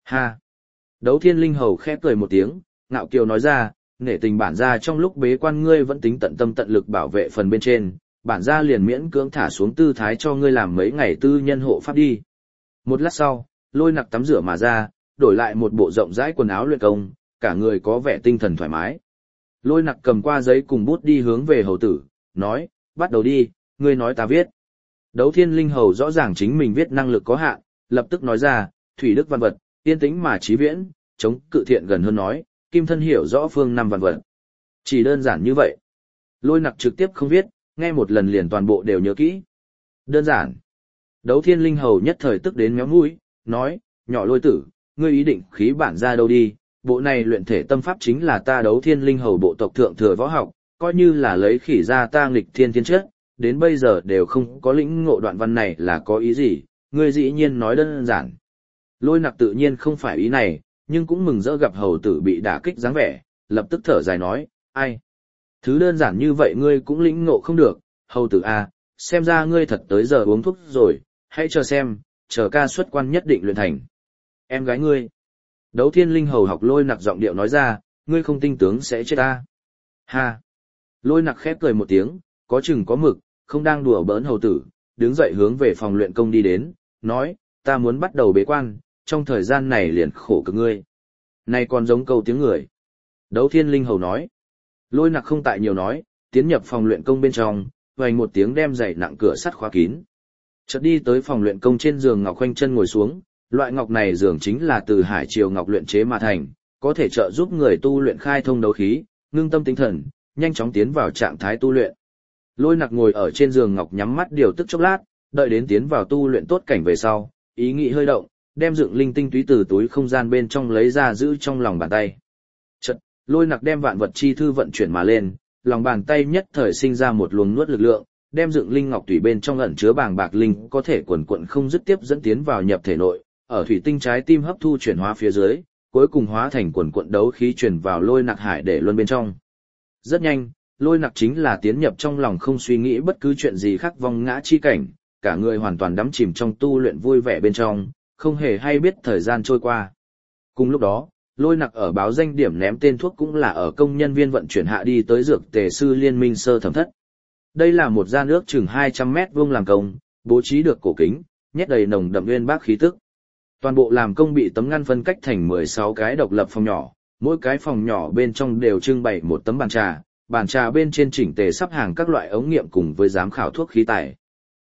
Ha! Đấu Thiên Linh Hầu khẽ cười một tiếng, ngạo kiều nói ra, nể tình bản gia trong lúc bế quan ngươi vẫn tính tận tâm tận lực bảo vệ phần bên trên, bản gia liền miễn cưỡng thả xuống tư thái cho ngươi làm mấy ngày tư nhân hộ pháp đi. Một lát sau, Lôi Nặc tắm rửa mà ra, đổi lại một bộ rộng rãi quần áo luyện công, cả người có vẻ tinh thần thoải mái. Lôi Nặc cầm qua giấy cùng bút đi hướng về hầu tử, nói, bắt đầu đi, ngươi nói ta viết. Đấu Thiên Linh Hầu rõ ràng chính mình viết năng lực có hạn, lập tức nói ra, thủy đức văn vật, yên tĩnh mà trí viễn, chống cự thiện gần hơn nói, kim thân hiểu rõ phương năm văn vật. Chỉ đơn giản như vậy. Lôi Nặc trực tiếp không viết, nghe một lần liền toàn bộ đều nhớ kỹ. Đơn giản. Đấu Thiên Linh Hầu nhất thời tức đến méo mũi, nói, nhỏ Lôi tử, ngươi ý định khí bản ra đâu đi, bộ này luyện thể tâm pháp chính là ta Đấu Thiên Linh Hầu bộ tộc thượng thừa võ học, coi như là lấy khỉ ra ta nghịch thiên thiên chất, đến bây giờ đều không có lĩnh ngộ đoạn văn này là có ý gì, ngươi dĩ nhiên nói đơn giản. Lôi Nặc tự nhiên không phải ý này, nhưng cũng mừng rỡ gặp hầu tử bị đả kích dáng vẻ, lập tức thở dài nói, ai? Thứ đơn giản như vậy ngươi cũng lĩnh ngộ không được, hầu tử à, xem ra ngươi thật tới giờ uống thuốc rồi, hãy chờ xem, chờ ca xuất quan nhất định luyện thành. Em gái ngươi. Đấu Thiên Linh Hầu học Lôi Nặc giọng điệu nói ra, ngươi không tinh tướng sẽ chết ta. Ha. Lôi Nặc khép cười một tiếng, có chừng có mực, không đang đùa bỡn hầu tử, đứng dậy hướng về phòng luyện công đi đến, nói, ta muốn bắt đầu bế quan, trong thời gian này liền khổ cực ngươi. Này còn giống câu tiếng người. Đấu Thiên Linh Hầu nói. Lôi Nặc không tại nhiều nói, tiến nhập phòng luyện công bên trong, vành một tiếng đem giày nặng cửa sắt khóa kín. Chợt đi tới phòng luyện công trên giường ngọc khoanh chân ngồi xuống, loại ngọc này giường chính là từ Hải Triều ngọc luyện chế mà thành, có thể trợ giúp người tu luyện khai thông đấu khí, ngưng tâm tinh thần, nhanh chóng tiến vào trạng thái tu luyện. Lôi Nặc ngồi ở trên giường ngọc nhắm mắt điều tức chốc lát, đợi đến tiến vào tu luyện tốt cảnh về sau, ý nghĩ hơi động, đem dựng linh tinh túy từ túi không gian bên trong lấy ra giữ trong lòng bàn tay. Chợt, Lôi Nặc đem vạn vật chi thư vận chuyển mà lên, lòng bàn tay nhất thời sinh ra một luồng nuốt lực lượng, đem dựng linh ngọc thủy bên trong ẩn chứa bàng bạc linh có thể quần quận không dứt tiếp dẫn tiến vào nhập thể nội, ở thủy tinh trái tim hấp thu chuyển hóa phía dưới, cuối cùng hóa thành quần quận đấu khí truyền vào Lôi Nặc hải để luân bên trong. Rất nhanh, Lôi Nặc chính là tiến nhập trong lòng không suy nghĩ bất cứ chuyện gì khác vong ngã chi cảnh, cả người hoàn toàn đắm chìm trong tu luyện vui vẻ bên trong, không hề hay biết thời gian trôi qua. Cùng lúc đó, Lôi Nặc ở báo danh điểm ném tên thuốc cũng là ở công nhân viên vận chuyển hạ đi tới dược tề sư liên minh sơ thẩm thất. Đây là một gian ước chừng 200 mét vuông làm công, bố trí được cổ kính, nhét đầy nồng đậm nguyên bác khí tức. Toàn bộ làm công bị tấm ngăn phân cách thành 16 cái độc lập phòng nhỏ, mỗi cái phòng nhỏ bên trong đều trưng bày một tấm bàn trà bên trên chỉnh tề sắp hàng các loại ống nghiệm cùng với giám khảo thuốc khí tài.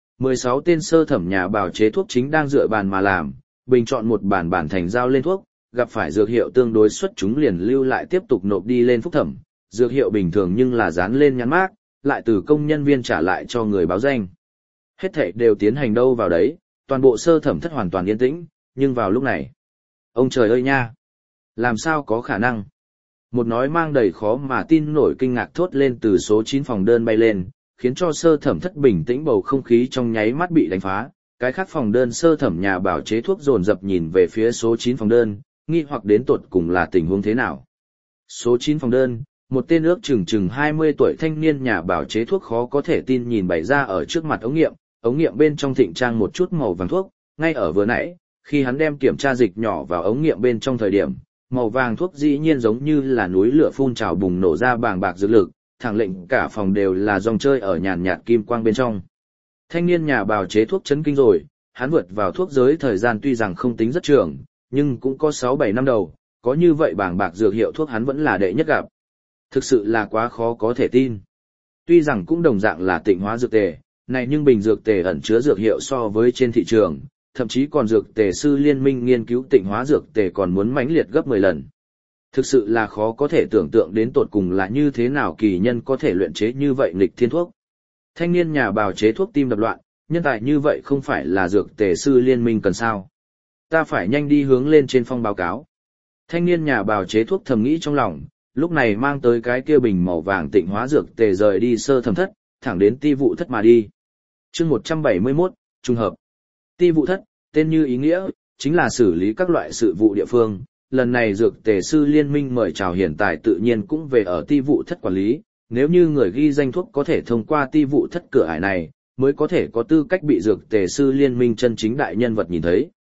16 tên sơ thẩm nhà bào chế thuốc chính đang dựa bàn mà làm, bình chọn một bản thành giao lên thuốc, gặp phải dược hiệu tương đối xuất chúng liền lưu lại tiếp tục nộp đi lên phúc thẩm, dược hiệu bình thường nhưng là dán lên nhãn mác, lại từ công nhân viên trả lại cho người báo danh. Hết thảy đều tiến hành đâu vào đấy, toàn bộ sơ thẩm thất hoàn toàn yên tĩnh, nhưng vào lúc này, ông trời ơi nha, làm sao có khả năng? Một nói mang đầy khó mà tin nổi kinh ngạc thốt lên từ số 9 phòng đơn bay lên, khiến cho sơ thẩm thất bình tĩnh bầu không khí trong nháy mắt bị đánh phá. Cái khác phòng đơn sơ thẩm nhà bảo chế thuốc dồn dập nhìn về phía số 9 phòng đơn, nghi hoặc đến tột cùng là tình huống thế nào. Số 9 phòng đơn, một tên ước chừng 20 tuổi thanh niên nhà bảo chế thuốc khó có thể tin nhìn bày ra ở trước mặt ống nghiệm bên trong thịnh trang một chút màu vàng thuốc, ngay ở vừa nãy, khi hắn đem kiểm tra dịch nhỏ vào ống nghiệm bên trong thời điểm, màu vàng thuốc dĩ nhiên giống như là núi lửa phun trào bùng nổ ra bàng bạc dược lực, thẳng lệnh cả phòng đều là dòng chơi ở nhàn nhạt kim quang bên trong. Thanh niên nhà bào chế thuốc chấn kinh rồi, hắn vượt vào thuốc giới thời gian tuy rằng không tính rất trường, nhưng cũng có 6-7 năm đầu, có như vậy bàng bạc dược hiệu thuốc hắn vẫn là đệ nhất gặp. Thực sự là quá khó có thể tin. Tuy rằng cũng đồng dạng là tịnh hóa dược tề, này nhưng bình dược tề ẩn chứa dược hiệu so với trên thị trường, thậm chí còn dược tề sư liên minh nghiên cứu tịnh hóa dược tề còn muốn mãnh liệt gấp 10 lần. Thực sự là khó có thể tưởng tượng đến tột cùng là như thế nào kỳ nhân có thể luyện chế như vậy nghịch thiên thuốc. Thanh niên nhà bào chế thuốc tim đập loạn, nhân tài như vậy không phải là dược tề sư liên minh cần sao. Ta phải nhanh đi hướng lên trên phong báo cáo. Thanh niên nhà bào chế thuốc thầm nghĩ trong lòng, lúc này mang tới cái kia bình màu vàng tịnh hóa dược tề rời đi sơ thẩm thất, thẳng đến ti vụ thất mà đi. Chương 171, trùng hợp. Ti vụ thất, tên như ý nghĩa, chính là xử lý các loại sự vụ địa phương. Lần này dược tề sư liên minh mời chào hiện tại tự nhiên cũng về ở ti vụ thất quản lý, nếu như người ghi danh thuốc có thể thông qua ti vụ thất cửa ải này, mới có thể có tư cách bị dược tề sư liên minh chân chính đại nhân vật nhìn thấy.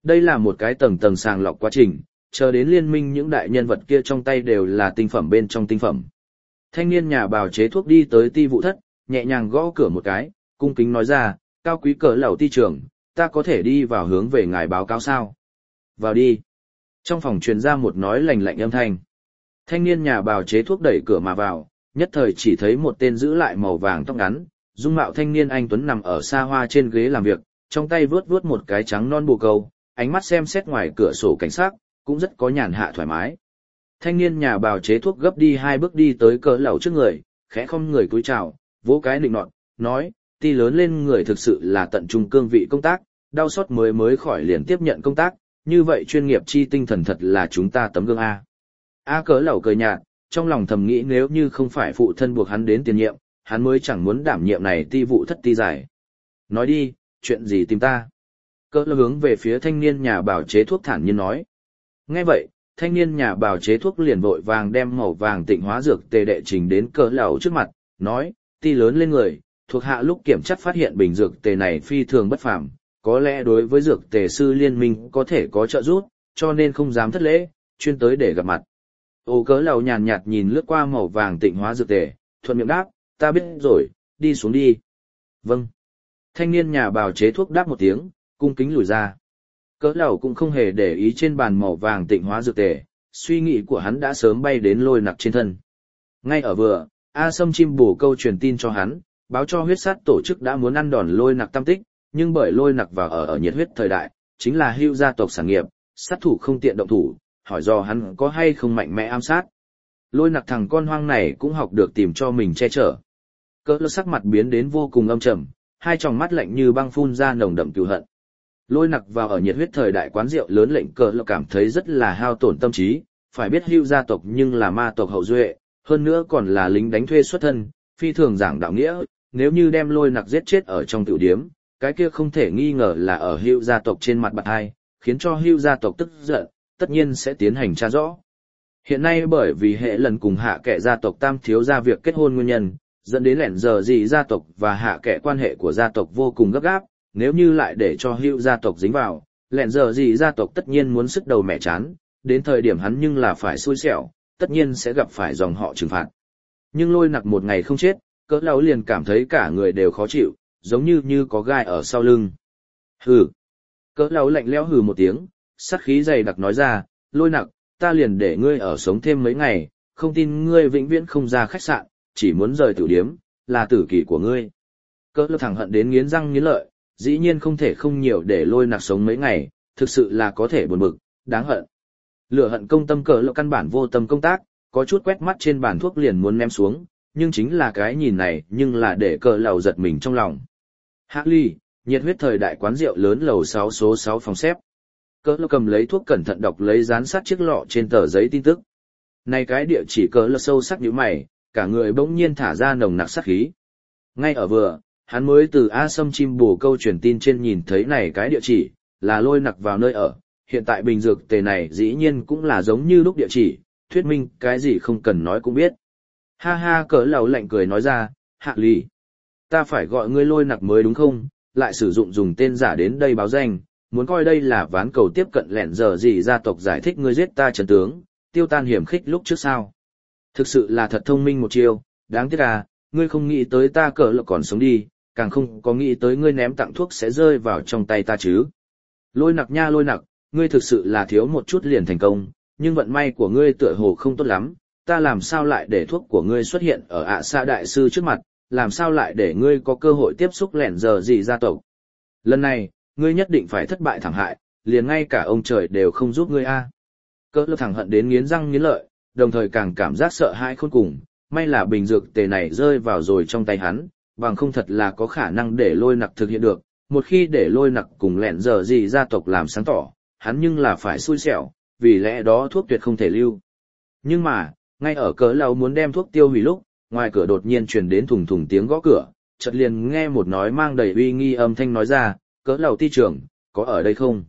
Đây là một cái tầng tầng sàng lọc quá trình, chờ đến liên minh những đại nhân vật kia trong tay đều là tinh phẩm bên trong tinh phẩm. Thanh niên nhà bào chế thuốc đi tới ti vụ thất, nhẹ nhàng gõ cửa một cái, cung kính nói ra, cao quý cỡ lầu ti trưởng, ta có thể đi vào hướng về ngài báo cáo sao? Vào đi. Trong phòng truyền ra một nói lạnh lạnh âm thanh. Thanh niên nhà bào chế thuốc đẩy cửa mà vào, nhất thời chỉ thấy một tên giữ lại màu vàng tóc ngắn, dung mạo thanh niên anh tuấn nằm ở xa hoa trên ghế làm việc, trong tay vướt vướt một cái trắng non bồ câu, ánh mắt xem xét ngoài cửa sổ cảnh sát, cũng rất có nhàn hạ thoải mái. Thanh niên nhà bào chế thuốc gấp đi 2 bước đi tới cỡ lầu trước người, khẽ không người cúi chào, vỗ cái nịnh nọt, nói, ti lớn lên người thực sự là tận trung cương vị công tác, đau xót mới khỏi liền tiếp nhận công tác, như vậy chuyên nghiệp chi tinh thần thật là chúng ta tấm gương A. Cỡ lầu cười nhạt, trong lòng thầm nghĩ nếu như không phải phụ thân buộc hắn đến tiền nhiệm, hắn mới chẳng muốn đảm nhiệm này ti vụ thất ti giải. Nói đi, chuyện gì tìm ta? Cỡ lầu hướng về phía thanh niên nhà bào chế thuốc thản nhiên nói. Nghe vậy, thanh niên nhà bào chế thuốc liền vội vàng đem màu vàng tịnh hóa dược tề đệ trình đến cỡ lầu trước mặt, nói, ti lớn lên người, thuộc hạ lúc kiểm chất phát hiện bình dược tề này phi thường bất phàm, có lẽ đối với dược tề sư liên minh có thể có trợ giúp, cho nên không dám thất lễ, chuyên tới để gặp mặt. Cỡ lầu nhàn nhạt nhìn lướt qua màu vàng tịnh hóa dược tề, thuận miệng đáp, ta biết rồi, đi xuống đi. Vâng. Thanh niên nhà bào chế thuốc đáp một tiếng, cung kính lùi ra. Cỡ lầu cũng không hề để ý trên bàn màu vàng tịnh hóa dược tề, suy nghĩ của hắn đã sớm bay đến lôi nặc trên thân. Ngay ở vừa, A Sâm chim bổ câu truyền tin cho hắn, báo cho huyết sát tổ chức đã muốn ăn đòn lôi nặc tam tích, nhưng bởi lôi nặc vào ở nhiệt huyết thời đại, chính là hưu gia tộc sản nghiệp, sát thủ không tiện động thủ, hỏi do hắn có hay không mạnh mẽ ám sát. Lôi nặc thằng con hoang này cũng học được tìm cho mình che chở. Cỡ lơ sắc mặt biến đến vô cùng âm trầm, hai tròng mắt lạnh như băng phun ra nồng đậm cừu hận. Lôi nặc vào ở nhiệt huyết thời đại quán rượu lớn lệnh cỡ lơ cảm thấy rất là hao tổn tâm trí, phải biết hưu gia tộc nhưng là ma tộc hậu duệ, hơn nữa còn là lính đánh thuê xuất thân, phi thường giảng đạo nghĩa, nếu như đem lôi nặc giết chết ở trong tiểu điếm, cái kia không thể nghi ngờ là ở hưu gia tộc trên mặt bạt hai, khiến cho hưu gia tộc tức giận, tất nhiên sẽ tiến hành tra rõ. Hiện nay bởi vì hệ lần cùng hạ kệ gia tộc tam thiếu gia việc kết hôn nguyên nhân, dẫn đến lẻn giờ gì gia tộc và hạ kệ quan hệ của gia tộc vô cùng gấp gáp, nếu như lại để cho hưu gia tộc dính vào, lẻn giờ gì gia tộc tất nhiên muốn sức đầu mẹ chán, đến thời điểm hắn nhưng là phải xui xẻo, tất nhiên sẽ gặp phải dòng họ trừng phạt. Nhưng lôi nặc một ngày không chết, cỡ lão liền cảm thấy cả người đều khó chịu, giống như có gai ở sau lưng. Hừ. Cỡ lão lạnh lẽo hừ một tiếng, sát khí dày đặc nói ra, lôi nặc, ta liền để ngươi ở sống thêm mấy ngày, không tin ngươi vĩnh viễn không ra khách sạn, chỉ muốn rời tiểu điếm, là tử kỷ của ngươi. Cỡ lão thẳng hận đến nghiến răng nghiến lợi, dĩ nhiên không thể không nhiều để lôi nặc sống mấy ngày, thực sự là có thể buồn bực, đáng hận. Lửa hận công tâm cỡ lão căn bản vô tâm công tác, có chút quét mắt trên bàn thuốc liền muốn ném xuống, nhưng chính là cái nhìn này nhưng là để cỡ lão giật mình trong lòng. Hạ Ly, nhiệt huyết thời đại quán rượu lớn lầu 6 số 6 phòng xếp. Cỡ lão cầm lấy thuốc cẩn thận đọc lấy dán sát chiếc lọ trên tờ giấy tin tức. Này cái địa chỉ cỡ lão sâu sắc nhíu mày, cả người bỗng nhiên thả ra nồng nặc sát khí. Ngay ở vừa, hắn mới từ A Sâm chim bồ câu truyền tin trên nhìn thấy này cái địa chỉ, là lôi nặc vào nơi ở, hiện tại bình dược tề này dĩ nhiên cũng là giống như lúc địa chỉ, thuyết minh cái gì không cần nói cũng biết. Ha ha, cỡ lão lạnh cười nói ra, Hạ Ly, ta phải gọi ngươi lôi nặc mới đúng không, lại sử dụng dùng tên giả đến đây báo danh, muốn coi đây là ván cầu tiếp cận lẹn giờ gì gia tộc giải thích ngươi giết ta trần tướng, tiêu tan hiểm khích lúc trước sao. Thực sự là thật thông minh một chiêu, đáng tiếc à, ngươi không nghĩ tới ta cỡ lão còn sống đi, càng không có nghĩ tới ngươi ném tặng thuốc sẽ rơi vào trong tay ta chứ. Lôi nặc nha lôi nặc, ngươi thực sự là thiếu một chút liền thành công, nhưng vận may của ngươi tựa hồ không tốt lắm, ta làm sao lại để thuốc của ngươi xuất hiện ở ạ xa đại sư trước mặt, làm sao lại để ngươi có cơ hội tiếp xúc lẻn giờ gì gia tộc. Lần này, ngươi nhất định phải thất bại thảm hại, liền ngay cả ông trời đều không giúp ngươi a. Cỡ lão thẳng hận đến nghiến răng nghiến lợi, đồng thời càng cảm giác sợ hãi khôn cùng, may là bình dược tề này rơi vào rồi trong tay hắn, bằng không thật là có khả năng để lôi nặc thực hiện được, một khi để lôi nặc cùng lẹn giờ gì gia tộc làm sáng tỏ, hắn nhưng là phải xui xẻo, vì lẽ đó thuốc tuyệt không thể lưu. Nhưng mà, ngay ở cỡ lão muốn đem thuốc tiêu hủy lúc, ngoài cửa đột nhiên truyền đến thùng thùng tiếng gõ cửa, chợt liền nghe một nói mang đầy uy nghi âm thanh nói ra, cỡ lão ty trưởng, có ở đây không?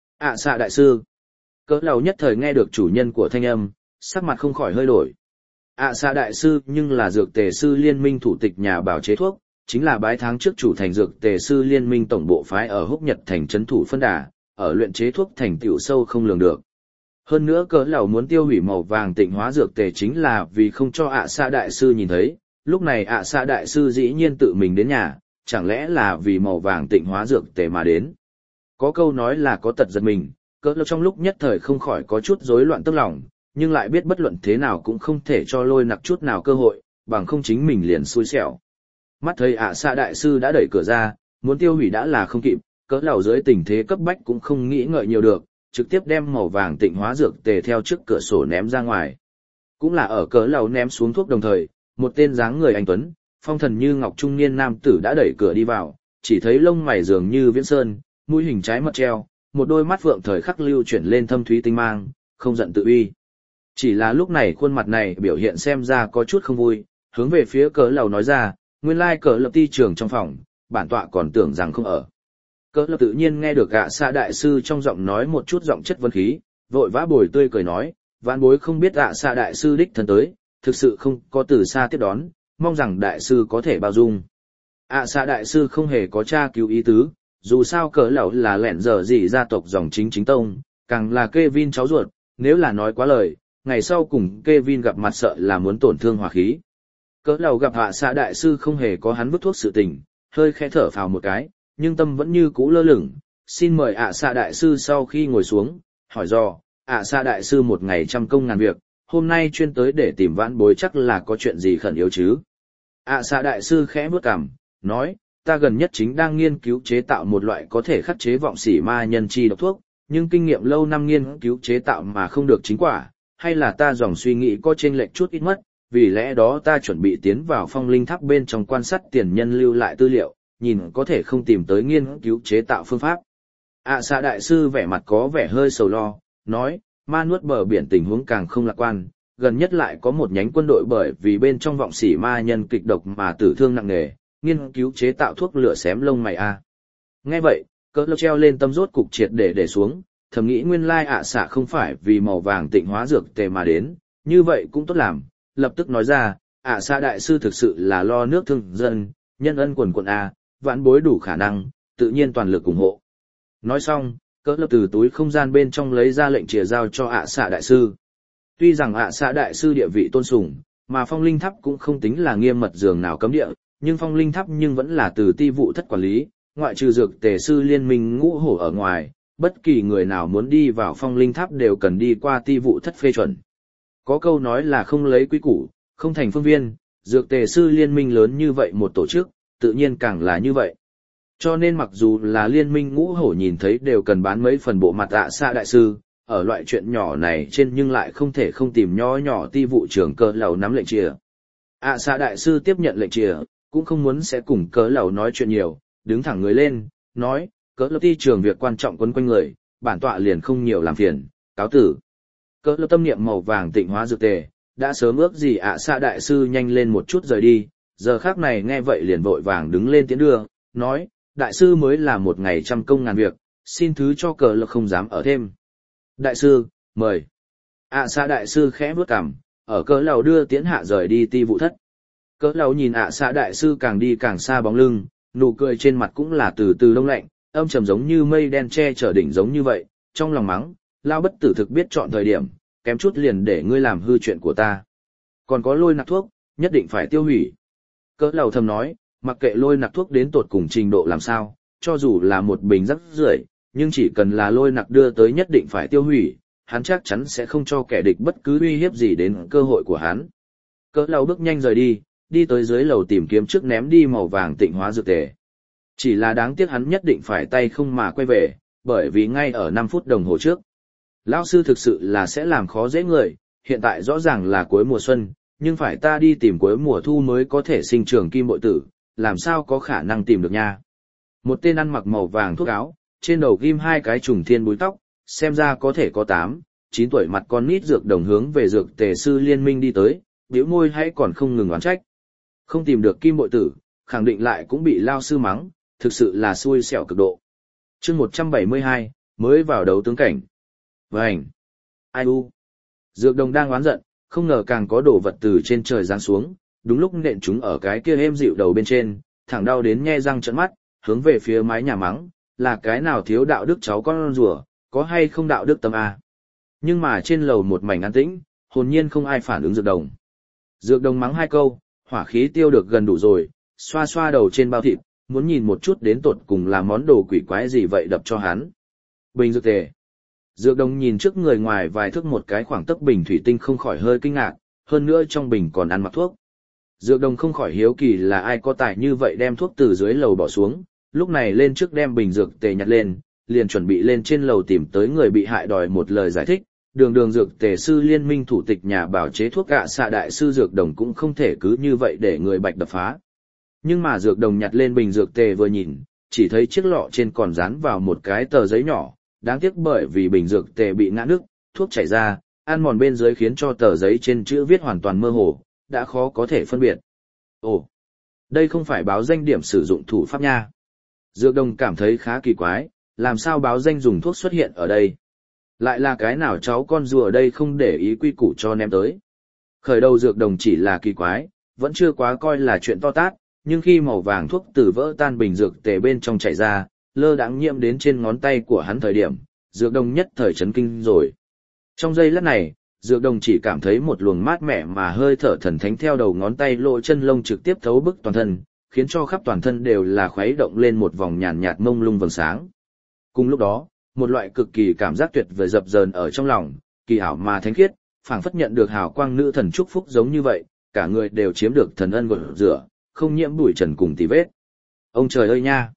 Xạ đại sư. Cỡ lão nhất thời nghe được chủ nhân của thanh âm, sắc mặt không khỏi hơi đổi. Xạ đại sư nhưng là dược tề sư liên minh thủ tịch nhà bảo chế thuốc, chính là bái tháng trước chủ thành dược tề sư liên minh tổng bộ phái ở Húc Nhật thành trấn thủ phân đà, ở luyện chế thuốc thành tựu sâu không lường được. Hơn nữa cỡ lão muốn tiêu hủy màu vàng tịnh hóa dược tề chính là vì không cho ạ xạ đại sư nhìn thấy, lúc này ạ xạ đại sư dĩ nhiên tự mình đến nhà, chẳng lẽ là vì màu vàng tịnh hóa dược tề mà đến. Có câu nói là có tật giật mình, cỡ lão trong lúc nhất thời không khỏi có chút rối loạn tâm lòng, nhưng lại biết bất luận thế nào cũng không thể cho Lôi Nặc chút nào cơ hội, bằng không chính mình liền xui xẻo. Mắt thấy ạ xạ đại sư đã đẩy cửa ra, muốn tiêu hủy đã là không kịp, cỡ lão dưới tình thế cấp bách cũng không nghĩ ngợi nhiều được, trực tiếp đem màu vàng tịnh hóa dược tề theo trước cửa sổ ném ra ngoài. Cũng là ở cỡ lão ném xuống thuốc đồng thời, một tên dáng người anh tuấn, phong thần như ngọc trung niên nam tử đã đẩy cửa đi vào, chỉ thấy lông mày dường như viễn sơn, mũi hình trái mật treo, một đôi mắt phượng thời khắc lưu chuyển lên thâm thúy tinh mang, không giận tự uy. Chỉ là lúc này khuôn mặt này biểu hiện xem ra có chút không vui, hướng về phía cỡ lão nói ra, nguyên lai cỡ lập ti trưởng trong phòng, bản tọa còn tưởng rằng không ở. Cỡ lập tự nhiên nghe được ạ xạ đại sư trong giọng nói một chút giọng chất vấn khí, vội vã bồi tươi cười nói, vãn bối không biết ạ xạ đại sư đích thân tới, thực sự không có từ xa tiếp đón, mong rằng đại sư có thể bao dung. ạ xạ đại sư không hề có tra cứu ý tứ, dù sao cỡ lão là lẹn dở gì gia tộc dòng chính chính tông, càng là Kevin cháu ruột, nếu là nói quá lời, ngày sau cùng Kevin gặp mặt sợ là muốn tổn thương hòa khí. Cỡ lão gặp ạ xạ đại sư không hề có hắn vứt thuốc sự tình, hơi khẽ thở phào một cái, nhưng tâm vẫn như cũ lơ lửng, xin mời ạ xạ đại sư sau khi ngồi xuống, hỏi dò, ạ xạ đại sư một ngày trăm công ngàn việc, hôm nay chuyên tới để tìm vãn bối chắc là có chuyện gì khẩn yếu chứ. ạ xạ đại sư khẽ bước cằm, nói, ta gần nhất chính đang nghiên cứu chế tạo một loại có thể khắc chế vọng xỉ ma nhân chi độc thuốc, nhưng kinh nghiệm lâu năm nghiên cứu chế tạo mà không được chính quả, hay là ta dòng suy nghĩ có chênh lệch chút ít mất, vì lẽ đó ta chuẩn bị tiến vào phong linh tháp bên trong quan sát tiền nhân lưu lại tư liệu, nhìn có thể không tìm tới nghiên cứu chế tạo phương pháp. ạ xạ đại sư vẻ mặt có vẻ hơi sầu lo, nói, ma nuốt bờ biển tình huống càng không lạc quan, gần nhất lại có một nhánh quân đội bởi vì bên trong vọng xỉ ma nhân kịch độc mà tử thương nặng nề, nghiên cứu chế tạo thuốc lửa xém lông mày a. Nghe vậy, cỡ lơ treo lên tâm rốt cục triệt để xuống, thầm nghĩ nguyên lai ạ xạ không phải vì màu vàng tịnh hóa dược tề mà đến, như vậy cũng tốt làm, lập tức nói ra, ạ xạ đại sư thực sự là lo nước thương dân, nhân ân quần quận a, vãn bối đủ khả năng, tự nhiên toàn lực ủng hộ. Nói xong, cỡ lập từ túi không gian bên trong lấy ra lệnh chìa giao cho ạ xạ đại sư. Tuy rằng ạ xạ đại sư địa vị tôn sùng, mà phong linh tháp cũng không tính là nghiêm mật giường nào cấm địa, nhưng phong linh tháp nhưng vẫn là từ ti vụ thất quản lý, ngoại trừ dược tề sư liên minh ngũ hổ ở ngoài, bất kỳ người nào muốn đi vào phong linh tháp đều cần đi qua ti vụ thất phê chuẩn. Có câu nói là không lấy quý củ, không thành phương viên, dược tề sư liên minh lớn như vậy một tổ chức, tự nhiên càng là như vậy. Cho nên mặc dù là liên minh ngũ hổ nhìn thấy đều cần bán mấy phần bộ mặt ạ xạ đại sư, ở loại chuyện nhỏ này trên nhưng lại không thể không tìm nho nhỏ ti vụ trưởng cỡ lầu nắm lệnh chìa. ạ xạ đại sư tiếp nhận lệnh chìa, cũng không muốn sẽ cùng cỡ lầu nói chuyện nhiều, đứng thẳng người lên, nói, cỡ lầu ti trưởng việc quan trọng quấn quanh người, bản tọa liền không nhiều làm phiền, cáo tử. Cỡ lầu tâm niệm màu vàng tịnh hóa dược tề, đã sớm ước gì ạ xạ đại sư nhanh lên một chút rời đi, giờ khác này nghe vậy liền vội vàng đứng lên tiến đưa, nói, đại sư mới là một ngày trăm công ngàn việc, xin thứ cho cỡ lầu không dám ở thêm. Đại sư, mời. ạ xạ đại sư khẽ bước cằm, ở cỡ lầu đưa tiến hạ rời đi ti vụ thất. Cỡ lầu nhìn ạ xạ đại sư càng đi càng xa bóng lưng, nụ cười trên mặt cũng là từ từ đông lạnh, âm trầm giống như mây đen che chở đỉnh giống như vậy, trong lòng mắng, lao bất tử thực biết chọn thời điểm, kém chút liền để ngươi làm hư chuyện của ta. Còn có Lôi Nặc thuốc, nhất định phải tiêu hủy. Cỡ lầu thầm nói, mặc kệ Lôi Nặc thuốc đến tột cùng trình độ làm sao, cho dù là một bình rắc rưởi, nhưng chỉ cần là Lôi Nặc đưa tới nhất định phải tiêu hủy, hắn chắc chắn sẽ không cho kẻ địch bất cứ uy hiếp gì đến cơ hội của hắn. Cỡ lầu bước nhanh rời đi, đi tới dưới lầu tìm kiếm trước ném đi màu vàng tịnh hóa dược tề. Chỉ là đáng tiếc hắn nhất định phải tay không mà quay về, bởi vì ngay ở 5 phút đồng hồ trước. Lão sư thực sự là sẽ làm khó dễ người, hiện tại rõ ràng là cuối mùa xuân, nhưng phải ta đi tìm cuối mùa thu mới có thể sinh trưởng kim bội tử, làm sao có khả năng tìm được nha. Một tên ăn mặc màu vàng thuốc áo, trên đầu ghim 2 cái trùng thiên búi tóc, xem ra có thể có 8, 9 tuổi mặt con nít dược đồng hướng về dược tề sư liên minh đi tới, bĩu môi hãy còn không ngừng oán trách. Không tìm được kim bội tử, khẳng định lại cũng bị lao sư mắng, thực sự là xui xẻo cực độ. Chương 172, mới vào đấu tướng cảnh. Vành. Ai u. Dược đồng đang oán giận, không ngờ càng có đồ vật từ trên trời giáng xuống, đúng lúc nện chúng ở cái kia êm dịu đầu bên trên, thẳng đau đến nhe răng trợn mắt, hướng về phía mái nhà mắng, là cái nào thiếu đạo đức cháu con rùa, có hay không đạo đức tâm a. Nhưng mà trên lầu một mảnh an tĩnh, hồn nhiên không ai phản ứng Dược Đồng. Dược Đồng mắng hai câu, hỏa khí tiêu được gần đủ rồi, xoa xoa đầu trên bao thịt, muốn nhìn một chút đến tột cùng là món đồ quỷ quái gì vậy đập cho hắn. Bình dược tề. Dược Đồng nhìn trước người ngoài vài thước một cái khoảng tấc bình thủy tinh không khỏi hơi kinh ngạc, hơn nữa trong bình còn ăn mặc thuốc. Dược Đồng không khỏi hiếu kỳ là ai có tài như vậy đem thuốc từ dưới lầu bỏ xuống, lúc này lên trước đem bình dược tề nhặt lên, liền chuẩn bị lên trên lầu tìm tới người bị hại đòi một lời giải thích. Đường dược tề sư liên minh thủ tịch nhà bảo chế thuốc ạ xạ đại sư Dược Đồng cũng không thể cứ như vậy để người Bạch đập phá. Nhưng mà Dược Đồng nhặt lên bình dược tề vừa nhìn, chỉ thấy chiếc lọ trên còn dán vào một cái tờ giấy nhỏ, đáng tiếc bởi vì bình dược tề bị ngã nước, thuốc chảy ra, ăn mòn bên dưới khiến cho tờ giấy trên chữ viết hoàn toàn mơ hồ, đã khó có thể phân biệt. Ồ, đây không phải báo danh điểm sử dụng thủ pháp nha. Dược Đồng cảm thấy khá kỳ quái, làm sao báo danh dùng thuốc xuất hiện ở đây? Lại là cái nào cháu con rùa ở đây không để ý quy củ cho ném tới. Khởi đầu Dược Đồng chỉ là kỳ quái, vẫn chưa quá coi là chuyện to tát, nhưng khi màu vàng thuốc từ vỡ tan bình dược tề bên trong chảy ra, lơ đãng nhiễm đến trên ngón tay của hắn thời điểm, Dược Đồng nhất thời chấn kinh rồi. Trong giây lát này, Dược Đồng chỉ cảm thấy một luồng mát mẻ mà hơi thở thần thánh theo đầu ngón tay lỗ chân lông trực tiếp thấu bức toàn thân, khiến cho khắp toàn thân đều là khuấy động lên một vòng nhàn nhạt mông lung vầng sáng. Cùng lúc đó, một loại cực kỳ cảm giác tuyệt vời dập dờn ở trong lòng, kỳ ảo mà thánh khiết, phảng phất nhận được hào quang nữ thần chúc phúc giống như vậy, cả người đều chiếm được thần ân gột rửa, không nhiễm bụi trần cùng tì vết. Ông trời ơi nha!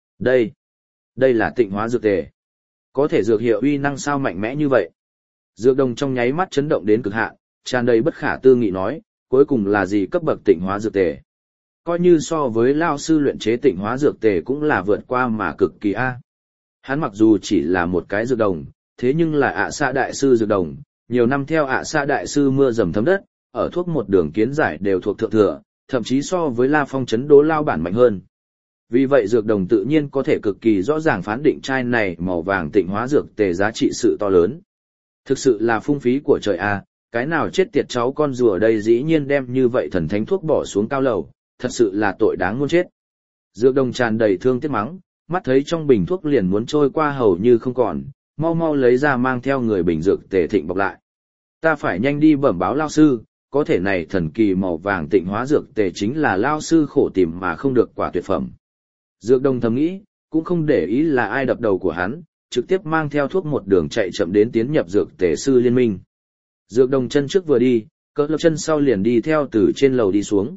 Đây là tịnh hóa dược tề. Có thể dược hiệu uy năng sao mạnh mẽ như vậy? Dược Đồng trong nháy mắt chấn động đến cực hạn, tràn đầy bất khả tư nghị nói, cuối cùng là gì cấp bậc tịnh hóa dược tề? Coi như so với lao sư luyện chế tịnh hóa dược tề cũng là vượt qua mà cực kỳ a. Hắn mặc dù chỉ là một cái dược đồng, thế nhưng là ạ xạ đại sư dược đồng, nhiều năm theo ạ xạ đại sư mưa dầm thấm đất, ở thuốc một đường kiến giải đều thuộc thượng thừa, thậm chí so với La Phong chấn đố lao bản mạnh hơn. Vì vậy dược đồng tự nhiên có thể cực kỳ rõ ràng phán định chai này màu vàng tịnh hóa dược tề giá trị sự to lớn. Thực sự là phung phí của trời a, cái nào chết tiệt cháu con rùa đây dĩ nhiên đem như vậy thần thánh thuốc bỏ xuống cao lầu, thật sự là tội đáng muôn chết. Dược đồng tràn đầy thương tiếc mắng, mắt thấy trong bình thuốc liền muốn trôi qua hầu như không còn, mau mau lấy ra mang theo người bình dược tề thịnh bọc lại. Ta phải nhanh đi bẩm báo lao sư, có thể này thần kỳ màu vàng tịnh hóa dược tề chính là lao sư khổ tìm mà không được quả tuyệt phẩm. Dược đồng thầm nghĩ, cũng không để ý là ai đập đầu của hắn, trực tiếp mang theo thuốc một đường chạy chậm đến tiến nhập dược tề sư liên minh. Dược đồng chân trước vừa đi, cỡ lập chân sau liền đi theo từ trên lầu đi xuống.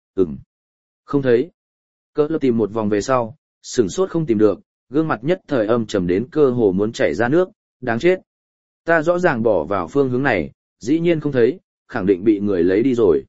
Không thấy. Cỡ lập tìm một vòng về sau, sửng sốt không tìm được, gương mặt nhất thời âm trầm đến cơ hồ muốn chảy ra nước, đáng chết. Ta rõ ràng bỏ vào phương hướng này, dĩ nhiên không thấy, khẳng định bị người lấy đi rồi.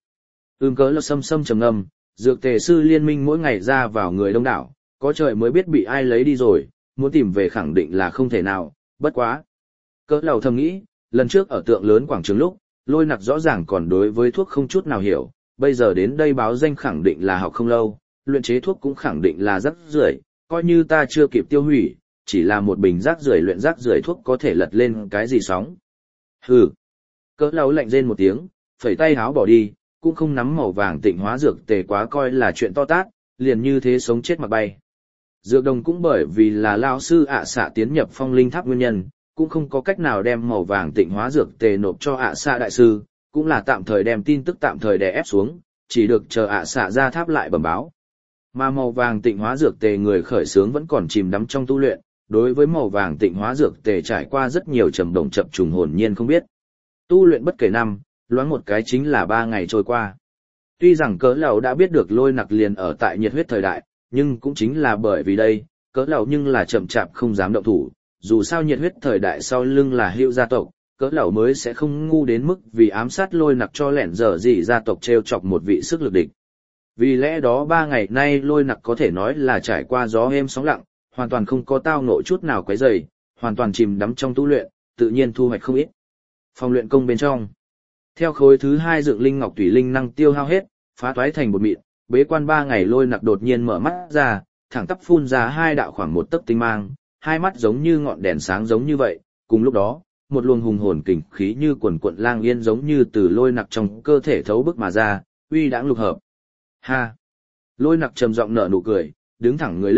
Cỡ lập sâm trầm ngâm, dược tề sư liên minh mỗi ngày ra vào người đông đảo, có trời mới biết bị ai lấy đi rồi, muốn tìm về khẳng định là không thể nào, bất quá. Cỡ lầu thầm nghĩ, lần trước ở tượng lớn quảng trường lúc, Lôi Nặc rõ ràng còn đối với thuốc không chút nào hiểu, bây giờ đến đây báo danh khẳng định là học không lâu, luyện chế thuốc cũng khẳng định là rác rưởi, coi như ta chưa kịp tiêu hủy, chỉ là một bình rác rưởi luyện rác rưởi thuốc có thể lật lên cái gì sóng. Hừ. Cỡ lầu lạnh rên một tiếng, phẩy tay háo bỏ đi, cũng không nắm màu vàng tịnh hóa dược tề quá coi là chuyện to tát, liền như thế sống chết mà bay. Dược đồng cũng bởi vì là lao sư ạ xạ tiến nhập phong linh tháp nguyên nhân, cũng không có cách nào đem màu vàng tịnh hóa dược tề nộp cho ạ xạ đại sư, cũng là tạm thời đem tin tức tạm thời đè ép xuống, chỉ được chờ ạ xạ ra tháp lại bẩm báo. Mà màu vàng tịnh hóa dược tề người khởi xướng vẫn còn chìm đắm trong tu luyện, đối với màu vàng tịnh hóa dược tề trải qua rất nhiều trầm động chập trùng hồn nhiên không biết. Tu luyện bất kể năm, loáng một cái chính là 3 ngày trôi qua. Tuy rằng cỡ lầu đã biết được Lôi Nặc liền ở tại nhiệt huyết thời đại, nhưng cũng chính là bởi vì đây, cỡ lầu nhưng là chậm chạp không dám động thủ, dù sao nhiệt huyết thời đại sau lưng là Hữu gia tộc, cỡ lầu mới sẽ không ngu đến mức vì ám sát Lôi Nặc cho lẻn dở gì gia tộc trêu chọc một vị sức lực địch. Vì lẽ đó 3 ngày nay Lôi Nặc có thể nói là trải qua gió êm sóng lặng, hoàn toàn không có tao ngộ chút nào quấy rầy, hoàn toàn chìm đắm trong tu luyện, tự nhiên thu hoạch không ít. Phòng luyện công bên trong, theo khối thứ 2 dựng linh ngọc thủy linh năng tiêu hao hết, phá toái thành bột mịn, bế quan 3 ngày Lôi Nặc đột nhiên mở mắt ra, thẳng tắp phun ra 2 đạo khoảng 1 tấc tinh mang, hai mắt giống như ngọn đèn sáng giống như vậy, cùng lúc đó, một luồng hùng hồn kình khí như quần quận lang yên giống như từ Lôi Nặc trong cơ thể thấu bức mà ra, uy đãng lục hợp. Ha! Lôi Nặc trầm giọng nở nụ cười, đứng thẳng người lên,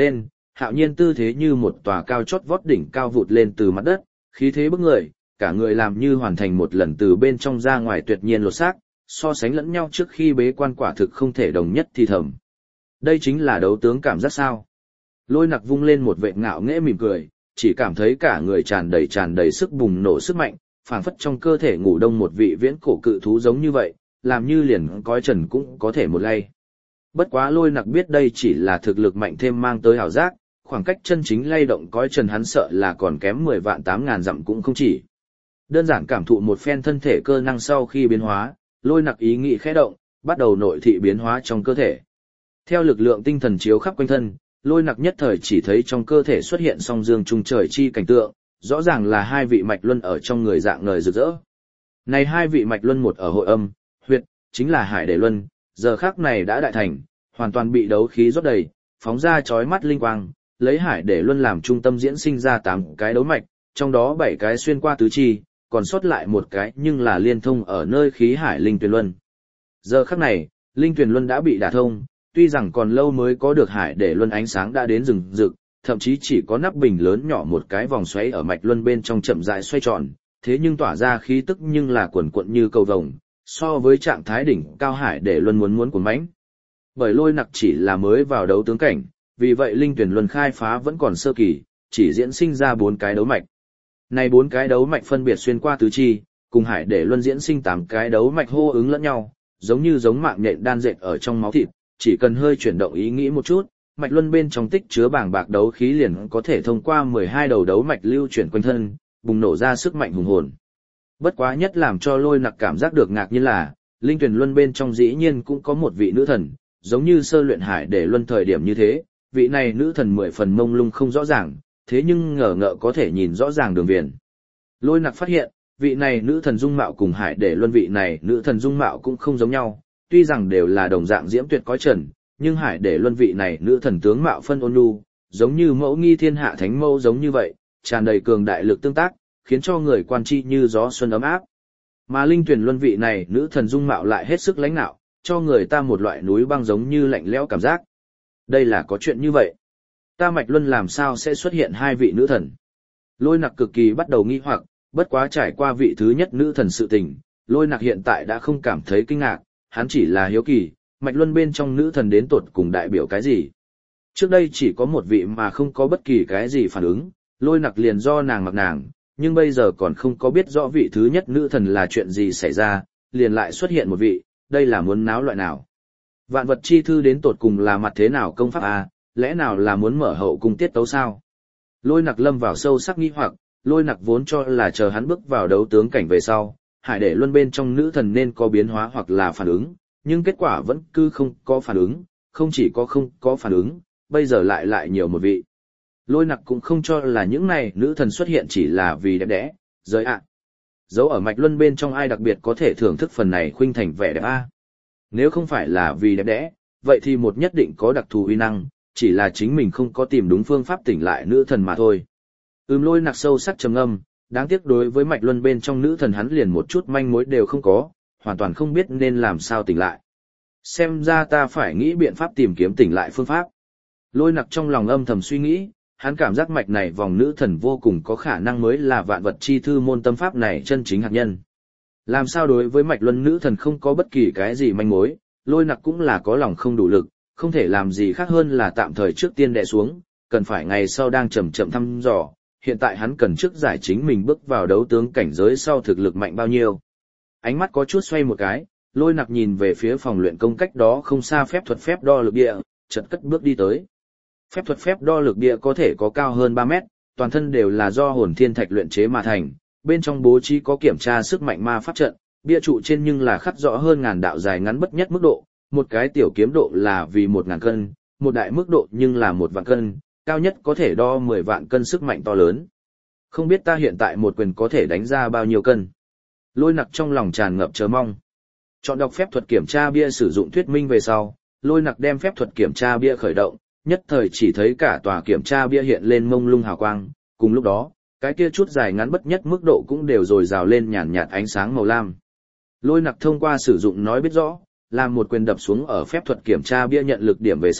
hạo nhiên tư thế như một tòa cao chót vót đỉnh cao vụt lên từ mặt đất, khí thế bức người, cả người làm như hoàn thành một lần từ bên trong ra ngoài tuyệt nhiên lột xác, so sánh lẫn nhau trước khi bế quan quả thực không thể đồng nhất thì thầm. Đây chính là đấu tướng cảm giác sao? Lôi Nặc vung lên một vệt ngạo nghễ mỉm cười, chỉ cảm thấy cả người tràn đầy sức bùng nổ sức mạnh, phảng phất trong cơ thể ngủ đông một vị viễn cổ cự thú giống như vậy, làm như liền cõi trần cũng có thể một lay. Bất quá Lôi Nặc biết đây chỉ là thực lực mạnh thêm mang tới ảo giác, khoảng cách chân chính lay động cõi trần hắn sợ là còn kém 10 vạn 8.000 dặm cũng không chỉ. Đơn giản cảm thụ một phen thân thể cơ năng sau khi biến hóa, Lôi Nặc ý nghĩ khẽ động, bắt đầu nội thị biến hóa trong cơ thể. Theo lực lượng tinh thần chiếu khắp quanh thân, Lôi Nặc nhất thời chỉ thấy trong cơ thể xuất hiện song dương trung trời chi cảnh tượng, rõ ràng là hai vị mạch luân ở trong người dạng ngời rực rỡ. Này hai vị mạch luân một ở hội âm, huyệt, chính là Hải Để Luân, giờ khắc này đã đại thành, hoàn toàn bị đấu khí rót đầy, phóng ra chói mắt linh quang, lấy Hải Để Luân làm trung tâm diễn sinh ra 8 cái đấu mạch, trong đó 7 cái xuyên qua tứ chi, còn sót lại một cái nhưng là liên thông ở nơi khí hải linh tuyền luân. Giờ khắc này, linh tuyền luân đã bị đả thông, tuy rằng còn lâu mới có được Hải Để Luân ánh sáng đã đến rừng rực, thậm chí chỉ có nắp bình lớn nhỏ một cái vòng xoáy ở mạch luân bên trong chậm rãi xoay tròn, thế nhưng tỏa ra khí tức nhưng là quần quận như cầu vồng, so với trạng thái đỉnh cao Hải Để Luân muốn cuốn mãnh. Bởi Lôi Nặc chỉ là mới vào đấu tướng cảnh, vì vậy linh tuyển luân khai phá vẫn còn sơ kỳ, chỉ diễn sinh ra 4 cái đấu mạch. Này 4 cái đấu mạch phân biệt xuyên qua tứ chi, cùng Hải Để Luân diễn sinh 8 cái đấu mạch hô ứng lẫn nhau, giống mạng nhện đan dệt ở trong máu thịt, chỉ cần hơi chuyển động ý nghĩ một chút, mạch luân bên trong tích chứa bàng bạc đấu khí liền có thể thông qua 12 đầu đấu mạch lưu chuyển quanh thân, bùng nổ ra sức mạnh hùng hồn. Bất quá nhất làm cho Lôi Nặc cảm giác được ngạc nhiên là, linh tuyển luân bên trong dĩ nhiên cũng có một vị nữ thần, giống như sơ luyện Hải Để Luân thời điểm như thế, vị này nữ thần 10 phần mông lung không rõ ràng, thế nhưng ngờ có thể nhìn rõ ràng đường viền. Lôi Nặc phát hiện, vị này nữ thần dung mạo cùng Hải Để Luân vị này nữ thần dung mạo cũng không giống nhau, tuy rằng đều là đồng dạng diễm tuyệt cõi trần, nhưng Hải Để Luân vị này nữ thần tướng mạo phân ôn nhu, giống như mẫu nghi thiên hạ thánh mẫu giống như vậy, tràn đầy cường đại lực tương tác, khiến cho người quan chi như gió xuân ấm áp. Mà linh tuyển luân vị này nữ thần dung mạo lại hết sức lãnh nạo, cho người ta một loại núi băng giống như lạnh lẽo cảm giác. Đây là có chuyện như vậy. Ta mạch luân làm sao sẽ xuất hiện hai vị nữ thần? Lôi Nặc cực kỳ bắt đầu nghi hoặc, bất quá trải qua vị thứ nhất nữ thần sự tình, Lôi Nặc hiện tại đã không cảm thấy kinh ngạc, hắn chỉ là hiếu kỳ, mạch luân bên trong nữ thần đến tột cùng đại biểu cái gì? Trước đây chỉ có một vị mà không có bất kỳ cái gì phản ứng, Lôi Nặc liền do nàng mặc nàng, nhưng bây giờ còn không có biết rõ vị thứ nhất nữ thần là chuyện gì xảy ra, liền lại xuất hiện một vị, đây là muốn náo loại nào? Vạn vật chi thư đến tột cùng là mặt thế nào công pháp à, lẽ nào là muốn mở hậu cung tiết tấu sao? Lôi Nặc lâm vào sâu sắc nghi hoặc, Lôi Nặc vốn cho là chờ hắn bước vào đấu tướng cảnh về sau, Hải Để Luân bên trong nữ thần nên có biến hóa hoặc là phản ứng, nhưng kết quả vẫn cứ không có phản ứng, không chỉ có không có phản ứng, bây giờ lại nhiều một vị. Lôi Nặc cũng không cho là những này nữ thần xuất hiện chỉ là vì đẹp đẽ, giới ạ. Dấu ở mạch luân bên trong ai đặc biệt có thể thưởng thức phần này khuynh thành vẻ đẹp a? Nếu không phải là vì đẹp đẽ, vậy thì một nhất định có đặc thù uy năng, chỉ là chính mình không có tìm đúng phương pháp tỉnh lại nữ thần mà thôi. Lôi Nặc sâu sắc trầm ngâm, đáng tiếc đối với mạch luân bên trong nữ thần hắn liền một chút manh mối đều không có, hoàn toàn không biết nên làm sao tỉnh lại. Xem ra ta phải nghĩ biện pháp tìm kiếm tỉnh lại phương pháp. Lôi Nặc trong lòng âm thầm suy nghĩ, hắn cảm giác mạch này vòng nữ thần vô cùng có khả năng mới là vạn vật chi thư môn tâm pháp này chân chính hạt nhân. Làm sao đối với mạch luân nữ thần không có bất kỳ cái gì manh mối, Lôi Nặc cũng là có lòng không đủ lực, không thể làm gì khác hơn là tạm thời trước tiên đè xuống, cần phải ngày sau đang chậm chậm thăm dò, hiện tại hắn cần trước giải chính mình bước vào đấu tướng cảnh giới sau thực lực mạnh bao nhiêu. Ánh mắt có chút xoay một cái, Lôi Nặc nhìn về phía phòng luyện công cách đó không xa phép thuật phép đo lực địa, chợt cất bước đi tới. Phép thuật phép đo lực địa có thể có cao hơn 3 mét, toàn thân đều là do hồn thiên thạch luyện chế mà thành, bên trong bố trí có kiểm tra sức mạnh ma pháp trận, bia trụ trên nhưng là khắc rõ hơn ngàn đạo dài ngắn bất nhất mức độ, một cái tiểu kiếm độ là vì 1.000 cân, một đại mức độ nhưng là 1 vạn cân, cao nhất có thể đo 10 vạn cân sức mạnh to lớn. Không biết ta hiện tại một quyền có thể đánh ra bao nhiêu cân. Lôi Nặc trong lòng tràn ngập chờ mong. Chọn đọc phép thuật kiểm tra bia sử dụng thuyết minh về sau, Lôi Nặc đem phép thuật kiểm tra bia khởi động, nhất thời chỉ thấy cả tòa kiểm tra bia hiện lên mông lung hào quang, cùng lúc đó, cái kia chút dài ngắn bất nhất mức độ cũng đều dồi dào lên nhàn nhạt ánh sáng màu lam. Lôi Nặc thông qua sử dụng nói biết rõ, làm một quyền đập xuống ở phép thuật kiểm tra bia nhận lực điểm về sau,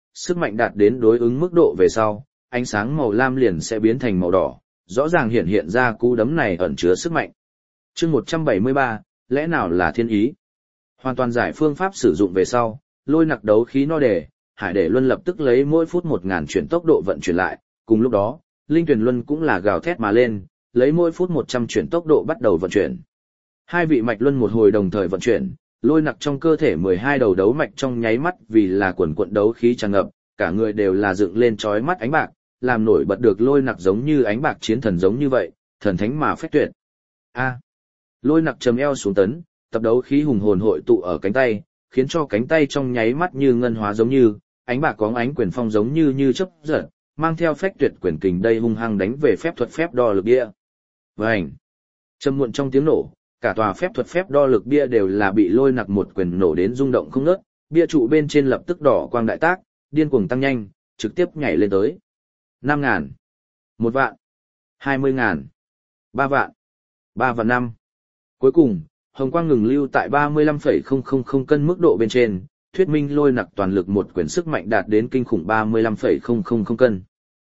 sức mạnh đạt đến đối ứng mức độ về sau, ánh sáng màu lam liền sẽ biến thành màu đỏ, rõ ràng hiện ra cú đấm này ẩn chứa sức mạnh. Chương 173, lẽ nào là thiên ý? Hoàn toàn giải phương pháp sử dụng về sau, Lôi Nặc đấu khí no đề, Hải Để Luân lập tức lấy mỗi phút 1000 chuyển tốc độ vận chuyển lại, cùng lúc đó, Linh Tuyền Luân cũng là gào thét mà lên, lấy mỗi phút 100 chuyển tốc độ bắt đầu vận chuyển. Hai vị mạch luân một hồi đồng thời vận chuyển, Lôi Nặc trong cơ thể 12 đầu đấu mạch trong nháy mắt vì là quần quận đấu khí tràn ngập, cả người đều là dựng lên chói mắt ánh bạc, làm nổi bật được Lôi Nặc giống như ánh bạc chiến thần giống như vậy, thần thánh mà phách tuyệt. Lôi Nặc trầm eo xuống tấn, tập đấu khí hùng hồn hội tụ ở cánh tay, khiến cho cánh tay trong nháy mắt như ngân hóa giống như, ánh bạc có ánh quyền phong giống như chớp giật, mang theo phách tuyệt quyền kình đây hung hăng đánh về phép thuật phép đo lực bia. Vành. Trầm muộn trong tiếng nổ, cả tòa phép thuật phép đo lực bia đều là bị Lôi Nặc một quyền nổ đến rung động không ngớt, bia trụ bên trên lập tức đỏ quang đại tác, điên cuồng tăng nhanh, trực tiếp nhảy lên tới 5.000, 1 vạn, 20.000, 3 vạn, 3 vạn 5. Cuối cùng, hồng quang ngừng lưu tại 35,000 cân mức độ bên trên, thuyết minh Lôi Nặc toàn lực một quyền sức mạnh đạt đến kinh khủng 35,000 cân.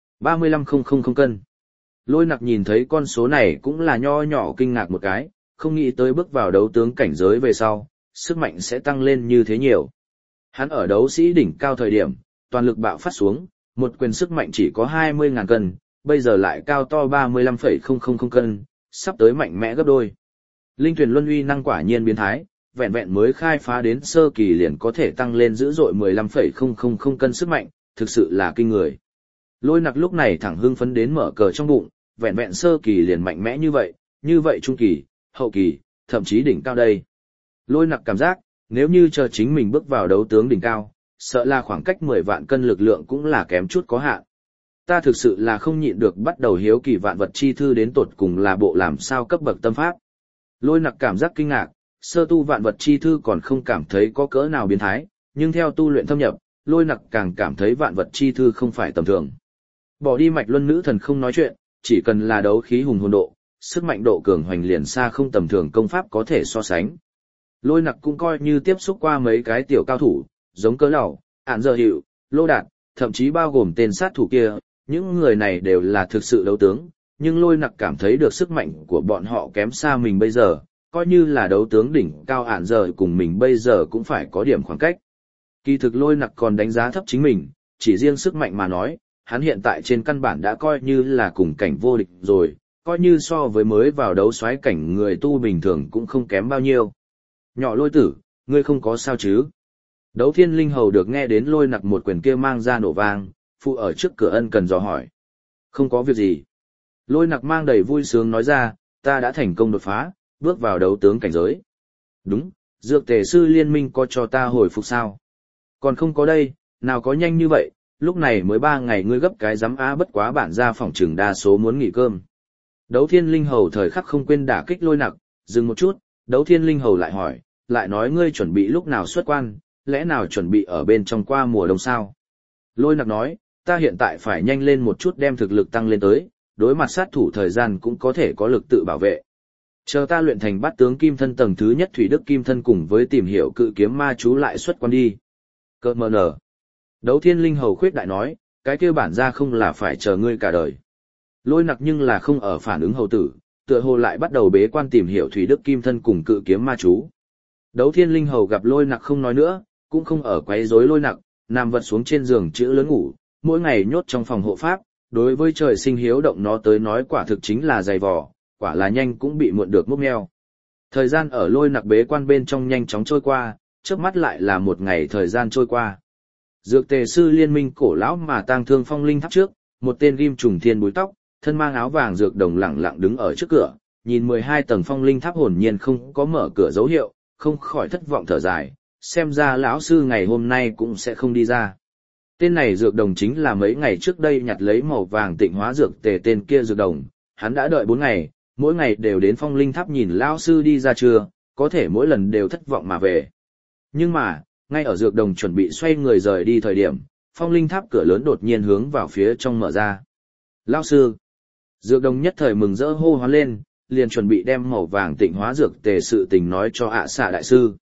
35,000 cân. Lôi Nặc nhìn thấy con số này cũng là nho nhỏ kinh ngạc một cái, không nghĩ tới bước vào đấu tướng cảnh giới về sau, sức mạnh sẽ tăng lên như thế nhiều. Hắn ở đấu sĩ đỉnh cao thời điểm, toàn lực bạo phát xuống, một quyền sức mạnh chỉ có 20.000 cân, bây giờ lại cao to 35,000 cân, sắp tới mạnh mẽ gấp đôi. Linh Tuyền Luân uy năng quả nhiên biến thái, vẹn vẹn mới khai phá đến sơ kỳ liền có thể tăng lên dữ dội 15,000 cân sức mạnh, thực sự là kinh người. Lôi Nặc lúc này thẳng hưng phấn đến mở cờ trong bụng, vẹn vẹn sơ kỳ liền mạnh mẽ như vậy trung kỳ, hậu kỳ, thậm chí đỉnh cao đây. Lôi Nặc cảm giác, nếu như chờ chính mình bước vào đấu tướng đỉnh cao, sợ là khoảng cách 10 vạn cân lực lượng cũng là kém chút có hạn. Ta thực sự là không nhịn được bắt đầu hiếu kỳ vạn vật chi thư đến tột cùng là bộ làm sao cấp bậc tâm pháp. Lôi Nặc cảm giác kinh ngạc, sơ tu vạn vật chi thư còn không cảm thấy có cỡ nào biến thái, nhưng theo tu luyện thâm nhập, Lôi Nặc càng cảm thấy vạn vật chi thư không phải tầm thường. Bỏ đi mạch luân nữ thần không nói chuyện, chỉ cần là đấu khí hùng hồn độ, sức mạnh độ cường hoành liền xa không tầm thường công pháp có thể so sánh. Lôi Nặc cũng coi như tiếp xúc qua mấy cái tiểu cao thủ, giống Cớ Lầu, Ản Giờ Hiệu, Lô Đạt, thậm chí bao gồm tên sát thủ kia, những người này đều là thực sự đấu tướng, nhưng Lôi Nặc cảm thấy được sức mạnh của bọn họ kém xa mình bây giờ, coi như là đấu tướng đỉnh cao Ản Giờ cùng mình bây giờ cũng phải có điểm khoảng cách. Kỳ thực Lôi Nặc còn đánh giá thấp chính mình, chỉ riêng sức mạnh mà nói, hắn hiện tại trên căn bản đã coi như là cùng cảnh vô địch rồi, coi như so với mới vào đấu soái cảnh người tu bình thường cũng không kém bao nhiêu. Nhỏ Lôi tử, ngươi không có sao chứ? Đấu Thiên Linh Hầu được nghe đến Lôi Nặc một quyền kia mang ra nổ vang, phụ ở trước cửa ân cần dò hỏi. Không có việc gì. Lôi Nặc mang đầy vui sướng nói ra, ta đã thành công đột phá, bước vào đấu tướng cảnh giới. Đúng, dược tề sư liên minh có cho ta hồi phục sao? Còn không có đây, nào có nhanh như vậy, lúc này mới 3 ngày ngươi gấp cái giám á bất quá bản ra phòng trừng đa số muốn nghỉ cơm. Đấu Thiên Linh Hầu thời khắc không quên đả kích Lôi Nặc, dừng một chút, Đấu Thiên Linh Hầu lại hỏi, lại nói ngươi chuẩn bị lúc nào xuất quan, lẽ nào chuẩn bị ở bên trong qua mùa đông sao? Lôi Nặc nói, ta hiện tại phải nhanh lên một chút đem thực lực tăng lên tới, đối mặt sát thủ thời gian cũng có thể có lực tự bảo vệ. Chờ ta luyện thành bát tướng kim thân tầng thứ nhất thủy đức kim thân cùng với tìm hiểu cự kiếm ma chú lại xuất quan đi. Cơ mờ nở. Đấu Thiên Linh Hầu khuyết đại nói, cái kia bản ra không là phải chờ ngươi cả đời. Lôi Nặc nhưng là không ở phản ứng hầu tử, tựa hồ lại bắt đầu bế quan tìm hiểu thủy đức kim thân cùng cự kiếm ma chú. Đấu Thiên Linh Hầu gặp Lôi Nặc không nói nữa, cũng không ở quấy rối Lôi Nặc, nằm vật xuống trên giường chữ lớn ngủ, mỗi ngày nhốt trong phòng hộ pháp, đối với trời sinh hiếu động nó tới nói quả thực chính là dày vò, quả là nhanh cũng bị muộn được múc meo. Thời gian ở Lôi Nặc bế quan bên trong nhanh chóng trôi qua, chớp mắt lại là một ngày thời gian trôi qua. Dược tề sư liên minh cổ lão mà tang thương phong linh tháp trước, một tên ghim trùng thiên búi tóc, thân mang áo vàng dược đồng lẳng lặng đứng ở trước cửa, nhìn 12 tầng phong linh tháp hồn nhiên không có mở cửa dấu hiệu, không khỏi thất vọng thở dài, xem ra lão sư ngày hôm nay cũng sẽ không đi ra. Tên này dược đồng chính là mấy ngày trước đây nhặt lấy màu vàng tịnh hóa dược tề tên kia dược đồng, hắn đã đợi 4 ngày, mỗi ngày đều đến phong linh tháp nhìn lão sư đi ra chưa, có thể mỗi lần đều thất vọng mà về. Nhưng mà, ngay ở dược đồng chuẩn bị xoay người rời đi thời điểm, phong linh tháp cửa lớn đột nhiên hướng vào phía trong mở ra. Lão sư! Dược đồng nhất thời mừng rỡ hô hoán lên, liền chuẩn bị đem màu vàng tịnh hóa dược tề sự tình nói cho ạ xạ đại sư.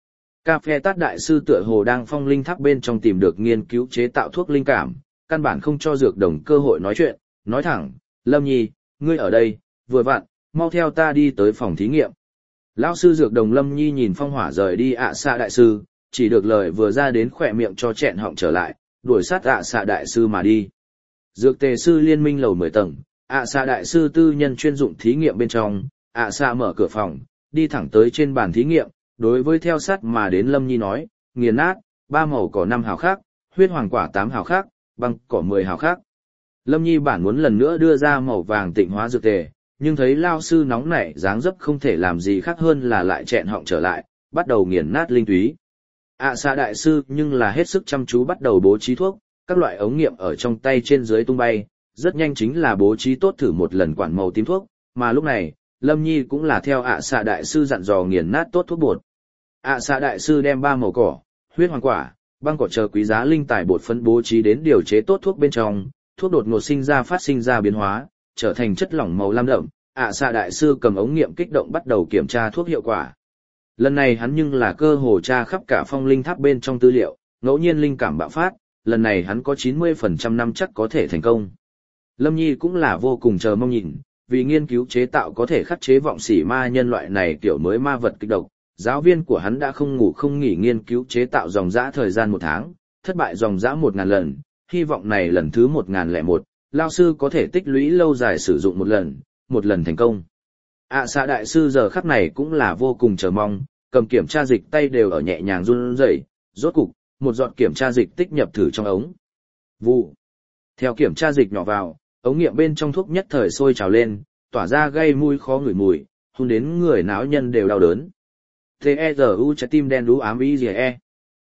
Cà phê tát đại sư tựa hồ đang phong linh tháp bên trong tìm được nghiên cứu chế tạo thuốc linh cảm, căn bản không cho dược đồng cơ hội nói chuyện, nói thẳng, Lâm Nhi, ngươi ở đây, vừa vặn, mau theo ta đi tới phòng thí nghiệm. Lão sư dược đồng Lâm Nhi nhìn phong hỏa rời đi xạ đại sư, chỉ được lời vừa ra đến khỏe miệng cho chẹn họng trở lại, đuổi sát xạ đại sư mà đi. Dược tề sư liên minh lầu 10 tầng, xạ đại sư tư nhân chuyên dụng thí nghiệm bên trong, xạ mở cửa phòng, đi thẳng tới trên bàn thí nghiệm, đối với theo sát mà đến Lâm Nhi nói, nghiền nát, 3 màu cỏ 5 hào khác, huyết hoàng quả 8 hào khác, băng cỏ 10 hào khác. Lâm Nhi bản muốn lần nữa đưa ra màu vàng tịnh hóa dược tề, nhưng thấy lao sư nóng nảy dáng dấp không thể làm gì khác hơn là lại chẹn họng trở lại, bắt đầu nghiền nát linh túy. Xạ đại sư nhưng là hết sức chăm chú bắt đầu bố trí thuốc, các loại ống nghiệm ở trong tay trên dưới tung bay, rất nhanh chính là bố trí tốt thử một lần quản màu tím thuốc, mà lúc này, Lâm Nhi cũng là theo xạ đại sư dặn dò nghiền nát tốt thuốc bột. Xạ đại sư đem 3 màu cỏ, huyết hoàng quả, băng cỏ chờ quý giá linh tài bột phân bố trí đến điều chế tốt thuốc bên trong, thuốc đột ngột phát sinh ra biến hóa, trở thành chất lỏng màu lam đậm. Xạ đại sư cầm ống nghiệm kích động bắt đầu kiểm tra thuốc hiệu quả. Lần này hắn nhưng là cơ hồ tra khắp cả phong linh tháp bên trong tư liệu, ngẫu nhiên linh cảm bạo phát, lần này hắn có 90% năm chắc có thể thành công. Lâm Nhi cũng là vô cùng chờ mong nhìn, vì nghiên cứu chế tạo có thể khắc chế vọng xỉ ma nhân loại này kiểu mới ma vật kịch độc, giáo viên của hắn đã không ngủ không nghỉ nghiên cứu chế tạo dòng dã thời gian 1 tháng, thất bại dòng dã 1000 lần, hy vọng này lần thứ 1001, lao sư có thể tích lũy lâu dài sử dụng một lần thành công. Xạ đại sư giờ khắc này cũng là vô cùng chờ mong, cầm kiểm tra dịch tay đều ở nhẹ nhàng run rẩy, rốt cục, một giọt kiểm tra dịch tích nhập thử trong ống. Vụ. Theo kiểm tra dịch nhỏ vào, ống nghiệm bên trong thuốc nhất thời sôi trào lên, tỏa ra gây mùi khó ngửi mùi, hôn đến người náo nhân đều đau đớn. T-E-Z-U trái tim đen đú ám ý gì e.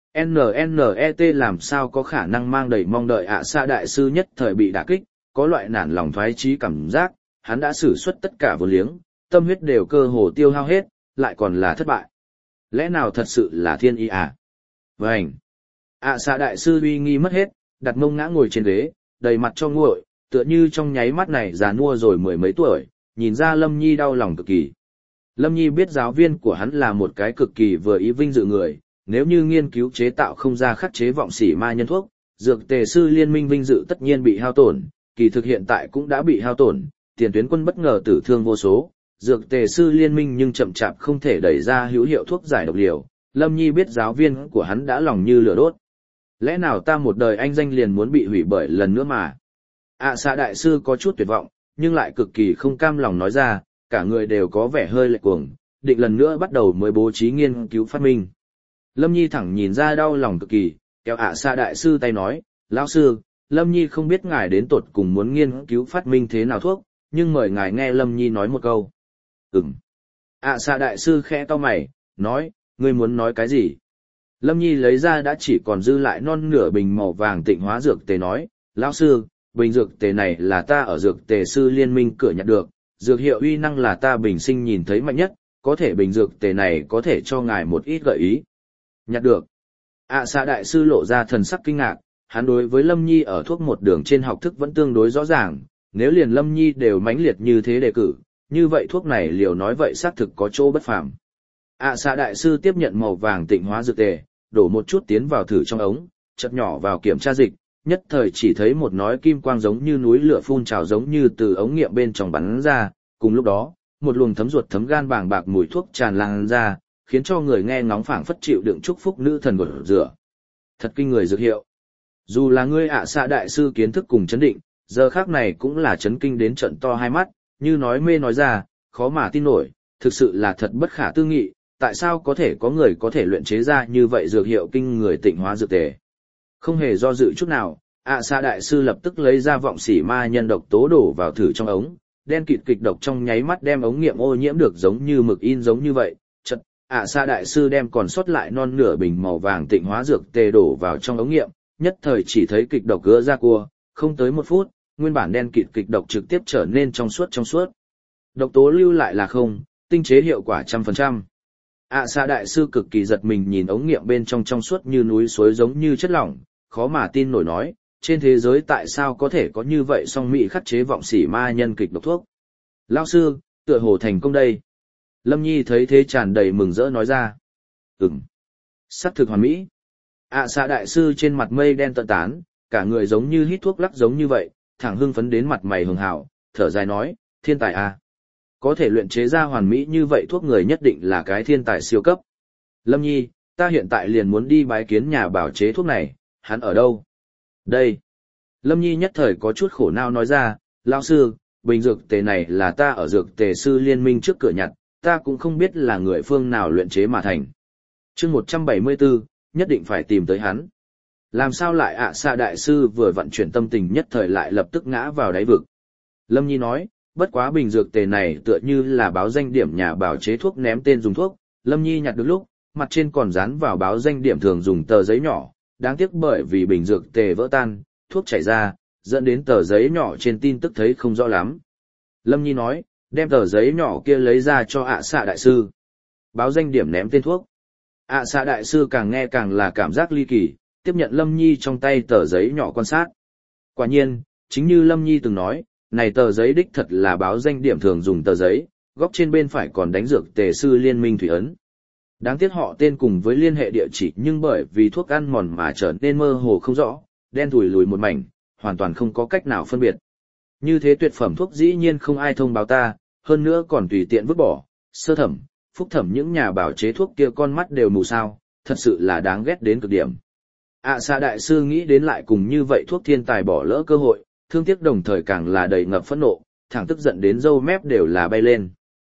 N-N-E-T làm sao có khả năng mang đầy mong đợi xạ đại sư nhất thời bị đả kích, có loại nản lòng thoái chí cảm giác, hắn đã sử xuất tất cả vốn liếng, tâm huyết đều cơ hồ tiêu hao hết, lại còn là thất bại. Lẽ nào thật sự là thiên ý à? Vânh! Xạ đại sư uy nghi mất hết, đặt mông ngã ngồi trên ghế, đầy mặt cho nguội, tựa như trong nháy mắt này già nua rồi 10 mấy tuổi, nhìn ra Lâm Nhi đau lòng cực kỳ. Lâm Nhi biết giáo viên của hắn là một cái cực kỳ vừa ý vinh dự người, nếu như nghiên cứu chế tạo không ra khắc chế vọng xỉ ma nhân thuốc, dược tề sư liên minh vinh dự tất nhiên bị hao tổn, kỳ thực hiện tại cũng đã bị hao tổn, tiền tuyến quân bất ngờ tử thương vô số, dược tề sư liên minh nhưng chậm chạp không thể đẩy ra hữu hiệu thuốc giải độc liều. Lâm Nhi biết giáo viên của hắn đã lòng như lửa đốt. Lẽ nào ta một đời anh danh liền muốn bị hủy bởi lần nữa mà? Xạ đại sư có chút tuyệt vọng, nhưng lại cực kỳ không cam lòng nói ra, cả người đều có vẻ hơi lệch cuồng, định lần nữa bắt đầu mới bố trí nghiên cứu phát minh. Lâm Nhi thẳng nhìn ra đau lòng cực kỳ, kéo xạ đại sư tay nói, lão sư, Lâm Nhi không biết ngài đến tột cùng muốn nghiên cứu phát minh thế nào thuốc, nhưng mời ngài nghe Lâm Nhi nói một câu. Xạ đại sư khẽ cau mày, nói, ngươi muốn nói cái gì? Lâm Nhi lấy ra đã chỉ còn dư lại non nửa bình màu vàng tịnh hóa dược tề nói, lão sư, bình dược tề này là ta ở dược tề sư liên minh cửa nhặt được, dược hiệu uy năng là ta bình sinh nhìn thấy mạnh nhất, có thể bình dược tề này có thể cho ngài một ít gợi ý. Nhặt được. Xạ đại sư lộ ra thần sắc kinh ngạc, hắn đối với Lâm Nhi ở thuốc một đường trên học thức vẫn tương đối rõ ràng, nếu liền Lâm Nhi đều mãnh liệt như thế đề cử, như vậy thuốc này liều nói vậy xác thực có chỗ bất phàm. Xạ đại sư tiếp nhận màu vàng tịnh hóa dược tề, đổ một chút tiến vào thử trong ống, chật nhỏ vào kiểm tra dịch, nhất thời chỉ thấy một nói kim quang giống như núi lửa phun trào giống như từ ống nghiệm bên trong bắn ra, cùng lúc đó, một luồng thấm ruột thấm gan bàng bạc mùi thuốc tràn lan ra, khiến cho người nghe ngóng phảng phất chịu đựng chúc phúc nữ thần gột rửa. Thật kinh người dược hiệu. Dù là ngươi xạ đại sư kiến thức cùng chấn định, giờ khác này cũng là chấn kinh đến trận to hai mắt, như nói mê nói ra, khó mà tin nổi, thực sự là thật bất khả tư nghị, tại sao có thể có người có thể luyện chế ra như vậy dược hiệu kinh người tịnh hóa dược tề. Không hề do dự chút nào, xạ đại sư lập tức lấy ra vọng xỉ ma nhân độc tố đổ vào thử trong ống, đen kịt kịch độc trong nháy mắt đem ống nghiệm ô nhiễm được giống như mực in giống như vậy. Chật, xạ đại sư đem còn sót lại non nửa bình màu vàng tịnh hóa dược tề đổ vào trong ống nghiệm, nhất thời chỉ thấy kịch độc gỡ ra cua, không tới 1 phút, nguyên bản đen kịt kịch độc trực tiếp trở nên trong suốt. Độc tố lưu lại là không, tinh chế hiệu quả 100%. Xạ đại sư cực kỳ giật mình nhìn ống nghiệm bên trong suốt như núi suối giống như chất lỏng, khó mà tin nổi nói, trên thế giới tại sao có thể có như vậy song mỹ khắc chế vọng xỉ ma nhân kịch độc thuốc. Lão sư, tựa hồ thành công đây. Lâm Nhi thấy thế tràn đầy mừng rỡ nói ra. Sắc thực hoàn mỹ. Xạ đại sư trên mặt mây đen tận tán, cả người giống như hít thuốc lắc giống như vậy, thẳng hưng phấn đến mặt mày hường hào, thở dài nói, thiên tài à. Có thể luyện chế ra hoàn mỹ như vậy thuốc người nhất định là cái thiên tài siêu cấp. Lâm Nhi, ta hiện tại liền muốn đi bái kiến nhà bảo chế thuốc này, hắn ở đâu? Đây. Lâm Nhi nhất thời có chút khổ não nói ra, lão sư, bình dược tề này là ta ở dược tề sư liên minh trước cửa nhặt, ta cũng không biết là người phương nào luyện chế mà thành. Chương 174, nhất định phải tìm tới hắn. Làm sao lại xạ đại sư vừa vận chuyển tâm tình nhất thời lại lập tức ngã vào đáy vực. Lâm Nhi nói, bất quá bình dược tề này tựa như là báo danh điểm nhà bảo chế thuốc ném tên dùng thuốc, Lâm Nhi nhặt được lúc, mặt trên còn dán vào báo danh điểm thường dùng tờ giấy nhỏ, đáng tiếc bởi vì bình dược tề vỡ tan, thuốc chảy ra, dẫn đến tờ giấy nhỏ trên tin tức thấy không rõ lắm. Lâm Nhi nói, đem tờ giấy nhỏ kia lấy ra cho xạ đại sư. Báo danh điểm ném tên thuốc. Xạ đại sư càng nghe càng là cảm giác ly kỳ, tiếp nhận Lâm Nhi trong tay tờ giấy nhỏ quan sát. Quả nhiên, chính như Lâm Nhi từng nói, này tờ giấy đích thật là báo danh điểm thường dùng tờ giấy, góc trên bên phải còn đánh dược tề sư liên minh thủy ấn. Đáng tiếc họ tên cùng với liên hệ địa chỉ nhưng bởi vì thuốc ăn mòn mà trở nên mơ hồ không rõ, đen thủi lùi một mảnh, hoàn toàn không có cách nào phân biệt. Như thế tuyệt phẩm thuốc dĩ nhiên không ai thông báo ta, hơn nữa còn tùy tiện vứt bỏ, sơ thẩm, phúc thẩm những nhà bảo chế thuốc kia con mắt đều mù sao, thật sự là đáng ghét đến cực điểm. Xạ đại sư nghĩ đến lại cùng như vậy thuốc thiên tài bỏ lỡ cơ hội, thương tiếc đồng thời càng là đầy ngập phẫn nộ, thẳng tức giận đến râu mép đều là bay lên.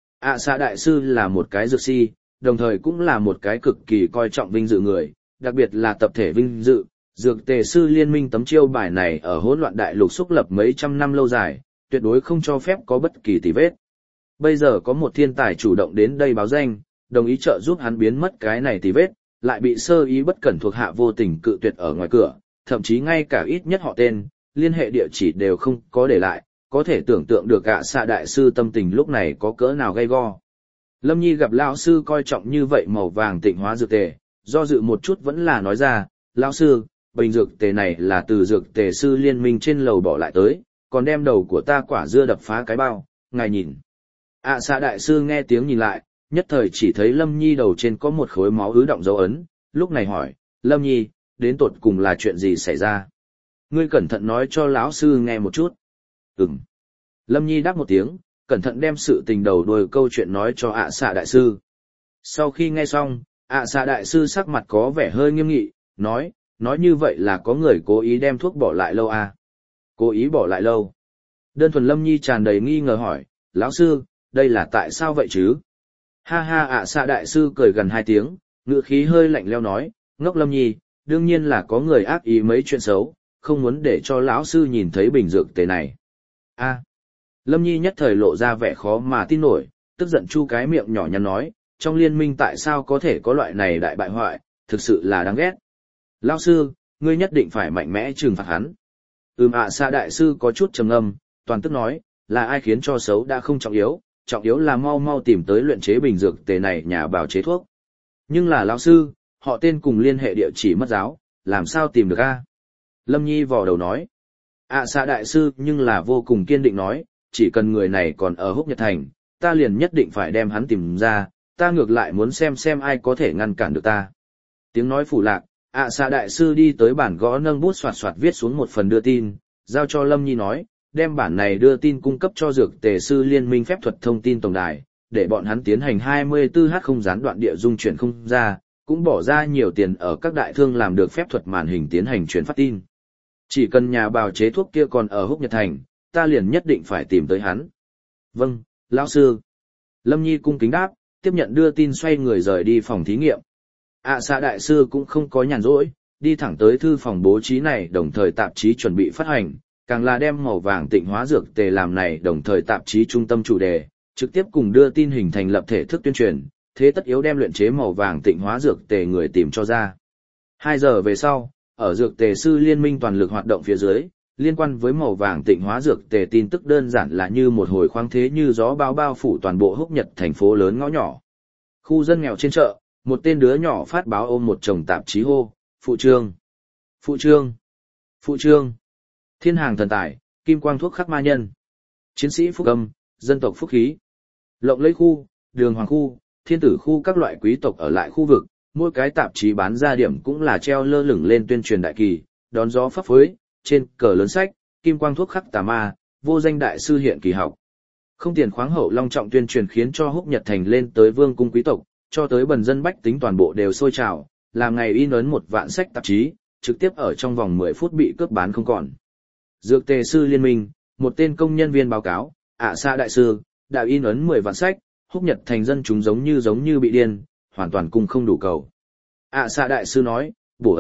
Xạ đại sư là một cái dược si, đồng thời cũng là một cái cực kỳ coi trọng vinh dự người, đặc biệt là tập thể vinh dự. Dược tề sư liên minh tấm chiêu bài này ở hỗn loạn đại lục xúc lập mấy trăm năm lâu dài, tuyệt đối không cho phép có bất kỳ tì vết. Bây giờ có một thiên tài chủ động đến đây báo danh, đồng ý trợ giúp hắn biến mất cái này tì vết, lại bị sơ ý bất cẩn thuộc hạ vô tình cự tuyệt ở ngoài cửa, thậm chí ngay cả ít nhất họ tên, liên hệ địa chỉ đều không có để lại, có thể tưởng tượng được xạ đại sư tâm tình lúc này có cỡ nào gay go. Lâm Nhi gặp lão sư coi trọng như vậy màu vàng tịnh hóa dược tề, do dự một chút vẫn là nói ra, lão sư, bình dược tề này là từ dược tề sư liên minh trên lầu bỏ lại tới, còn đem đầu của ta quả dưa đập phá cái bao, ngài nhìn. Xạ đại sư nghe tiếng nhìn lại, nhất thời chỉ thấy Lâm Nhi đầu trên có một khối máu ứ động dấu ấn, lúc này hỏi, Lâm Nhi, đến tột cùng là chuyện gì xảy ra? Ngươi cẩn thận nói cho lão sư nghe một chút. Ừm. Lâm Nhi đáp một tiếng, cẩn thận đem sự tình đầu đuôi câu chuyện nói cho xạ đại sư. Sau khi nghe xong, xạ đại sư sắc mặt có vẻ hơi nghiêm nghị, nói như vậy là có người cố ý đem thuốc bỏ lại lâu à? Cố ý bỏ lại lâu. Đơn thuần Lâm Nhi tràn đầy nghi ngờ hỏi, lão sư, đây là tại sao vậy chứ? Ha ha xạ đại sư cười gần 2 tiếng, ngữ khí hơi lạnh lẽo nói, ngốc Lâm Nhi, đương nhiên là có người ác ý mấy chuyện xấu, không muốn để cho lão sư nhìn thấy bình dược tề này. Lâm Nhi nhất thời lộ ra vẻ khó mà tin nổi, tức giận chu cái miệng nhỏ nhắn nói, trong liên minh tại sao có thể có loại này đại bại hoại, thực sự là đáng ghét. Lão sư, ngươi nhất định phải mạnh mẽ trừng phạt hắn. Xạ đại sư có chút trầm ngâm, toàn tức nói, là ai khiến cho xấu đã không trọng yếu là mau mau tìm tới luyện chế bình dược tề này nhà bảo chế thuốc. Nhưng là lão sư, họ tên cùng liên hệ địa chỉ mất giáo, làm sao tìm được a? Lâm Nhi vò đầu nói. Xạ đại sư nhưng là vô cùng kiên định nói, chỉ cần người này còn ở Húc Nhật Thành, ta liền nhất định phải đem hắn tìm ra, ta ngược lại muốn xem ai có thể ngăn cản được ta. Tiếng nói phủ lạc, xạ đại sư đi tới bản gõ nâng bút soạt soạt viết xuống một phần đưa tin, giao cho Lâm Nhi nói, đem bản này đưa tin cung cấp cho dược tề sư liên minh phép thuật thông tin tổng đài, để bọn hắn tiến hành 24h không gián đoạn địa dung chuyển không ra, cũng bỏ ra nhiều tiền ở các đại thương làm được phép thuật màn hình tiến hành truyền phát tin. Chỉ cần nhà bào chế thuốc kia còn ở Húc Nhật Thành, ta liền nhất định phải tìm tới hắn. Vâng, lão sư. Lâm Nhi cung kính đáp, tiếp nhận đưa tin xoay người rời đi phòng thí nghiệm. Xạ đại sư cũng không có nhàn rỗi, đi thẳng tới thư phòng bố trí này đồng thời tạp chí chuẩn bị phát hành, càng là đem màu vàng tịnh hóa dược tề làm này đồng thời tạp chí trung tâm chủ đề, trực tiếp cùng đưa tin hình thành lập thể thức tuyên truyền, thế tất yếu đem luyện chế màu vàng tịnh hóa dược tề người tìm cho ra. 2 giờ về sau, ở dược tề sư liên minh toàn lực hoạt động phía dưới, liên quan với màu vàng tịnh hóa dược tề tin tức đơn giản là như một hồi khoáng thế như gió bao phủ toàn bộ Húc Nhật thành phố lớn ngõ nhỏ. Khu dân nghèo trên chợ, một tên đứa nhỏ phát báo ôm một chồng tạp chí hô, phụ trương, phụ trương, phụ trương, thiên hàng thần tài, kim quang thuốc khắc ma nhân, chiến sĩ phúc âm, dân tộc phúc khí, lộng lẫy khu, đường hoàng khu, thiên tử khu các loại quý tộc ở lại khu vực, mỗi cái tạp chí bán ra điểm cũng là treo lơ lửng lên tuyên truyền đại kỳ, đón gió phấp phới, trên cờ lớn sách, kim quang thuốc khắc tà ma, vô danh đại sư hiện kỳ học. Không tiền khoáng hậu long trọng tuyên truyền khiến cho Húc Nhật Thành lên tới vương cung quý tộc, cho tới bần dân bách tính toàn bộ đều sôi trào, làm ngày in ấn 1 vạn sách tạp chí, trực tiếp ở trong vòng 10 phút bị cướp bán không còn. Dược tề sư liên minh, một tên công nhân viên báo cáo, Sa đại sư, đã in ấn 10 vạn sách, Húc Nhật Thành dân chúng giống như bị điên, hoàn toàn cung không đủ cầu. Sa đại sư nói, bổ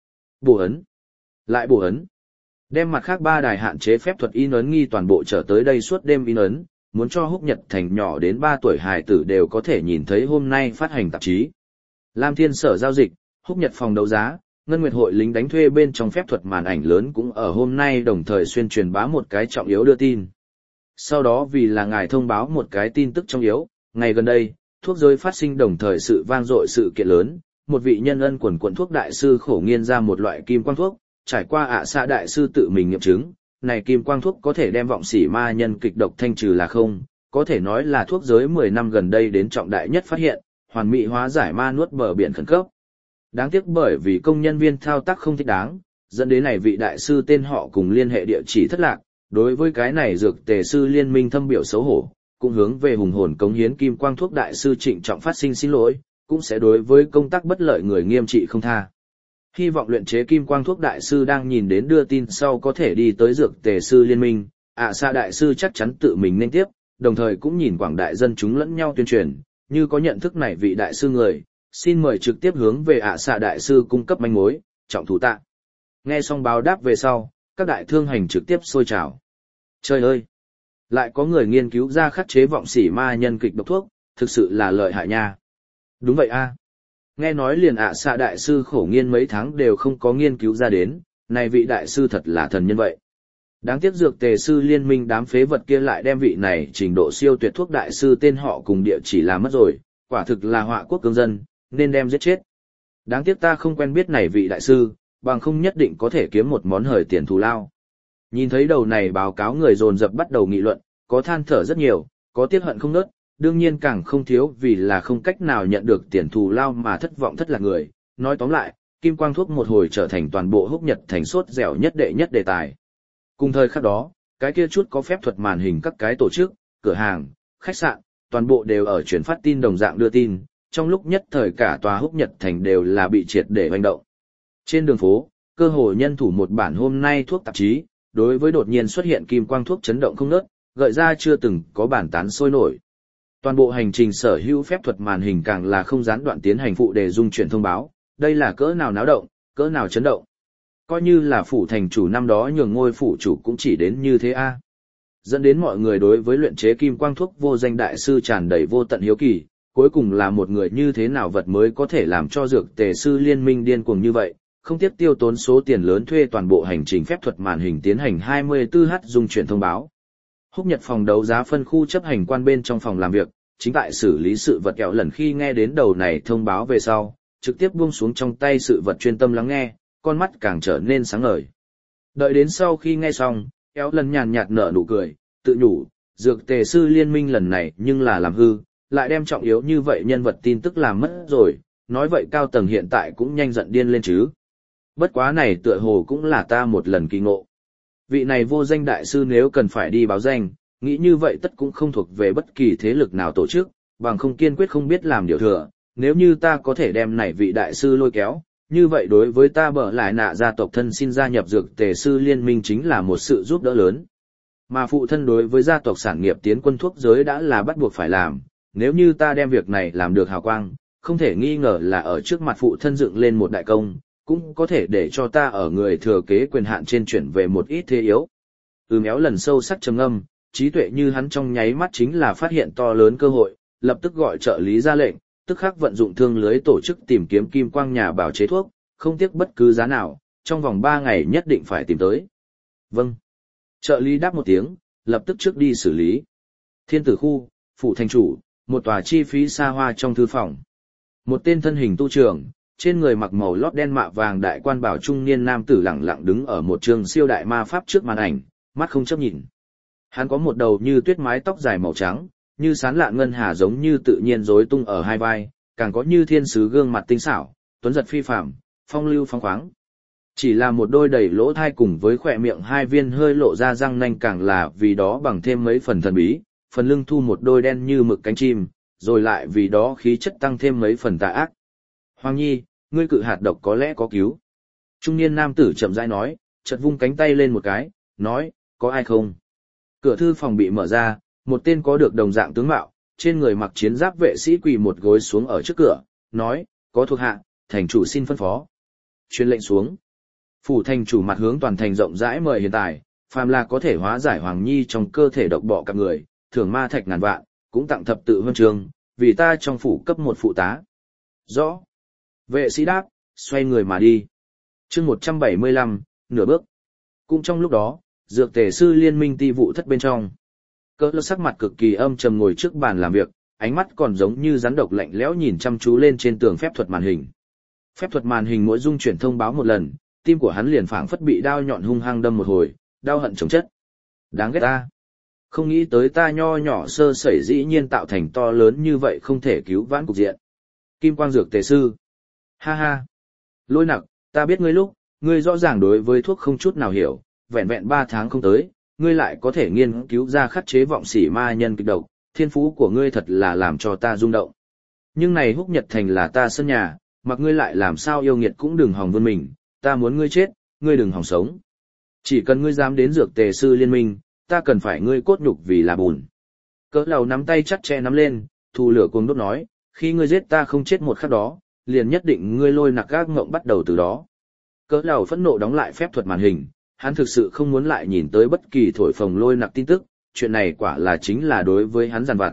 ấn, lại bổ ấn. Đem mặt khác 3 đài hạn chế phép thuật in ấn nghi toàn bộ trở tới đây suốt đêm in ấn, muốn cho Húc Nhật Thành nhỏ đến 3 tuổi hài tử đều có thể nhìn thấy hôm nay phát hành tạp chí. Lam Thiên sở giao dịch, Húc Nhật phòng đấu giá, Ngân Nguyệt hội lính đánh thuê bên trong phép thuật màn ảnh lớn cũng ở hôm nay đồng thời xuyên truyền bá một cái trọng yếu đưa tin. Sau đó vì là ngài thông báo một cái tin tức trọng yếu, ngày gần đây, thuốc giới phát sinh đồng thời sự vang dội sự kiện lớn, một vị nhân ân quần thuốc đại sư khổ nghiên ra một loại kim quang thuốc, trải qua Sa đại sư tự mình nghiệm chứng, này kim quang thuốc có thể đem vọng xỉ ma nhân kịch độc thanh trừ là không, có thể nói là thuốc giới 10 năm gần đây đến trọng đại nhất phát hiện, hoàn mỹ hóa giải ma nuốt bờ biển khẩn cấp. Đáng tiếc bởi vì công nhân viên thao tác không thích đáng, dẫn đến này vị đại sư tên họ cùng liên hệ địa chỉ thất lạc, đối với cái này dược tề sư liên minh thâm biểu xấu hổ, cũng hướng về hùng hồn cống hiến kim quang thuốc đại sư trịnh trọng phát sinh xin lỗi, cũng sẽ đối với công tác bất lợi người nghiêm trị không tha. Hy vọng luyện chế kim quang thuốc đại sư đang nhìn đến đưa tin sau có thể đi tới dược tề sư liên minh, Sa đại sư chắc chắn tự mình nên tiếp, đồng thời cũng nhìn quảng đại dân chúng lẫn nhau tuyên truyền, như có nhận thức này vị đại sư người, xin mời trực tiếp hướng về Sa đại sư cung cấp manh mối, trọng thủ tạ. Nghe xong báo đáp về sau, các đại thương hành trực tiếp sôi trào. Trời ơi! Lại có người nghiên cứu ra khắc chế vọng xỉ ma nhân kịch độc thuốc, thực sự là lợi hại nha. Đúng vậy a. Nghe nói liền Sa đại sư khổ nghiên mấy tháng đều không có nghiên cứu ra đến, này vị đại sư thật là thần nhân vậy. Đáng tiếc dược tề sư liên minh đám phế vật kia lại đem vị này trình độ siêu tuyệt thuốc đại sư tên họ cùng địa chỉ làm mất rồi, quả thực là họa quốc cương dân, nên đem giết chết. Đáng tiếc ta không quen biết này vị đại sư, bằng không nhất định có thể kiếm một món hời tiền thù lao. Nhìn thấy đầu này báo cáo người dồn dập bắt đầu nghị luận, có than thở rất nhiều, có tiếc hận không nớt, đương nhiên càng không thiếu vì là không cách nào nhận được tiền thù lao mà thất vọng thất lạc người. Nói tóm lại, kim quang thuốc một hồi trở thành toàn bộ Húc Nhật Thành sốt dẻo nhất đề tài. Cùng thời khắc đó, cái kia chút có phép thuật màn hình các cái tổ chức, cửa hàng, khách sạn, toàn bộ đều ở truyền phát tin đồng dạng đưa tin, trong lúc nhất thời cả tòa Húc Nhật Thành đều là bị triệt để hoành động. Trên đường phố, cơ hồ nhân thủ một bản hôm nay thuốc tạp chí, đối với đột nhiên xuất hiện kim quang thuốc chấn động không ngớt, gợi ra chưa từng có bản tán sôi nổi. Toàn bộ hành trình sở hữu phép thuật màn hình càng là không gián đoạn tiến hành phụ đề dung chuyển thông báo, đây là cỡ nào náo động, cỡ nào chấn động. Coi như là phủ thành chủ năm đó nhường ngôi phủ chủ cũng chỉ đến như thế a. Dẫn đến mọi người đối với luyện chế kim quang thuốc vô danh đại sư tràn đầy vô tận hiếu kỳ, cuối cùng là một người như thế nào vật mới có thể làm cho dược tề sư liên minh điên cuồng như vậy, không tiếp tiêu tốn số tiền lớn thuê toàn bộ hành trình phép thuật màn hình tiến hành 24h dung chuyển thông báo. Húc Nhật phòng đấu giá phân khu chấp hành quan bên trong phòng làm việc, chính tại xử lý sự vật kẹo lần khi nghe đến đầu này thông báo về sau, trực tiếp buông xuống trong tay sự vật chuyên tâm lắng nghe, con mắt càng trở nên sáng ngời. Đợi đến sau khi nghe xong, kéo lần nhàn nhạt nở nụ cười, tự nhủ, dược tề sư liên minh lần này nhưng là làm hư, lại đem trọng yếu như vậy nhân vật tin tức làm mất rồi, nói vậy cao tầng hiện tại cũng nhanh giận điên lên chứ. Bất quá này tựa hồ cũng là ta một lần kỳ ngộ. Vị này vô danh đại sư nếu cần phải đi báo danh, nghĩ như vậy tất cũng không thuộc về bất kỳ thế lực nào tổ chức, bằng không kiên quyết không biết làm điều thừa, nếu như ta có thể đem này vị đại sư lôi kéo, như vậy đối với ta bở lại nạ gia tộc thân xin gia nhập dược tề sư liên minh chính là một sự giúp đỡ lớn. Mà phụ thân đối với gia tộc sản nghiệp tiến quân thuốc giới đã là bắt buộc phải làm, nếu như ta đem việc này làm được hào quang, không thể nghi ngờ là ở trước mặt phụ thân dựng lên một đại công, cũng có thể để cho ta ở người thừa kế quyền hạn trên chuyển về một ít thế yếu. Méo lần sâu sắc trầm ngâm, trí tuệ như hắn trong nháy mắt chính là phát hiện to lớn cơ hội, lập tức gọi trợ lý ra lệnh, tức khắc vận dụng thương lưới tổ chức tìm kiếm kim quang nhà bào chế thuốc, không tiếc bất cứ giá nào, trong vòng 3 ngày nhất định phải tìm tới. Vâng. Trợ lý đáp một tiếng, lập tức trước đi xử lý. Thiên tử khu, phủ thành chủ, một tòa chi phí xa hoa trong thư phòng. Một tên thân hình tu trưởng, trên người mặc màu lót đen mạ vàng đại quan bảo trung niên nam tử lẳng lặng đứng ở một trường siêu đại ma pháp trước màn ảnh, mắt không chấp nhìn. Hắn có một đầu như tuyết mái tóc dài màu trắng, như sán lạ ngân hà giống như tự nhiên rối tung ở hai vai, càng có như thiên sứ gương mặt tinh xảo, tuấn giật phi phàm, phong lưu phóng khoáng. Chỉ là một đôi đầy lỗ thai cùng với khỏe miệng hai viên hơi lộ ra răng nanh càng là vì đó bằng thêm mấy phần thần bí, phần lưng thu một đôi đen như mực cánh chim, rồi lại vì đó khí chất tăng thêm mấy phần tà ác. Hoàng Nhi, ngươi cự hạt độc có lẽ có cứu. Trung niên nam tử chậm rãi nói, chợt vung cánh tay lên một cái, nói, có ai không? Cửa thư phòng bị mở ra, một tên có được đồng dạng tướng mạo, trên người mặc chiến giáp vệ sĩ quỳ một gối xuống ở trước cửa, nói, có thuộc hạ, thành chủ xin phân phó. Truyền lệnh xuống. Phủ thành chủ mặt hướng toàn thành rộng rãi mời hiện tại, phàm là có thể hóa giải Hoàng Nhi trong cơ thể độc bọ cặp người, thưởng ma thạch ngàn vạn, cũng tặng thập tự huân chương, vì ta trong phủ cấp một phụ tá. Rõ. Vệ sĩ đáp, xoay người mà đi. Chương 175, nửa bước. Cũng trong lúc đó, dược tề sư liên minh ti vụ thất bên trong. Cỡ lơ sắc mặt cực kỳ âm trầm ngồi trước bàn làm việc, ánh mắt còn giống như rắn độc lạnh lẽo nhìn chăm chú lên trên tường phép thuật màn hình. Phép thuật màn hình mỗi dung chuyển thông báo một lần, tim của hắn liền phảng phất bị đao nhọn hung hăng đâm một hồi, đau hận chồng chất. Đáng ghét ta. Không nghĩ tới ta nho nhỏ sơ sẩy dĩ nhiên tạo thành to lớn như vậy không thể cứu vãn cục diện. Kim quang dược tề sư. Ha ha. Lôi nặc, ta biết ngươi lúc, ngươi rõ ràng đối với thuốc không chút nào hiểu, vẹn vẹn 3 tháng không tới, ngươi lại có thể nghiên cứu ra khắc chế vọng sỉ ma nhân kịch độc, thiên phú của ngươi thật là làm cho ta rung động. Nhưng này Húc Nhật Thành là ta sân nhà, mặc ngươi lại làm sao yêu nghiệt cũng đừng hòng vươn mình, ta muốn ngươi chết, ngươi đừng hòng sống. Chỉ cần ngươi dám đến dược tề sư liên minh, ta cần phải ngươi cốt nhục vì là bùn. Cỡ lầu nắm tay chặt chẽ nắm lên, thù lửa cuồng đốt nói, khi ngươi giết ta không chết một khắc đó, liền nhất định ngươi lôi nặc gác ngộng bắt đầu từ đó. Cỡ lầu phẫn nộ đóng lại phép thuật màn hình, hắn thực sự không muốn lại nhìn tới bất kỳ thổi phồng lôi nặc tin tức, chuyện này quả là chính là đối với hắn giàn vặt.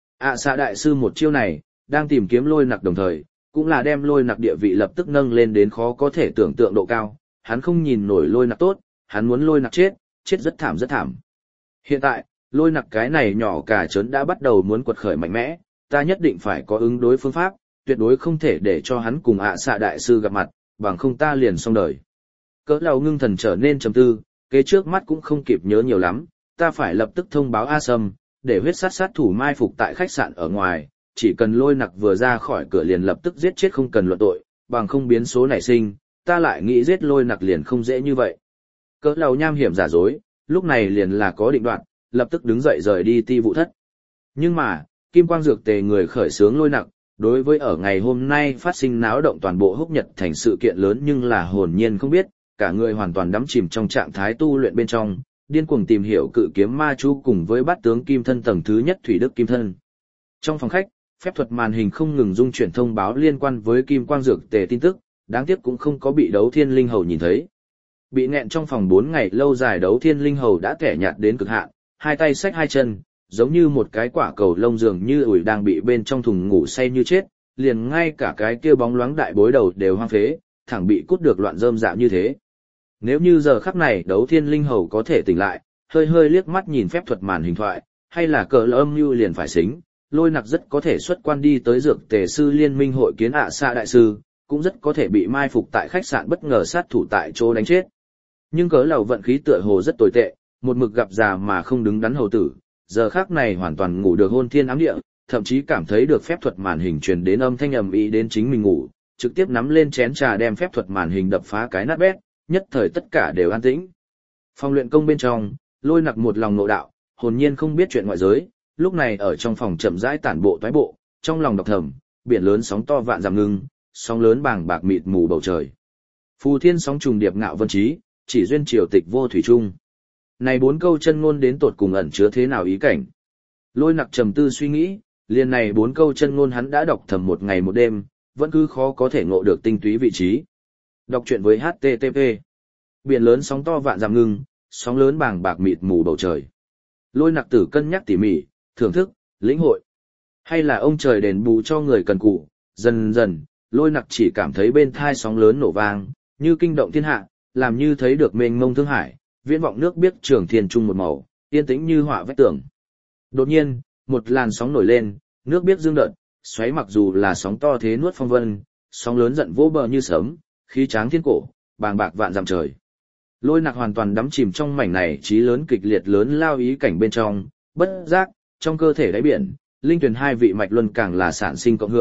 Xạ đại sư một chiêu này, đang tìm kiếm lôi nặc đồng thời, cũng là đem lôi nặc địa vị lập tức nâng lên đến khó có thể tưởng tượng độ cao, hắn không nhìn nổi lôi nặc tốt, hắn muốn lôi nặc chết, chết rất thảm rất thảm. Hiện tại, lôi nặc cái này nhỏ cả trớn đã bắt đầu muốn quật khởi mạnh mẽ, ta nhất định phải có ứng đối phương pháp, tuyệt đối không thể để cho hắn cùng xạ đại sư gặp mặt, bằng không ta liền xong đời. Cỡ lầu ngưng thần trở nên trầm tư, kế trước mắt cũng không kịp nhớ nhiều lắm, ta phải lập tức thông báo A Sâm, để huyết sát thủ mai phục tại khách sạn ở ngoài, chỉ cần lôi nặc vừa ra khỏi cửa liền lập tức giết chết không cần luận tội, bằng không biến số nảy sinh, ta lại nghĩ giết lôi nặc liền không dễ như vậy. Cỡ lầu nham hiểm giả dối, lúc này liền là có định đoạn, lập tức đứng dậy rời đi ti vụ thất. Nhưng mà, kim quang dược tề người khởi xướng lôi nặc, đối với ở ngày hôm nay phát sinh náo động toàn bộ Húc Nhật Thành sự kiện lớn nhưng là hồn nhiên không biết, cả người hoàn toàn đắm chìm trong trạng thái tu luyện bên trong, điên cuồng tìm hiểu cự kiếm ma chú cùng với bát tướng kim thân tầng thứ nhất thủy đức kim thân. Trong phòng khách, phép thuật màn hình không ngừng dung chuyển thông báo liên quan với kim quang dược tề tin tức, đáng tiếc cũng không có bị đấu thiên linh hầu nhìn thấy. Bị nghẹn trong phòng 4 ngày lâu dài đấu thiên linh hầu đã kẻ nhạt đến cực hạn, hai tay xách hai chân, giống như một cái quả cầu lông dường như ủi đang bị bên trong thùng ngủ say như chết, liền ngay cả cái kia bóng loáng đại bối đầu đều hoang phế, thẳng bị cút được loạn rơm rạ như thế. Nếu như giờ khắc này đấu thiên linh hầu có thể tỉnh lại, hơi hơi liếc mắt nhìn phép thuật màn hình thoại, hay là cờ âm như liền phải xính, lôi nặc rất có thể xuất quan đi tới dược tề sư liên minh hội kiến xạ đại sư, cũng rất có thể bị mai phục tại khách sạn bất ngờ sát thủ tại chỗ đánh chết. Nhưng cớ lầu vận khí tựa hồ rất tồi tệ, một mực gặp già mà không đứng đắn hầu tử, giờ khắc này hoàn toàn ngủ được hôn thiên ám địa, thậm chí cảm thấy được phép thuật màn hình truyền đến âm thanh ầm ĩ đến chính mình ngủ, trực tiếp nắm lên chén trà đem phép thuật màn hình đập phá cái nát bét, nhất thời tất cả đều an tĩnh. Phòng luyện công bên trong, lôi nặc một lòng nội đạo, hồn nhiên không biết chuyện ngoại giới, lúc này ở trong phòng chậm rãi tản bộ toái bộ, trong lòng đọc thầm, biển lớn sóng to vạn dặm ngưng, sóng lớn bàng bạc mịt mù bầu trời. Phù thiên sóng trùng điệp ngạo vân trí, chỉ duyên triều tịch vô thủy trung. Này 4 câu chân ngôn đến tột cùng ẩn chứa thế nào ý cảnh? Lôi nặc trầm tư suy nghĩ, liền này 4 câu chân ngôn hắn đã đọc thầm một ngày một đêm, vẫn cứ khó có thể ngộ được tinh túy vị trí. Đọc truyện với HTTP. Biển lớn sóng to vạn dặm ngưng, sóng lớn bàng bạc mịt mù bầu trời. Lôi nặc tử cân nhắc tỉ mỉ, thưởng thức, lĩnh hội. Hay là ông trời đền bù cho người cần cù, dần dần, lôi nặc chỉ cảm thấy bên thai sóng lớn nổ vang, như kinh động thiên hạ, làm như thấy được mênh mông thương hải, viễn vọng nước biếc trường thiên trung một màu, yên tĩnh như họa vách tường. Đột nhiên, một làn sóng nổi lên, nước biếc dương đợt, xoáy mặc dù là sóng to thế nuốt phong vân, sóng lớn giận vỗ bờ như sớm, khí tráng thiên cổ, bàng bạc vạn dặm trời. Lôi nặc hoàn toàn đắm chìm trong mảnh này chí lớn kịch liệt lớn lao ý cảnh bên trong, bất giác, trong cơ thể đáy biển, linh tuyển hai vị mạch luân càng là sản sinh cộng hưởng,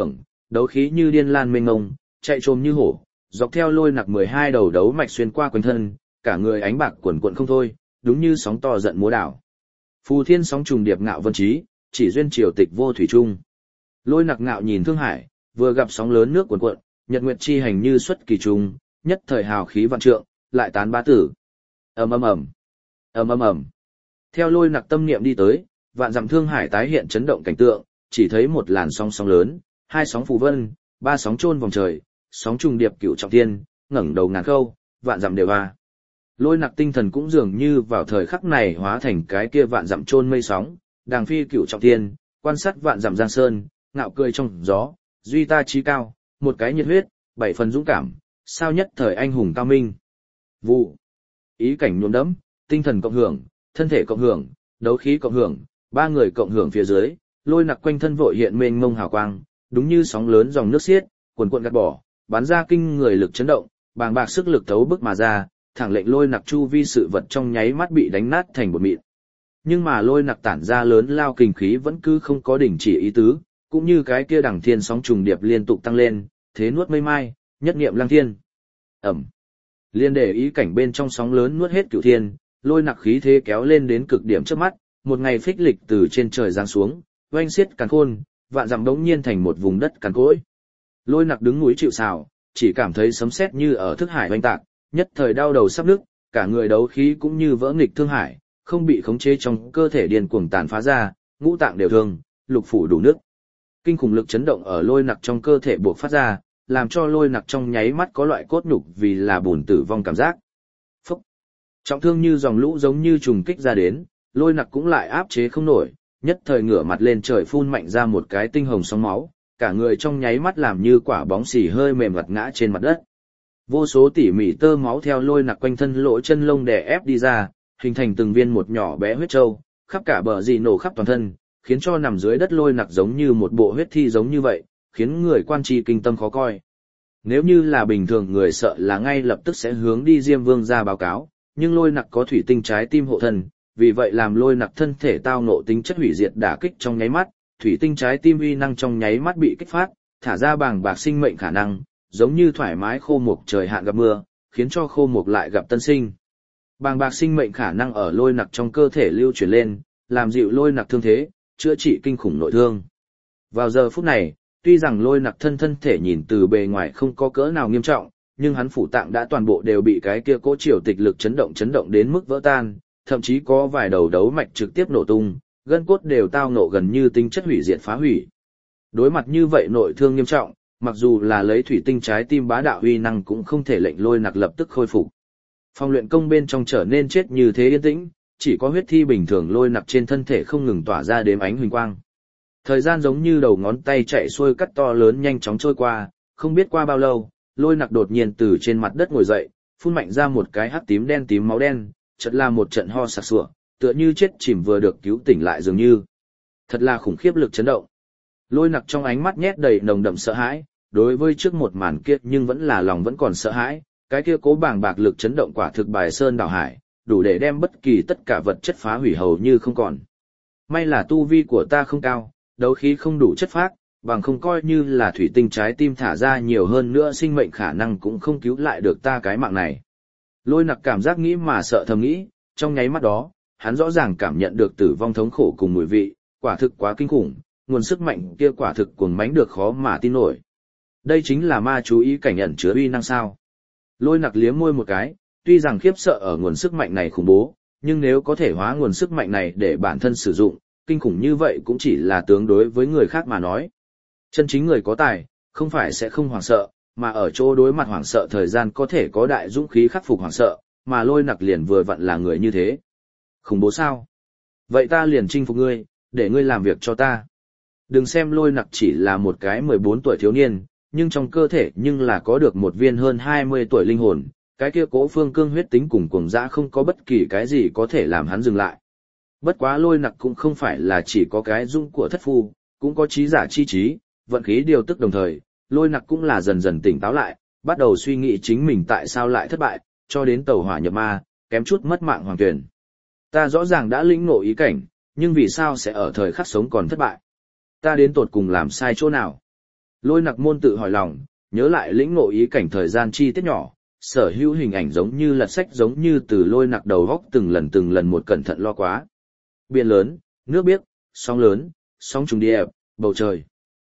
đấu khí như điên lan mênh ngông, chạy trồm như hổ, dọc theo lôi nặc 12 đầu đấu mạch xuyên qua quanh thân, cả người ánh bạc quần quận không thôi, đúng như sóng to giận múa đảo. Phù thiên sóng trùng điệp ngạo vân trí, chỉ duyên triều tịch vô thủy trung. Lôi nặc ngạo nhìn Thương Hải, vừa gặp sóng lớn nước cuồn cuộn, nhật nguyệt chi hành như xuất kỳ trùng, nhất thời hào khí vạn trượng, lại tán bá tử. Ầm ầm ầm, ầm ầm ầm. Theo lôi nặc tâm niệm đi tới, vạn dặm Thương Hải tái hiện chấn động cảnh tượng, chỉ thấy một làn sóng sóng lớn, hai sóng phù vân, ba sóng chôn vòng trời, sóng trùng điệp cửu trọng thiên, ngẩng đầu ngàn khâu, vạn dặm đều ba. Lôi nặc tinh thần cũng dường như vào thời khắc này hóa thành cái kia vạn dặm chôn mây sóng, đàng phi cửu trọng thiên, quan sát vạn dặm giang sơn, ngạo cười trong gió, duy ta trí cao, một cái nhiệt huyết, bảy phần dũng cảm, sao nhất thời anh hùng cao minh. Vụ, ý cảnh nhuốm đẫm, tinh thần cộng hưởng, thân thể cộng hưởng, đấu khí cộng hưởng, ba người cộng hưởng phía dưới, lôi nặc quanh thân vội hiện mênh mông hào quang, đúng như sóng lớn dòng nước xiết, cuồn cuộn gạt bỏ, bắn ra kinh người lực chấn động, bàng bạc sức lực thấu bức mà ra, thẳng lệnh lôi nặc chu vi sự vật trong nháy mắt bị đánh nát thành bột mịn. Nhưng mà lôi nặc tản ra lớn lao kình khí vẫn cứ không có đỉnh chỉ ý tứ, cũng như cái kia đằng thiên sóng trùng điệp liên tục tăng lên, thế nuốt mây mai, nhất niệm lăng thiên. Ẩm. Liên để ý cảnh bên trong sóng lớn nuốt hết cửu thiên, lôi nặc khí thế kéo lên đến cực điểm trước mắt, một ngày phích lịch từ trên trời giáng xuống, oanh xiết càn khôn, vạn dặm đống nhiên thành một vùng đất càn cỗi. Lôi nặc đứng núi chịu sào, chỉ cảm thấy sấm sét như ở thức hải oanh tạc, nhất thời đau đầu sắp nứt, cả người đấu khí cũng như vỡ nghịch thương hải, không bị khống chế trong cơ thể điên cuồng tàn phá ra, ngũ tạng đều thương, lục phủ đủ nước. Kinh khủng lực chấn động ở lôi nặc trong cơ thể buộc phát ra, làm cho lôi nặc trong nháy mắt có loại cốt nhục vì là bùn tử vong cảm giác. Phúc! Trọng thương như dòng lũ giống như trùng kích ra đến, lôi nặc cũng lại áp chế không nổi, nhất thời ngửa mặt lên trời phun mạnh ra một cái tinh hồng sóng máu, cả người trong nháy mắt làm như quả bóng xì hơi mềm gật ngã trên mặt đất. Vô số tỉ mỉ tơ máu theo lôi nặc quanh thân lỗ chân lông đè ép đi ra, hình thành từng viên một nhỏ bé huyết trâu, khắp cả bờ dì nổ khắp toàn thân, khiến cho nằm dưới đất lôi nặc giống như một bộ huyết thi giống như vậy, khiến người quan tri kinh tâm khó coi. Nếu như là bình thường người sợ là ngay lập tức sẽ hướng đi Diêm Vương ra báo cáo, nhưng lôi nặc có thủy tinh trái tim hộ thân, vì vậy làm lôi nặc thân thể tao ngộ tính chất hủy diệt đả kích trong nháy mắt, thủy tinh trái tim uy năng trong nháy mắt bị kích phát, thả ra bàng bạc sinh mệnh khả năng, giống như thoải mái khô mục trời hạn gặp mưa, khiến cho khô mục lại gặp tân sinh. Bàng bạc sinh mệnh khả năng ở lôi nặc trong cơ thể lưu chuyển lên, làm dịu lôi nặc thương thế, chữa trị kinh khủng nội thương. Vào giờ phút này, tuy rằng lôi nặc thân thể nhìn từ bề ngoài không có cỡ nào nghiêm trọng, nhưng hắn phủ tạng đã toàn bộ đều bị cái kia cỗ triều tịch lực chấn động đến mức vỡ tan, thậm chí có vài đầu đấu mạch trực tiếp nổ tung, gân cốt đều tao nộ gần như tính chất hủy diệt phá hủy. Đối mặt như vậy nội thương nghiêm trọng, mặc dù là lấy thủy tinh trái tim bá đạo uy năng cũng không thể lệnh lôi nặc lập tức khôi phục. Phòng luyện công bên trong trở nên chết như thế yên tĩnh, chỉ có huyết thi bình thường lôi nặc trên thân thể không ngừng tỏa ra đếm ánh huỳnh quang. Thời gian giống như đầu ngón tay chạy xuôi cắt to lớn nhanh chóng trôi qua, không biết qua bao lâu, lôi nặc đột nhiên từ trên mặt đất ngồi dậy, phun mạnh ra một cái hắc tím đen máu đen, chợt là một trận ho sặc sụa, tựa như chết chìm vừa được cứu tỉnh lại dường như. Thật là khủng khiếp lực chấn động. Lôi nặc trong ánh mắt nhét đầy nồng đậm sợ hãi, đối với trước một màn kia nhưng vẫn là lòng vẫn còn sợ hãi, cái kia cố bàng bạc lực chấn động quả thực bài sơn đảo hải, đủ để đem bất kỳ tất cả vật chất phá hủy hầu như không còn. May là tu vi của ta không cao, đấu khí không đủ chất phác, bằng không coi như là thủy tinh trái tim thả ra nhiều hơn nữa sinh mệnh khả năng cũng không cứu lại được ta cái mạng này. Lôi nặc cảm giác nghĩ mà sợ thầm nghĩ, trong nháy mắt đó, hắn rõ ràng cảm nhận được tử vong thống khổ cùng mùi vị, quả thực quá kinh khủng, nguồn sức mạnh kia quả thực cuồng mãnh được khó mà tin nổi. Đây chính là ma chú ý cảnh ẩn chứa uy năng sao. Lôi nặc liếm môi một cái, tuy rằng khiếp sợ ở nguồn sức mạnh này khủng bố, nhưng nếu có thể hóa nguồn sức mạnh này để bản thân sử dụng, kinh khủng như vậy cũng chỉ là tương đối với người khác mà nói. Chân chính người có tài, không phải sẽ không hoảng sợ, mà ở chỗ đối mặt hoảng sợ thời gian có thể có đại dũng khí khắc phục hoảng sợ, mà lôi nặc liền vừa vặn là người như thế. Khủng bố sao? Vậy ta liền chinh phục ngươi, để ngươi làm việc cho ta. Đừng xem lôi nặc chỉ là một cái 14 tuổi thiếu niên, nhưng trong cơ thể nhưng là có được một viên hơn 20 tuổi linh hồn, cái kia cố phương cương huyết tính cùng cuồng dã không có bất kỳ cái gì có thể làm hắn dừng lại. Bất quá lôi nặc cũng không phải là chỉ có cái dung của thất phu, cũng có trí giả chi trí, vận khí điều tức đồng thời, lôi nặc cũng là dần dần tỉnh táo lại, bắt đầu suy nghĩ chính mình tại sao lại thất bại, cho đến tẩu hỏa nhập ma, kém chút mất mạng hoàng tuyển. Ta rõ ràng đã lĩnh ngộ ý cảnh, nhưng vì sao sẽ ở thời khắc sống còn thất bại? Ta đến tột cùng làm sai chỗ nào? Lôi Nặc Môn tự hỏi lòng, nhớ lại lĩnh ngộ ý cảnh thời gian chi tiết nhỏ, sở hữu hình ảnh giống như lật sách giống như từ Lôi Nặc đầu góc từng lần một cẩn thận lo quá. Biển lớn, nước biếc, sóng lớn, sóng trùng điệp, bầu trời.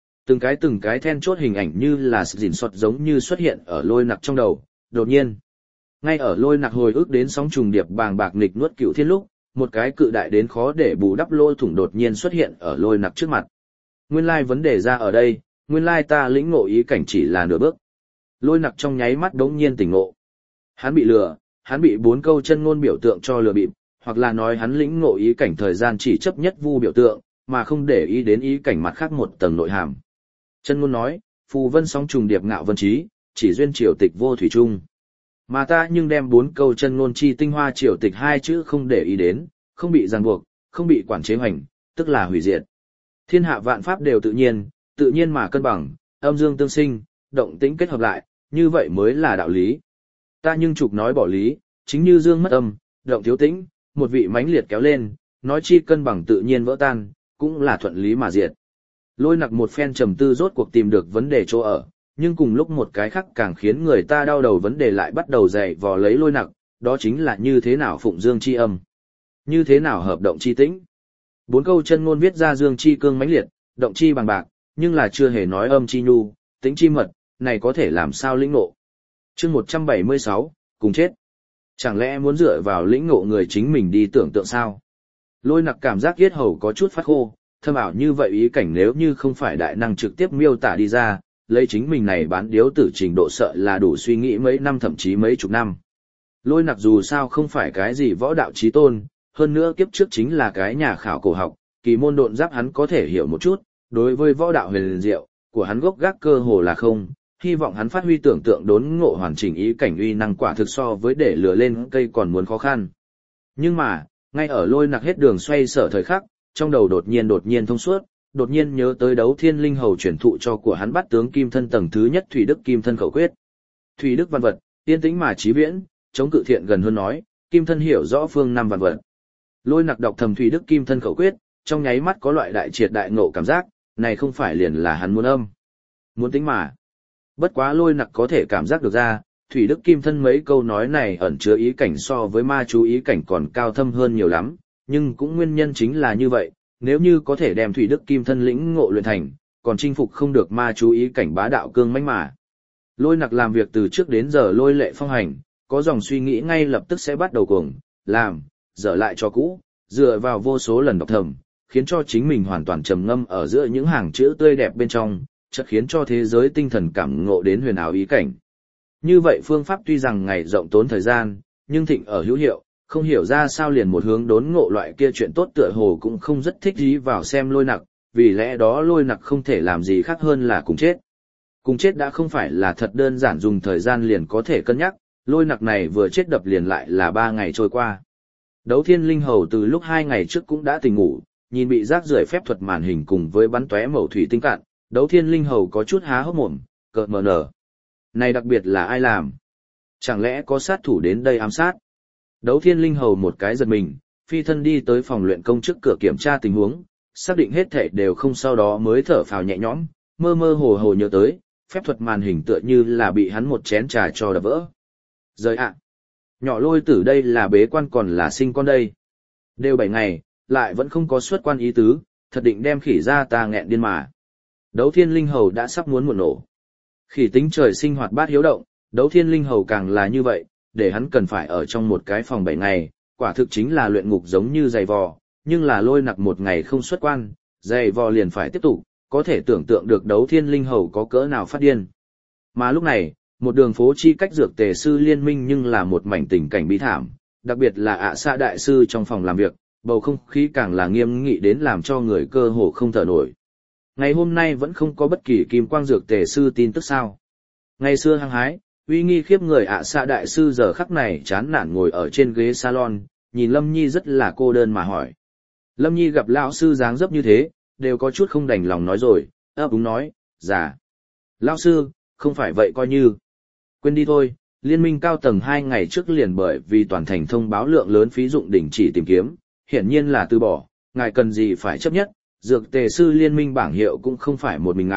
Từng cái then chốt hình ảnh như là dình soạt giống như xuất hiện ở Lôi Nặc trong đầu, đột nhiên. Ngay ở Lôi Nặc hồi ức đến sóng trùng điệp bàng bạc nghịch nuốt cựu thiên lúc, một cái cự đại đến khó để bù đắp lỗ thủng đột nhiên xuất hiện ở Lôi Nặc trước mặt. Nguyên lai vấn đề ra ở đây, nguyên lai ta lĩnh ngộ ý cảnh chỉ là nửa bước. Lôi Nặc trong nháy mắt đống nhiên tỉnh ngộ. Hắn bị lừa, hắn bị 4 câu chân ngôn biểu tượng cho lừa bịp, hoặc là nói hắn lĩnh ngộ ý cảnh thời gian chỉ chấp nhất vu biểu tượng, mà không để ý đến ý cảnh mặt khác một tầng nội hàm. Chân ngôn nói, phù vân sóng trùng điệp ngạo vân trí, chỉ duyên triều tịch vô thủy trung. Mà ta nhưng đem 4 câu chân ngôn chi tinh hoa triều tịch 2 chữ không để ý đến, không bị ràng buộc, không bị quản chế hoành, tức là hủy diệt. Thiên hạ vạn pháp đều tự nhiên mà cân bằng, âm dương tương sinh, động tĩnh kết hợp lại, như vậy mới là đạo lý. Ta nhưng trục nói bỏ lý, chính như dương mất âm, động thiếu tĩnh, một vị mãnh liệt kéo lên, nói chi cân bằng tự nhiên vỡ tan, cũng là thuận lý mà diệt. Lôi Nặc một phen trầm tư rốt cuộc tìm được vấn đề chỗ ở, nhưng cùng lúc một cái khác càng khiến người ta đau đầu vấn đề lại bắt đầu dày vò lấy Lôi Nặc, đó chính là như thế nào phụng dương chi âm, như thế nào hợp động chi tĩnh. 4 câu chân ngôn viết ra dương chi cương mãnh liệt, động chi bằng bạc, nhưng là chưa hề nói âm chi nhu, tĩnh chi mật, này có thể làm sao lĩnh ngộ. Chương 176, cùng chết. Chẳng lẽ muốn dựa vào lĩnh ngộ người chính mình đi tưởng tượng sao? Lôi Nặc cảm giác yết hầu có chút phát khô, thâm ảo như vậy ý cảnh nếu như không phải đại năng trực tiếp miêu tả đi ra, lấy chính mình này bán điếu tử trình độ sợ là đủ suy nghĩ mấy năm thậm chí mấy chục năm. Lôi Nặc dù sao không phải cái gì võ đạo chí tôn, hơn nữa kiếp trước chính là cái nhà khảo cổ học, kỳ môn độn giáp hắn có thể hiểu một chút, đối với võ đạo huyền diệu của hắn gốc gác cơ hồ là không, hy vọng hắn phát huy tưởng tượng đốn ngộ hoàn chỉnh ý cảnh uy năng quả thực so với để lừa lên cây còn muốn khó khăn. Nhưng mà, ngay ở Lôi Nặc hết đường xoay sở thời khắc, trong đầu đột nhiên thông suốt, đột nhiên nhớ tới Đấu Thiên Linh Hầu truyền thụ cho của hắn Bát Tướng Kim Thân tầng thứ nhất Thủy Đức Kim Thân khẩu quyết. Thủy Đức văn vật, yên tĩnh mà chí viễn, chống cự thiện gần hơn nói, Kim Thân hiểu rõ phương năm văn vật. Lôi Nặc đọc thầm Thủy Đức Kim Thân khẩu quyết, trong nháy mắt có loại đại triệt đại ngộ cảm giác, này không phải liền là hắn muốn âm, muốn tính mà. Bất quá Lôi Nặc có thể cảm giác được ra, Thủy Đức Kim Thân mấy câu nói này ẩn chứa ý cảnh so với ma chú ý cảnh còn cao thâm hơn nhiều lắm, nhưng cũng nguyên nhân chính là như vậy, nếu như có thể đem Thủy Đức Kim Thân lĩnh ngộ luyện thành, còn chinh phục không được ma chú ý cảnh bá đạo cương mãnh mà. Lôi Nặc làm việc từ trước đến giờ lôi lệ phong hành, có dòng suy nghĩ ngay lập tức sẽ bắt đầu cuồng, làm, dở lại cho cũ, dựa vào vô số lần đọc thầm, khiến cho chính mình hoàn toàn trầm ngâm ở giữa những hàng chữ tươi đẹp bên trong, chợt khiến cho thế giới tinh thần cảm ngộ đến huyền ảo ý cảnh. Như vậy phương pháp tuy rằng ngày rộng tốn thời gian, nhưng thịnh ở hữu hiệu, không hiểu ra sao liền một hướng đốn ngộ loại kia chuyện tốt tựa hồ cũng không rất thích ý vào xem Lôi Nặc, vì lẽ đó Lôi Nặc không thể làm gì khác hơn là cùng chết. Cùng chết đã không phải là thật đơn giản dùng thời gian liền có thể cân nhắc, Lôi Nặc này vừa chết đập liền lại là 3 ngày trôi qua. Đấu Thiên Linh Hầu từ lúc 2 ngày trước cũng đã tỉnh ngủ, nhìn bị rác rưởi phép thuật màn hình cùng với bắn tóe mẩu thủy tinh cạn, Đấu Thiên Linh Hầu có chút há hốc mồm, cợt mờ nở. Này đặc biệt là ai làm? Chẳng lẽ có sát thủ đến đây ám sát? Đấu Thiên Linh Hầu một cái giật mình, phi thân đi tới phòng luyện công trước cửa kiểm tra tình huống, xác định hết thảy đều không sau đó mới thở phào nhẹ nhõm, mơ mơ hồ hồ nhớ tới, phép thuật màn hình tựa như là bị hắn một chén trà cho đập vỡ. Rời ạ! Nhỏ Lôi Tử đây là bế quan còn là sinh con đây? Đều 7 ngày, lại vẫn không có xuất quan ý tứ, thật định đem khỉ ra ta nghẹn điên mà. Đấu Thiên Linh Hầu đã sắp muốn muộn nổ. Khỉ tính trời sinh hoạt bát hiếu động, Đấu Thiên Linh Hầu càng là như vậy, để hắn cần phải ở trong một cái phòng 7 ngày, quả thực chính là luyện ngục giống như giày vò, nhưng là Lôi Nặc một ngày không xuất quan, giày vò liền phải tiếp tục, có thể tưởng tượng được Đấu Thiên Linh Hầu có cỡ nào phát điên. Mà lúc này, một đường phố chi cách dược tề sư liên minh nhưng là một mảnh tình cảnh bi thảm, đặc biệt là ạ xạ đại sư trong phòng làm việc, bầu không khí càng là nghiêm nghị đến làm cho người cơ hồ không thở nổi. Ngày hôm nay vẫn không có bất kỳ kim quang dược tề sư tin tức sao. Ngày xưa hăng hái, uy nghi khiếp người ạ xạ đại sư giờ khắc này chán nản ngồi ở trên ghế salon, nhìn Lâm Nhi rất là cô đơn mà hỏi. Lâm Nhi gặp lão sư dáng dấp như thế, đều có chút không đành lòng nói rồi, ấp úng nói, dạ. Lão sư, không phải vậy coi như. Quên đi thôi, liên minh cao tầng 2 ngày trước liền bởi vì toàn thành thông báo lượng lớn phí dụng đình chỉ tìm kiếm, hiển nhiên là từ bỏ, ngài cần gì phải chấp nhất, dược tề sư liên minh bảng hiệu cũng không phải một mình ngài,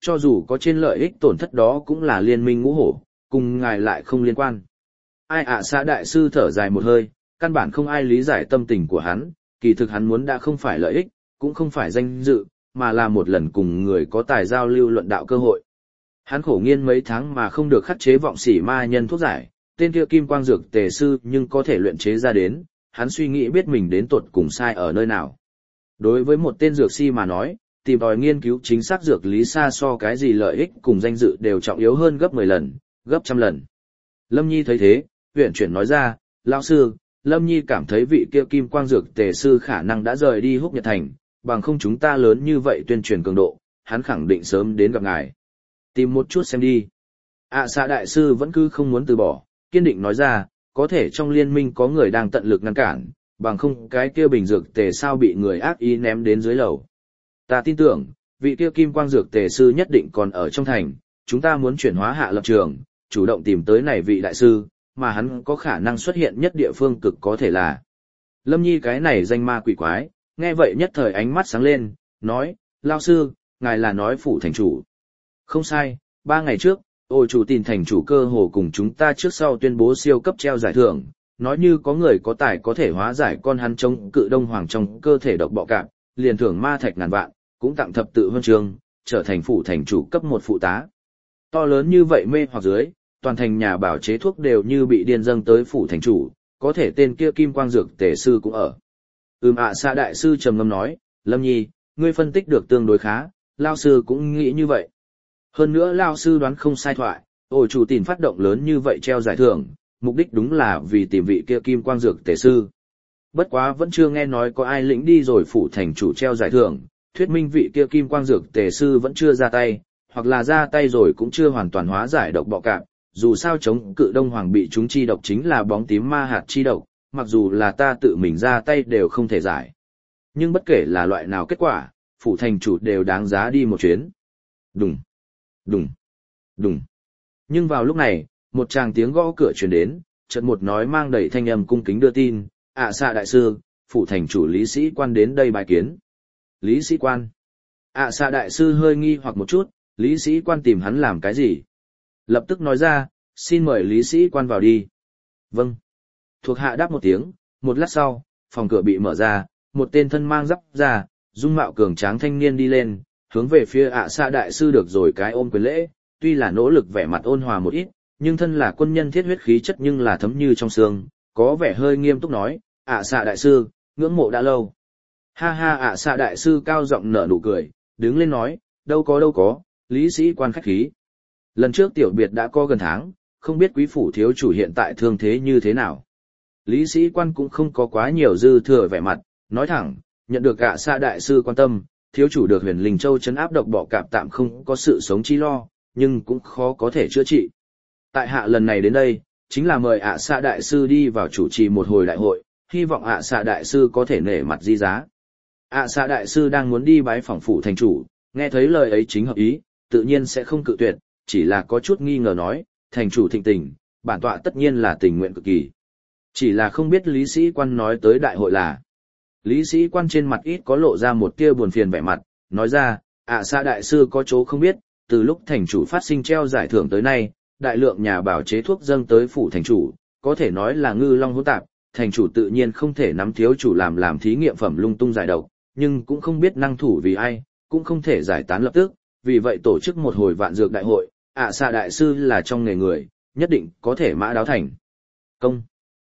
cho dù có trên lợi ích tổn thất đó cũng là liên minh ngũ hổ, cùng ngài lại không liên quan. Ai ạ xã đại sư thở dài một hơi, căn bản không ai lý giải tâm tình của hắn, kỳ thực hắn muốn đã không phải lợi ích, cũng không phải danh dự, mà là một lần cùng người có tài giao lưu luận đạo cơ hội. Hắn khổ nghiên mấy tháng mà không được khắc chế vọng sỉ ma nhân thuốc giải, tên kia kim quang dược tề sư nhưng có thể luyện chế ra đến, hắn suy nghĩ biết mình đến tuột cùng sai ở nơi nào. Đối với một tên dược si mà nói, tìm tòi nghiên cứu chính xác dược lý xa so cái gì lợi ích cùng danh dự đều trọng yếu hơn gấp 10 lần, gấp trăm lần. Lâm Nhi thấy thế, huyện chuyển nói ra, lão sư, Lâm Nhi cảm thấy vị kia kim quang dược tề sư khả năng đã rời đi Húc Nhật Thành, bằng không chúng ta lớn như vậy tuyên truyền cường độ, hắn khẳng định sớm đến gặp ngài. Tìm một chút xem đi. Xã đại sư vẫn cứ không muốn từ bỏ, kiên định nói ra, có thể trong liên minh có người đang tận lực ngăn cản, bằng không cái kia bình dược tề sao bị người ác ý ném đến dưới lầu. Ta tin tưởng, vị kia kim quang dược tề sư nhất định còn ở trong thành, chúng ta muốn chuyển hóa hạ lập trường, chủ động tìm tới này vị đại sư, mà hắn có khả năng xuất hiện nhất địa phương cực có thể là. Lâm Nhi cái này danh ma quỷ quái, nghe vậy nhất thời ánh mắt sáng lên, nói, lao sư, ngài là nói phủ thành chủ. Không sai, 3 ngày trước, ôi chủ tin thành chủ cơ hồ cùng chúng ta trước sau tuyên bố siêu cấp treo giải thưởng, nói như có người có tài có thể hóa giải con hắn chống cự đông hoàng trong cơ thể độc bọ cạp, liền thưởng ma thạch ngàn vạn, cũng tặng thập tự huân chương, trở thành phủ thành chủ cấp 1 phụ tá. To lớn như vậy mê hoặc dưới, toàn thành nhà bảo chế thuốc đều như bị điên dâng tới phủ thành chủ, có thể tên kia kim quang dược tề sư cũng ở. Xã đại sư trầm ngâm nói, Lâm Nhi, ngươi phân tích được tương đối khá, lao sư cũng nghĩ như vậy. Hơn nữa lao sư đoán không sai thoại, ôi chủ tìm phát động lớn như vậy treo giải thưởng, mục đích đúng là vì tìm vị kia kim quang dược tề sư. Bất quá vẫn chưa nghe nói có ai lĩnh đi rồi phủ thành chủ treo giải thưởng, thuyết minh vị kia kim quang dược tề sư vẫn chưa ra tay, hoặc là ra tay rồi cũng chưa hoàn toàn hóa giải độc bọ cạp. Dù sao chống cự đông hoàng bị chúng chi độc chính là bóng tím ma hạt chi độc, mặc dù là ta tự mình ra tay đều không thể giải. Nhưng bất kể là loại nào kết quả, phủ thành chủ đều đáng giá đi một chuyến. Đùng, đùng, đùng. Nhưng vào lúc này, một tràng tiếng gõ cửa truyền đến, chợt một nói mang đầy thanh âm cung kính đưa tin, xã đại sư, phủ thành chủ lý sĩ quan đến đây bài kiến. Lý sĩ quan? Xã đại sư hơi nghi hoặc một chút, lý sĩ quan tìm hắn làm cái gì? Lập tức nói ra, xin mời lý sĩ quan vào đi. Vâng. Thuộc hạ đáp một tiếng, một lát sau, phòng cửa bị mở ra, một tên thân mang giáp ra, dung mạo cường tráng thanh niên đi lên, hướng về phía xã đại sư được rồi cái ôm quyền lễ, tuy là nỗ lực vẻ mặt ôn hòa một ít, nhưng thân là quân nhân thiết huyết khí chất nhưng là thấm như trong xương, có vẻ hơi nghiêm túc nói, xã đại sư, ngưỡng mộ đã lâu. Ha ha xã đại sư cao giọng nở nụ cười, đứng lên nói, đâu có, lý sĩ quan khách khí. Lần trước tiểu biệt đã có gần tháng, không biết quý phủ thiếu chủ hiện tại thương thế như thế nào. Lý sĩ quan cũng không có quá nhiều dư thừa vẻ mặt, nói thẳng, nhận được xã đại sư quan tâm, thiếu chủ được Huyền Linh Châu trấn áp độc bọ cạp tạm không có sự sống chi lo, nhưng cũng khó có thể chữa trị. Tại hạ lần này đến đây, chính là mời xã đại sư đi vào chủ trì một hồi đại hội, hy vọng xã đại sư có thể nể mặt di giá. Xã đại sư đang muốn đi bái phỏng phủ thành chủ, nghe thấy lời ấy chính hợp ý, tự nhiên sẽ không cự tuyệt, chỉ là có chút nghi ngờ nói, thành chủ thịnh tình, bản tọa tất nhiên là tình nguyện cực kỳ. Chỉ là không biết lý sĩ quan nói tới đại hội là. Lý sĩ quan trên mặt ít có lộ ra một tia buồn phiền vẻ mặt, nói ra, xã đại sư có chỗ không biết, từ lúc thành chủ phát sinh treo giải thưởng tới nay, đại lượng nhà bảo chế thuốc dâng tới phủ thành chủ, có thể nói là ngư long hỗn tạp, thành chủ tự nhiên không thể nắm thiếu chủ làm thí nghiệm phẩm lung tung giải độc, nhưng cũng không biết năng thủ vì ai, cũng không thể giải tán lập tức, vì vậy tổ chức một hồi vạn dược đại hội, xã đại sư là trong nghề người, nhất định có thể mã đáo thành công.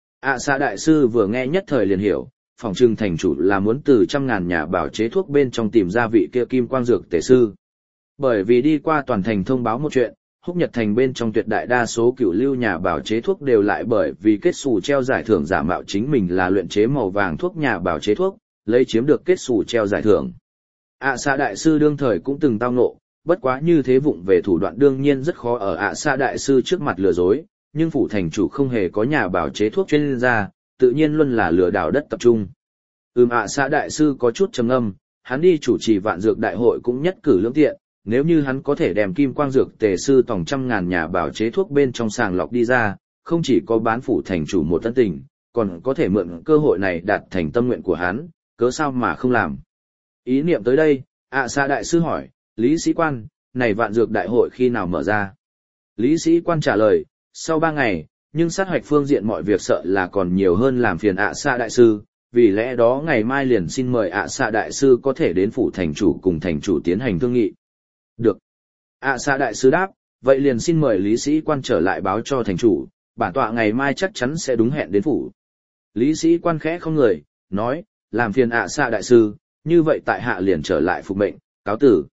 Xã đại sư vừa nghe nhất thời liền hiểu, phòng trưng thành chủ là muốn từ trăm ngàn nhà bảo chế thuốc bên trong tìm ra vị kia kim quang dược tề sư. Bởi vì đi qua toàn thành thông báo một chuyện, Húc Nhật Thành bên trong tuyệt đại đa số cửu lưu nhà bảo chế thuốc đều lại bởi vì kết xù treo giải thưởng giả mạo chính mình là luyện chế màu vàng thuốc nhà bảo chế thuốc, lấy chiếm được kết xù treo giải thưởng. Xã đại sư đương thời cũng từng tao ngộ, bất quá như thế vụng về thủ đoạn đương nhiên rất khó ở xã đại sư trước mặt lừa dối, nhưng phủ thành chủ không hề có nhà bảo chế thuốc chuyên gia, tự nhiên luôn là lừa đảo đất tập trung. Xã đại sư có chút trầm ngâm, hắn đi chủ trì vạn dược đại hội cũng nhất cử lưỡng tiện, nếu như hắn có thể đem kim quang dược tề sư tổng trăm ngàn nhà bảo chế thuốc bên trong sàng lọc đi ra, không chỉ có bán phủ thành chủ một tân tình, còn có thể mượn cơ hội này đạt thành tâm nguyện của hắn, cớ sao mà không làm. Ý niệm tới đây, xã đại sư hỏi, Lý sĩ quan, này vạn dược đại hội khi nào mở ra? Lý sĩ quan trả lời, sau 3 ngày, nhưng sát hoạch phương diện mọi việc sợ là còn nhiều hơn làm phiền ạ xạ đại sư, vì lẽ đó ngày mai liền xin mời ạ xạ đại sư có thể đến phủ thành chủ cùng thành chủ tiến hành thương nghị. Được. ạ xạ đại sư đáp, vậy liền xin mời lý sĩ quan trở lại báo cho thành chủ, bản tọa ngày mai chắc chắn sẽ đúng hẹn đến phủ. Lý sĩ quan khẽ không người, nói, làm phiền ạ xạ đại sư, như vậy tại hạ liền trở lại phục mệnh, cáo tử.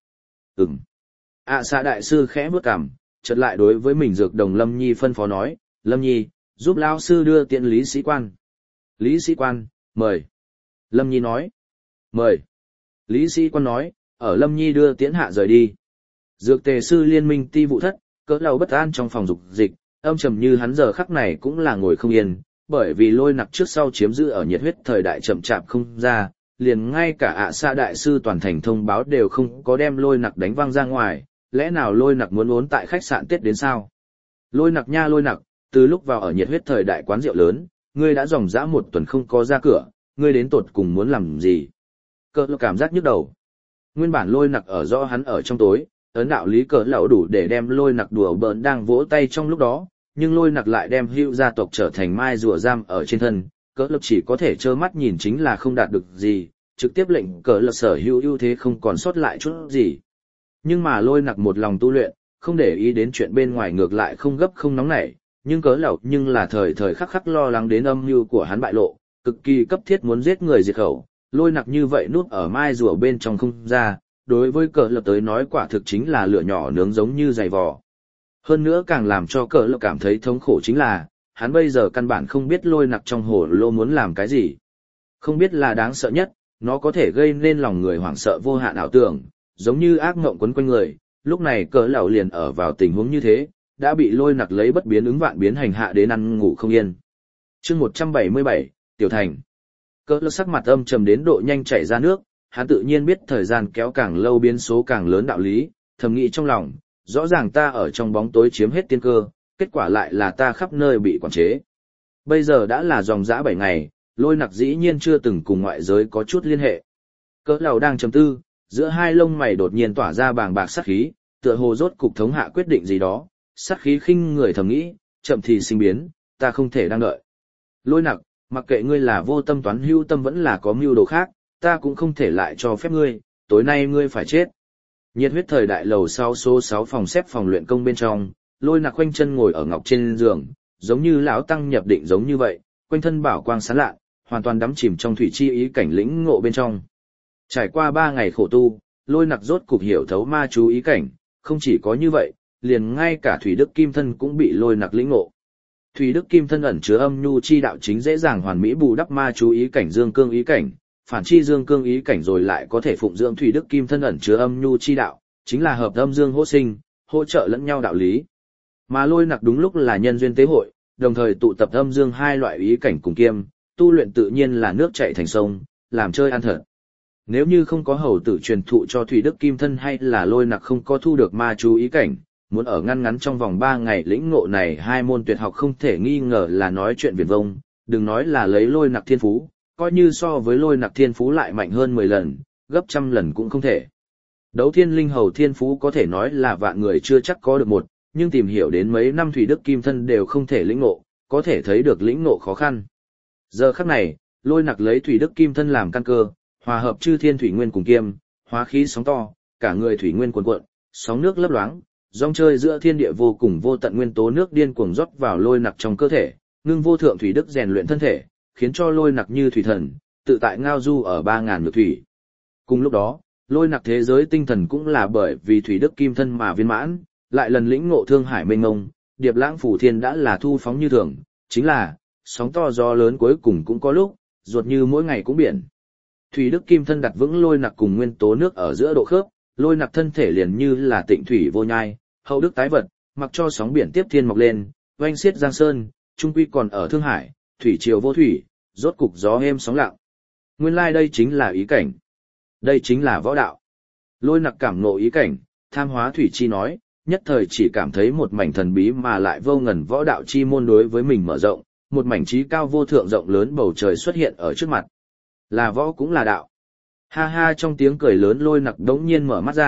ạ xạ đại sư khẽ bước cằm, chợt lại đối với mình dược đồng Lâm Nhi phân phó nói, Lâm Nhi, giúp lão sư đưa tiễn lý sĩ quan. Lý sĩ quan, mời. Lâm Nhi nói, mời. Lý sĩ quan nói, ở Lâm Nhi đưa tiễn hạ rời đi. Dược tề sư liên minh ti vụ thất, cỡ đầu bất an trong phòng dục dịch, âm trầm như hắn giờ khắc này cũng là ngồi không yên, bởi vì lôi nặc trước sau chiếm giữ ở nhiệt huyết thời đại chậm chạp không ra, liền ngay cả ạ xạ đại sư toàn thành thông báo đều không có đem lôi nặc đánh văng ra ngoài, lẽ nào lôi nặc muốn ốn tại khách sạn Tết đến sao? Lôi nặc nha lôi nặc, từ lúc vào ở nhiệt huyết thời đại quán rượu lớn, ngươi đã dòng dã 1 tuần không có ra cửa, ngươi đến tột cùng muốn làm gì? Cỡ cảm giác nhức đầu. Nguyên bản lôi nặc ở rõ hắn ở trong tối, ấn đạo lý cỡ lão đủ để đem lôi nặc đùa bỡn đang vỗ tay trong lúc đó, nhưng lôi nặc lại đem hữu gia tộc trở thành mai rùa giam ở trên thân, cỡ lập chỉ có thể trơ mắt nhìn chính là không đạt được gì, trực tiếp lệnh cỡ lập sở hữu ưu thế không còn sót lại chút gì. Nhưng mà lôi nặc một lòng tu luyện, không để ý đến chuyện bên ngoài ngược lại không gấp không nóng nảy, nhưng cỡ lão nhưng là thời thời khắc khắc lo lắng đến âm mưu của hắn bại lộ, cực kỳ cấp thiết muốn giết người diệt khẩu, lôi nặc như vậy núp ở mai rùa bên trong không ra, đối với cỡ lập tới nói quả thực chính là lửa nhỏ nướng giống như dày vò. Hơn nữa càng làm cho cỡ lập cảm thấy thống khổ chính là, hắn bây giờ căn bản không biết lôi nặc trong hồ lô muốn làm cái gì. Không biết là đáng sợ nhất, nó có thể gây nên lòng người hoảng sợ vô hạn ảo tưởng, giống như ác mộng quấn quanh người, lúc này cỡ lão liền ở vào tình huống như thế, đã bị lôi nặc lấy bất biến ứng vạn biến hành hạ đến ăn ngủ không yên. Chương 177, Tiểu Thành. Cỡ lão sắc mặt âm trầm đến độ nhanh chảy ra nước, hắn tự nhiên biết thời gian kéo càng lâu biến số càng lớn đạo lý, thầm nghĩ trong lòng, rõ ràng ta ở trong bóng tối chiếm hết tiên cơ, kết quả lại là ta khắp nơi bị quản chế. Bây giờ đã là dòng dã 7 ngày, lôi nặc dĩ nhiên chưa từng cùng ngoại giới có chút liên hệ. Cỡ lão đang trầm tư, giữa hai lông mày đột nhiên tỏa ra bàng bạc sát khí, tựa hồ rốt cục thống hạ quyết định gì đó, sát khí khinh người thầm nghĩ, chậm thì sinh biến, ta không thể đang đợi. Lôi nặc, mặc kệ ngươi là vô tâm toán hữu tâm vẫn là có mưu đồ khác, ta cũng không thể lại cho phép ngươi, tối nay ngươi phải chết. Nhiệt huyết thời đại lầu sau số 6 phòng xếp phòng luyện công bên trong, lôi nặc khoanh chân ngồi ở ngọc trên giường, giống như lão tăng nhập định giống như vậy, quanh thân bảo quang sáng lạ, hoàn toàn đắm chìm trong thủy chi ý cảnh lĩnh ngộ bên trong. Trải qua 3 ngày khổ tu, lôi nặc rốt cục hiểu thấu ma chú ý cảnh, không chỉ có như vậy, liền ngay cả thủy đức kim thân cũng bị lôi nặc lĩnh ngộ. Thủy đức kim thân ẩn chứa âm nhu chi đạo chính dễ dàng hoàn mỹ bù đắp ma chú ý cảnh dương cương ý cảnh, phản chi dương cương ý cảnh rồi lại có thể phụng dưỡng thủy đức kim thân ẩn chứa âm nhu chi đạo, chính là hợp âm dương hỗ sinh, hỗ trợ lẫn nhau đạo lý. Mà lôi nặc đúng lúc là nhân duyên tế hội, đồng thời tụ tập âm dương hai loại ý cảnh cùng kiêm, tu luyện tự nhiên là nước chảy thành sông, làm chơi ăn thật. Nếu như không có hầu tử truyền thụ cho thủy đức kim thân hay là lôi nặc không có thu được ma chú ý cảnh, muốn ở ngăn ngắn trong vòng 3 ngày lĩnh ngộ này hai môn tuyệt học không thể nghi ngờ là nói chuyện viển vông, đừng nói là lấy lôi nặc thiên phú, coi như so với lôi nặc thiên phú lại mạnh hơn 10 lần, gấp trăm lần cũng không thể. Đấu thiên linh hầu thiên phú có thể nói là vạn người chưa chắc có được một, nhưng tìm hiểu đến mấy năm thủy đức kim thân đều không thể lĩnh ngộ, có thể thấy được lĩnh ngộ khó khăn. Giờ khắc này, lôi nặc lấy thủy đức kim thân làm căn cơ, hòa hợp chư thiên thủy nguyên cùng kiêm, hóa khí sóng to, cả người thủy nguyên cuồn cuộn, sóng nước lấp loáng, dòng chơi giữa thiên địa vô cùng vô tận nguyên tố nước điên cuồng rót vào lôi nặc trong cơ thể, ngưng vô thượng thủy đức rèn luyện thân thể, khiến cho lôi nặc như thủy thần, tự tại ngao du ở 3000 ngược thủy. Cùng lúc đó, lôi nặc thế giới tinh thần cũng là bởi vì thủy đức kim thân mà viên mãn, lại lần lĩnh ngộ thương hải mênh mông, điệp lãng phủ thiên đã là thu phóng như thường, chính là sóng to gió lớn cuối cùng cũng có lúc, ruột như mỗi ngày cũng biển. Thủy đức kim thân đặt vững lôi nặc cùng nguyên tố nước ở giữa độ khớp, lôi nặc thân thể liền như là tịnh thủy vô nhai, hậu đức tái vật, mặc cho sóng biển tiếp thiên mọc lên, oanh xiết giang sơn, trung quy còn ở thương hải, thủy triều vô thủy, rốt cục gió êm sóng lặng. Nguyên lai đây chính là ý cảnh. Đây chính là võ đạo. Lôi nặc cảm ngộ ý cảnh, tham hóa thủy chi nói, nhất thời chỉ cảm thấy một mảnh thần bí mà lại vô ngần võ đạo chi môn đối với mình mở rộng, một mảnh trí cao vô thượng rộng lớn bầu trời xuất hiện ở trước mặt. Là võ cũng là đạo. Ha ha, trong tiếng cười lớn lôi nặc đống nhiên mở mắt ra,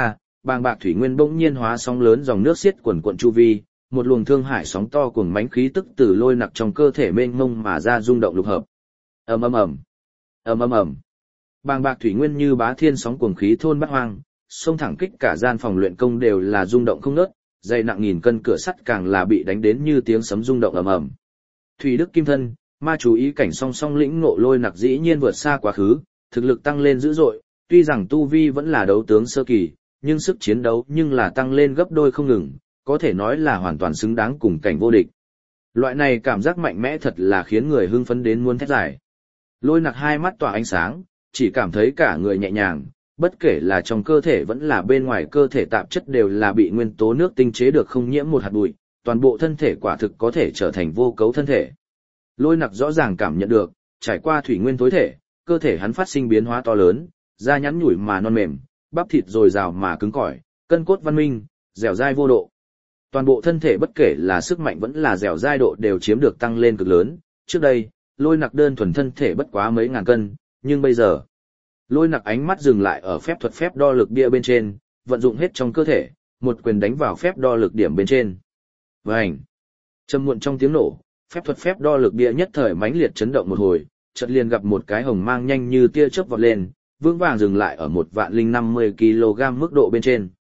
bàng bạc thủy nguyên bỗng nhiên hóa sóng lớn dòng nước xiết quần quận chu vi, một luồng thương hải sóng to cuồng mãnh khí tức từ lôi nặc trong cơ thể mênh mông mà ra rung động lục hợp. Ầm ầm ầm, ầm ầm ầm. Bàng bạc thủy nguyên như bá thiên sóng cuồng khí thôn bát hoang, xông thẳng kích cả gian phòng luyện công đều là rung động không ngớt, dày nặng nghìn cân cửa sắt càng là bị đánh đến như tiếng sấm rung động ầm ầm. Thủy Đức Kim Thân, ma chú ý cảnh song song lĩnh ngộ lôi nặc dĩ nhiên vượt xa quá khứ, thực lực tăng lên dữ dội, tuy rằng tu vi vẫn là đấu tướng sơ kỳ, nhưng sức chiến đấu nhưng là tăng lên gấp đôi không ngừng, có thể nói là hoàn toàn xứng đáng cùng cảnh vô địch. Loại này cảm giác mạnh mẽ thật là khiến người hưng phấn đến muốn thét giải. Lôi nặc hai mắt tỏa ánh sáng, chỉ cảm thấy cả người nhẹ nhàng, bất kể là trong cơ thể vẫn là bên ngoài cơ thể tạp chất đều là bị nguyên tố nước tinh chế được không nhiễm một hạt bụi, toàn bộ thân thể quả thực có thể trở thành vô cấu thân thể. Lôi nặc rõ ràng cảm nhận được, trải qua thủy nguyên tối thể, cơ thể hắn phát sinh biến hóa to lớn, da nhắn nhủi mà non mềm, bắp thịt dồi dào mà cứng cỏi, cân cốt văn minh, dẻo dai vô độ. Toàn bộ thân thể bất kể là sức mạnh vẫn là dẻo dai độ đều chiếm được tăng lên cực lớn, trước đây, lôi nặc đơn thuần thân thể bất quá mấy ngàn cân, nhưng bây giờ, lôi nặc ánh mắt dừng lại ở phép thuật phép đo lực bia bên trên, vận dụng hết trong cơ thể, một quyền đánh vào phép đo lực điểm bên trên. Vành! Trầm muộn trong tiếng nổ, phép thuật phép đo lực bia nhất thời mãnh liệt chấn động một hồi, chợt liền gặp một cái hồng mang nhanh như tia chớp vọt lên, vững vàng dừng lại ở 1.050 kg mức độ bên trên.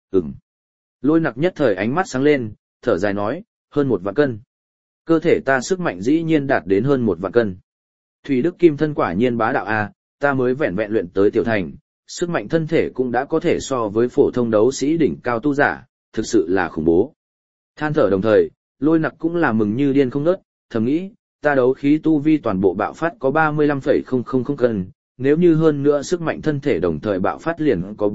Lôi nặc nhất thời ánh mắt sáng lên, thở dài nói, hơn 1 vạn cân. Cơ thể ta sức mạnh dĩ nhiên đạt đến hơn 1 vạn cân. Thủy Đức Kim Thân quả nhiên bá đạo a, ta mới vẹn vẹn luyện tới tiểu thành, sức mạnh thân thể cũng đã có thể so với phổ thông đấu sĩ đỉnh cao tu giả, thực sự là khủng bố. Than thở đồng thời, lôi nặc cũng là mừng như điên không ngớt, thầm nghĩ, ta đấu khí tu vi toàn bộ bạo phát có 35,000 cân, nếu như hơn nữa sức mạnh thân thể đồng thời bạo phát liền có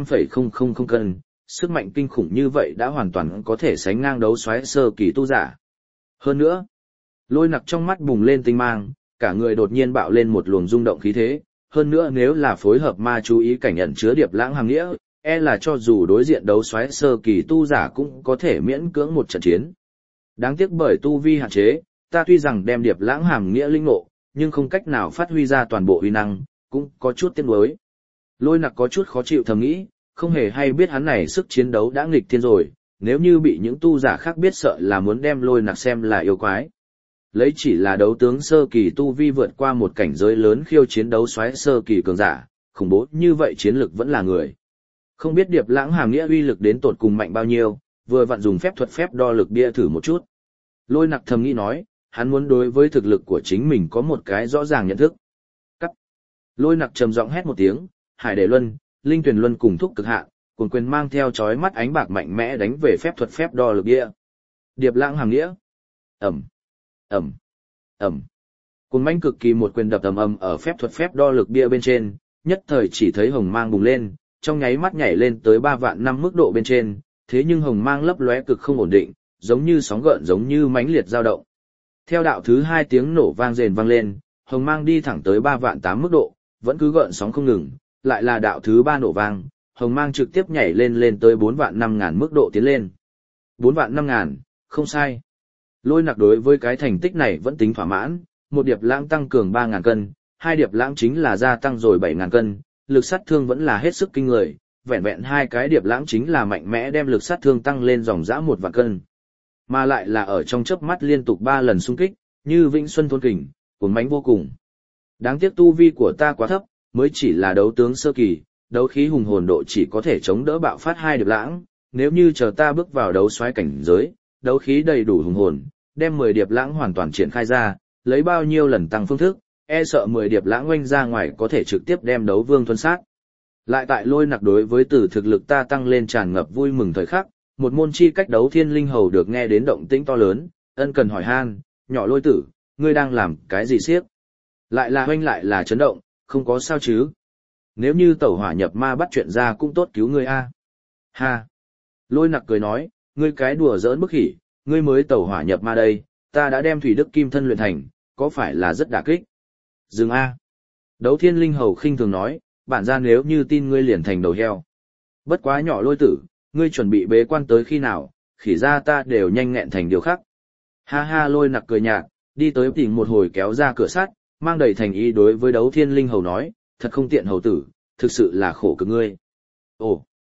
45,000 cân, sức mạnh kinh khủng như vậy đã hoàn toàn có thể sánh ngang đấu soái sơ kỳ tu giả. Hơn nữa, lôi nặc trong mắt bùng lên tinh mang, cả người đột nhiên bạo lên một luồng rung động khí thế, hơn nữa nếu là phối hợp ma chú ý cảnh nhận chứa điệp lãng hàm nghĩa, e là cho dù đối diện đấu soái sơ kỳ tu giả cũng có thể miễn cưỡng một trận chiến. Đáng tiếc bởi tu vi hạn chế, ta tuy rằng đem điệp lãng hàm nghĩa linh ngộ, nhưng không cách nào phát huy ra toàn bộ uy năng, cũng có chút tiếc nuối. Lôi nặc có chút khó chịu thầm nghĩ, không hề hay biết hắn này sức chiến đấu đã nghịch thiên rồi, nếu như bị những tu giả khác biết sợ là muốn đem lôi nặc xem là yêu quái. Lấy chỉ là đấu tướng sơ kỳ tu vi vượt qua một cảnh giới lớn khiêu chiến đấu soái sơ kỳ cường giả, khủng bố như vậy chiến lực vẫn là người. Không biết điệp lãng hàm nghĩa uy lực đến tột cùng mạnh bao nhiêu, vừa vặn dùng phép thuật phép đo lực bia thử một chút. Lôi nặc thầm nghĩ nói, hắn muốn đối với thực lực của chính mình có một cái rõ ràng nhận thức. Cắt. Lôi nặc trầm giọng hét một tiếng, hải đế luân, linh tuyển luân cùng thúc cực hạn, cuồn quyền mang theo chói mắt ánh bạc mạnh mẽ đánh về phép thuật phép đo lực bia. Điệp lãng hàm nghĩa. Ẩm. Ẩm. Ẩm. Cuồng mãnh cực kỳ một quyền đập ầm ầm ở phép thuật phép đo lực bia bên trên, nhất thời chỉ thấy hồng mang bùng lên, trong nháy mắt nhảy lên tới 3 vạn năm mức độ bên trên, thế nhưng hồng mang lấp lóe cực không ổn định, giống như sóng gợn giống như mãnh liệt dao động. Theo đạo thứ 2 tiếng nổ vang rền vang lên, hồng mang đi thẳng tới 3 vạn 8 mức độ, vẫn cứ gợn sóng không ngừng, lại là đạo thứ 3 nổ vang, hồng mang trực tiếp nhảy lên tới 4 vạn 5 ngàn mức độ tiến lên. 4 vạn 5 ngàn, không sai. Lôi nặc đối với cái thành tích này vẫn tính thỏa mãn, một điệp lãng tăng cường 3.000 cân, hai điệp lãng chính là gia tăng rồi 7.000 cân, lực sát thương vẫn là hết sức kinh người, vẹn vẹn hai cái điệp lãng chính là mạnh mẽ đem lực sát thương tăng lên dòng dã 1 vạn cân. Mà lại là ở trong chớp mắt liên tục 3 lần xung kích, như vĩnh xuân thôn kình, cuồng mãnh vô cùng. Đáng tiếc tu vi của ta quá thấp, mới chỉ là đấu tướng sơ kỳ, đấu khí hùng hồn độ chỉ có thể chống đỡ bạo phát hai điệp lãng, nếu như chờ ta bước vào đấu soái cảnh giới, đấu khí đầy đủ hùng hồn, đem 10 điệp lãng hoàn toàn triển khai ra, lấy bao nhiêu lần tăng phương thức, e sợ 10 điệp lãng oanh ra ngoài có thể trực tiếp đem đấu vương thuần sát. Lại tại lôi nặc đối với từ thực lực ta tăng lên tràn ngập vui mừng thời khắc, một môn chi cách đấu thiên linh hầu được nghe đến động tĩnh to lớn, ân cần hỏi han, nhỏ lôi tử, ngươi đang làm cái gì siếc? Lại là oanh lại là chấn động, không có sao chứ? Nếu như tẩu hỏa nhập ma bắt chuyện ra cũng tốt cứu ngươi a. Ha! Lôi nặc cười nói, ngươi cái đùa giỡn bức khỉ, ngươi mới tẩu hỏa nhập ma đây, ta đã đem thủy đức kim thân luyện thành, có phải là rất đả kích? Dừng a. Đấu thiên linh hầu khinh thường nói, bản ra nếu như tin ngươi liền thành đầu heo. Bất quá nhỏ lôi tử, ngươi chuẩn bị bế quan tới khi nào, khỉ ra ta đều nhanh nghẹn thành điều khác. Ha ha lôi nặc cười nhạt, đi tới tìm một hồi kéo ra cửa sắt, mang đầy thành ý đối với đấu thiên linh hầu nói, thật không tiện hầu tử, thực sự là khổ cực ngươi. Ồ,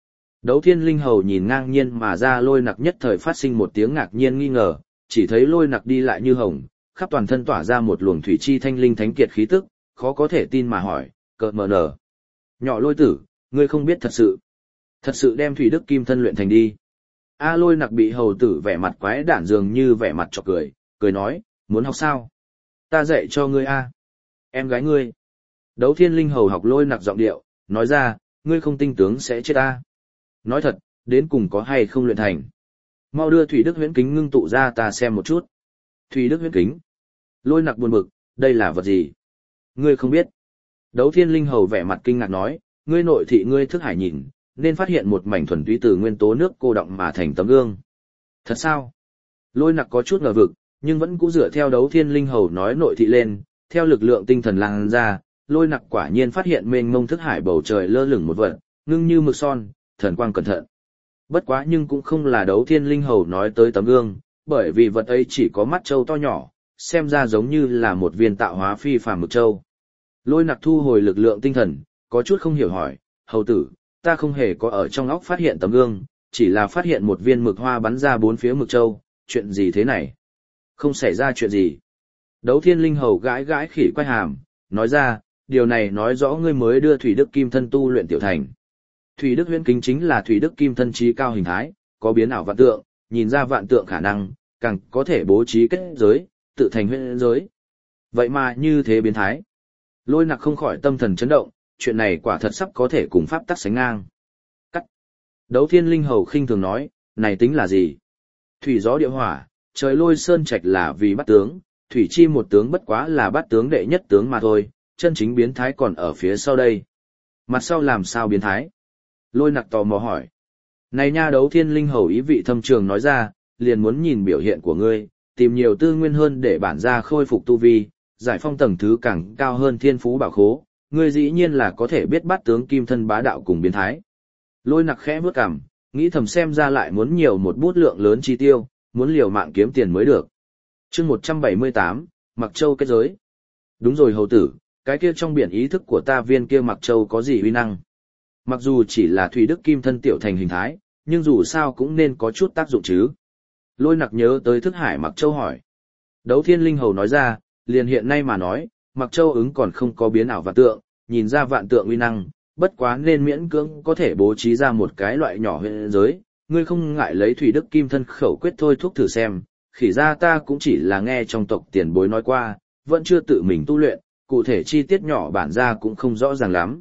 Đấu Thiên Linh Hầu nhìn ngang nhiên mà ra Lôi Nặc nhất thời phát sinh một tiếng ngạc nhiên nghi ngờ, chỉ thấy Lôi Nặc đi lại như hồng, khắp toàn thân tỏa ra một luồng thủy chi thanh linh thánh kiệt khí tức, khó có thể tin mà hỏi, cợt mờ nở. Nhỏ Lôi tử, ngươi không biết thật sự đem thủy đức kim thân luyện thành đi. A Lôi Nặc bị hầu tử vẻ mặt quái đản dường như vẻ mặt chọc cười, cười nói, muốn học sao? Ta dạy cho ngươi a. Em gái ngươi. Đấu Thiên Linh Hầu học Lôi Nặc giọng điệu, nói ra, ngươi không tinh tướng sẽ chết a. Nói thật, đến cùng có hay không luyện thành. Mau đưa thủy đức huyễn kính ngưng tụ ra ta xem một chút. Thủy đức huyễn kính. Lôi Nặc buồn bực, đây là vật gì? Ngươi không biết. Đấu Thiên Linh Hầu vẻ mặt kinh ngạc nói, ngươi nội thị ngươi thức hải nhìn, nên phát hiện một mảnh thuần túy từ nguyên tố nước cô đọng mà thành tấm gương. Thật sao? Lôi Nặc có chút ngờ vực, nhưng vẫn cũng dựa theo Đấu Thiên Linh Hầu nói nội thị lên, theo lực lượng tinh thần lan ra, Lôi Nặc quả nhiên phát hiện mênh mông thức hải bầu trời lơ lửng một vật, ngưng như mực son, thần quang cẩn thận. Bất quá nhưng cũng không là Đấu Thiên Linh Hầu nói tới tấm gương, bởi vì vật ấy chỉ có mắt trâu to nhỏ, xem ra giống như là một viên tạo hóa phi phàm mực trâu. Lôi Nặc thu hồi lực lượng tinh thần, có chút không hiểu hỏi, hầu tử, ta không hề có ở trong óc phát hiện tấm gương, chỉ là phát hiện một viên mực hoa bắn ra bốn phía mực trâu, chuyện gì thế này? Không xảy ra chuyện gì. Đấu Thiên Linh Hầu gãi gãi khỉ quay hàm, nói ra, điều này nói rõ ngươi mới đưa Thủy Đức Kim Thân tu luyện tiểu thành. Thủy Đức huyễn kính chính là Thủy Đức Kim Thân trí cao hình thái, có biến ảo vạn tượng, nhìn ra vạn tượng khả năng, càng có thể bố trí kết giới, tự thành huyễn giới. Vậy mà như thế biến thái. Lôi Nặc không khỏi tâm thần chấn động, chuyện này quả thật sắp có thể cùng pháp tắc sánh ngang. Cắt. Đấu Thiên Linh Hầu khinh thường nói, này tính là gì? Thủy gió địa hỏa, trời lôi sơn trạch là vì bát tướng, thủy chi một tướng bất quá là bát tướng đệ nhất tướng mà thôi, chân chính biến thái còn ở phía sau đây. Mặt sau làm sao biến thái? Lôi Nặc tò mò hỏi. Này nha, Đấu Thiên Linh Hầu ý vị thâm trường nói ra, liền muốn nhìn biểu hiện của ngươi, tìm nhiều tư nguyên hơn để bản ra khôi phục tu vi, giải phong tầng thứ càng cao hơn thiên phú bảo khố, ngươi dĩ nhiên là có thể biết bắt tướng kim thân bá đạo cùng biến thái. Lôi Nặc khẽ bước cằm, nghĩ thầm xem ra lại muốn nhiều một bút lượng lớn chi tiêu, muốn liều mạng kiếm tiền mới được. Chương 178, Mặc Châu kết giới. Đúng rồi hầu tử, cái kia trong biển ý thức của ta viên kia Mặc Châu có gì uy năng? Mặc dù chỉ là Thủy Đức Kim Thân tiểu thành hình thái, nhưng dù sao cũng nên có chút tác dụng chứ. Lôi Nặc nhớ tới thức hải Mặc Châu hỏi. Đấu Thiên Linh Hầu nói ra, liền hiện nay mà nói, Mặc Châu ứng còn không có biến ảo vạn tượng, nhìn ra vạn tượng uy năng, bất quá nên miễn cưỡng có thể bố trí ra một cái loại nhỏ huyễn giới, ngươi không ngại lấy Thủy Đức Kim Thân khẩu quyết thôi thúc thử xem, khỉ ra ta cũng chỉ là nghe trong tộc tiền bối nói qua, vẫn chưa tự mình tu luyện, cụ thể chi tiết nhỏ bản ra cũng không rõ ràng lắm.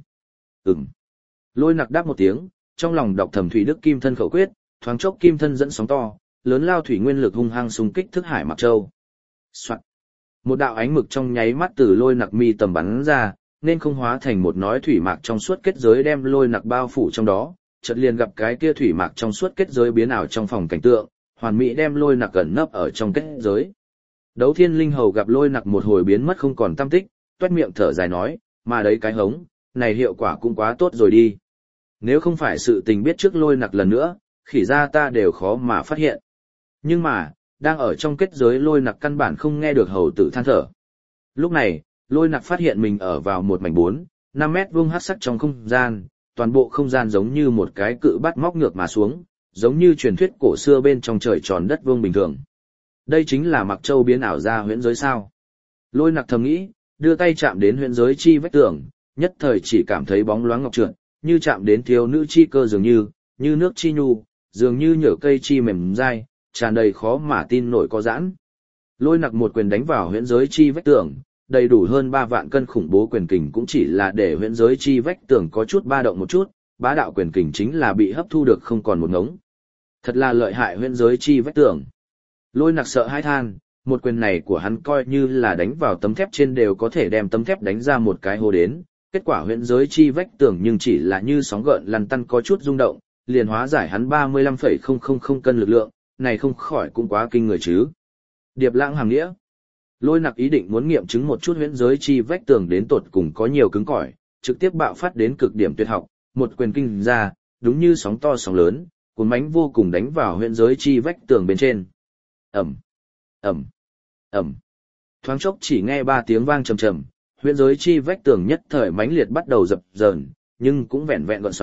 Lôi Nặc đáp một tiếng, trong lòng đọc thầm Thủy Đức Kim Thân khẩu quyết, thoáng chốc kim thân dẫn sóng to, lớn lao thủy nguyên lực hung hăng xung kích thức hải Mặc Châu. Soạn. Một đạo ánh mực trong nháy mắt từ Lôi Nặc mi tầm bắn ra, nên không hóa thành một nói thủy mạc trong suốt kết giới đem Lôi Nặc bao phủ trong đó, chợt liền gặp cái kia thủy mạc trong suốt kết giới biến ảo trong phòng cảnh tượng, hoàn mỹ đem Lôi Nặc ẩn nấp ở trong kết giới. Đấu Thiên Linh Hầu gặp Lôi Nặc một hồi biến mất không còn tăm tích, toét miệng thở dài nói, mà đấy cái hống, này hiệu quả cũng quá tốt rồi đi. Nếu không phải sự tình biết trước Lôi Nặc lần nữa, khỉ ra ta đều khó mà phát hiện. Nhưng mà, đang ở trong kết giới Lôi Nặc căn bản không nghe được hầu tử than thở. Lúc này, Lôi Nặc phát hiện mình ở vào một mảnh 4-5 mét vuông hắc sắc trong không gian, toàn bộ không gian giống như một cái cự bát móc ngược mà xuống, giống như truyền thuyết cổ xưa bên trong trời tròn đất vuông bình thường. Đây chính là Mặc Châu biến ảo ra huyễn giới sao? Lôi Nặc thầm nghĩ, đưa tay chạm đến huyễn giới chi vách tường, nhất thời chỉ cảm thấy bóng loáng ngọc trượt, như chạm đến thiếu nữ chi cơ dường như nước chi nhu, dường như nhở cây chi mềm dai, tràn đầy khó mà tin nổi có giãn. Lôi Nặc một quyền đánh vào huyễn giới chi vách tường, đầy đủ hơn 3 vạn cân khủng bố quyền kình cũng chỉ là để huyễn giới chi vách tường có chút ba động một chút, bá đạo quyền kình chính là bị hấp thu được không còn một ngống. Thật là lợi hại huyễn giới chi vách tường. Lôi Nặc sợ hãi than, một quyền này của hắn coi như là đánh vào tấm thép trên đều có thể đem tấm thép đánh ra một cái hố đến, kết quả huyễn giới chi vách tường nhưng chỉ là như sóng gợn lăn tăn có chút rung động, liền hóa giải hắn 35,000 cân lực lượng, này không khỏi cũng quá kinh người chứ. Điệp Lãng hàng nghĩa. Lôi Nặc ý định muốn nghiệm chứng một chút huyễn giới chi vách tường đến tột cùng có nhiều cứng cỏi, trực tiếp bạo phát đến cực điểm tuyệt học, một quyền kinh ra, đúng như sóng to sóng lớn, cuốn mãnh vô cùng đánh vào huyễn giới chi vách tường bên trên. Ầm, ầm, ầm. Thoáng chốc chỉ nghe 3 tiếng vang trầm trầm, huyễn giới chi vách tường nhất thời mãnh liệt bắt đầu dập dờn, nhưng cũng vẹn vẹn gợn sóng,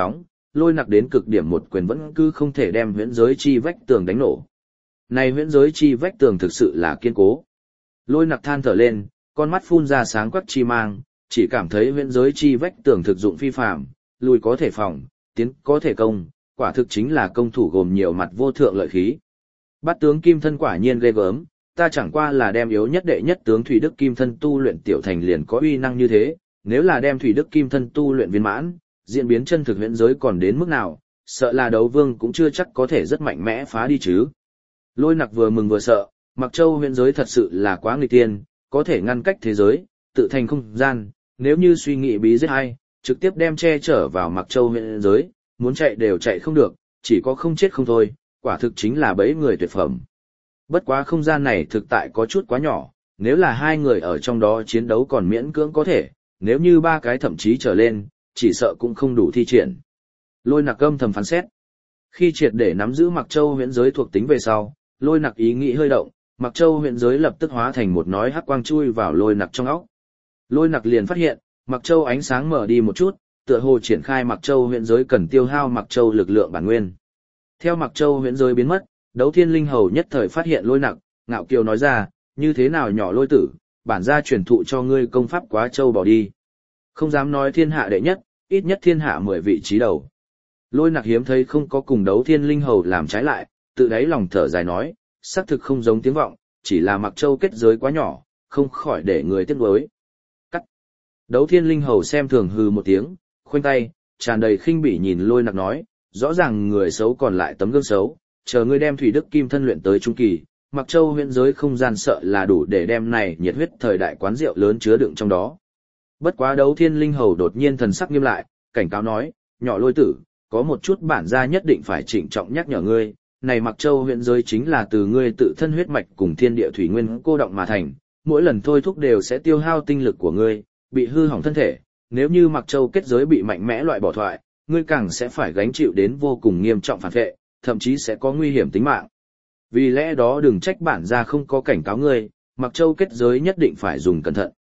lôi nặc đến cực điểm một quyền vẫn cứ không thể đem huyễn giới chi vách tường đánh nổ. Này huyễn giới chi vách tường thực sự là kiên cố. Lôi nặc than thở lên, con mắt phun ra sáng quắc chi mang, chỉ cảm thấy huyễn giới chi vách tường thực dụng phi phàm, lùi có thể phòng, tiến có thể công, quả thực chính là công thủ gồm nhiều mặt vô thượng lợi khí. Bát tướng kim thân quả nhiên ghê gớm, ta chẳng qua là đem yếu nhất đệ nhất tướng Thủy Đức Kim Thân tu luyện tiểu thành liền có uy năng như thế, nếu là đem Thủy Đức Kim Thân tu luyện viên mãn, diễn biến chân thực huyễn giới còn đến mức nào, sợ là đấu vương cũng chưa chắc có thể rất mạnh mẽ phá đi chứ. Lôi nặc vừa mừng vừa sợ, Mặc Châu huyễn giới thật sự là quá nghịch tiên, có thể ngăn cách thế giới, tự thành không gian, nếu như suy nghĩ bí giết hay, trực tiếp đem che chở vào Mặc Châu huyễn giới, muốn chạy đều chạy không được, chỉ có không chết không thôi, quả thực chính là bẫy người tuyệt phẩm. Bất quá không gian này thực tại có chút quá nhỏ, nếu là hai người ở trong đó chiến đấu còn miễn cưỡng có thể, nếu như ba cái thậm chí trở lên, chỉ sợ cũng không đủ thi triển. Lôi nặc âm thầm phán xét. Khi triệt để nắm giữ Mặc Châu huyễn giới thuộc tính về sau, lôi nặc ý nghĩ hơi động, Mặc Châu huyễn giới lập tức hóa thành một nói hắc quang chui vào lôi nặc trong óc. Lôi nặc liền phát hiện, Mặc Châu ánh sáng mở đi một chút, tựa hồ triển khai Mặc Châu huyễn giới cần tiêu hao Mặc Châu lực lượng bản nguyên. Theo Mặc Châu huyễn giới biến mất, Đấu Thiên Linh Hầu nhất thời phát hiện lôi nặc, ngạo kiều nói ra, như thế nào nhỏ lôi tử, bản gia truyền thụ cho ngươi công pháp quá châu bỏ đi. Không dám nói thiên hạ đệ nhất, ít nhất thiên hạ 10 vị trí đầu. Lôi nặc hiếm thấy không có cùng Đấu Thiên Linh Hầu làm trái lại, tự đáy lòng thở dài nói, xác thực không giống tiếng vọng, chỉ là Mặc Châu kết giới quá nhỏ, không khỏi để người tiếc nuối. Cắt. Đấu Thiên Linh Hầu xem thường hừ một tiếng, khoanh tay, tràn đầy khinh bỉ nhìn lôi nặc nói, rõ ràng người xấu còn lại tấm gương xấu, chờ ngươi đem Thủy Đức Kim Thân luyện tới trung kỳ, Mặc Châu huyễn giới không gian sợ là đủ để đem này nhiệt huyết thời đại quán rượu lớn chứa đựng trong đó. Bất quá Đấu Thiên Linh Hầu đột nhiên thần sắc nghiêm lại, cảnh cáo nói, nhỏ lôi tử, có một chút bản gia nhất định phải trịnh trọng nhắc nhở ngươi, này Mặc Châu huyễn giới chính là từ ngươi tự thân huyết mạch cùng thiên địa thủy nguyên cô động mà thành, mỗi lần thôi thúc đều sẽ tiêu hao tinh lực của ngươi, bị hư hỏng thân thể, nếu như Mặc Châu kết giới bị mạnh mẽ loại bỏ thoại, ngươi càng sẽ phải gánh chịu đến vô cùng nghiêm trọng phản vệ, thậm chí sẽ có nguy hiểm tính mạng. Vì lẽ đó đừng trách bản gia không có cảnh cáo ngươi, Mặc Châu kết giới nhất định phải dùng cẩn thận.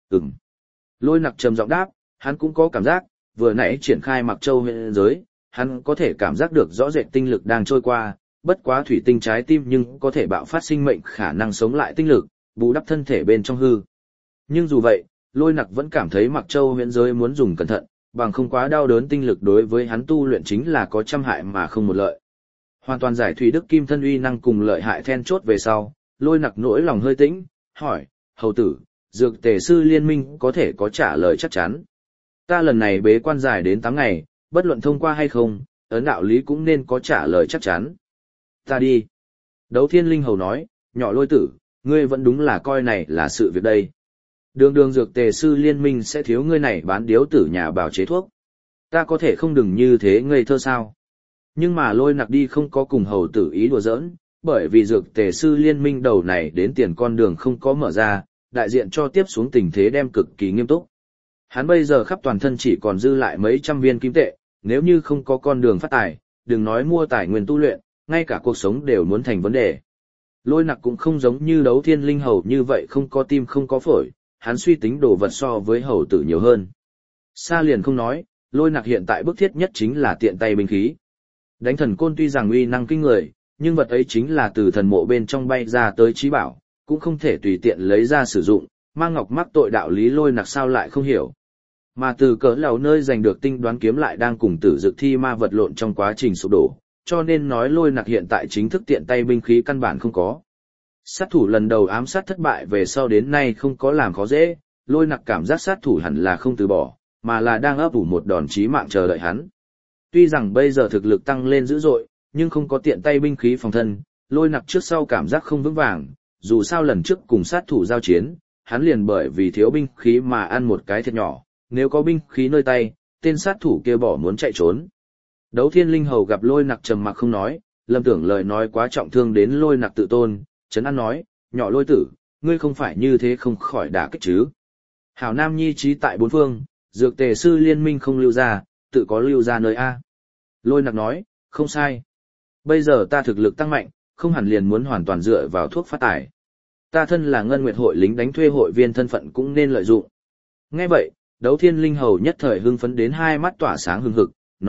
Lôi nặc trầm giọng đáp, hắn cũng có cảm giác, vừa nãy triển khai Mặc Châu huyễn giới, hắn có thể cảm giác được rõ rệt tinh lực đang trôi qua, bất quá thủy tinh trái tim nhưng có thể bạo phát sinh mệnh khả năng sống lại tinh lực, bù đắp thân thể bên trong hư. Nhưng dù vậy, lôi nặc vẫn cảm thấy Mặc Châu huyễn giới muốn dùng cẩn thận, bằng không quá đau đớn tinh lực đối với hắn tu luyện chính là có trăm hại mà không một lợi. Hoàn toàn giải Thủy Đức Kim Thân uy năng cùng lợi hại then chốt về sau, lôi nặc nỗi lòng hơi tĩnh, hỏi, hầu tử, dược tề sư liên minh có thể có trả lời chắc chắn. Ta lần này bế quan dài đến 8 ngày, bất luận thông qua hay không, ấn đạo lý cũng nên có trả lời chắc chắn. Ta đi. Đấu Thiên Linh Hầu nói, nhỏ lôi tử, ngươi vẫn đúng là coi này là sự việc đây. Đường dược tề sư liên minh sẽ thiếu ngươi này bán điếu tử nhà bào chế thuốc. Ta có thể không đừng như thế ngây thơ sao. Nhưng mà lôi nặc đi không có cùng hầu tử ý đùa giỡn, bởi vì dược tề sư liên minh đầu này đến tiền con đường không có mở ra, đại diện cho tiếp xuống tình thế đem cực kỳ nghiêm túc. Hắn bây giờ khắp toàn thân chỉ còn dư lại mấy trăm viên kim tệ, nếu như không có con đường phát tài, đừng nói mua tài nguyên tu luyện, ngay cả cuộc sống đều muốn thành vấn đề. Lôi nặc cũng không giống như Đấu Thiên Linh Hầu như vậy không có tim không có phổi, hắn suy tính đồ vật so với hầu tử nhiều hơn. Xa liền không nói, lôi nặc hiện tại bức thiết nhất chính là tiện tay binh khí. Đánh thần côn tuy rằng uy năng kinh người, nhưng vật ấy chính là từ thần mộ bên trong bay ra tới trí bảo, cũng không thể tùy tiện lấy ra sử dụng, mang ngọc mắc tội đạo lý lôi nặc sao lại không hiểu. Mà từ cỡ lầu nơi giành được tinh đoán kiếm lại đang cùng tử dực thi ma vật lộn trong quá trình sụp đổ, cho nên nói lôi nặc hiện tại chính thức tiện tay binh khí căn bản không có. Sát thủ lần đầu ám sát thất bại về sau đến nay không có làm khó dễ, lôi nặc cảm giác sát thủ hẳn là không từ bỏ, mà là đang ấp ủ một đòn chí mạng chờ đợi hắn. Tuy rằng bây giờ thực lực tăng lên dữ dội, nhưng không có tiện tay binh khí phòng thân, lôi nặc trước sau cảm giác không vững vàng, dù sao lần trước cùng sát thủ giao chiến, hắn liền bởi vì thiếu binh khí mà ăn một cái thiệt nhỏ, nếu có binh khí nơi tay, tên sát thủ kia bỏ muốn chạy trốn. Đấu Thiên Linh Hầu gặp lôi nặc trầm mặc không nói, lầm tưởng lời nói quá trọng thương đến lôi nặc tự tôn, trấn an nói, nhỏ lôi tử, ngươi không phải như thế không khỏi đả kích chứ. Hảo Nam nhi trí tại bốn phương, dược tề sư liên minh không lưu ra, tự có lưu ra nơi A. Lôi nặc nói, không sai. Bây giờ ta thực lực tăng mạnh, không hẳn liền muốn hoàn toàn dựa vào thuốc phát tài. Ta thân là Ngân Nguyệt hội lính đánh thuê hội viên thân phận cũng nên lợi dụng. Nghe vậy, Đấu Thiên Linh Hầu nhất thời hưng phấn đến hai mắt tỏa sáng hừng hực, nói,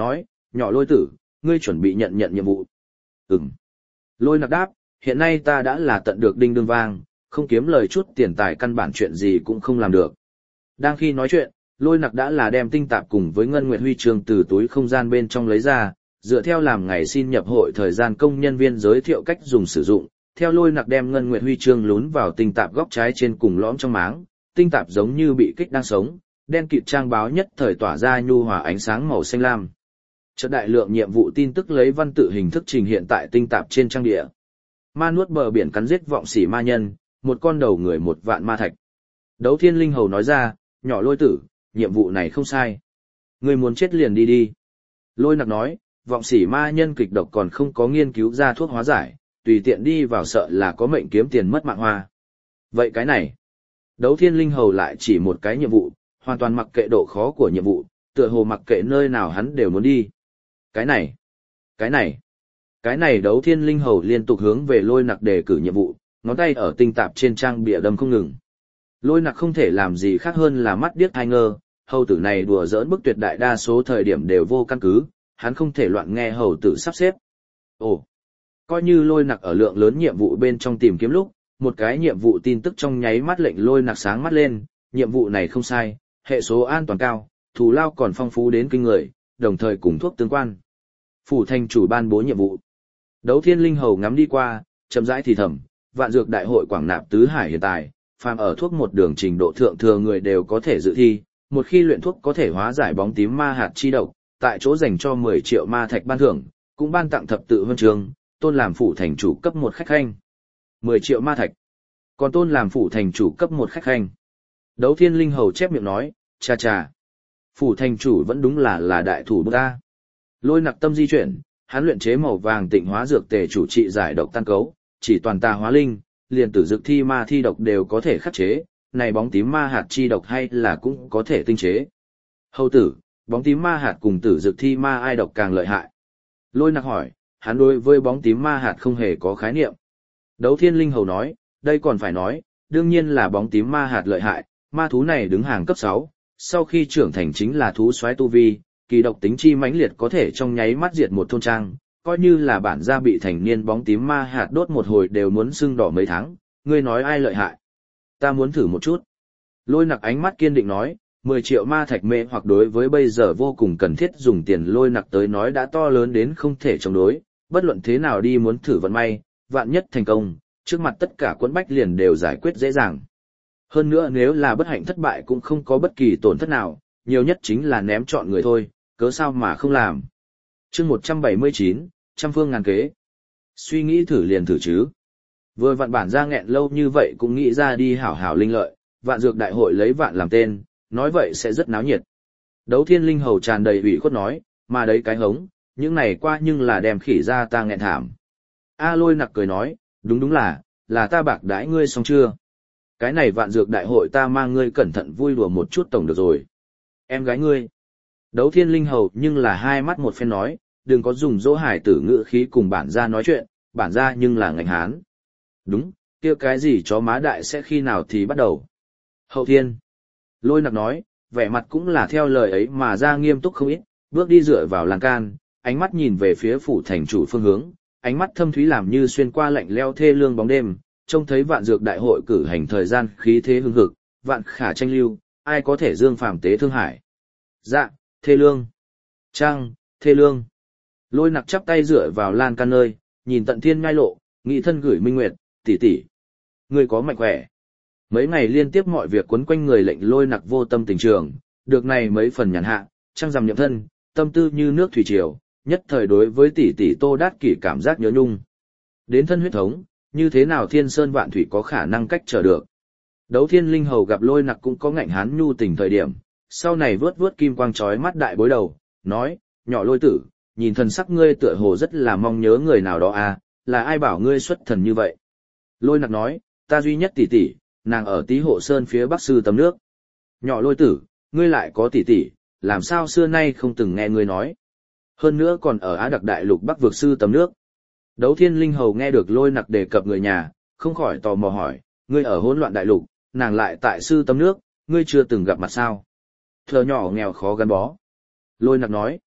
nhỏ lôi tử, ngươi chuẩn bị nhận nhiệm vụ. Ừm. Lôi nặc đáp, hiện nay ta đã là tận được đinh đương vang, không kiếm lời chút tiền tài căn bản chuyện gì cũng không làm được. Đang khi nói chuyện, lôi nặc đã là đem tinh tạp cùng với ngân nguyệt huy chương từ túi không gian bên trong lấy ra, dựa theo làm ngày xin nhập hội thời gian công nhân viên giới thiệu cách dùng sử dụng, theo lôi nặc đem ngân nguyệt huy chương lún vào tinh tạp góc trái trên cùng lõm trong máng, tinh tạp giống như bị kích đang sống, đen kịt trang báo nhất thời tỏa ra nhu hòa ánh sáng màu xanh lam. Chợt đại lượng nhiệm vụ tin tức lấy văn tự hình thức trình hiện tại tinh tạp trên trang địa. Ma nuốt bờ biển cắn giết vọng xỉ ma nhân, một con đầu người 1.000.000 ma thạch. Đấu Thiên Linh Hầu nói ra, nhỏ lôi tử, nhiệm vụ này không sai. Ngươi muốn chết liền đi đi. Lôi nặc nói, vọng xỉ ma nhân kịch độc còn không có nghiên cứu ra thuốc hóa giải, tùy tiện đi vào sợ là có mệnh kiếm tiền mất mạng hoa. Vậy cái này, Đấu Thiên Linh Hầu lại chỉ một cái nhiệm vụ, hoàn toàn mặc kệ độ khó của nhiệm vụ, tựa hồ mặc kệ nơi nào hắn đều muốn đi. Cái này Đấu Thiên Linh Hầu liên tục hướng về lôi nặc đề cử nhiệm vụ, ngón tay ở tinh tạp trên trang bìa đâm không ngừng. Lôi nặc không thể làm gì khác hơn là mắt điếc hai ngơ, hầu tử này đùa giỡn bức tuyệt đại đa số thời điểm đều vô căn cứ, hắn không thể loạn nghe hầu tử sắp xếp. Ồ, coi như lôi nặc ở lượng lớn nhiệm vụ bên trong tìm kiếm lúc, một cái nhiệm vụ tin tức trong nháy mắt lệnh lôi nặc sáng mắt lên, nhiệm vụ này không sai, hệ số an toàn cao, thù lao còn phong phú đến kinh người, đồng thời cùng thuốc tương quan. Phủ thành chủ ban bố nhiệm vụ. Đấu Thiên Linh Hầu ngắm đi qua, chậm rãi thì thầm, vạn dược đại hội quảng nạp tứ hải hiện tại, phàm ở thuốc một đường trình độ thượng thừa người đều có thể dự thi, một khi luyện thuốc có thể hóa giải bóng tím ma hạt chi độc, tại chỗ dành cho 10 triệu ma thạch ban thưởng, cũng ban tặng thập tự huân chương, tôn làm phủ thành chủ cấp 1 khách khanh. 10 triệu ma thạch. Còn tôn làm phủ thành chủ cấp 1 khách khanh. Đấu Thiên Linh Hầu chép miệng nói, cha cha. Phủ thành chủ vẫn đúng là đại thủ ta. Lôi nặc tâm di chuyển, hắn luyện chế màu vàng tịnh hóa dược tề chủ trị giải độc tan cấu, chỉ toàn tà hóa linh, liền tử dược thi ma thi độc đều có thể khắc chế, này bóng tím ma hạt chi độc hay là cũng có thể tinh chế. Hầu tử, bóng tím ma hạt cùng tử dược thi ma ai độc càng lợi hại? Lôi nặc hỏi, hắn đối với bóng tím ma hạt không hề có khái niệm. Đấu Thiên Linh Hầu nói, đây còn phải nói, đương nhiên là bóng tím ma hạt lợi hại, ma thú này đứng hàng cấp 6, sau khi trưởng thành chính là thú soái tu vi, kỳ độc tính chi mãnh liệt có thể trong nháy mắt diệt một thôn trang, coi như là bản gia bị thành niên bóng tím ma hạt đốt một hồi đều muốn sưng đỏ mấy tháng, ngươi nói ai lợi hại? Ta muốn thử một chút. Lôi nặc ánh mắt kiên định nói, 10 triệu ma thạch mê hoặc đối với bây giờ vô cùng cần thiết dùng tiền lôi nặc tới nói đã to lớn đến không thể chống đối, bất luận thế nào đi muốn thử vận may, vạn nhất thành công, trước mặt tất cả quẫn bách liền đều giải quyết dễ dàng. Hơn nữa nếu là bất hạnh thất bại cũng không có bất kỳ tổn thất nào, nhiều nhất chính là ném chọn người thôi, cớ sao mà không làm. Chương 179, trăm phương ngàn kế. Suy nghĩ thử liền thử chứ. Vừa vạn bản ra nghẹn lâu như vậy cũng nghĩ ra đi hảo hảo linh lợi, vạn dược đại hội lấy vạn làm tên, nói vậy sẽ rất náo nhiệt. Đấu Thiên Linh Hầu tràn đầy ủy khuất nói, mà đấy cái hống, những này qua nhưng là đem khỉ ra ta nghẹn thảm. A Lôi nặc cười nói, đúng là ta bạc đãi ngươi xong chưa? Cái này vạn dược đại hội ta mang ngươi cẩn thận vui đùa một chút tổng được rồi. Em gái ngươi. Đấu Thiên Linh Hầu nhưng là hai mắt một phen nói, đừng có dùng dỗ hải tử ngữ khí cùng bản gia nói chuyện, bản gia nhưng là ngành Hán. Đúng, kia cái gì chó má đại sẽ khi nào thì bắt đầu. Hậu Thiên. Lôi nặc nói, vẻ mặt cũng là theo lời ấy mà ra nghiêm túc không ít, bước đi dựa vào lan can, ánh mắt nhìn về phía phủ thành chủ phương hướng, ánh mắt thâm thúy làm như xuyên qua lạnh leo thê lương bóng đêm, trông thấy vạn dược đại hội cử hành thời gian khí thế hưng hực, vạn khả tranh lưu, ai có thể dương phàm tế thương hải. Dạ, thê lương. Trang, thê lương. Lôi nặc chắp tay dựa vào lan can nơi, nhìn tận thiên ngai lộ, nghị thân gửi minh nguyệt, tỷ tỷ. Ngươi có mạnh khỏe. Mấy ngày liên tiếp mọi việc quấn quanh người lệnh lôi nặc vô tâm tình trường, được này mấy phần nhàn hạ, trăng rằm nhậm thân, tâm tư như nước thủy triều, nhất thời đối với tỷ tỷ Tô Đát Kỷ cảm giác nhớ nhung. Đến thân huyết thống, như thế nào thiên sơn vạn thủy có khả năng cách trở được. Đấu Thiên Linh Hầu gặp lôi nặc cũng có ngạnh hán nhu tình thời điểm, sau này vớt vớt kim quang chói mắt đại bối đầu, nói, nhỏ lôi tử, nhìn thần sắc ngươi tựa hồ rất là mong nhớ người nào đó à, là ai bảo ngươi xuất thần như vậy. Lôi nặc nói, ta duy nhất tỷ tỷ, nàng ở Tý Hộ Sơn phía bắc sư tầm nước. Nhỏ lôi tử, ngươi lại có tỷ tỷ, làm sao xưa nay không từng nghe ngươi nói. Hơn nữa còn ở Á Đặc Đại Lục Bắc vực sư tầm nước. Đấu Thiên Linh Hầu nghe được lôi nặc đề cập người nhà, không khỏi tò mò hỏi, ngươi ở hỗn loạn đại lục, nàng lại tại sư tầm nước, ngươi chưa từng gặp mặt sao? Thờ nhỏ nghèo khó gắn bó. Lôi nặc nói,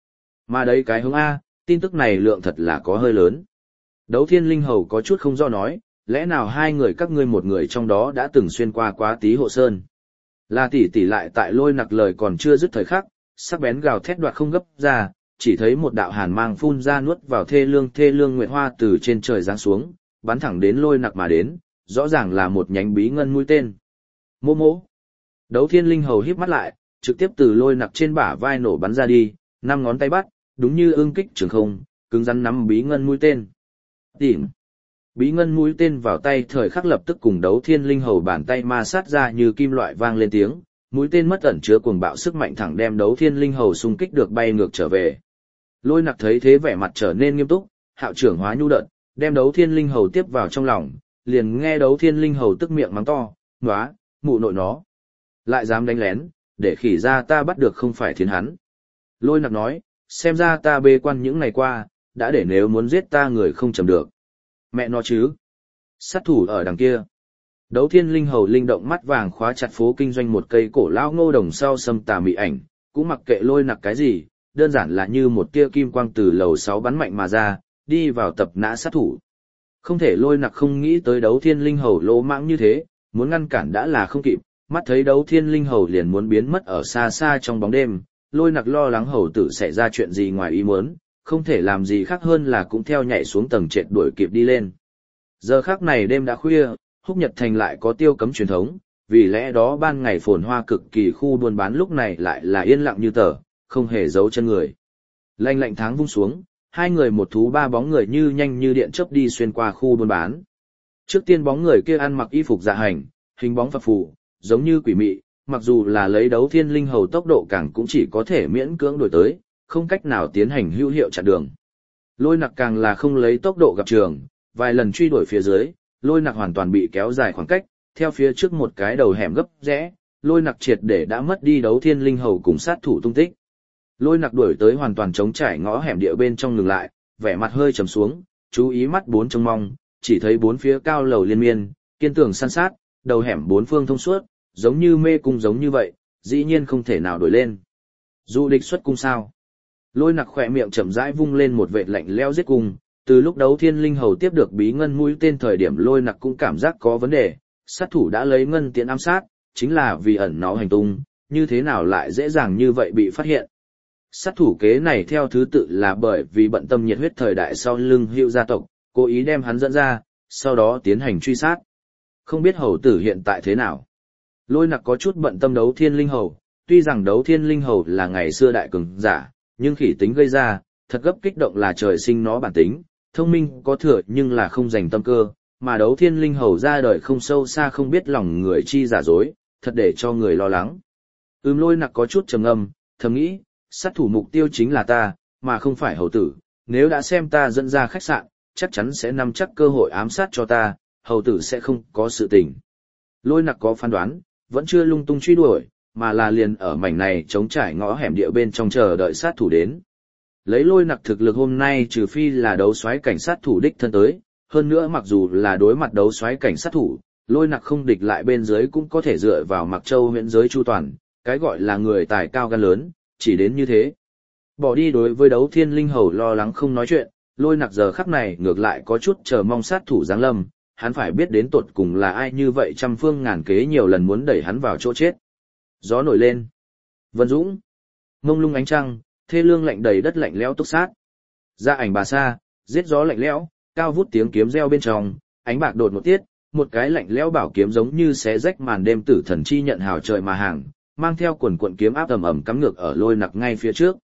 Mà đấy cái hướng A, tin tức này lượng thật là có hơi lớn. Đấu Thiên Linh Hầu có chút không do nói, lẽ nào hai người các ngươi một người trong đó đã từng xuyên qua quá Tý Hộ Sơn. La tỷ tỷ lại tại Lôi Nặc lời còn chưa dứt thời khắc, sắc bén gào thét đoạt không gấp ra, chỉ thấy một đạo hàn mang phun ra nuốt vào thê lương nguyệt hoa từ trên trời giáng xuống, bắn thẳng đến Lôi Nặc mà đến, rõ ràng là một nhánh bí ngân mũi tên. Mô mô. Đấu Thiên Linh Hầu híp mắt lại, trực tiếp từ Lôi Nặc trên bả vai nổ bắn ra đi, năm ngón tay bắt, đúng như ưng kích trường không, cứng rắn nắm bí ngân mũi tên. Tìm. Bí ngân mũi tên vào tay thời khắc lập tức cùng Đấu Thiên Linh Hầu bàn tay ma sát ra như kim loại vang lên tiếng, mũi tên mất ẩn chứa cuồng bạo sức mạnh thẳng đem Đấu Thiên Linh Hầu xung kích được bay ngược trở về. Lôi Nặc thấy thế vẻ mặt trở nên nghiêm túc, hạo trưởng hóa nhu đợt, đem Đấu Thiên Linh Hầu tiếp vào trong lòng, liền nghe Đấu Thiên Linh Hầu tức miệng mắng to, "Nóa, mụ nội nó, lại dám đánh lén, để khỉ ra ta bắt được không phải thiến hắn." Lôi Nặc nói, "Xem ra ta bê quan những ngày qua, đã để nếu muốn giết ta người không chầm được. Mẹ nó chứ. Sát thủ ở đằng kia." Đấu Thiên Linh Hầu linh động mắt vàng khóa chặt phố kinh doanh một cây cổ lão ngô đồng sau xâm tà mị ảnh, cũng mặc kệ Lôi Nặc cái gì, đơn giản là như một tia kim quang từ lầu 6 bắn mạnh mà ra, đi vào tập nã sát thủ. Không thể Lôi Nặc không nghĩ tới Đấu Thiên Linh Hầu lỗ mãng như thế, muốn ngăn cản đã là không kịp, mắt thấy Đấu Thiên Linh Hầu liền muốn biến mất ở xa xa trong bóng đêm, Lôi Nặc lo lắng hầu tử sẽ ra chuyện gì ngoài ý muốn, không thể làm gì khác hơn là cũng theo nhảy xuống tầng trệt đuổi kịp đi lên. Giờ khắc này đêm đã khuya, Húc Nhật Thành lại có tiêu cấm truyền thống, vì lẽ đó ban ngày phồn hoa cực kỳ khu buôn bán lúc này lại là yên lặng như tờ, không hề giấu chân người. Lạnh lạnh tháng vung xuống, hai người một thú ba bóng người như nhanh như điện chớp đi xuyên qua khu buôn bán. Trước tiên bóng người kia ăn mặc y phục dạ hành, hình bóng phập phù, giống như quỷ mị, mặc dù là lấy Đấu Thiên Linh Hầu tốc độ càng cũng chỉ có thể miễn cưỡng đuổi tới, không cách nào tiến hành hữu hiệu chặn đường. Lôi Nặc càng là không lấy tốc độ gặp trường, vài lần truy đuổi phía dưới, Lôi Nặc hoàn toàn bị kéo dài khoảng cách, theo phía trước một cái đầu hẻm gấp rẽ, Lôi Nặc triệt để đã mất đi Đấu Thiên Linh Hầu cùng sát thủ tung tích. Lôi Nặc đuổi tới hoàn toàn trống trải ngõ hẻm địa bên trong ngừng lại, vẻ mặt hơi trầm xuống, chú ý mắt bốn trông mong, chỉ thấy bốn phía cao lầu liên miên, kiên tường san sát, đầu hẻm bốn phương thông suốt, giống như mê cung giống như vậy, dĩ nhiên không thể nào đuổi lên. Du địch xuất cung sao? Lôi Nặc khỏe miệng chậm rãi vung lên một vệt lạnh lẽo giết cung, từ lúc Đấu Thiên Linh Hầu tiếp được bí ngân mũi tên thời điểm Lôi Nặc cũng cảm giác có vấn đề, sát thủ đã lấy ngân tiễn ám sát, chính là vì ẩn náu hành tung, như thế nào lại dễ dàng như vậy bị phát hiện. Sát thủ kế này theo thứ tự là bởi vì bận tâm nhiệt huyết thời đại sau lưng Hữu gia tộc, cố ý đem hắn dẫn ra, sau đó tiến hành truy sát. Không biết hầu tử hiện tại thế nào. Lôi Nặc có chút bận tâm Đấu Thiên Linh Hầu, tuy rằng Đấu Thiên Linh Hầu là ngày xưa đại cường giả, nhưng khỉ tính gây ra, thật gấp kích động là trời sinh nó bản tính, thông minh có thừa nhưng là không dành tâm cơ, mà Đấu Thiên Linh Hầu ra đời không sâu xa không biết lòng người chi giả dối, thật để cho người lo lắng. Lôi Nặc có chút trầm ngâm, thầm nghĩ, sát thủ mục tiêu chính là ta, mà không phải hầu tử, nếu đã xem ta dẫn ra khách sạn, chắc chắn sẽ nắm chắc cơ hội ám sát cho ta, hầu tử sẽ không có sự tình. Lôi Nặc có phán đoán, vẫn chưa lung tung truy đuổi, mà là liền ở mảnh này trống trải ngõ hẻm địa bên trong chờ đợi sát thủ đến. Lấy Lôi Nặc thực lực hôm nay trừ phi là đấu soái cảnh sát thủ đích thân tới, hơn nữa mặc dù là đối mặt đấu soái cảnh sát thủ, Lôi Nặc không địch lại bên dưới cũng có thể dựa vào Mặc Châu huyện giới chu toàn, cái gọi là người tài cao gan lớn, chỉ đến như thế. Bỏ đi đối với Đấu Thiên Linh Hầu lo lắng không nói chuyện, Lôi Nặc giờ khắc này ngược lại có chút chờ mong sát thủ giáng lâm, hắn phải biết đến tột cùng là ai như vậy trăm phương ngàn kế nhiều lần muốn đẩy hắn vào chỗ chết. Gió nổi lên. Vân Dũng. Mông lung ánh trăng, thê lương lạnh đầy đất lạnh lẽo túc sát. Ra ảnh bà sa, giết gió lạnh lẽo, cao vút tiếng kiếm reo bên trong, ánh bạc đột một tiết, một cái lạnh lẽo bảo kiếm giống như xé rách màn đêm tử thần chi nhận hào trời mà hàng, mang theo quần cuộn kiếm áp ầm ầm cắm ngược ở Lôi Nặc ngay phía trước.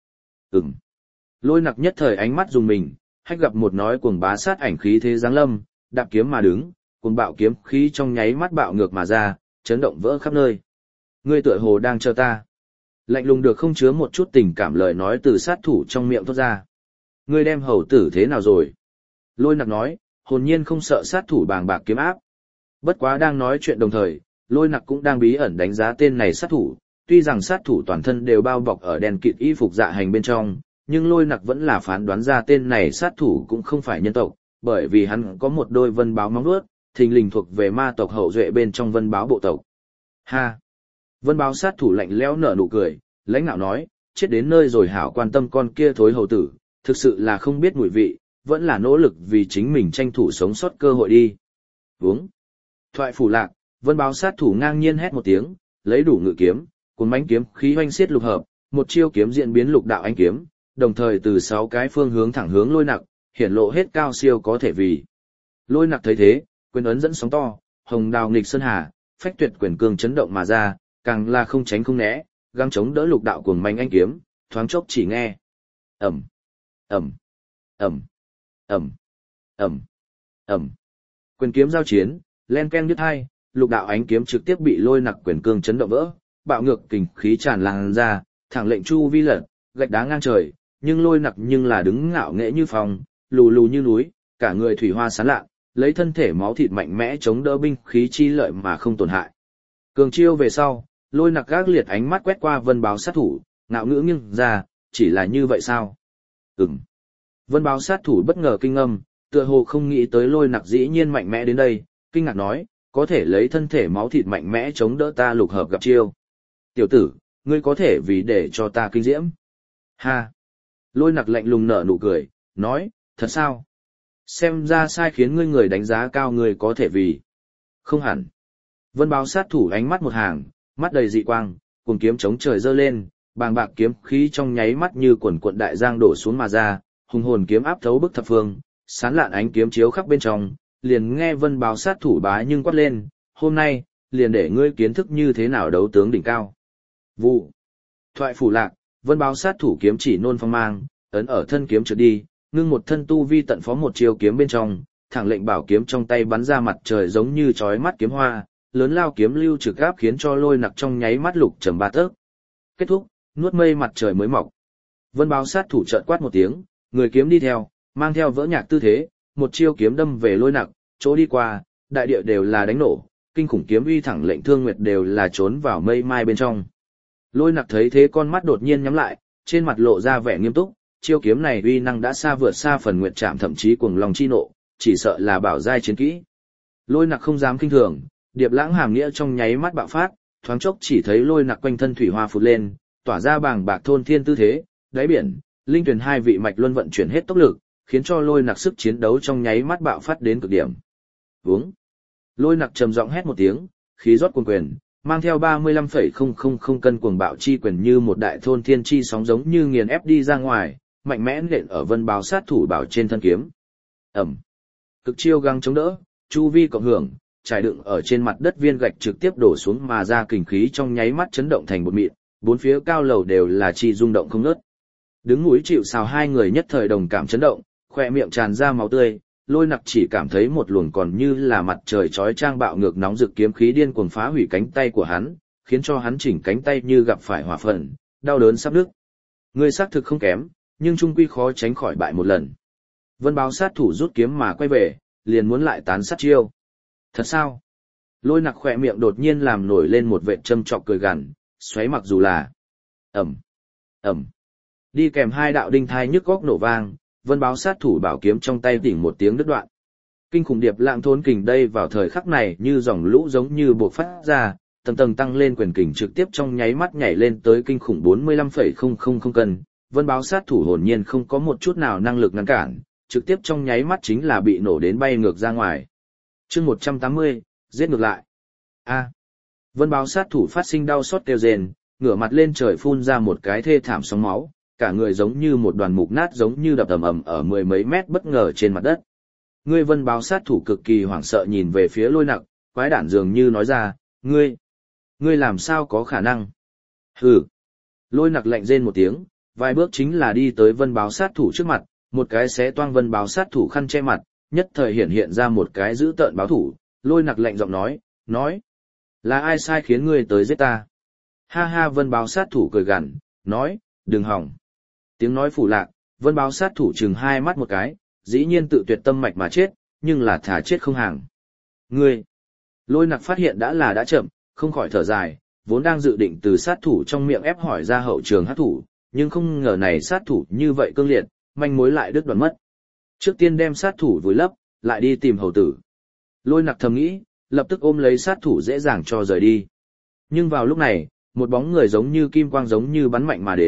Lôi Nặc nhất thời ánh mắt dùng mình, hách gặp một nói cuồng bá sát ảnh khí thế giáng lâm, đạp kiếm mà đứng, cuồng bạo kiếm khí trong nháy mắt bạo ngược mà ra, chấn động vỡ khắp nơi. Ngươi tựa hồ đang chờ ta. Lạnh lùng được không chứa một chút tình cảm lời nói từ sát thủ trong miệng thốt ra. Ngươi đem hầu tử thế nào rồi? Lôi Nặc nói, hồn nhiên không sợ sát thủ bàng bạc kiếm áp. Bất quá đang nói chuyện đồng thời, Lôi Nặc cũng đang bí ẩn đánh giá tên này sát thủ, tuy rằng sát thủ toàn thân đều bao bọc ở đen kịt y phục dạ hành bên trong, nhưng Lôi Nặc vẫn là phán đoán ra tên này sát thủ cũng không phải nhân tộc, bởi vì hắn có một đôi vân báo móng vuốt, thình lình thuộc về ma tộc hậu duệ bên trong vân báo bộ tộc. Ha! Vân báo sát thủ lạnh lẽo nở nụ cười, lãnh nạo nói, chết đến nơi rồi hảo quan tâm con kia thối hầu tử, thực sự là không biết mùi vị, vẫn là nỗ lực vì chính mình tranh thủ sống sót cơ hội đi. Uống. Thoại phủ lạc, Vân Báo sát thủ ngang nhiên hét một tiếng, lấy đủ ngự kiếm, cuốn mãnh kiếm khí hoành xiết lục hợp, một chiêu kiếm diễn biến lục đạo ánh kiếm, đồng thời từ 6 cái phương hướng thẳng hướng Lôi Nặc, hiển lộ hết cao siêu có thể vì. Lôi Nặc thấy thế, quyền ấn dẫn sóng to, hồng đào nghịch sơn hà, phách tuyệt quyền cương chấn động mà ra, càng là không tránh không né, gắng chống đỡ lục đạo cuồng mãnh ánh kiếm, thoáng chốc chỉ nghe ầm ầm ầm ầm ầm ầm, quyền kiếm giao chiến, len ken đứt hai, lục đạo ánh kiếm trực tiếp bị Lôi Nặc quyền cương chấn động vỡ, bạo ngược kình khí tràn lan ra, thẳng lệnh chu vi lật, gạch đá ngang trời, nhưng Lôi Nặc nhưng là đứng ngạo nghễ như phong, lù lù như núi, cả người thủy hoa sáng lạ, lấy thân thể máu thịt mạnh mẽ chống đỡ binh khí chi lợi mà không tổn hại. Cường chiêu về sau, Lôi Nặc gác liệt ánh mắt quét qua Vân Báo sát thủ, ngạo ngữ nghiêng ra, chỉ là như vậy sao? Vân Báo sát thủ bất ngờ kinh ngâm, tựa hồ không nghĩ tới Lôi Nặc dĩ nhiên mạnh mẽ đến đây, kinh ngạc nói, có thể lấy thân thể máu thịt mạnh mẽ chống đỡ ta lục hợp gặp chiêu. Tiểu tử, ngươi có thể vì để cho ta kinh diễm. Ha! Lôi Nặc lạnh lùng nở nụ cười, nói, thật sao? Xem ra sai khiến ngươi người đánh giá cao ngươi có thể vì. Không hẳn. Vân Báo sát thủ ánh mắt một hàng, mắt đầy dị quang, cùng kiếm chống trời dơ lên, bàng bạc kiếm khí trong nháy mắt như quần cuộn đại giang đổ xuống mà ra, hùng hồn kiếm áp thấu bức thập phương, sán lạn ánh kiếm chiếu khắp bên trong, liền nghe Vân Báo sát thủ bá nhưng quát lên, hôm nay, liền để ngươi kiến thức như thế nào đấu tướng đỉnh cao. Vụ. Thoại phủ lạc, Vân Báo sát thủ kiếm chỉ nôn phong mang, ấn ở thân kiếm trượt đi, ngưng một thân tu vi tận phó một chiêu kiếm bên trong, thẳng lệnh bảo kiếm trong tay bắn ra mặt trời giống như chói mắt kiếm hoa, lớn lao kiếm lưu trực áp khiến cho Lôi Nặc trong nháy mắt lục trầm ba tấc. Kết thúc, nuốt mây mặt trời mới mọc. Vân Báo sát thủ chợt quát một tiếng, người kiếm đi theo, mang theo vỡ nhạc tư thế, một chiêu kiếm đâm về Lôi Nặc, chỗ đi qua, đại địa đều là đánh nổ, kinh khủng kiếm uy thẳng lệnh Thương Nguyệt đều là trốn vào mây mai bên trong. Lôi Nặc thấy thế con mắt đột nhiên nhắm lại, trên mặt lộ ra vẻ nghiêm túc, chiêu kiếm này uy năng đã xa vượt xa phần nguyệt trảm thậm chí cuồng lòng chi nộ, chỉ sợ là bảo giai chiến kỹ. Lôi Nặc không dám kinh thường, điệp lãng hàm nghĩa trong nháy mắt bạo phát, thoáng chốc chỉ thấy Lôi Nặc quanh thân thủy hoa phụt lên, tỏa ra bàng bạc thôn thiên tư thế, đáy biển, linh tuyển hai vị mạch luân vận chuyển hết tốc lực, khiến cho Lôi Nặc sức chiến đấu trong nháy mắt bạo phát đến cực điểm. Vướng. Lôi Nặc trầm giọng hét một tiếng, khí rót cuồn quyền, mang theo 35,000 cân cuồng bạo chi quyền như một đại thôn thiên chi sóng giống như nghiền ép đi ra ngoài, mạnh mẽ nện ở Vân Báo sát thủ bảo trên thân kiếm. Ẩm. Cực chiêu găng chống đỡ, chu vi cộng hưởng, trải đựng ở trên mặt đất viên gạch trực tiếp đổ xuống mà ra kình khí trong nháy mắt chấn động thành bột mịn, bốn phía cao lầu đều là chi rung động không ngớt. Đứng núi chịu sào hai người nhất thời đồng cảm chấn động, khỏe miệng tràn ra máu tươi, Lôi Nặc chỉ cảm thấy một luồng còn như là mặt trời chói chang bạo ngược nóng rực kiếm khí điên cuồng phá hủy cánh tay của hắn, khiến cho hắn chỉnh cánh tay như gặp phải hỏa phần, đau đớn sắp nứt. Người xác thực không kém, nhưng trung quy khó tránh khỏi bại một lần. Vân Báo sát thủ rút kiếm mà quay về, liền muốn lại tán sát chiêu. Thật sao? Lôi Nặc khỏe miệng đột nhiên làm nổi lên một vệt châm chọc cười gằn, xoáy mặc dù là ầm ầm, đi kèm hai đạo đinh thai nhức góc nổ vang, Vân Báo sát thủ bảo kiếm trong tay đỉnh một tiếng đứt đoạn. Kinh khủng điệp lãng thốn kình đây vào thời khắc này như dòng lũ giống như bộc phát ra, tầng tầng tăng lên quyền kình trực tiếp trong nháy mắt nhảy lên tới kinh khủng 45,000 cân. Vân Báo sát thủ hồn nhiên không có một chút nào năng lực ngăn cản, trực tiếp trong nháy mắt chính là bị nổ đến bay ngược ra ngoài. Chương 180, giết ngược lại. A. Vân Báo sát thủ phát sinh đau xót kêu rền, ngửa mặt lên trời phun ra một cái thê thảm sóng máu, cả người giống như một đoàn mục nát giống như đập ầm ầm ở mười mấy mét bất ngờ trên mặt đất. Ngươi Vân Báo sát thủ cực kỳ hoảng sợ nhìn về phía Lôi Nặc, quái đản dường như nói ra, ngươi làm sao có khả năng? Hừ. Lôi Nặc lạnh rên một tiếng, vài bước chính là đi tới Vân Báo sát thủ trước mặt, một cái xé toang Vân Báo sát thủ khăn che mặt, nhất thời hiện ra một cái dữ tợn báo thủ. Lôi Nặc lạnh giọng nói, là ai sai khiến ngươi tới giết ta? Ha ha, Vân Báo sát thủ cười gằn, nói, đừng hỏng. Tiếng nói phủ lạc, Vân Báo sát thủ chừng hai mắt một cái, dĩ nhiên tự tuyệt tâm mạch mà chết, nhưng là thả chết không hàng. Ngươi! Lôi Nặc phát hiện đã chậm, không khỏi thở dài, vốn đang dự định từ sát thủ trong miệng ép hỏi ra hậu trường hắc thủ, nhưng không ngờ này sát thủ như vậy cương liệt, manh mối lại đứt đoạn mất. Trước tiên đem sát thủ vùi lấp, lại đi tìm hầu tử. Lôi Nặc thầm nghĩ, lập tức ôm lấy sát thủ dễ dàng cho rời đi. Nhưng vào lúc này, một bóng người giống như kim quang giống như bắn mạnh mà đến,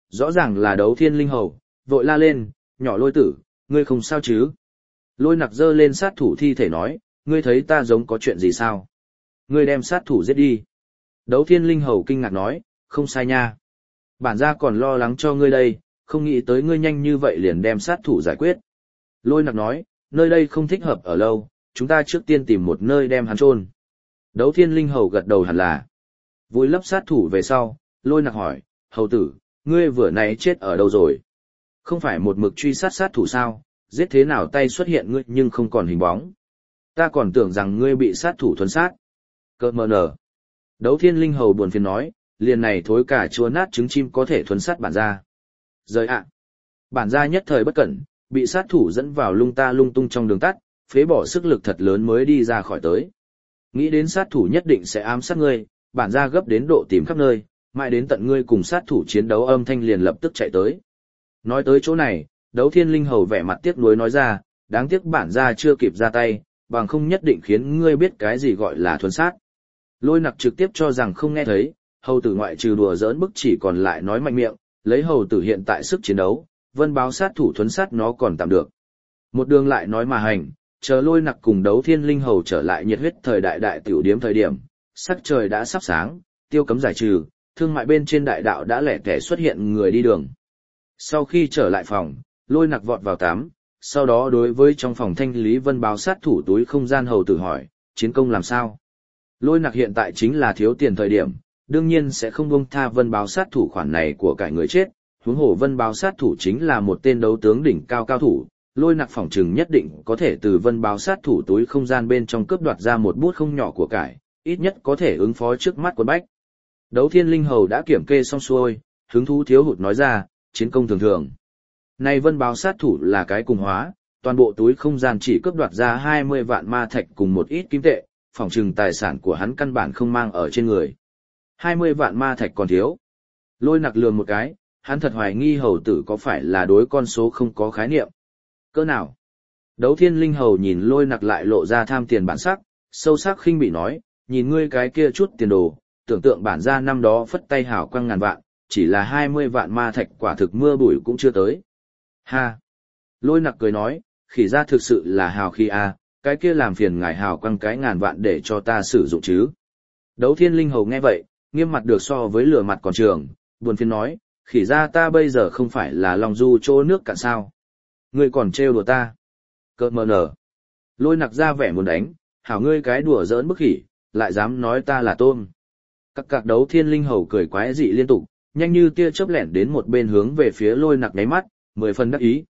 rõ ràng là Đấu Thiên Linh Hầu, vội la lên, nhỏ Lôi tử, ngươi không sao chứ? Lôi Nặc giơ lên sát thủ thi thể nói, ngươi thấy ta giống có chuyện gì sao? Ngươi đem sát thủ giết đi. Đấu Thiên Linh Hầu kinh ngạc nói, không sai nha. Bản gia còn lo lắng cho ngươi đây, không nghĩ tới ngươi nhanh như vậy liền đem sát thủ giải quyết. Lôi Nặc nói, nơi đây không thích hợp ở lâu, chúng ta trước tiên tìm một nơi đem hắn chôn. Đấu Thiên Linh Hầu gật đầu hẳn là. Vùi lấp sát thủ về sau, Lôi Nặc hỏi, hầu tử, ngươi vừa nãy chết ở đâu rồi? Không phải một mực truy sát sát thủ sao, giết thế nào tay xuất hiện ngươi nhưng không còn hình bóng. Ta còn tưởng rằng ngươi bị sát thủ thuần sát. Cơ mờ nở. Đấu Thiên Linh Hầu buồn phiền nói, liền này thối cả chúa nát trứng chim có thể thuần sát bản gia. Rời ạ. Bản gia nhất thời bất cẩn, bị sát thủ dẫn vào lung ta lung tung trong đường tắt, phế bỏ sức lực thật lớn mới đi ra khỏi tới. Nghĩ đến sát thủ nhất định sẽ ám sát ngươi, bản gia gấp đến độ tìm khắp nơi, mãi đến tận ngươi cùng sát thủ chiến đấu âm thanh liền lập tức chạy tới. Nói tới chỗ này, Đấu Thiên Linh Hầu vẻ mặt tiếc nuối nói ra, đáng tiếc bản gia chưa kịp ra tay, bằng không nhất định khiến ngươi biết cái gì gọi là thuần sát. Lôi Nặc trực tiếp cho rằng không nghe thấy, hầu tử ngoại trừ đùa giỡn bức chỉ còn lại nói mạnh miệng, lấy hầu tử hiện tại sức chiến đấu, vân báo sát thủ thuần sát nó còn tạm được. Một đường lại nói mà hành, chờ Lôi Nặc cùng Đấu Thiên Linh Hầu trở lại nhiệt huyết thời đại đại tiểu điếm thời điểm, sắc trời đã sắp sáng, tiêu cấm giải trừ, thương mại bên trên đại đạo đã lẻ tẻ xuất hiện người đi đường. Sau khi trở lại phòng, Lôi Nặc vọt vào tắm, sau đó đối với trong phòng thanh lý vân báo sát thủ túi không gian hầu tử hỏi, chiến công làm sao? Lôi Nặc hiện tại chính là thiếu tiền thời điểm, đương nhiên sẽ không buông tha vân báo sát thủ khoản này của cải người chết, huống hồ vân báo sát thủ chính là một tên đấu tướng đỉnh cao cao thủ, Lôi Nặc phỏng chừng nhất định có thể từ vân báo sát thủ túi không gian bên trong cướp đoạt ra một bút không nhỏ của cải, ít nhất có thể ứng phó trước mắt quân bách. Đấu Thiên Linh Hầu đã kiểm kê xong xuôi, hứng thú thiếu hụt nói ra, chiến công thường thường. Này vân báo sát thủ là cái cùng hóa, toàn bộ túi không gian chỉ cướp đoạt ra 20 vạn ma thạch cùng một ít kim tệ, phỏng chừng tài sản của hắn căn bản không mang ở trên người. 20 vạn ma thạch còn thiếu. Lôi Nặc lườm một cái, hắn thật hoài nghi hầu tử có phải là đối con số không có khái niệm. Cỡ nào? Đấu Thiên Linh Hầu nhìn Lôi Nặc lại lộ ra tham tiền bản sắc, sâu sắc khinh bị nói, nhìn ngươi cái kia chút tiền đồ, tưởng tượng bản gia năm đó phất tay hảo quăng ngàn vạn, chỉ là 20 vạn ma thạch quả thực mưa bụi cũng chưa tới. Ha! Lôi Nặc cười nói, khỉ ra thực sự là hào khi a, cái kia làm phiền ngài hào quăng cái ngàn vạn để cho ta sử dụng chứ. Đấu Thiên Linh Hầu nghe vậy, nghiêm mặt được so với lửa mặt còn trường, buồn phiền nói, khỉ ra ta bây giờ không phải là Long Du chỗ nước cạn sao. Ngươi còn trêu đùa ta. Cợt mờ nở. Lôi Nặc ra vẻ muốn đánh, hảo ngươi cái đùa giỡn bức khỉ, lại dám nói ta là tôm. Các Đấu Thiên Linh Hầu cười quái dị liên tục, nhanh như tia chớp lẻn đến một bên hướng về phía Lôi Nặc nháy mắt, 10 phần đắc ý.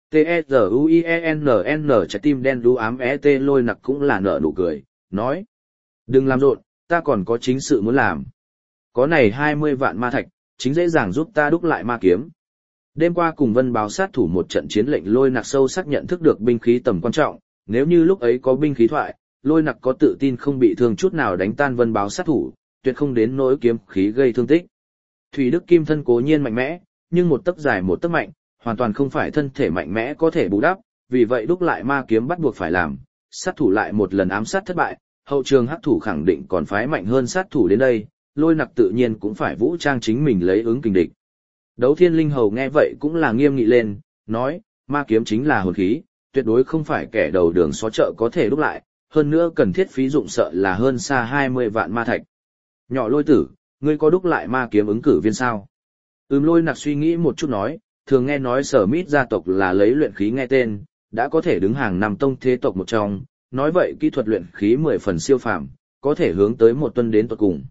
T-E-Z-U-I-E-N-N trái tim đen đu ám E-T Lôi Nặc cũng là nở nụ cười, nói. Đừng làm rộn, ta còn có chính sự muốn làm. Có này 20 vạn ma thạch, chính dễ dàng giúp ta đúc lại ma kiếm. Đêm qua cùng vân báo sát thủ một trận chiến lệnh Lôi Nặc sâu sắc nhận thức được binh khí tầm quan trọng, nếu như lúc ấy có binh khí thoại, Lôi Nặc có tự tin không bị thương chút nào đánh tan vân báo sát thủ, tuyệt không đến nỗi kiếm khí gây thương tích. Thủy Đức Kim thân cố nhiên mạnh mẽ, nhưng một tấc dài một tấc mạnh, hoàn toàn không phải thân thể mạnh mẽ có thể bù đắp, vì vậy đúc lại ma kiếm bắt buộc phải làm, sát thủ lại một lần ám sát thất bại, hậu trường hắc thủ khẳng định còn phái mạnh hơn sát thủ đến đây, Lôi Nặc tự nhiên cũng phải vũ trang chính mình lấy ứng kình địch. Đấu Thiên Linh Hầu nghe vậy cũng là nghiêm nghị lên, nói, ma kiếm chính là hồn khí, tuyệt đối không phải kẻ đầu đường xó chợ có thể đúc lại, hơn nữa cần thiết phí dụng sợ là hơn xa 20 vạn ma thạch. Nhỏ Lôi tử, ngươi có đúc lại ma kiếm ứng cử viên sao? Lôi Nặc suy nghĩ một chút nói, thường nghe nói Sở Mít gia tộc là lấy luyện khí nghe tên, đã có thể đứng hàng năm tông thế tộc một trong, nói vậy kỹ thuật luyện khí 10 phần siêu phàm, có thể hướng tới một tuần đến tuột cùng.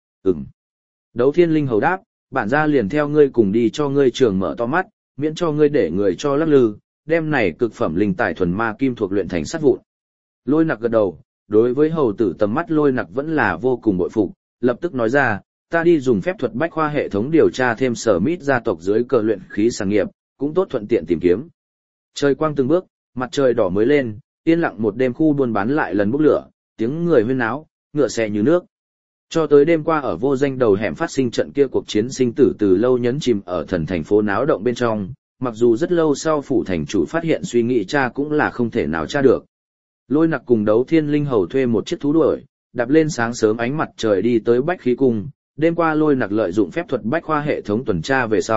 Đấu Thiên Linh Hầu đáp, bản gia liền theo ngươi cùng đi cho ngươi trường mở to mắt, miễn cho ngươi để người cho lắc lư, đem này cực phẩm linh tài thuần ma kim thuộc luyện thành sắt vụn. Lôi Nặc gật đầu, đối với hầu tử tầm mắt Lôi Nặc vẫn là vô cùng bội phục, lập tức nói ra, ta đi dùng phép thuật bách khoa hệ thống điều tra thêm Sở Mít gia tộc dưới cờ luyện khí sản nghiệp, cũng tốt thuận tiện tìm kiếm. Trời quang từng bước, mặt trời đỏ mới lên, yên lặng một đêm khu buôn bán lại lần bốc lửa, tiếng người huyên náo, ngựa xe như nước. Cho tới đêm qua ở vô danh đầu hẻm phát sinh trận kia cuộc chiến sinh tử từ lâu nhấn chìm ở thần thành phố náo động bên trong, mặc dù rất lâu sau phủ thành chủ phát hiện suy nghĩ tra cũng là không thể nào tra được. Lôi Nặc cùng Đấu Thiên Linh Hầu thuê một chiếc thú đuổi, đạp lên sáng sớm ánh mặt trời đi tới Bách Khí Cung. Đêm qua Lôi Nặc lợi dụng phép thuật bách khoa hệ thống tuần tra về sau,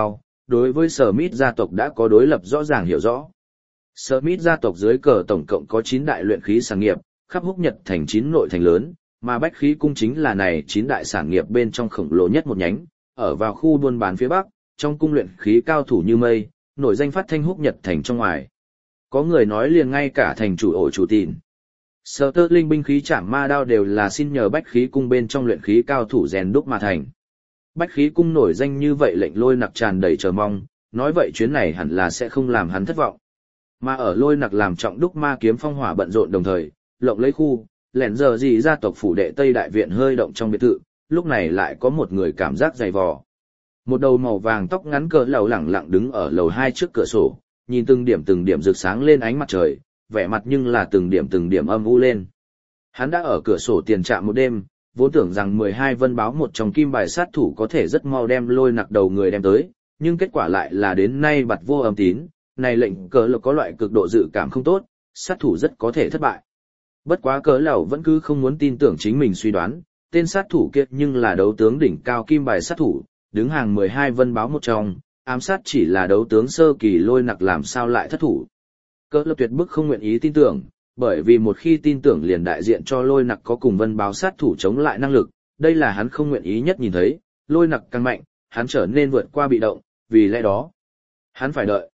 đối với Smith gia tộc đã có đối lập rõ ràng hiểu rõ. Smith gia tộc dưới cờ tổng cộng có 9 đại luyện khí sản nghiệp, khắp Húc Nhật thành 9 nội thành lớn, mà Bách Khí Cung chính là này 9 đại sản nghiệp bên trong khổng lồ nhất một nhánh, ở vào khu buôn bán phía Bắc, trong cung luyện khí cao thủ như mây, nổi danh phát thanh Húc Nhật thành trong ngoài. Có người nói liền ngay cả thành chủ ổ chủ tìn. Sở tơ linh binh khí chạm ma đao đều là xin nhờ Bách Khí Cung bên trong luyện khí cao thủ rèn đúc mà thành. Bách Khí Cung nổi danh như vậy lệnh Lôi Nặc tràn đầy chờ mong, nói vậy chuyến này hẳn là sẽ không làm hắn thất vọng. Mà ở Lôi Nặc làm trọng đúc ma kiếm phong hỏa bận rộn đồng thời, lộng lấy khu, lẻn giờ gì gia tộc phủ đệ Tây Đại Viện hơi động trong biệt thự, lúc này lại có một người cảm giác dày vò. Một đầu màu vàng tóc ngắn cỡ lầu lẳng lặng đứng ở lầu 2 trước cửa sổ, nhìn từng điểm rực sáng lên ánh mặt trời, vẻ mặt nhưng là từng điểm âm u lên. Hắn đã ở cửa sổ tiền trạm một đêm, vốn tưởng rằng 12 vân báo một trong kim bài sát thủ có thể rất mau đem Lôi Nặc đầu người đem tới, nhưng kết quả lại là đến nay bặt vô âm tín, này lệnh cỡ lầu có loại cực độ dự cảm không tốt, sát thủ rất có thể thất bại. Bất quá cỡ lầu vẫn cứ không muốn tin tưởng chính mình suy đoán, tên sát thủ kia nhưng là đấu tướng đỉnh cao kim bài sát thủ, đứng hàng 12 vân báo một trong, ám sát chỉ là đấu tướng sơ kỳ Lôi Nặc làm sao lại thất thủ. Cỡ lầu tuyệt bức không nguyện ý tin tưởng, bởi vì một khi tin tưởng liền đại diện cho Lôi Nặc có cùng vân báo sát thủ chống lại năng lực, đây là hắn không nguyện ý nhất nhìn thấy, Lôi Nặc càng mạnh, hắn trở nên vượt qua bị động, vì lẽ đó, hắn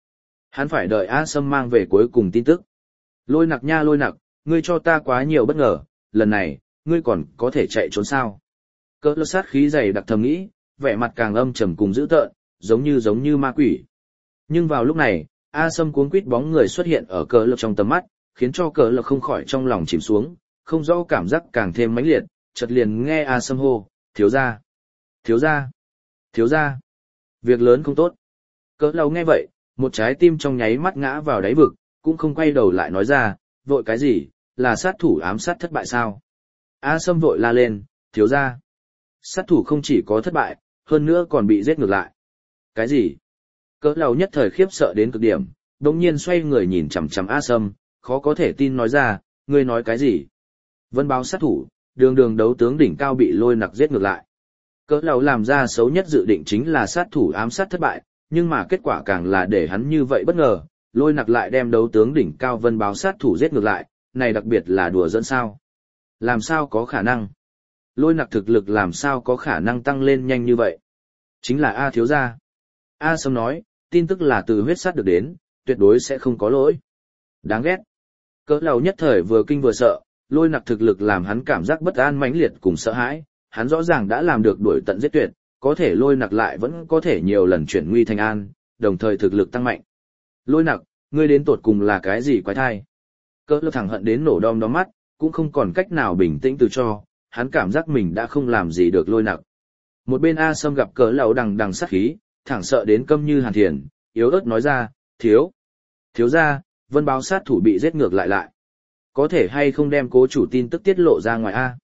phải đợi A Sâm mang về cuối cùng tin tức. Lôi Nặc nha Lôi Nặc, ngươi cho ta quá nhiều bất ngờ, lần này, ngươi còn có thể chạy trốn sao? Cỡ lơ sát khí dày đặc thầm nghĩ, vẻ mặt càng âm trầm cùng dữ tợn, giống như ma quỷ. Nhưng vào lúc này, A Sâm cuống quýt bóng người xuất hiện ở cỡ lơ trong tầm mắt, khiến cho cỡ lơ không khỏi trong lòng chìm xuống, không rõ cảm giác càng thêm mãnh liệt, chợt liền nghe A Sâm hô, thiếu gia, thiếu gia, thiếu gia, việc lớn không tốt. Cỡ lơ nghe vậy, một trái tim trong nháy mắt ngã vào đáy vực, cũng không quay đầu lại nói ra, vội cái gì, là sát thủ ám sát thất bại sao? A Sâm vội la lên, thiếu gia, sát thủ không chỉ có thất bại, hơn nữa còn bị giết ngược lại. Cái gì? Cỡ lầu nhất thời khiếp sợ đến cực điểm, đồng nhiên xoay người nhìn chằm chằm A Sâm, khó có thể tin nói ra, ngươi nói cái gì? Vân báo sát thủ, đường đấu tướng đỉnh cao bị Lôi Nặc giết ngược lại. Cỡ lầu làm ra xấu nhất dự định chính là sát thủ ám sát thất bại, nhưng mà kết quả càng là để hắn như vậy bất ngờ, Lôi Nặc lại đem đấu tướng đỉnh cao vân báo sát thủ giết ngược lại, này đặc biệt là đùa dẫn sao? Làm sao có khả năng? Lôi Nặc thực lực làm sao có khả năng tăng lên nhanh như vậy? Chính là A thiếu gia. A Sâm nói, tin tức là từ huyết sát được đến, tuyệt đối sẽ không có lỗi. Đáng ghét. Cỡ lầu nhất thời vừa kinh vừa sợ, Lôi Nặc thực lực làm hắn cảm giác bất an mãnh liệt cùng sợ hãi, hắn rõ ràng đã làm được đuổi tận giết tuyệt, có thể Lôi Nặc lại vẫn có thể nhiều lần chuyển nguy thành an, đồng thời thực lực tăng mạnh. Lôi Nặc, ngươi đến tột cùng là cái gì quái thai? Cỡ lầu thẳng hận đến nổ đom đóm mắt, cũng không còn cách nào bình tĩnh từ cho, hắn cảm giác mình đã không làm gì được Lôi Nặc. Một bên A Sâm gặp cỡ lầu đằng sát khí, thẳng sợ đến câm như hàn thiền, yếu ớt nói ra, thiếu gia, vân báo sát thủ bị giết ngược lại. Có thể hay không đem cố chủ tin tức tiết lộ ra ngoài A?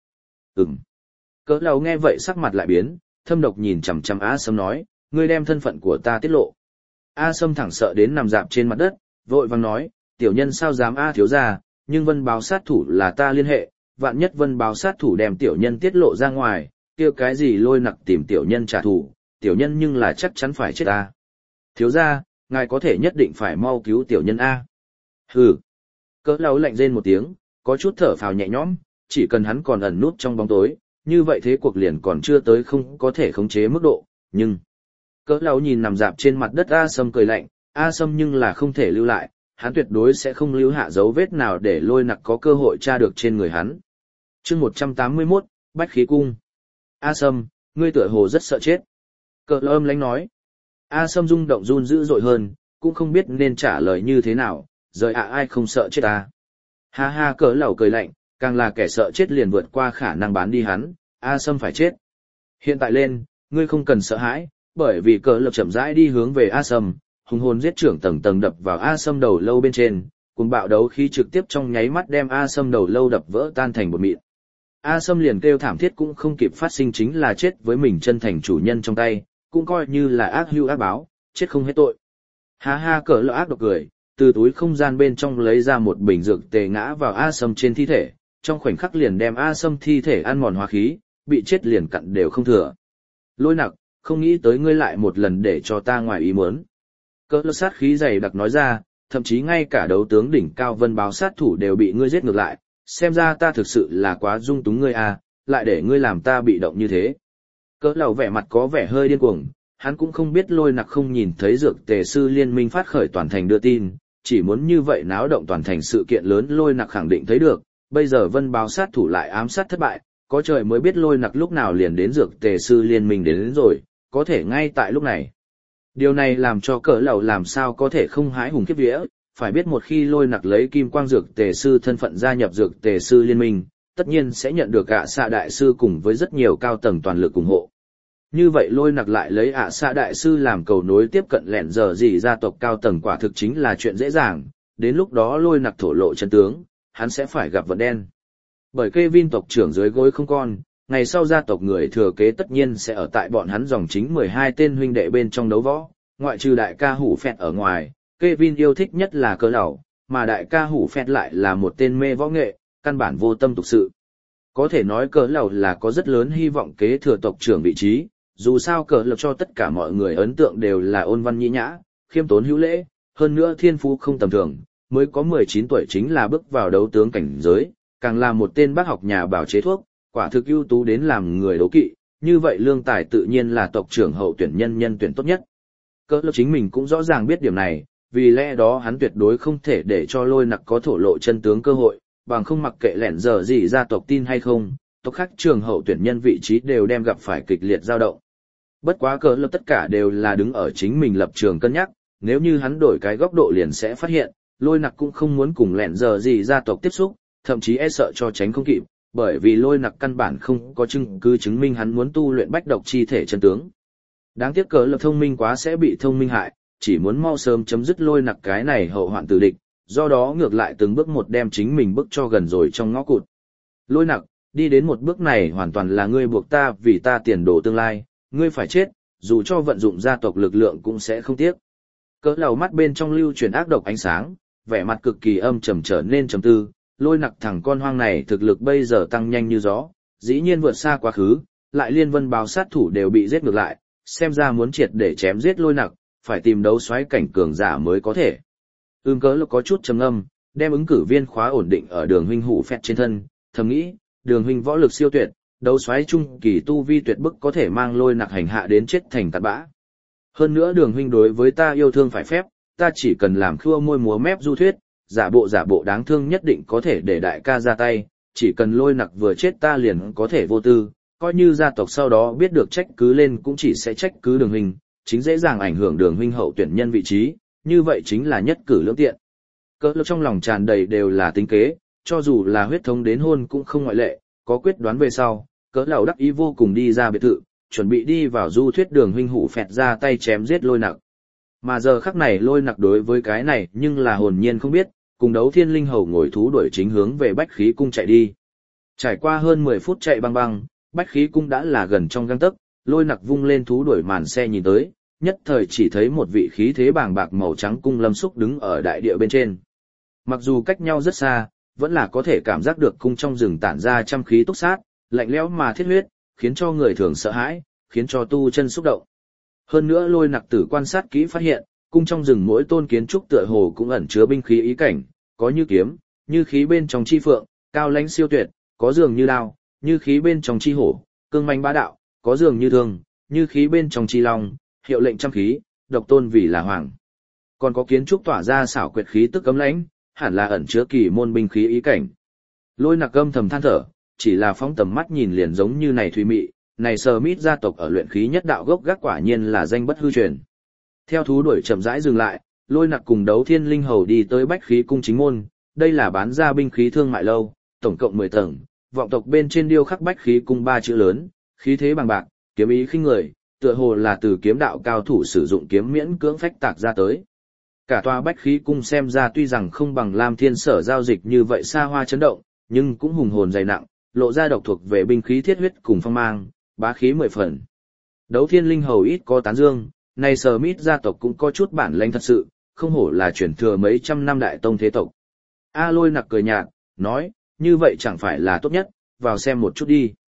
Cỡ lầu nghe vậy sắc mặt lại biến, thâm độc nhìn chằm chằm A Sâm nói, ngươi đem thân phận của ta tiết lộ. A Sâm thẳng sợ đến nằm dạp trên mặt đất, vội vàng nói, tiểu nhân sao dám A thiếu gia, nhưng vân báo sát thủ là ta liên hệ, vạn nhất vân báo sát thủ đem tiểu nhân tiết lộ ra ngoài, kia cái gì Lôi Nặc tìm tiểu nhân trả thù, tiểu nhân nhưng là chắc chắn phải chết A. Thiếu gia, ngài có thể nhất định phải mau cứu tiểu nhân A. Hừ. Cỡ lầu lạnh rên một tiếng, có chút thở phào nhẹ nhõm, chỉ cần hắn còn ẩn nút trong bóng tối, như vậy thế cuộc liền còn chưa tới không có thể khống chế mức độ, nhưng... Cỡ lầu nhìn nằm dạp trên mặt đất A Sâm cười lạnh, A Sâm nhưng là không thể lưu lại, hắn tuyệt đối sẽ không lưu hạ dấu vết nào để Lôi Nặc có cơ hội tra được trên người hắn. Chương 181, Bách Khí Cung. A Sâm, ngươi tựa hồ rất sợ chết. Cỡ lầu âm lãnh nói. A Sâm rung động run dữ dội hơn, cũng không biết nên trả lời như thế nào, rời ai không sợ chết à. Ha ha cỡ lầu cười lạnh, càng là kẻ sợ chết liền vượt qua khả năng bán đi hắn, A Sâm phải chết. Hiện tại lên, ngươi không cần sợ hãi, bởi vì cỡ lầu chậm rãi đi hướng về A Sâm, hùng hồn giết trưởng tầng đập vào A Sâm đầu lâu bên trên, cùng bạo đấu khí trực tiếp trong nháy mắt đem A Sâm đầu lâu đập vỡ tan thành bột mịn. A Sâm liền kêu thảm thiết cũng không kịp phát sinh chính là chết với mình chân thành chủ nhân trong tay, cũng coi như là ác hưu ác báo, chết không hết tội. Ha ha cỡ lọ ác độc cười, từ túi không gian bên trong lấy ra một bình dược tề ngã vào A Sâm trên thi thể, trong khoảnh khắc liền đem A Sâm thi thể ăn mòn hóa khí, bị chết liền cặn đều không thừa. Lôi Nặc, không nghĩ tới ngươi lại một lần để cho ta ngoài ý muốn. Cỡ lơ sát khí dày đặc nói ra, thậm chí ngay cả đấu tướng đỉnh cao vân báo sát thủ đều bị ngươi giết ngược lại, xem ra ta thực sự là quá dung túng ngươi à, lại để ngươi làm ta bị động như thế. Cỡ lầu vẻ mặt có vẻ hơi điên cuồng, hắn cũng không biết Lôi Nặc không nhìn thấy dược tề sư liên minh phát khởi toàn thành đưa tin, chỉ muốn như vậy náo động toàn thành sự kiện lớn Lôi Nặc khẳng định thấy được, bây giờ vân báo sát thủ lại ám sát thất bại, có trời mới biết Lôi Nặc lúc nào liền đến dược tề sư liên minh đến rồi, có thể ngay tại lúc này. Điều này làm cho cỡ lầu làm sao có thể không hái hùng kiếp vía, phải biết một khi Lôi Nặc lấy kim quang dược tề sư thân phận gia nhập dược tề sư liên minh, tất nhiên sẽ nhận được ạ xạ đại sư cùng với rất nhiều cao tầng toàn lực ủng hộ. Như vậy Lôi Nặc lại lấy ạ xạ đại sư làm cầu nối tiếp cận lẹn giờ gì gia tộc cao tầng quả thực chính là chuyện dễ dàng, đến lúc đó Lôi Nặc thổ lộ chân tướng, hắn sẽ phải gặp vận đen. Bởi Kevin tộc trưởng dưới gối không con, ngày sau gia tộc người thừa kế tất nhiên sẽ ở tại bọn hắn dòng chính 12 tên huynh đệ bên trong đấu võ, ngoại trừ đại ca hủ phẹt ở ngoài, Kevin yêu thích nhất là cỡ lầu, mà đại ca hủ phẹt lại là một tên mê võ nghệ, căn bản vô tâm tục sự. Có thể nói cỡ lầu là có rất lớn hy vọng kế thừa tộc trưởng vị trí, dù sao cỡ lầu cho tất cả mọi người ấn tượng đều là ôn văn nhĩ nhã, khiêm tốn hữu lễ, hơn nữa thiên phú không tầm thường, mới có 19 tuổi chính là bước vào đấu tướng cảnh giới, càng là một tên bác học nhà bào chế thuốc, quả thực ưu tú đến làm người đố kỵ, như vậy lương tài tự nhiên là tộc trưởng hậu tuyển nhân tuyển tốt nhất. Cỡ lầu chính mình cũng rõ ràng biết điểm này, vì lẽ đó hắn tuyệt đối không thể để cho Lôi Nặc có thổ lộ chân tướng cơ hội, bằng không mặc kệ lẻn giờ gì gia tộc tin hay không, tộc khác trường hậu tuyển nhân vị trí đều đem gặp phải kịch liệt dao động. Bất quá cỡ lầu tất cả đều là đứng ở chính mình lập trường cân nhắc, nếu như hắn đổi cái góc độ liền sẽ phát hiện, Lôi Nặc cũng không muốn cùng lẻn giờ gì gia tộc tiếp xúc, thậm chí e sợ cho tránh không kịp, bởi vì Lôi Nặc căn bản không có chứng cứ chứng minh hắn muốn tu luyện bách độc chi thể chân tướng. Đáng tiếc cỡ lầu thông minh quá sẽ bị thông minh hại, chỉ muốn mau sớm chấm dứt Lôi Nặc cái này hậu hoạn tử địch, do đó ngược lại từng bước một đem chính mình bước cho gần rồi trong ngõ cụt. Lôi Nặc, đi đến một bước này hoàn toàn là ngươi buộc ta vì ta tiền đồ tương lai, ngươi phải chết, dù cho vận dụng gia tộc lực lượng cũng sẽ không tiếc. Cỡ lầu mắt bên trong lưu chuyển ác độc ánh sáng, vẻ mặt cực kỳ âm trầm trở nên trầm tư, Lôi Nặc thằng con hoang này thực lực bây giờ tăng nhanh như gió, dĩ nhiên vượt xa quá khứ, lại liên vân báo sát thủ đều bị giết ngược lại, xem ra muốn triệt để chém giết Lôi Nặc, phải tìm đấu xoáy cảnh cường giả mới có thể. Cỡ lầu có chút trầm ngâm, đem ứng cử viên khóa ổn định ở Đường huynh hủ phẹt trên thân, thầm nghĩ, Đường huynh võ lực siêu tuyệt, đấu xoáy trung kỳ tu vi tuyệt bức có thể mang Lôi Nặc hành hạ đến chết thành tạt bã. Hơn nữa Đường huynh đối với ta yêu thương phải phép, ta chỉ cần làm khua môi múa mép du thuyết, giả bộ đáng thương nhất định có thể để đại ca ra tay, chỉ cần Lôi Nặc vừa chết ta liền có thể vô tư, coi như gia tộc sau đó biết được trách cứ lên cũng chỉ sẽ trách cứ Đường huynh, chính dễ dàng ảnh hưởng Đường huynh hậu tuyển nhân vị trí, như vậy chính là nhất cử lưỡng tiện. Cỡ lầu trong lòng tràn đầy đều là tính kế, cho dù là huyết thống đến hôn cũng không ngoại lệ, có quyết đoán về sau, cỡ lầu đắc ý vô cùng đi ra biệt thự, chuẩn bị đi vào du thuyết Đường huynh hủ phẹt ra tay chém giết Lôi Nặc. Mà giờ khắc này Lôi Nặc đối với cái này nhưng là hồn nhiên không biết, cùng đấu thiên linh hầu ngồi thú đuổi chính hướng về bách khí cung chạy đi. Trải qua hơn 10 phút chạy băng băng, bách khí cung đã là gần trong gang tấc, Lôi Nặc vung lên thú đuổi màn xe nhìn tới, nhất thời chỉ thấy một vị khí thế bàng bạc màu trắng cung lâm xúc đứng ở đại địa bên trên. Mặc dù cách nhau rất xa, vẫn là có thể cảm giác được cung trong rừng tản ra trăm khí túc sát, lạnh lẽo mà thiết huyết, khiến cho người thường sợ hãi, khiến cho tu chân xúc động. Hơn nữa Lôi Nặc tử quan sát kỹ phát hiện, cung trong rừng mỗi tôn kiến trúc tựa hồ cũng ẩn chứa binh khí ý cảnh, có như kiếm, như khí bên trong chi phượng, cao lãnh siêu tuyệt, có dường như đao, như khí bên trong chi hổ, cương manh bá đạo, có dường như thương, như khí bên trong chi long, hiệu lệnh trăm khí, độc tôn vì là hoàng. Còn có kiến trúc tỏa ra xảo quyệt khí tức cấm lãnh, hẳn là ẩn chứa kỳ môn binh khí ý cảnh. Lôi Nặc âm thầm than thở, chỉ là phóng tầm mắt nhìn liền giống như này thùy mị, này Smith gia tộc ở luyện khí nhất đạo gốc gác quả nhiên là danh bất hư truyền. Theo thú đuổi chậm rãi dừng lại, Lôi Nặc cùng đấu thiên linh hầu đi tới bách khí cung chính môn, đây là bán ra binh khí thương mại lâu, tổng cộng 10 tầng, vọng tộc bên trên điêu khắc bách khí cung 3 chữ lớn, khí thế bằng bạc, kiếm ý khinh người, tựa hồ là từ kiếm đạo cao thủ sử dụng kiếm miễn cưỡng phách tạc ra tới. Cả tòa bách khí cung xem ra tuy rằng không bằng Lam Thiên Sở giao dịch như vậy xa hoa chấn động, nhưng cũng hùng hồn dày nặng, lộ ra độc thuộc về binh khí thiết huyết cùng phong mang, bá khí 10 phần. Đấu thiên linh hầu ít có tán dương, này Smith gia tộc cũng có chút bản lĩnh thật sự, không hổ là chuyển thừa mấy trăm năm đại tông thế tộc. Lôi Nặc cười nhạt, nói, như vậy chẳng phải là tốt nhất, vào xem một chút đi.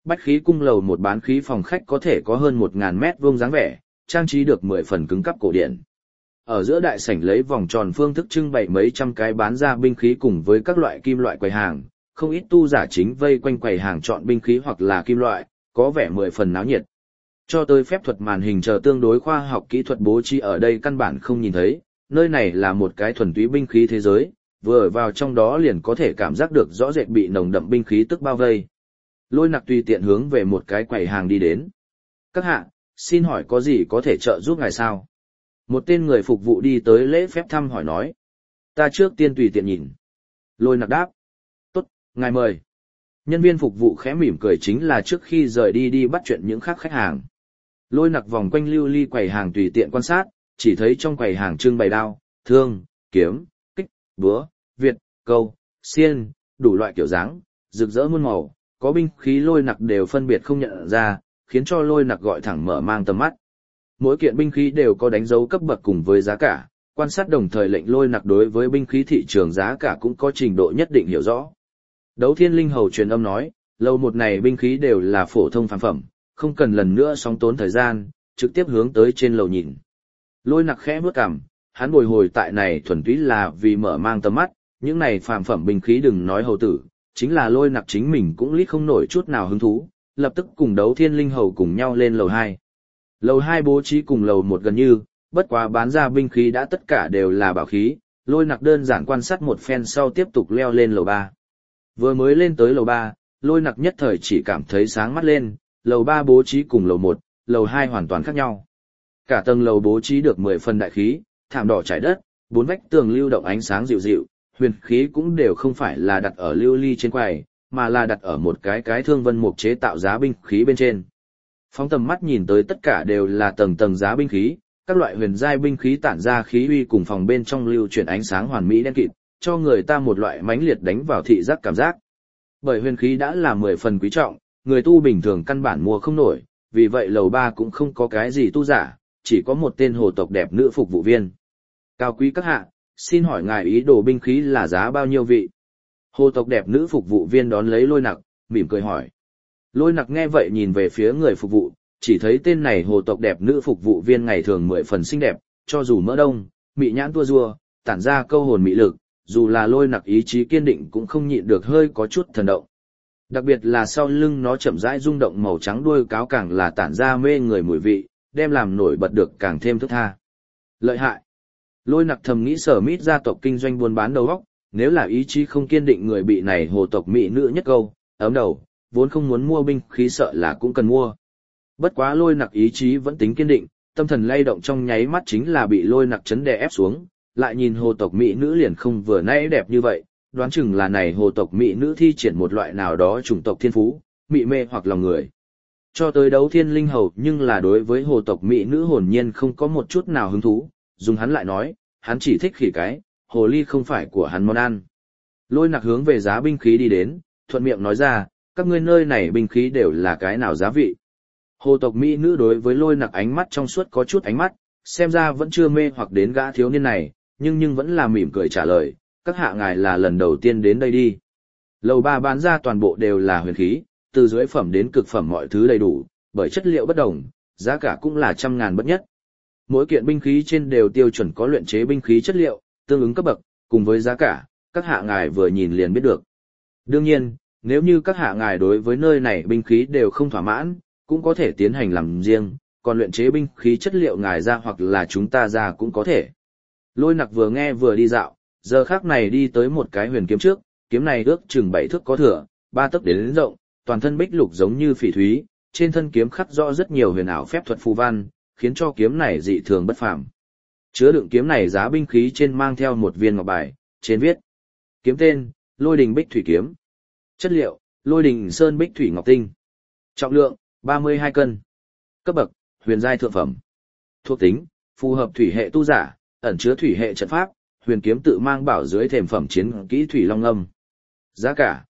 Bách khí cung lầu một bán khí phòng khách có thể có hơn 1000 mét vuông dáng vẻ, trang trí được 10 phần cứng cáp cổ điển. Ở giữa đại sảnh lấy vòng tròn phương thức trưng bày mấy trăm cái bán ra binh khí cùng với các loại kim loại quầy hàng, không ít tu giả chính vây quanh quầy hàng chọn binh khí hoặc là kim loại, có vẻ 10 phần náo nhiệt. Cho tới phép thuật màn hình chờ tương đối khoa học kỹ thuật bố trí ở đây căn bản không nhìn thấy, nơi này là một cái thuần túy binh khí thế giới, vừa vào trong đó liền có thể cảm giác được rõ rệt bị nồng đậm binh khí tức bao vây. Lôi Nặc tùy tiện hướng về một cái quầy hàng đi đến. Các hạ, xin hỏi có gì có thể trợ giúp ngài sao? Một tên người phục vụ đi tới lễ phép thăm hỏi nói. Ta trước tiên tùy tiện nhìn. Lôi Nặc đáp. Tốt, ngài mời. Nhân viên phục vụ khẽ mỉm cười chính là trước khi rời đi đi bắt chuyện những khác khách hàng. Lôi Nặc vòng quanh lưu ly quầy hàng tùy tiện quan sát, chỉ thấy trong quầy hàng trưng bày đao, thương, kiếm, kích, búa, việt, câu, xiên, đủ loại kiểu dáng, rực rỡ muôn màu, có binh khí Lôi Nặc đều phân biệt không nhận ra, khiến cho Lôi Nặc gọi thẳng mở mang tầm mắt. Mỗi kiện binh khí đều có đánh dấu cấp bậc cùng với giá cả, quan sát đồng thời lệnh Lôi Nặc đối với binh khí thị trường giá cả cũng có trình độ nhất định hiểu rõ. Đấu Thiên Linh Hầu truyền âm nói, lầu một này binh khí đều là phổ thông phàm phẩm, không cần lần nữa sóng tốn thời gian, trực tiếp hướng tới trên lầu nhìn. Lôi Nặc khẽ bước cằm, hắn bồi hồi tại này thuần túy là vì mở mang tầm mắt, những này phàm phẩm binh khí đừng nói hầu tử, chính là Lôi Nặc chính mình cũng lít không nổi chút nào hứng thú, lập tức cùng Đấu Thiên Linh Hầu cùng nhau lên lầu 2. Lầu 2 bố trí cùng lầu 1 gần như, bất quá bán ra binh khí đã tất cả đều là bảo khí, Lôi Nặc đơn giản quan sát một phen sau tiếp tục leo lên lầu 3. Vừa mới lên tới lầu 3, Lôi Nặc nhất thời chỉ cảm thấy sáng mắt lên, lầu 3 bố trí cùng lầu 1, lầu 2 hoàn toàn khác nhau. Cả tầng lầu bố trí được 10 phần đại khí, thảm đỏ trải đất, bốn vách tường lưu động ánh sáng dịu dịu, huyền khí cũng đều không phải là đặt ở lưu ly trên quầy, mà là đặt ở một cái thương vân mục chế tạo giá binh khí bên trên. Phóng tầm mắt nhìn tới tất cả đều là tầng tầng giá binh khí, các loại huyền giai binh khí tản ra khí uy cùng phòng bên trong lưu chuyển ánh sáng hoàn mỹ đen kịt, cho người ta một loại mãnh liệt đánh vào thị giác cảm giác. Bởi huyền khí đã là 10 phần quý trọng, người tu bình thường căn bản mua không nổi, vì vậy lầu 3 cũng không có cái gì tu giả, chỉ có một tên hồ tộc đẹp nữ phục vụ viên. Cao quý các hạ, xin hỏi ngài ý đồ binh khí là giá bao nhiêu vị? Hồ tộc đẹp nữ phục vụ viên đón lấy Lôi Nặc, mỉm cười hỏi. Lôi Nặc nghe vậy nhìn về phía người phục vụ, chỉ thấy tên này hồ tộc đẹp nữ phục vụ viên ngày thường 10 phần xinh đẹp, cho dù mỡ đông, mị nhãn tua rua, tản ra câu hồn mị lực, dù là Lôi Nặc ý chí kiên định cũng không nhịn được hơi có chút thần động. Đặc biệt là sau lưng nó chậm rãi rung động màu trắng đuôi cáo càng là tản ra mê người mùi vị, đem làm nổi bật được càng thêm thức tha. Lợi hại. Lôi Nặc thầm nghĩ Sở Mít gia tộc kinh doanh buôn bán đầu óc, nếu là ý chí không kiên định người bị này hồ tộc mỹ nữ nhất câu, ấm đầu, vốn không muốn mua binh khí sợ là cũng cần mua. Bất quá Lôi Nặc ý chí vẫn tính kiên định, tâm thần lay động trong nháy mắt chính là bị Lôi Nặc chấn đè ép xuống, lại nhìn hồ tộc mỹ nữ liền không vừa nãy đẹp như vậy, đoán chừng là này hồ tộc mỹ nữ thi triển một loại nào đó chủng tộc thiên phú, mị mê hoặc lòng người. Cho tới Đấu Thiên Linh Hầu nhưng là đối với hồ tộc mỹ nữ hồn nhiên không có một chút nào hứng thú, dùng hắn lại nói, hắn chỉ thích khỉ cái, hồ ly không phải của hắn món ăn. Lôi Nặc hướng về giá binh khí đi đến, thuận miệng nói ra, các ngươi nơi này binh khí đều là cái nào giá vị. Hồ tộc mỹ nữ đối với Lôi Nặc ánh mắt trong suốt có chút ánh mắt, xem ra vẫn chưa mê hoặc đến gã thiếu niên này, nhưng vẫn là mỉm cười trả lời, các hạ ngài là lần đầu tiên đến đây đi. Lầu 3 bán ra toàn bộ đều là huyền khí, từ dưới phẩm đến cực phẩm mọi thứ đầy đủ, bởi chất liệu bất đồng, giá cả cũng là trăm ngàn bất nhất. Mỗi kiện binh khí trên đều tiêu chuẩn có luyện chế binh khí chất liệu, tương ứng cấp bậc, cùng với giá cả, các hạ ngài vừa nhìn liền biết được. Đương nhiên, nếu như các hạ ngài đối với nơi này binh khí đều không thỏa mãn, cũng có thể tiến hành làm riêng, còn luyện chế binh khí chất liệu ngài ra hoặc là chúng ta ra cũng có thể. Lôi Nặc vừa nghe vừa đi dạo, giờ khác này đi tới một cái huyền kiếm trước, kiếm này ước chừng 7 thước có thừa, 3 tấc đến rộng, toàn thân bích lục giống như phỉ thúy, trên thân kiếm khắc rõ rất nhiều huyền ảo phép thuật phù văn, khiến cho kiếm này dị thường bất phàm. Chứa đựng kiếm này giá binh khí trên mang theo một viên ngọc bài, trên viết: kiếm tên, Lôi Đình Bích Thủy kiếm. Chất liệu, Lôi Đình Sơn Bích Thủy Ngọc Tinh. Trọng lượng, 32 cân. Cấp bậc, huyền giai thượng phẩm. Thuộc tính, phù hợp thủy hệ tu giả, ẩn chứa thủy hệ trận pháp, huyền kiếm tự mang bảo dưới thềm phẩm chiến kỹ thủy long âm. Giá cả,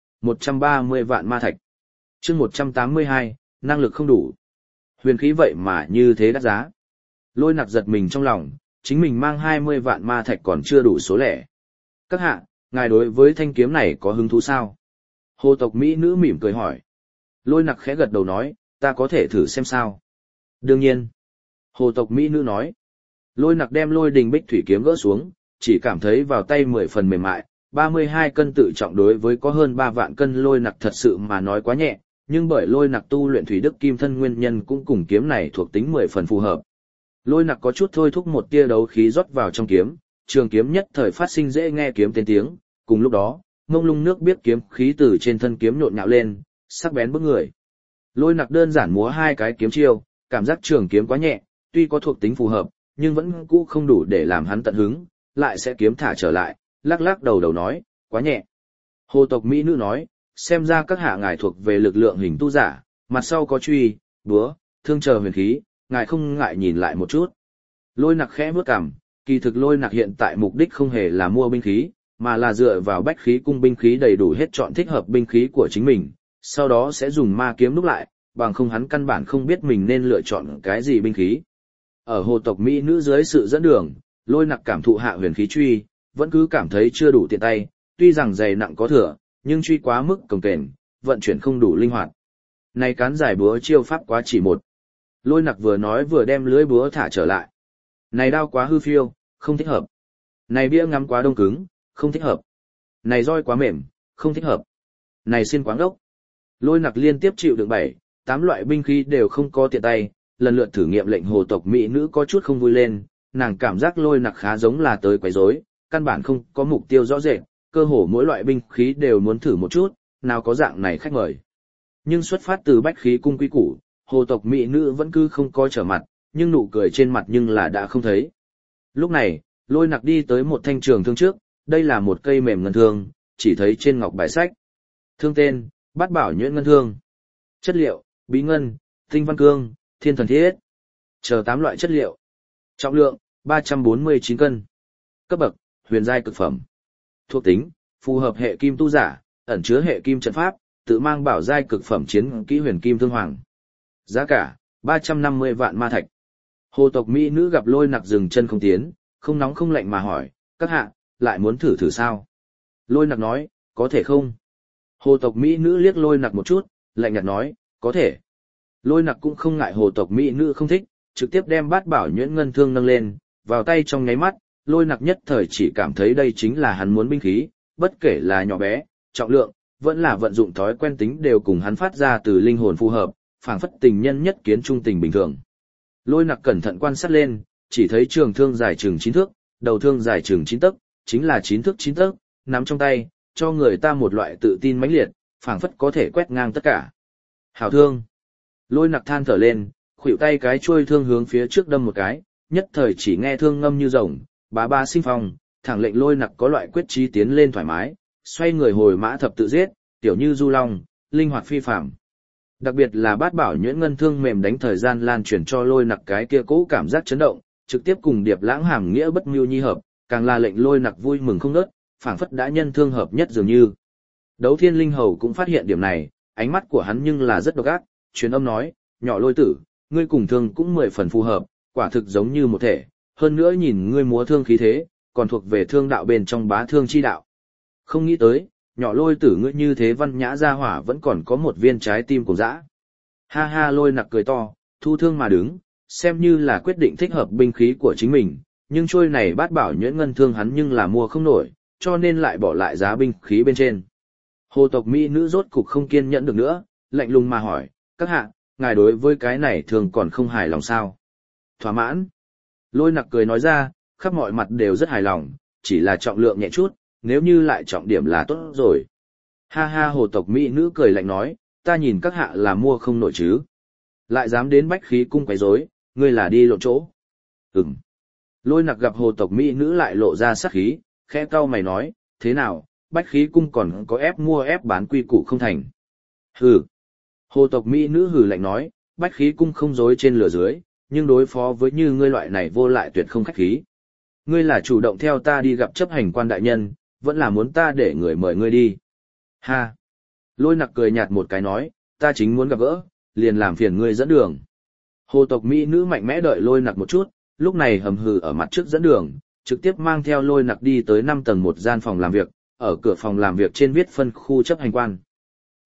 130 vạn ma thạch. Chương 182, năng lực không đủ. Huyền khí vậy mà như thế đắt giá. Lôi Nặc giật mình trong lòng, chính mình mang 20 vạn ma thạch còn chưa đủ số lẻ. Các hạ, ngài đối với thanh kiếm này có hứng thú sao? Hồ tộc mỹ nữ mỉm cười hỏi. Lôi nặc khẽ gật đầu nói, ta có thể thử xem sao. Đương nhiên. Hồ tộc Mỹ nữ nói. Lôi nặc đem lôi đình bích thủy kiếm gỡ xuống, chỉ cảm thấy vào tay 10 phần mềm mại, 32 cân tự trọng đối với có hơn 3 vạn cân lôi nặc thật sự mà nói quá nhẹ, nhưng bởi lôi nặc tu luyện thủy đức kim thân nguyên nhân cũng cùng kiếm này thuộc tính 10 phần phù hợp. Lôi nặc có chút thôi thúc một tia đấu khí rót vào trong kiếm, trường kiếm nhất thời phát sinh dễ nghe kiếm tên tiếng, cùng lúc đó, mông lung nước biết kiếm khí từ trên thân kiếm nhộn nhạo lên, sắc bén bức người. Lôi nặc đơn giản múa hai cái kiếm chiêu, cảm giác trường kiếm quá nhẹ, tuy có thuộc tính phù hợp, nhưng vẫn cũ không đủ để làm hắn tận hứng, lại sẽ kiếm thả trở lại, lắc lắc đầu đầu nói, quá nhẹ. Hồ tộc Mỹ nữ nói, xem ra các hạ ngài thuộc về lực lượng hình tu giả, mặt sau có truy, búa, thương chờ huyền khí, ngài không ngại nhìn lại một chút. Lôi nặc khẽ bước cằm, kỳ thực lôi nặc hiện tại mục đích không hề là mua binh khí, mà là dựa vào bách khí cung binh khí đầy đủ hết chọn thích hợp binh khí của chính mình, sau đó sẽ dùng ma kiếm đúc lại, bằng không hắn căn bản không biết mình nên lựa chọn cái gì binh khí. Ở hồ tộc Mỹ nữ dưới sự dẫn đường, lôi nặc cảm thụ hạ huyền khí truy, vẫn cứ cảm thấy chưa đủ tiện tay, tuy rằng dày nặng có thừa, nhưng truy quá mức cồng kềnh, vận chuyển không đủ linh hoạt. Này cán giải búa chiêu pháp quá chỉ một. Lôi nặc vừa nói vừa đem lưới búa thả trở lại. Này đao quá hư phiêu, không thích hợp. Này bia ngắm quá đông cứng, không thích hợp. Này roi quá mềm, không thích hợp. Này xiên quá ngốc. Lôi nặc liên tiếp chịu đựng 7-8 loại binh khí đều không có tiện tay, lần lượt thử nghiệm lệnh hồ tộc Mỹ nữ có chút không vui lên, nàng cảm giác lôi nặc khá giống là tới quấy rối, căn bản không có mục tiêu rõ rệt, cơ hồ mỗi loại binh khí đều muốn thử một chút, nào có dạng này khách mời. Nhưng xuất phát từ bách khí cung quý củ, hồ tộc Mỹ nữ vẫn cứ không có trở mặt, nhưng nụ cười trên mặt nhưng là đã không thấy. Lúc này, lôi nặc đi tới một thanh trường thương trước, đây là một cây mềm ngân thương, chỉ thấy trên ngọc bài sách. Thương tên, Bát Bảo Nhuyễn Ngân Thương. Chất liệu, bí ngân, tinh văn cương, thiên thần thiết. Chờ 8 loại chất liệu. Trọng lượng, 349 cân. Cấp bậc, huyền giai cực phẩm. Thuộc tính, phù hợp hệ kim tu giả, ẩn chứa hệ kim trận pháp, tự mang bảo giai cực phẩm chiến kỹ huyền kim thương hoàng. Giá cả, 350 vạn ma thạch. Hồ tộc Mỹ nữ gặp lôi nặc dừng chân không tiến, không nóng không lạnh mà hỏi, các hạ, lại muốn thử thử sao? Lôi nặc nói, có thể không? Hồ tộc Mỹ nữ liếc lôi nặc một chút, lạnh nhạt nói, có thể. Lôi nặc cũng không ngại hồ tộc Mỹ nữ không thích, trực tiếp đem Bát Bảo Nhuyễn Ngân Thương nâng lên, vào tay trong nháy mắt, lôi nặc nhất thời chỉ cảm thấy đây chính là hắn muốn binh khí, bất kể là nhỏ bé, trọng lượng, vẫn là vận dụng thói quen tính đều cùng hắn phát ra từ linh hồn phù hợp, phảng phất tình nhân nhất kiến trung tình bình thường. Lôi nặc cẩn thận quan sát lên, chỉ thấy trường thương dài chừng 9 thước, đầu thương dài chừng 9 tấc, chính là 9 thước 9 tấc, nắm trong tay, cho người ta một loại tự tin mãnh liệt, phảng phất có thể quét ngang tất cả. Hảo thương. Lôi nặc than thở lên, khuỷu tay cái chuôi thương hướng phía trước đâm một cái, nhất thời chỉ nghe thương ngâm như rồng, bá ba sinh phong, thẳng lệnh lôi nặc có loại quyết chí tiến lên thoải mái, xoay người hồi mã thập tự giết, tiểu như du long, linh hoạt phi phàm. Đặc biệt là Bát Bảo Nhuyễn Ngân Thương mềm đánh thời gian lan truyền cho lôi nặc cái kia cố cảm giác chấn động, trực tiếp cùng Điệp Lãng hàm nghĩa bất mưu nhi hợp, càng là lệnh lôi nặc vui mừng không ngớt, phảng phất đã nhân thương hợp nhất dường như. Đấu Thiên Linh Hầu cũng phát hiện điểm này, ánh mắt của hắn nhưng là rất độc ác, truyền âm nói, nhỏ lôi tử, ngươi cùng thương cũng 10 phần phù hợp, quả thực giống như một thể, hơn nữa nhìn ngươi múa thương khí thế, còn thuộc về thương đạo bên trong bá thương chi đạo. Không nghĩ tới, nhỏ lôi tử ngươi như thế văn nhã gia hỏa vẫn còn có một viên trái tim cùng dã. Ha ha, lôi nặc cười to, thu thương mà đứng, xem như là quyết định thích hợp binh khí của chính mình, nhưng trôi này Bát Bảo Nhuyễn Ngân Thương hắn nhưng là mua không nổi, cho nên lại bỏ lại giá binh khí bên trên. Hồ tộc Mỹ nữ rốt cục không kiên nhẫn được nữa, lạnh lùng mà hỏi, các hạ, ngài đối với cái này thường còn không hài lòng sao? Thỏa mãn. Lôi nặc cười nói ra, khắp mọi mặt đều rất hài lòng, chỉ là trọng lượng nhẹ chút, nếu như lại trọng điểm là tốt rồi. Ha ha, hồ tộc Mỹ nữ cười lạnh nói, ta nhìn các hạ là mua không nổi chứ. Lại dám đến bách khí cung quấy rối, ngươi là đi lộn chỗ. Ừm. Lôi nặc gặp hồ tộc Mỹ nữ lại lộ ra sắc khí, khẽ cau mày nói, thế nào, bách khí cung còn có ép mua ép bán quy củ không thành. Hừ. Hồ tộc Mỹ nữ hừ lạnh nói, bách khí cung không dối trên lửa dưới, nhưng đối phó với như ngươi loại này vô lại tuyệt không khách khí. Ngươi là chủ động theo ta đi gặp chấp hành quan đại nhân, vẫn là muốn ta để người mời ngươi đi. Ha. Lôi nặc cười nhạt một cái nói, ta chính muốn gặp gỡ, liền làm phiền ngươi dẫn đường. Hồ tộc Mỹ nữ mạnh mẽ đợi lôi nặc một chút, lúc này hầm hừ ở mặt trước dẫn đường, trực tiếp mang theo lôi nặc đi tới 5 tầng một gian phòng làm việc, ở cửa phòng làm việc trên viết phân khu chấp hành quan.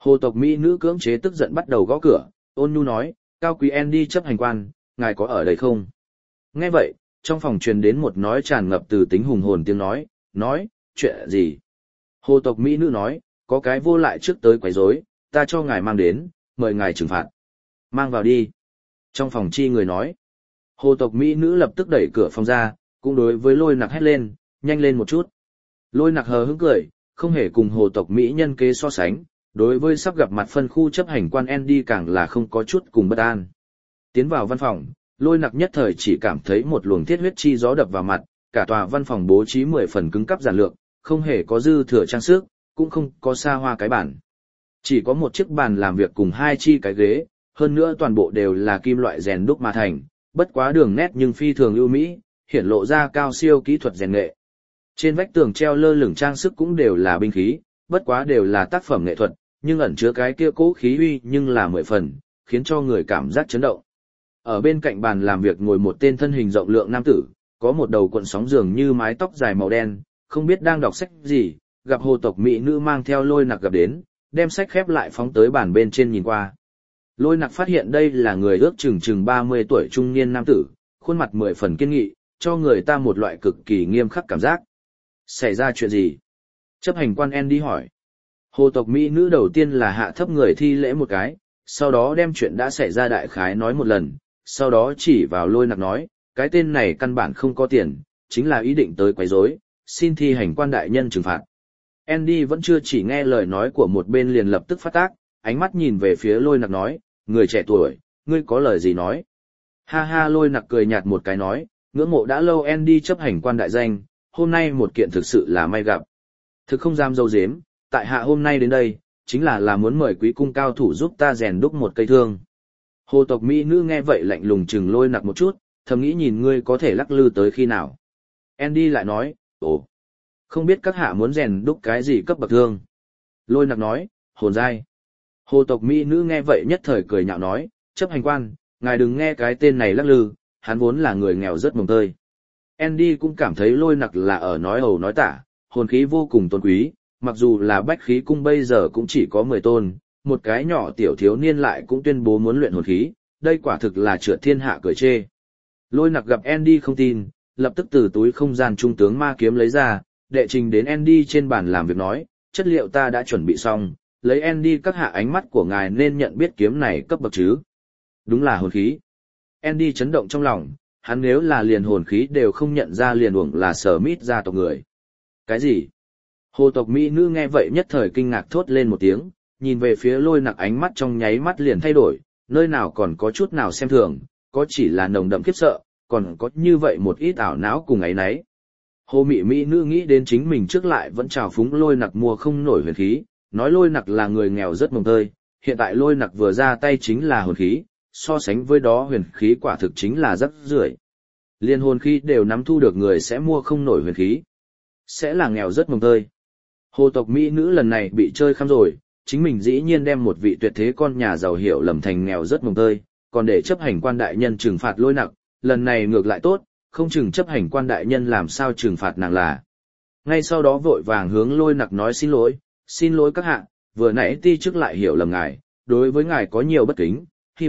Hồ tộc Mỹ nữ cưỡng chế tức giận bắt đầu gõ cửa, ôn nhu nói, cao quý Andy chấp hành quan, ngài có ở đây không? Nghe vậy, trong phòng truyền đến một nói tràn ngập từ tính hùng hồn tiếng nói, chuyện gì? Hồ tộc Mỹ nữ nói, có cái vô lại trước tới quấy rối, ta cho ngài mang đến, mời ngài trừng phạt. Mang vào đi. Trong phòng chi người nói. Hồ tộc Mỹ nữ lập tức đẩy cửa phòng ra, cũng đối với Lôi Nặc hét lên, nhanh lên một chút. Lôi Nặc hờ hững cười, không hề cùng hồ tộc Mỹ nhân kế so sánh, đối với sắp gặp mặt phân khu chấp hành quan Andy càng là không có chút cùng bất an. Tiến vào văn phòng, Lôi Nặc nhất thời chỉ cảm thấy một luồng thiết huyết chi gió đập vào mặt, cả tòa văn phòng bố trí 10 phần cứng cắp giản lược, không hề có dư thừa trang sức, cũng không có xa hoa cái bản. Chỉ có một chiếc bàn làm việc cùng 2 chi cái ghế, hơn nữa toàn bộ đều là kim loại rèn đúc mà thành, bất quá đường nét nhưng phi thường ưu mỹ, hiển lộ ra cao siêu kỹ thuật rèn nghệ. Trên vách tường treo lơ lửng trang sức cũng đều là binh khí, bất quá đều là tác phẩm nghệ thuật, nhưng ẩn chứa cái kia cố khí uy nhưng là 10 phần, khiến cho người cảm giác chấn động. Ở bên cạnh bàn làm việc ngồi một tên thân hình rộng lượng nam tử, có một đầu cuộn sóng dường như mái tóc dài màu đen, không biết đang đọc sách gì, gặp hồ tộc mỹ nữ mang theo Lôi Nặc gặp đến, đem sách khép lại phóng tới bàn bên trên nhìn qua. Lôi Nặc phát hiện đây là người ước chừng 30 tuổi trung niên nam tử, khuôn mặt 10 phần kiên nghị, cho người ta một loại cực kỳ nghiêm khắc cảm giác. Xảy ra chuyện gì? Chấp hành quan Andy hỏi. Hồ tộc mỹ nữ đầu tiên là hạ thấp người thi lễ một cái, sau đó đem chuyện đã xảy ra đại khái nói một lần, sau đó chỉ vào Lôi Nặc nói, cái tên này căn bản không có tiền, chính là ý định tới quấy rối, xin thi hành quan đại nhân trừng phạt. Andy vẫn chưa chỉ nghe lời nói của một bên liền lập tức phát tác, ánh mắt nhìn về phía Lôi Nặc nói, người trẻ tuổi, ngươi có lời gì nói? Ha ha, Lôi Nặc cười nhạt một cái nói, ngưỡng mộ đã lâu Andy chấp hành quan đại danh, hôm nay một kiện thực sự là may gặp. Thực không dám dâu dếm, tại hạ hôm nay đến đây, chính là muốn mời quý cung cao thủ giúp ta rèn đúc một cây thương. Hồ tộc mỹ nữ nghe vậy lạnh lùng chừng Lôi Nặc một chút, thầm nghĩ nhìn ngươi có thể lắc lư tới khi nào. Andy lại nói, ồ, không biết các hạ muốn rèn đúc cái gì cấp bậc thương. Lôi Nặc nói, hồn giai. Hồ tộc mỹ nữ nghe vậy nhất thời cười nhạo nói, chấp hành quan, ngài đừng nghe cái tên này lắc lư, hắn vốn là người nghèo rất mồng tơi. Andy cũng cảm thấy Lôi Nặc là ở nói ẩu nói tả, hồn khí vô cùng tôn quý, mặc dù là bách khí cung bây giờ cũng chỉ có 10 tôn, một cái nhỏ tiểu thiếu niên lại cũng tuyên bố muốn luyện hồn khí, đây quả thực là trượt thiên hạ cười chê. Lôi Nặc gặp Andy không tin, lập tức từ túi không gian trung tướng ma kiếm lấy ra, đệ trình đến Andy trên bàn làm việc nói, chất liệu ta đã chuẩn bị xong, lấy Andy các hạ ánh mắt của ngài nên nhận biết kiếm này cấp bậc chứ. Đúng là hồn khí. Andy chấn động trong lòng, hắn nếu là liền hồn khí đều không nhận ra liền uổng là Smith gia tộc người. Cái gì? Hồ tộc mỹ nữ nghe vậy nhất thời kinh ngạc thốt lên một tiếng, nhìn về phía Lôi Nặc ánh mắt trong nháy mắt liền thay đổi, nơi nào còn có chút nào xem thường, có chỉ là nồng đậm khiếp sợ, còn có như vậy một ít ảo não cùng ấy nấy. Hồ mị mỹ nữ nghĩ đến chính mình trước lại vẫn trào phúng Lôi Nặc mua không nổi huyền khí, nói Lôi Nặc là người nghèo rất mồng tơi, hiện tại Lôi Nặc vừa ra tay chính là hồn khí, so sánh với đó huyền khí quả thực chính là rất rưởi. Liên hồn khí đều nắm thu được người sẽ mua không nổi huyền khí, sẽ là nghèo rất mồng tơi. Hồ tộc mỹ nữ lần này bị chơi khăm rồi, chính mình dĩ nhiên đem một vị tuyệt thế con nhà giàu hiểu lầm thành nghèo rất mồng tơi, còn để chấp hành quan đại nhân trừng phạt Lôi Nặc, lần này ngược lại tốt, không chừng chấp hành quan đại nhân làm sao trừng phạt nàng là. Ngay sau đó vội vàng hướng Lôi Nặc nói xin lỗi các hạ, vừa nãy ti trước lại hiểu lầm ngài, đối với ngài có nhiều bất kính, hy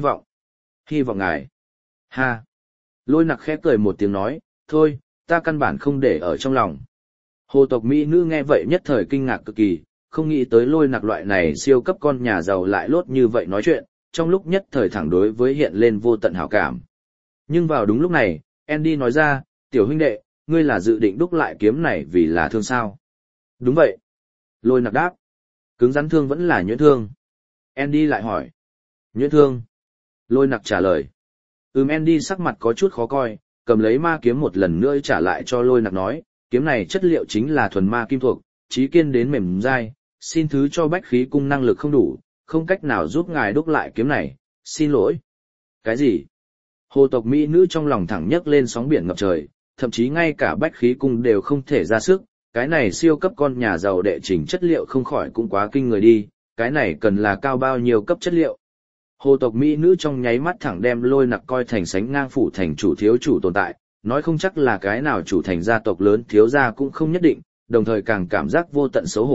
vọng ngài. Ha! Lôi Nặc khẽ cười một tiếng nói, thôi, ta căn bản không để ở trong lòng. Hồ tộc mỹ nữ nghe vậy nhất thời kinh ngạc cực kỳ, không nghĩ tới Lôi Nặc loại này siêu cấp con nhà giàu lại lốt như vậy nói chuyện, trong lúc nhất thời thẳng đối với hiện lên vô tận hảo cảm. Nhưng vào đúng lúc này, Andy nói ra, tiểu huynh đệ, ngươi là dự định đúc lại kiếm này vì là thương sao? Đúng vậy. Lôi Nặc đáp. Cứng rắn thương vẫn là nhuyễn thương. Andy lại hỏi. Nhuyễn thương. Lôi Nặc trả lời. Andy sắc mặt có chút khó coi, cầm lấy ma kiếm một lần nữa trả lại cho Lôi Nặc nói, kiếm này chất liệu chính là thuần ma kim thuộc, chí kiên đến mềm dai, xin thứ cho bách khí cung năng lực không đủ, không cách nào giúp ngài đúc lại kiếm này, xin lỗi. Cái gì? Hồ tộc mỹ nữ trong lòng thẳng nhấc lên sóng biển ngập trời, thậm chí ngay cả bách khí cung đều không thể ra sức, cái này siêu cấp con nhà giàu đệ trình chất liệu không khỏi cũng quá kinh người đi, cái này cần là cao bao nhiêu cấp chất liệu. Hồ tộc mỹ nữ trong nháy mắt thẳng đem Lôi Nặc coi thành sánh ngang phủ thành chủ thiếu chủ tồn tại, nói không chắc là cái nào chủ thành gia tộc lớn thiếu gia cũng không nhất định, đồng thời càng cảm giác vô tận xấu hổ,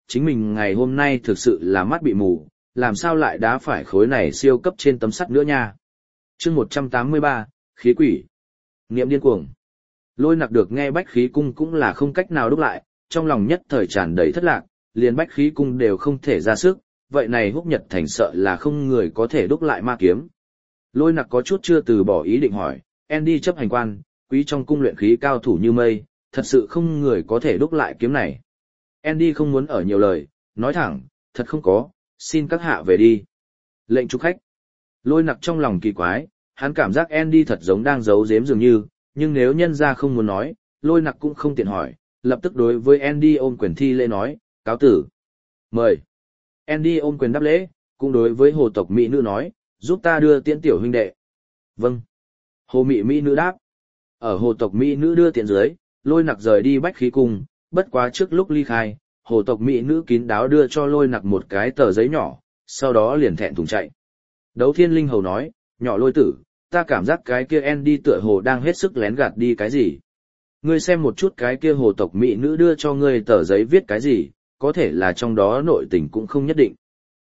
chính mình ngày hôm nay thực sự là mắt bị mù, làm sao lại đá phải khối này siêu cấp trên tấm sắt nữa nha. Chương 183, khí quỷ. Niệm điên cuồng. Lôi Nặc được nghe bách khí cung cũng là không cách nào đúc lại, trong lòng nhất thời tràn đầy thất lạc, liền bách khí cung đều không thể ra sức, vậy này Húc Nhật Thành sợ là không người có thể đúc lại ma kiếm. Lôi Nặc có chút chưa từ bỏ ý định hỏi, Andy chấp hành quan, quý trong cung luyện khí cao thủ như mây, thật sự không người có thể đúc lại kiếm này. Andy không muốn ở nhiều lời, nói thẳng, thật không có, xin các hạ về đi. Lệnh chúc khách. Lôi Nặc trong lòng kỳ quái, hắn cảm giác Andy thật giống đang giấu giếm dường như, nhưng nếu nhân ra không muốn nói, Lôi Nặc cũng không tiện hỏi, lập tức đối với Andy ôm quyền thi lễ nói, cáo tử. Mời. Andy ôm quyền đáp lễ, cũng đối với hồ tộc mỹ nữ nói, giúp ta đưa tiễn tiểu huynh đệ. Vâng. Hồ mỹ nữ đáp. Ở hồ tộc mỹ nữ đưa tiễn dưới, Lôi Nặc rời đi bách khí cung, bất quá trước lúc ly khai, hồ tộc mỹ nữ kín đáo đưa cho Lôi Nặc một cái tờ giấy nhỏ, sau đó liền thẹn thùng chạy. Đấu Thiên Linh Hầu nói, nhỏ Lôi tử, ta cảm giác cái kia Andy tựa hồ đang hết sức lén gạt đi cái gì. Ngươi xem một chút cái kia hồ tộc mỹ nữ đưa cho ngươi tờ giấy viết cái gì, có thể là trong đó nội tình cũng không nhất định.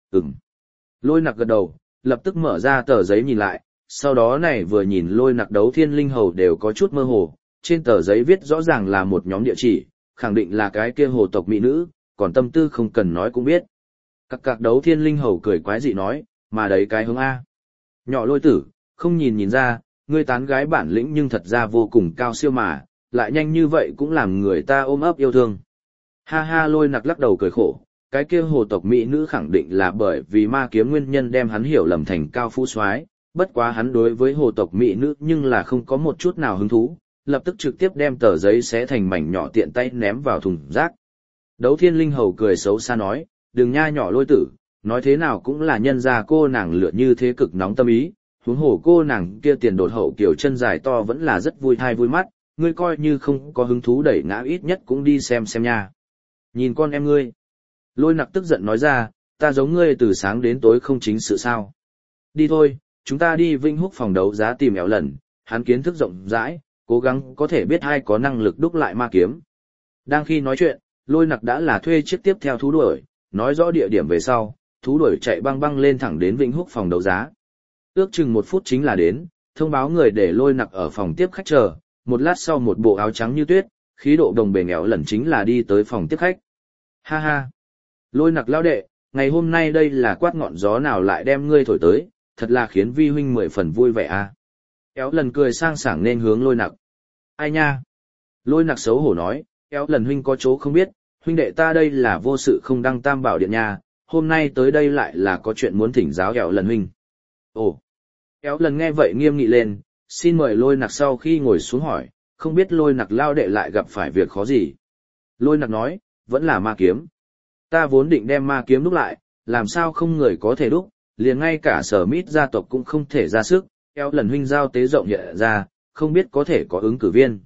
Lôi Nặc gật đầu, lập tức mở ra tờ giấy nhìn lại, sau đó này vừa nhìn Lôi Nặc Đấu Thiên Linh Hầu đều có chút mơ hồ, trên tờ giấy viết rõ ràng là một nhóm địa chỉ, khẳng định là cái kia hồ tộc mỹ nữ, còn tâm tư không cần nói cũng biết. Cặc Đấu Thiên Linh Hầu cười quái dị nói, mà đấy cái hướng A. Nhỏ Lôi tử, không nhìn ra, ngươi tán gái bản lĩnh nhưng thật ra vô cùng cao siêu mà, lại nhanh như vậy cũng làm người ta ôm ấp yêu thương. Ha ha. Lôi Nặc lắc đầu cười khổ, cái kia hồ tộc mỹ nữ khẳng định là bởi vì ma kiếm nguyên nhân đem hắn hiểu lầm thành cao phú soái, bất quá hắn đối với hồ tộc mỹ nữ nhưng là không có một chút nào hứng thú, lập tức trực tiếp đem tờ giấy xé thành mảnh nhỏ tiện tay ném vào thùng rác. Đấu Thiên Linh Hầu cười xấu xa nói, đừng nha nhỏ Lôi tử, nói thế nào cũng là nhân gia cô nàng lựa như thế cực nóng tâm ý, huống hồ cô nàng kia tiền đột hậu kiểu chân dài to vẫn là rất vui thai vui mắt, ngươi coi như không có hứng thú đẩy ngã ít nhất cũng đi xem nha. Nhìn con em ngươi. Lôi Nặc tức giận nói ra, ta giống ngươi từ sáng đến tối không chính sự sao. Đi thôi, chúng ta đi Vinh Húc phòng đấu giá tìm Éo Lần, hắn kiến thức rộng rãi, cố gắng có thể biết ai có năng lực đúc lại ma kiếm. Đang khi nói chuyện, Lôi Nặc đã là thuê chiếc tiếp theo thú đuổi, nói rõ địa điểm về sau, thú đuổi chạy băng băng lên thẳng đến Vinh Húc phòng đấu giá. Ước chừng 1 phút chính là đến, thông báo người để Lôi Nặc ở phòng tiếp khách chờ, một lát sau một bộ áo trắng như tuyết, khí độ đồng bền Éo Lần chính là đi tới phòng tiếp khách. Ha ha. Lôi Nặc lao đệ, ngày hôm nay đây là quát ngọn gió nào lại đem ngươi thổi tới, thật là khiến vi huynh 10 phần vui vẻ a. Éo Lần cười sang sảng nên hướng Lôi Nặc. Ai nha? Lôi Nặc xấu hổ nói, Éo Lần huynh có chỗ không biết, huynh đệ ta đây là vô sự không đăng tam bảo điện nha, hôm nay tới đây lại là có chuyện muốn thỉnh giáo Éo Lần huynh. Ồ. Éo Lần nghe vậy nghiêm nghị lên, xin mời Lôi Nặc sau khi ngồi xuống hỏi, không biết Lôi Nặc lao đệ lại gặp phải việc khó gì. Lôi Nặc nói, vẫn là ma kiếm. Ta vốn định đem ma kiếm đúc lại, làm sao không người có thể đúc, liền ngay cả Sở Mít gia tộc cũng không thể ra sức, Éo Lần huynh giao tế rộng nhẹ ra, không biết có thể có ứng cử viên.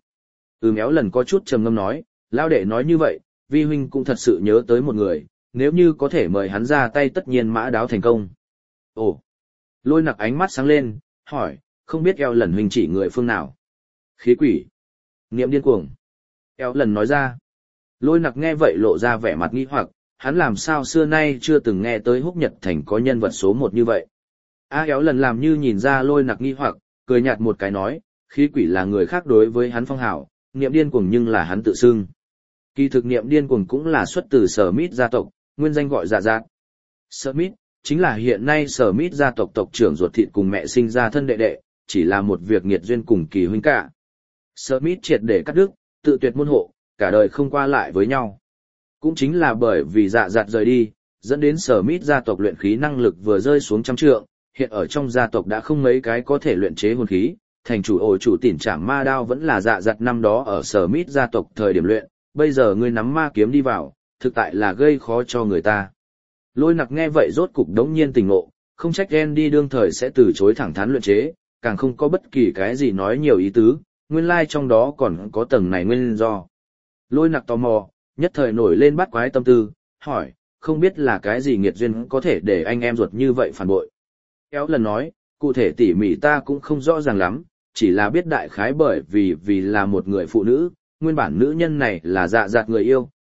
Éo Lần có chút trầm ngâm nói, lao đệ nói như vậy, vi huynh cũng thật sự nhớ tới một người, nếu như có thể mời hắn ra tay tất nhiên mã đáo thành công. Ồ. Lôi Nặc ánh mắt sáng lên, hỏi, không biết Éo Lần huynh chỉ người phương nào. Khí quỷ. Niệm điên cuồng. Éo Lần nói ra. Lôi Nặc nghe vậy lộ ra vẻ mặt nghi hoặc, hắn làm sao xưa nay chưa từng nghe tới Húc Nhật Thành có nhân vật số 1 như vậy. Éo Lần làm như nhìn ra Lôi Nặc nghi hoặc, cười nhạt một cái nói, khí quỷ là người khác đối với hắn phong hào, niệm điên cuồng nhưng là hắn tự xưng. Kỳ thực niệm điên cuồng cũng là xuất từ Sở Mít gia tộc, nguyên danh gọi Dạ Dạ. Sở Mít chính là hiện nay Sở Mít gia tộc tộc trưởng ruột thịt cùng mẹ sinh ra thân đệ đệ, chỉ là một việc nghiệt duyên cùng kỳ huynh cả. Sở Mít triệt để cắt đứt, tự tuyệt môn hộ, cả đời không qua lại với nhau. Cũng chính là bởi vì Dạ Dạ rời đi, dẫn đến Sở Mít gia tộc luyện khí năng lực vừa rơi xuống trăm trượng, hiện ở trong gia tộc đã không mấy cái có thể luyện chế hồn khí, thành chủ ổ chủ tỉn trảm ma đao vẫn là Dạ Dạ năm đó ở Sở Mít gia tộc thời điểm luyện, bây giờ ngươi nắm ma kiếm đi vào, thực tại là gây khó cho người ta. Lôi Nặc nghe vậy rốt cục đống nhiên tỉnh ngộ, không trách Andy đương thời sẽ từ chối thẳng thắn luyện chế, càng không có bất kỳ cái gì nói nhiều ý tứ, nguyên lai trong đó còn có tầng này nguyên do. Lôi Nặc tò mò, nhất thời nổi lên bắt quái tâm tư, hỏi, không biết là cái gì nghiệt duyên có thể để anh em ruột như vậy phản bội. Éo Lần nói, cụ thể tỉ mỉ ta cũng không rõ ràng lắm, chỉ là biết đại khái bởi vì là một người phụ nữ, nguyên bản nữ nhân này là Dạ Dạ người yêu,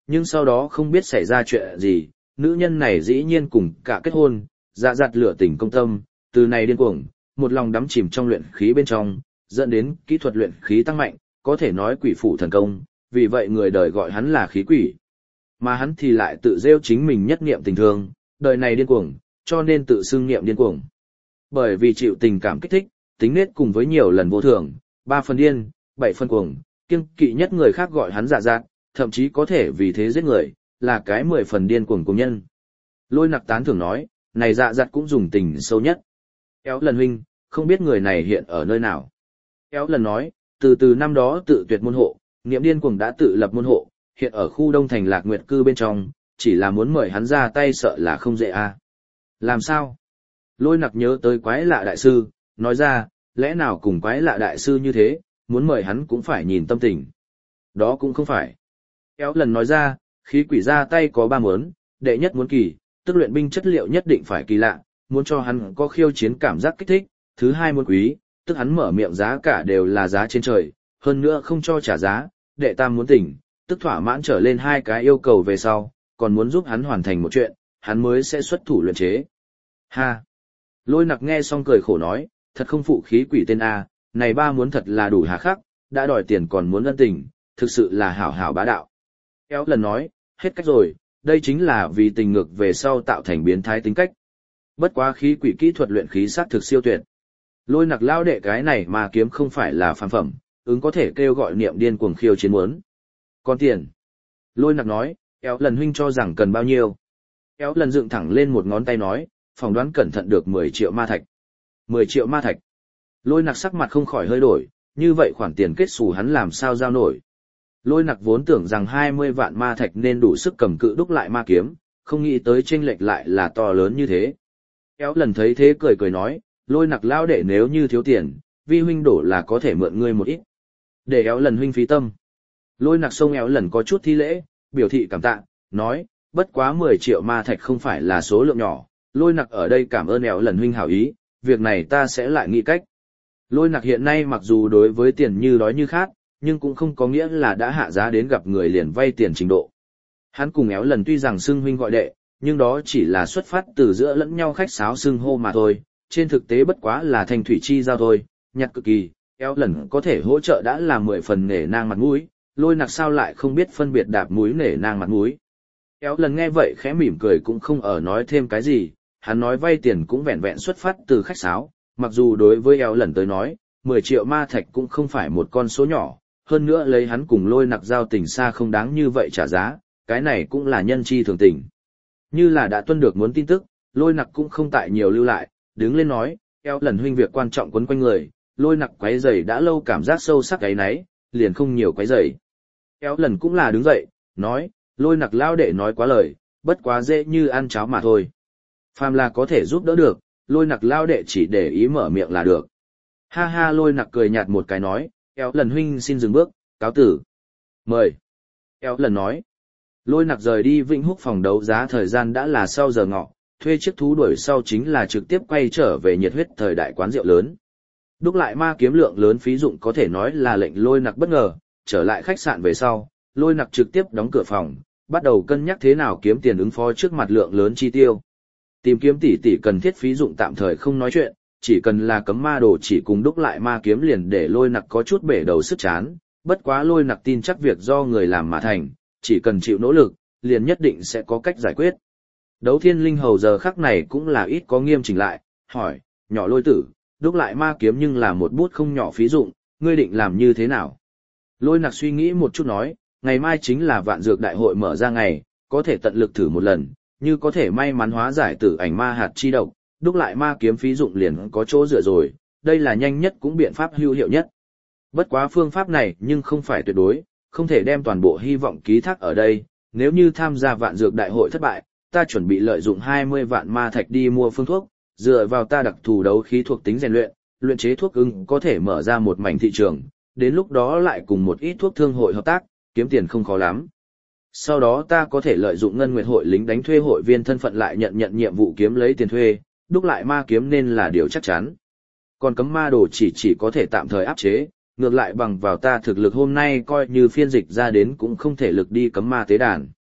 Nhưng sau đó không biết xảy ra chuyện gì, nữ nhân này dĩ nhiên cùng cả kết hôn, dạ dạt lửa tình công tâm, từ này điên cuồng, một lòng đắm chìm trong luyện khí bên trong, dẫn đến kỹ thuật luyện khí tăng mạnh, có thể nói quỷ phủ thần công, vì vậy người đời gọi hắn là khí quỷ. Mà hắn thì lại tự rêu chính mình nhất niệm tình thương, đời này điên cuồng, cho nên tự xưng niệm điên cuồng. Bởi vì chịu tình cảm kích thích, tính nết cùng với nhiều lần vô thường, 3 phần điên, 7 phần cuồng, kiêng kỵ nhất người khác gọi hắn dạ dạt, thậm chí có thể vì thế giết người, là cái 10 phần điên cuồng cùng nhân. Lôi Nặc tán thưởng nói, này dạ dạt cũng dùng tình sâu nhất. Éo Lần huynh, không biết người này hiện ở nơi nào. Éo Lần nói, từ năm đó tự tuyệt môn hộ, niệm điên cuồng đã tự lập môn hộ, hiện ở khu Đông Thành Lạc Nguyệt cư bên trong, chỉ là muốn mời hắn ra tay sợ là không dễ a. Làm sao? Lôi Nặc nhớ tới Quái Lạ đại sư, nói ra, lẽ nào cùng Quái Lạ đại sư như thế, muốn mời hắn cũng phải nhìn tâm tình. Đó cũng không phải. Éo Lần nói ra, khí quỷ ra tay có 3 muốn, đệ nhất muốn kỳ, tức luyện binh chất liệu nhất định phải kỳ lạ, muốn cho hắn có khiêu chiến cảm giác kích thích, thứ 2 muốn quý, tức hắn mở miệng giá cả đều là giá trên trời, hơn nữa không cho trả giá, đệ tam muốn tỉnh, tức thỏa mãn trở lên 2 cái yêu cầu về sau, còn muốn giúp hắn hoàn thành một chuyện, hắn mới sẽ xuất thủ luyện chế. Ha! Lôi Nặc nghe xong cười khổ nói, thật không phụ khí quỷ tên A, này 3 muốn thật là đủ hà khắc, đã đòi tiền còn muốn ân tình, thực sự là hảo hảo bá đạo. Éo Lần nói, hết cách rồi, đây chính là vì tình ngược về sau tạo thành biến thái tính cách. Bất quá khí quỷ kỹ thuật luyện khí sát thực siêu tuyệt. Lôi Nặc lao đệ cái này mà kiếm không phải là phàm phẩm, ứng có thể kêu gọi niệm điên cuồng khiêu chiến muốn. Còn tiền. Lôi Nặc nói, Éo Lần huynh cho rằng cần bao nhiêu. Éo Lần dựng thẳng lên một ngón tay nói, phỏng đoán cẩn thận được 10 triệu ma thạch. 10 triệu ma thạch. Lôi Nặc sắc mặt không khỏi hơi đổi, như vậy khoản tiền kết xù hắn làm sao giao nổi. Lôi Nặc vốn tưởng rằng 20 vạn ma thạch nên đủ sức cầm cự đúc lại ma kiếm, không nghĩ tới chênh lệch lại là to lớn như thế. Éo Lần thấy thế cười cười nói, Lôi Nặc lao đệ nếu như thiếu tiền, vi huynh đổ là có thể mượn ngươi một ít. Để Éo Lần huynh phí tâm. Lôi Nặc xông Éo Lần có chút thi lễ, biểu thị cảm tạ, nói, bất quá 10 triệu ma thạch không phải là số lượng nhỏ, Lôi Nặc ở đây cảm ơn Éo Lần huynh hảo ý, việc này ta sẽ lại nghĩ cách. Lôi Nặc hiện nay mặc dù đối với tiền như đói như khát, nhưng cũng không có nghĩa là đã hạ giá đến gặp người liền vay tiền trình độ. Hắn cùng Éo Lần tuy rằng xưng huynh gọi đệ, nhưng đó chỉ là xuất phát từ giữa lẫn nhau khách sáo xưng hô mà thôi, trên thực tế bất quá là thanh thủy chi giao thôi, nhặt cực kỳ, Éo Lần có thể hỗ trợ đã là 10 phần nể nang mặt mũi, Lôi Nặc sao lại không biết phân biệt đạp mũi nể nang mặt mũi. Éo Lần nghe vậy khẽ mỉm cười cũng không ở nói thêm cái gì, hắn nói vay tiền cũng vẹn vẹn xuất phát từ khách sáo, mặc dù đối với Éo Lần tới nói, 10 triệu ma thạch cũng không phải một con số nhỏ, hơn nữa lấy hắn cùng Lôi Nặc giao tình xa không đáng như vậy trả giá, cái này cũng là nhân chi thường tình. Như là đã tuân được muốn tin tức, Lôi Nặc cũng không tại nhiều lưu lại, đứng lên nói, Éo Lần huynh việc quan trọng quấn quanh người, Lôi Nặc quấy rầy đã lâu cảm giác sâu sắc cái nấy, liền không nhiều quấy rầy. Éo Lần cũng là đứng dậy, nói, Lôi Nặc lao đệ nói quá lời, bất quá dễ như ăn cháo mà thôi. Phàm là có thể giúp đỡ được, Lôi Nặc lao đệ chỉ để ý mở miệng là được. Ha ha, Lôi Nặc cười nhạt một cái nói, Éo Lần huynh xin dừng bước, cáo tử. Mời. Éo Lần nói. Lôi Nặc rời đi Vĩnh Húc phòng đấu giá thời gian đã là sau giờ ngọ, thuê chiếc thú đuổi sau chính là trực tiếp quay trở về nhiệt huyết thời đại quán rượu lớn. Đúc lại ma kiếm lượng lớn phí dụng có thể nói là lệnh Lôi Nặc bất ngờ, trở lại khách sạn về sau, Lôi Nặc trực tiếp đóng cửa phòng, bắt đầu cân nhắc thế nào kiếm tiền ứng phó trước mặt lượng lớn chi tiêu. Tìm kiếm tỷ cần thiết phí dụng tạm thời không nói chuyện, chỉ cần là cấm ma đồ chỉ cùng đúc lại ma kiếm liền để Lôi Nặc có chút bể đầu sức chán, bất quá Lôi Nặc tin chắc việc do người làm mà thành, chỉ cần chịu nỗ lực, liền nhất định sẽ có cách giải quyết. Đấu Thiên Linh Hầu giờ khắc này cũng là ít có nghiêm chỉnh lại, hỏi, nhỏ Lôi tử, đúc lại ma kiếm nhưng là một bút không nhỏ phí dụng, ngươi định làm như thế nào? Lôi Nặc suy nghĩ một chút nói, ngày mai chính là vạn dược đại hội mở ra ngày, có thể tận lực thử một lần, như có thể may mắn hóa giải tử ảnh ma hạt chi độc, đúc lại ma kiếm phí dụng liền có chỗ dựa rồi, đây là nhanh nhất cũng biện pháp hữu hiệu nhất. Bất quá phương pháp này nhưng không phải tuyệt đối, không thể đem toàn bộ hy vọng ký thác ở đây, nếu như tham gia vạn dược đại hội thất bại, ta chuẩn bị lợi dụng 20 vạn ma thạch đi mua phương thuốc, dựa vào ta đặc thù đấu khí thuộc tính rèn luyện, luyện chế thuốc ưng có thể mở ra một mảnh thị trường, đến lúc đó lại cùng một ít thuốc thương hội hợp tác, kiếm tiền không khó lắm. Sau đó ta có thể lợi dụng Ngân Nguyệt hội lính đánh thuê hội viên thân phận lại nhận nhiệm vụ kiếm lấy tiền thuê, đúc lại ma kiếm nên là điều chắc chắn. Còn cấm ma đồ chỉ có thể tạm thời áp chế, ngược lại bằng vào ta thực lực hôm nay coi như phiên dịch ra đến cũng không thể lực đi cấm ma tế đàn.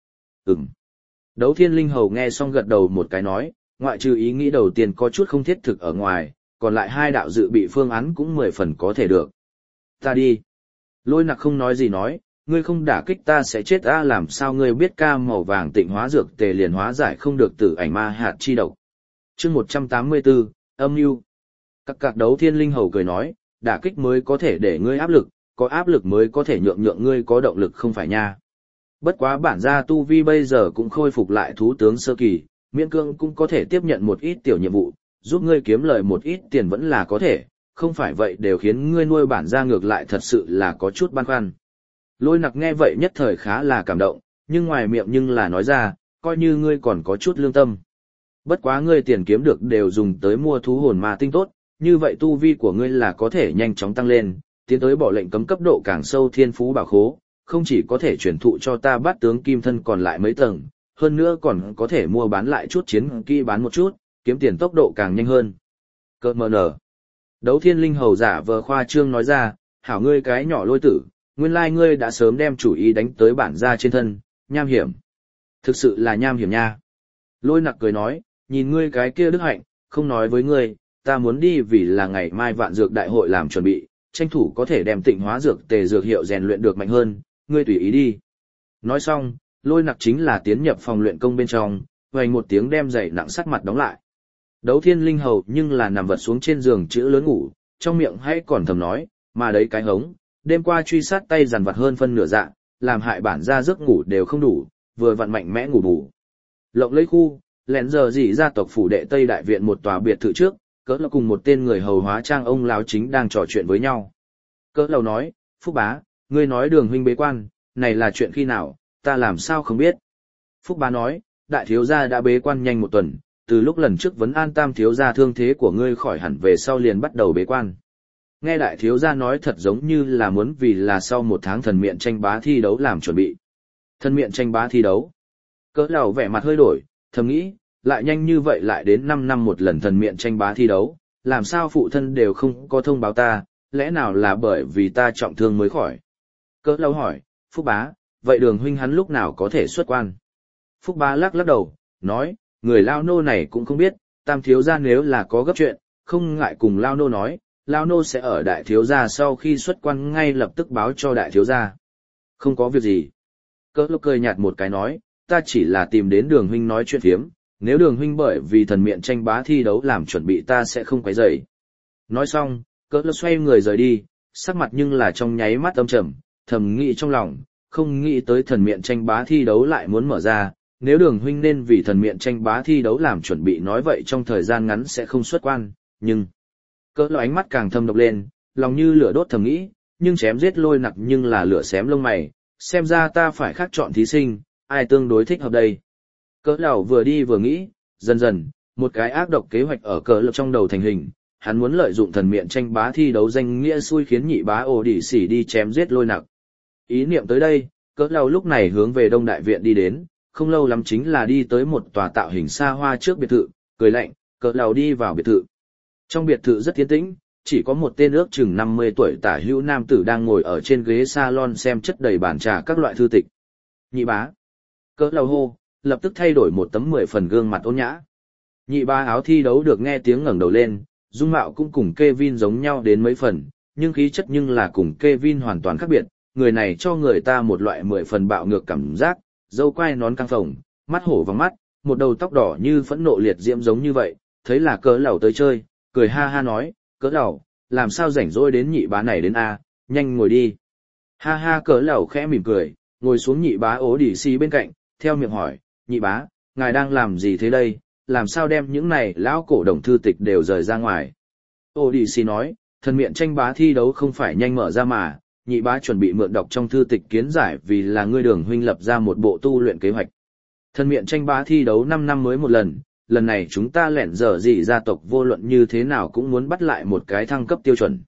Ừm. Đấu Thiên Linh Hầu nghe xong gật đầu một cái nói, ngoại trừ ý nghĩ đầu tiên có chút không thiết thực ở ngoài, còn lại hai đạo dự bị phương án cũng 10 phần có thể được. Ta đi. Lôi Nặc không nói gì nói, ngươi không đả kích ta sẽ chết a, làm sao ngươi biết ca màu vàng tịnh hóa dược tề liền hóa giải không được tử ảnh ma hạt chi độc. Chương 184, âm mưu. Các Đấu Thiên Linh Hầu cười nói, đả kích mới có thể để ngươi áp lực, có áp lực mới có thể nhượng ngươi có động lực không phải nha. Bất quá bản gia tu vi bây giờ cũng khôi phục lại thú tướng sơ kỳ, miễn cương cũng có thể tiếp nhận một ít tiểu nhiệm vụ, giúp ngươi kiếm lời một ít tiền vẫn là có thể, không phải vậy đều khiến ngươi nuôi bản gia ngược lại thật sự là có chút băn khoăn. Lôi Nặc nghe vậy nhất thời khá là cảm động, nhưng ngoài miệng nhưng là nói ra, coi như ngươi còn có chút lương tâm. Bất quá ngươi tiền kiếm được đều dùng tới mua thú hồn ma tinh tốt, như vậy tu vi của ngươi là có thể nhanh chóng tăng lên, tiến tới bỏ lệnh cấm cấp độ càng sâu thiên phú bảo khố, không chỉ có thể truyền thụ cho ta bát tướng kim thân còn lại mấy tầng, hơn nữa còn có thể mua bán lại chút chiến kỹ bán một chút, kiếm tiền tốc độ càng nhanh hơn. Cơ mờ nở. Đấu Thiên Linh Hầu giả vờ khoa trương nói ra, hảo ngươi cái nhỏ Lôi tử, nguyên lai ngươi đã sớm đem chủ ý đánh tới bản gia trên thân, nham hiểm. Thực sự là nham hiểm nha. Lôi Nặc cười nói, nhìn ngươi cái kia đức hạnh, không nói với ngươi, ta muốn đi vì là ngày mai vạn dược đại hội làm chuẩn bị, tranh thủ có thể đem tịnh hóa dược tề dược hiệu rèn luyện được mạnh hơn, ngươi tùy ý đi. Nói xong, Lôi Nặc chính là tiến nhập phòng luyện công bên trong, vành một tiếng đem giày nặng sắt mặt đóng lại. Đấu Thiên Linh Hầu nhưng là nằm vật xuống trên giường chữ lớn ngủ, trong miệng hãy còn thầm nói, mà đấy cái hống, đêm qua truy sát tay dằn vặt hơn phân nửa dạ, làm hại bản gia giấc ngủ đều không đủ, vừa vặn mạnh mẽ ngủ bù. Lộng lấy khu, lén giờ dị gia tộc phủ đệ Tây Đại Viện một tòa biệt thự trước, cỡ là cùng một tên người hầu hóa trang ông lão chính đang trò chuyện với nhau. Cỡ lầu nói, Phúc bá, ngươi nói Đường huynh bế quan, này là chuyện khi nào, ta làm sao không biết. Phúc bá nói, đại thiếu gia đã bế quan nhanh một tuần, từ lúc lần trước vấn an tam thiếu gia thương thế của ngươi khỏi hẳn về sau liền bắt đầu bế quan. Nghe đại thiếu gia nói thật giống như là muốn vì là sau một tháng thần miện tranh bá thi đấu làm chuẩn bị. Thần miện tranh bá thi đấu. Cỡ lầu vẻ mặt hơi đổi, thầm nghĩ, lại nhanh như vậy lại đến 5 năm một lần thần miện tranh bá thi đấu, làm sao phụ thân đều không có thông báo ta, lẽ nào là bởi vì ta trọng thương mới khỏi. Cỡ lầu hỏi, Phúc bá, vậy Đường huynh hắn lúc nào có thể xuất quan? Phúc bá lắc lắc đầu, nói, người lao nô này cũng không biết, tam thiếu gia nếu là có gấp chuyện, không ngại cùng lao nô nói, lao nô sẽ ở đại thiếu gia sau khi xuất quan ngay lập tức báo cho đại thiếu gia. Không có việc gì. Cỡ lộc cười nhạt một cái nói, ta chỉ là tìm đến Đường huynh nói chuyện phiếm, nếu Đường huynh bởi vì thần miện tranh bá thi đấu làm chuẩn bị ta sẽ không quấy rầy. Nói xong, cỡ lộc xoay người rời đi, sắc mặt nhưng là trong nháy mắt âm trầm, thầm nghĩ trong lòng, không nghĩ tới thần miện tranh bá thi đấu lại muốn mở ra, nếu Đường huynh nên vì thần miện tranh bá thi đấu làm chuẩn bị nói vậy trong thời gian ngắn sẽ không xuất quan, nhưng cỡ lộc ánh mắt càng thâm độc lên, lòng như lửa đốt thầm nghĩ, nhưng chém giết Lôi Nặc nhưng là lửa xém lông mày, xem ra ta phải khác chọn thí sinh, ai tương đối thích hợp đây. Cỡ lộc vừa đi vừa nghĩ, dần dần, một cái ác độc kế hoạch ở cỡ lộc trong đầu thành hình, hắn muốn lợi dụng thần miện tranh bá thi đấu danh nghĩa xui khiến nhị bá ổ đỉ xỉ đi chém giết Lôi Nặc. Ý niệm tới đây, cỡ lộc lúc này hướng về Đông Đại Viện đi đến, không lâu lắm chính là đi tới một tòa tạo hình xa hoa trước biệt thự, cười lạnh, cỡ lộc đi vào biệt thự. Trong biệt thự rất yên tĩnh, chỉ có một tên ước chừng 50 tuổi tả hữu nam tử đang ngồi ở trên ghế salon xem chất đầy bàn trà các loại thư tịch. Nhị bá. Cỡ lầu hô, lập tức thay đổi một tấm 10 phần gương mặt ôn nhã. Nhị bá áo thi đấu được nghe tiếng ngẩng đầu lên, dung mạo cũng cùng Kevin giống nhau đến mấy phần, nhưng khí chất nhưng là cùng Kevin hoàn toàn khác biệt. Người này cho người ta một loại 10 phần bạo ngược cảm giác, râu quai nón căng phồng, mắt hổ vàng mắt, một đầu tóc đỏ như phẫn nộ liệt diễm giống như vậy, thấy là cỡ lầu tới chơi, cười ha ha nói, cỡ lầu, làm sao rảnh rỗi đến nhị bá này đến a, nhanh ngồi đi. Ha ha, cỡ lầu khẽ mỉm cười, ngồi xuống nhị bá ố đỉ xì bên cạnh, theo miệng hỏi, nhị bá, ngài đang làm gì thế đây, làm sao đem những này lão cổ đồng thư tịch đều rời ra ngoài. Ố đỉ xì nói, thần miện tranh bá thi đấu không phải nhanh mở ra mà, nhị bá chuẩn bị mượn đọc trong thư tịch kiến giải vì là ngươi Đường huynh lập ra một bộ tu luyện kế hoạch. Thần miện tranh bá thi đấu 5 năm mới một lần này chúng ta lẻn dở dị gia tộc vô luận như thế nào cũng muốn bắt lại một cái thăng cấp tiêu chuẩn.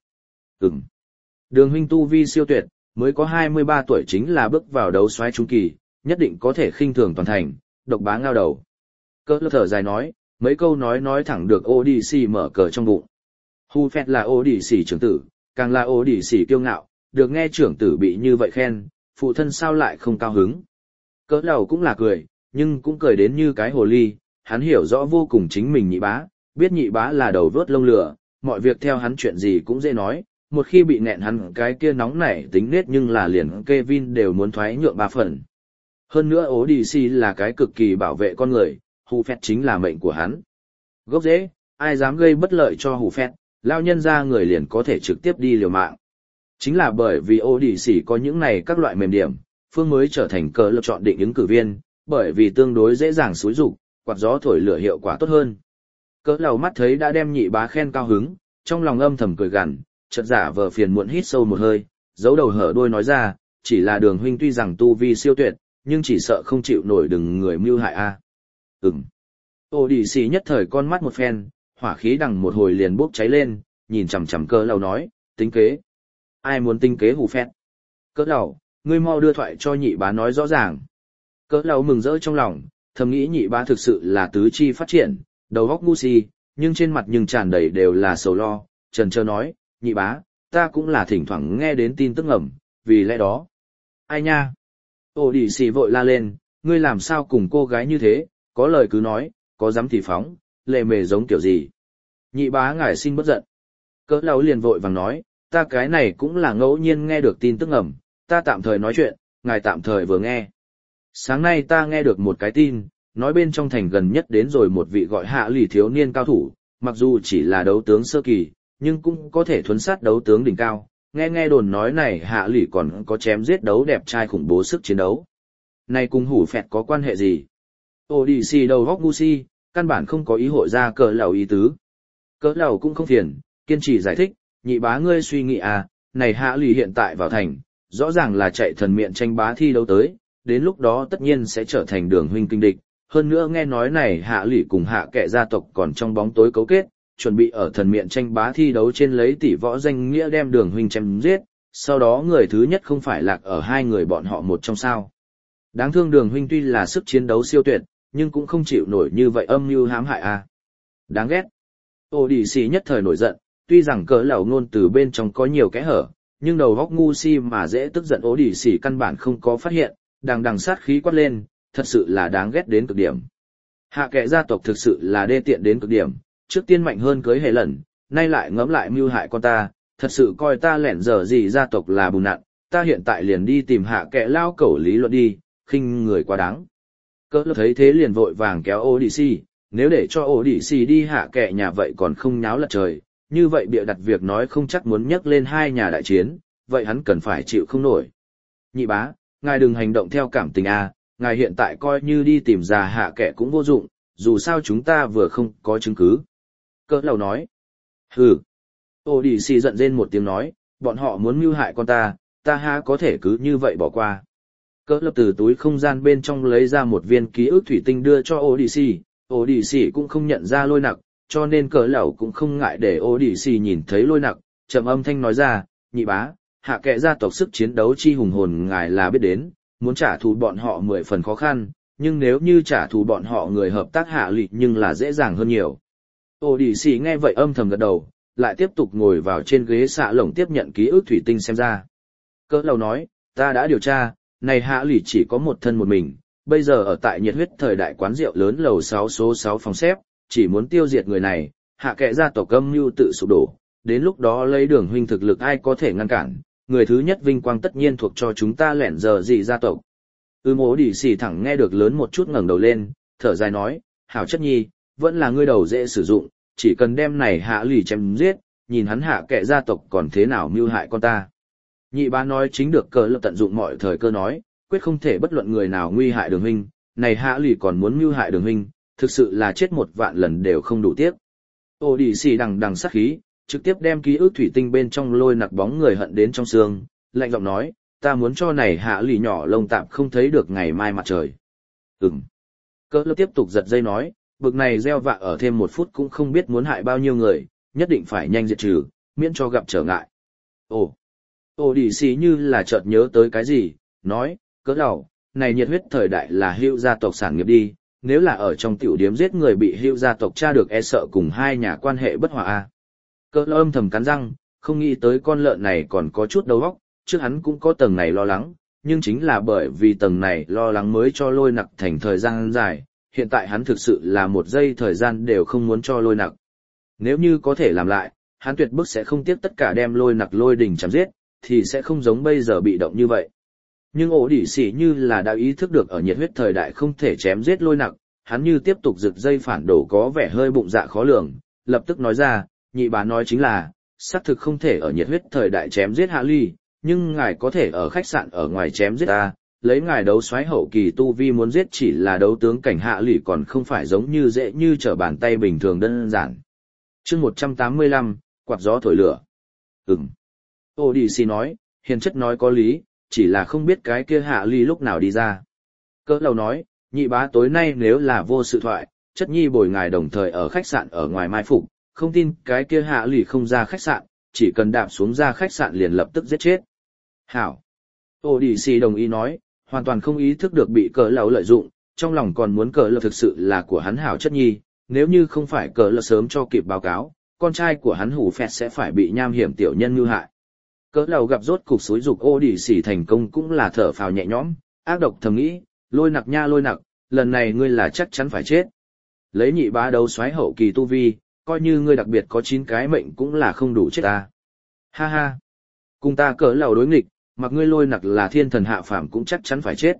Đường huynh tu vi siêu tuyệt, mới có 23 tuổi chính là bước vào đấu soái trung kỳ, nhất định có thể khinh thường toàn thành, độc bá ngao đầu. Cỡ thở dài nói, mấy câu nói thẳng được Odyssey mở cờ trong bụng. Hu Phẹt là Odyssey trưởng tử, càng là Odyssey kiêu ngạo, được nghe trưởng tử bị như vậy khen, phụ thân sao lại không cao hứng. Cỡ đầu cũng là cười, nhưng cũng cười đến như cái hồ ly, hắn hiểu rõ vô cùng chính mình nhị bá, biết nhị bá là đầu vớt lông lửa, mọi việc theo hắn chuyện gì cũng dễ nói, một khi bị nghẹn hắn cái kia nóng nảy tính nết nhưng là liền Kevin đều muốn thoái nhượng 3 phần. Hơn nữa Odyssey là cái cực kỳ bảo vệ con người, Hù Phẹt chính là mệnh của hắn. Gốc rễ, ai dám gây bất lợi cho Hù Phẹt, lao nhân ra người liền có thể trực tiếp đi liều mạng. Chính là bởi vì Odyssey có những này các loại mềm điểm, Phương mới trở thành cờ lập chọn định ứng cử viên, bởi vì tương đối dễ dàng xúi dục, quạt gió thổi lửa hiệu quả tốt hơn. Cỡ lầu mắt thấy đã đem nhị bá khen cao hứng, trong lòng âm thầm cười gằn, chợt giả vờ phiền muộn hít sâu một hơi, giấu đầu hở đuôi nói ra, chỉ là Đường huynh tuy rằng tu vi siêu tuyệt, nhưng chỉ sợ không chịu nổi đừng người mưu hại a. Odyssey nhất thời con mắt một phen, hỏa khí đằng một hồi liền bốc cháy lên, nhìn chằm chằm Cỡ lầu nói, tính kế. Ai muốn tính kế Hù Phẹt? Cỡ lầu, ngươi mau đưa thoại cho nhị bá nói rõ ràng. Cỡ lầu mừng rỡ trong lòng, thầm nghĩ nhị bá thực sự là tứ chi phát triển, đầu óc ngu si, nhưng trên mặt nhưng tràn đầy đều là sầu lo, trần trơ nói, nhị bá, ta cũng là thỉnh thoảng nghe đến tin tức ẩm, vì lẽ đó. Ai nha? Odyssey vội la lên, ngươi làm sao cùng cô gái như thế, có lời cứ nói, có dám thì phóng, lề mề giống kiểu gì. Nhị bá ngài xin bất giận. Cỡ lầu liền vội vàng nói, ta cái này cũng là ngẫu nhiên nghe được tin tức ẩm, ta tạm thời nói chuyện, ngài tạm thời vừa nghe. Sáng nay ta nghe được một cái tin, nói bên trong thành gần nhất đến rồi một vị gọi Hạ Lỷ thiếu niên cao thủ, mặc dù chỉ là đấu tướng sơ kỳ, nhưng cũng có thể thuấn sát đấu tướng đỉnh cao. Nghe đồn nói này Hạ Lỷ còn có chém giết đấu đẹp trai khủng bố sức chiến đấu. Này cùng Hủ Phẹt có quan hệ gì? Odyssey đầu góc ngu si, căn bản không có ý hội ra cỡ lầu ý tứ. Cỡ lầu cũng không phiền, kiên trì giải thích, nhị bá ngươi suy nghĩ à, này Hạ Lỷ hiện tại vào thành, rõ ràng là chạy thần miện tranh bá thi đấu tới, đến lúc đó tất nhiên sẽ trở thành Đường huynh kinh địch. Hơn nữa nghe nói này Hạ Lỷ cùng Hạ Kệ gia tộc còn trong bóng tối cấu kết, chuẩn bị ở thần miện tranh bá thi đấu trên lấy tỷ võ danh nghĩa đem Đường huynh chém giết, sau đó người thứ nhất không phải lạc ở hai người bọn họ một trong sao. Đáng thương Đường huynh tuy là sức chiến đấu siêu tuyệt, nhưng cũng không chịu nổi như vậy âm mưu hãm hại a. Đáng ghét. Odyssey nhất thời nổi giận, tuy rằng cỡ lẩu ngôn từ bên trong có nhiều kẽ hở, nhưng đầu góc ngu si mà dễ tức giận Odyssey căn bản không có phát hiện, đằng sát khí quát lên, thật sự là đáng ghét đến cực điểm. Hạ Kệ gia tộc thực sự là đê tiện đến cực điểm, trước tiên mạnh hơn cưới hề lần, nay lại ngẫm lại mưu hại con ta, thật sự coi ta lẻn dở gì gia tộc là bùn nặn, ta hiện tại liền đi tìm Hạ Kệ lao cẩu lý luận đi, khinh người quá đáng. Cỡ thấy thế liền vội vàng kéo Odyssey, nếu để cho Odyssey đi Hạ Kệ nhà vậy còn không nháo lật trời, như vậy bịa đặt việc nói không chắc muốn nhắc lên hai nhà đại chiến, vậy hắn cần phải chịu không nổi. Nhị bá, ngài đừng hành động theo cảm tình a, ngài hiện tại coi như đi tìm ra Hạ Kệ cũng vô dụng, dù sao chúng ta vừa không có chứng cứ. Cỡ lầu nói. Hừ. Odyssey giận dên một tiếng nói, bọn họ muốn mưu hại con ta, ta há có thể cứ như vậy bỏ qua. Cỡ lập từ túi không gian bên trong lấy ra một viên ký ức thủy tinh đưa cho Odyssey, Odyssey cũng không nhận ra lôi nặc, cho nên cỡ lầu cũng không ngại để Odyssey nhìn thấy lôi nặc, trầm âm thanh nói ra, nhị bá, Hạ Kệ gia tộc sức chiến đấu chi hùng hồn ngài là biết đến, muốn trả thù bọn họ 10 phần khó khăn, nhưng nếu như trả thù bọn họ người hợp tác Hạ Lỷ nhưng là dễ dàng hơn nhiều. Odyssey nghe vậy âm thầm gật đầu, lại tiếp tục ngồi vào trên ghế xạ lồng tiếp nhận ký ức thủy tinh xem ra. Cỡ lầu nói, ta đã điều tra, này Hạ Lỷ chỉ có một thân một mình, bây giờ ở tại nhiệt huyết thời đại quán rượu lớn lầu 6 số 6 phòng xếp, chỉ muốn tiêu diệt người này, Hạ Kệ gia tộc âm mưu tự sụp đổ, đến lúc đó lấy Đường huynh thực lực ai có thể ngăn cản, người thứ nhất vinh quang tất nhiên thuộc cho chúng ta lẻn giờ gì gia tộc. Odyssey thẳng nghe được lớn một chút ngẩng đầu lên, thở dài nói, hảo chất nhi, vẫn là ngươi đầu dễ sử dụng, chỉ cần đem này Hạ Lỷ chém giết, nhìn hắn Hạ Kệ gia tộc còn thế nào mưu hại con ta. Nhị bá nói chính được, cờ lập tận dụng mọi thời cơ nói, quyết không thể bất luận người nào nguy hại Đường huynh, này Hạ Lỷ còn muốn mưu hại Đường huynh, thực sự là chết 1 vạn lần đều không đủ tiếc. Odyssey đằng sát khí, trực tiếp đem ký ức thủy tinh bên trong lôi nặc bóng người hận đến trong xương, lạnh giọng nói, ta muốn cho này Hạ Lỷ nhỏ lông tạm không thấy được ngày mai mặt trời. Cỡ lập tiếp tục giật dây nói, bực này gieo vạ ở thêm 1 phút cũng không biết muốn hại bao nhiêu người, nhất định phải nhanh diệt trừ, miễn cho gặp trở ngại. Odyssey như là chợt nhớ tới cái gì, nói, cỡ đầu, này nhiệt huyết thời đại là Hưu gia tộc sản nghiệp đi, nếu là ở trong tiểu điếm giết người bị Hưu gia tộc tra được e sợ cùng hai nhà quan hệ bất hòa a. Cỡ âm thầm cắn răng, không nghĩ tới con lợn này còn có chút đầu óc, trước hắn cũng có tầng này lo lắng, nhưng chính là bởi vì tầng này lo lắng mới cho lôi nặc thành thời gian dài, hiện tại hắn thực sự là một giây thời gian đều không muốn cho lôi nặc. Nếu như có thể làm lại, hắn tuyệt bức sẽ không tiếc tất cả đem lôi nặc lôi đỉnh chém giết, thì sẽ không giống bây giờ bị động như vậy. Nhưng ổ đỉ xỉ như là đã ý thức được ở nhiệt huyết thời đại không thể chém giết lôi nặc, hắn như tiếp tục giật dây phản đổ có vẻ hơi bụng dạ khó lường, lập tức nói ra, nhị bá nói chính là, xác thực không thể ở nhiệt huyết thời đại chém giết Hạ Ly, nhưng ngài có thể ở khách sạn ở ngoài chém giết ta, lấy ngài đấu soái hậu kỳ tu vi muốn giết chỉ là đấu tướng cảnh Hạ Ly còn không phải giống như dễ như trở bàn tay bình thường đơn giản. Chương 185, quạt gió thổi lửa. Odyssey nói, hiền chất nói có lý, chỉ là không biết cái kia Hạ Ly lúc nào đi ra. Cỡ lầu nói, nhị bá tối nay nếu là vô sự thoại, chất nhi bồi ngài đồng thời ở khách sạn ở ngoài mai phục, không tin cái kia Hạ Ly không ra khách sạn, chỉ cần đạp xuống ra khách sạn liền lập tức giết chết. Hảo. Odyssey đồng ý nói, hoàn toàn không ý thức được bị cỡ lầu lợi dụng, trong lòng còn muốn cỡ lầu thực sự là của hắn hảo chất nhi, nếu như không phải cỡ lầu sớm cho kịp báo cáo, con trai của hắn hủ phẹt sẽ phải bị nham hiểm tiểu nhân ngư hại. Cỡ lầu gặp rốt cục xúi dục Odyssey thành công cũng là thở phào nhẹ nhõm, ác độc thầm nghĩ, lôi nặc nha lôi nặc, lần này ngươi là chắc chắn phải chết. Lấy nhị bá đấu soái hậu kỳ tu vi, coi như ngươi đặc biệt có 9 cái mệnh cũng là không đủ chết ta. Ha ha. Cùng ta cỡ lầu đối nghịch, mặc ngươi lôi nặc là thiên thần hạ phàm cũng chắc chắn phải chết.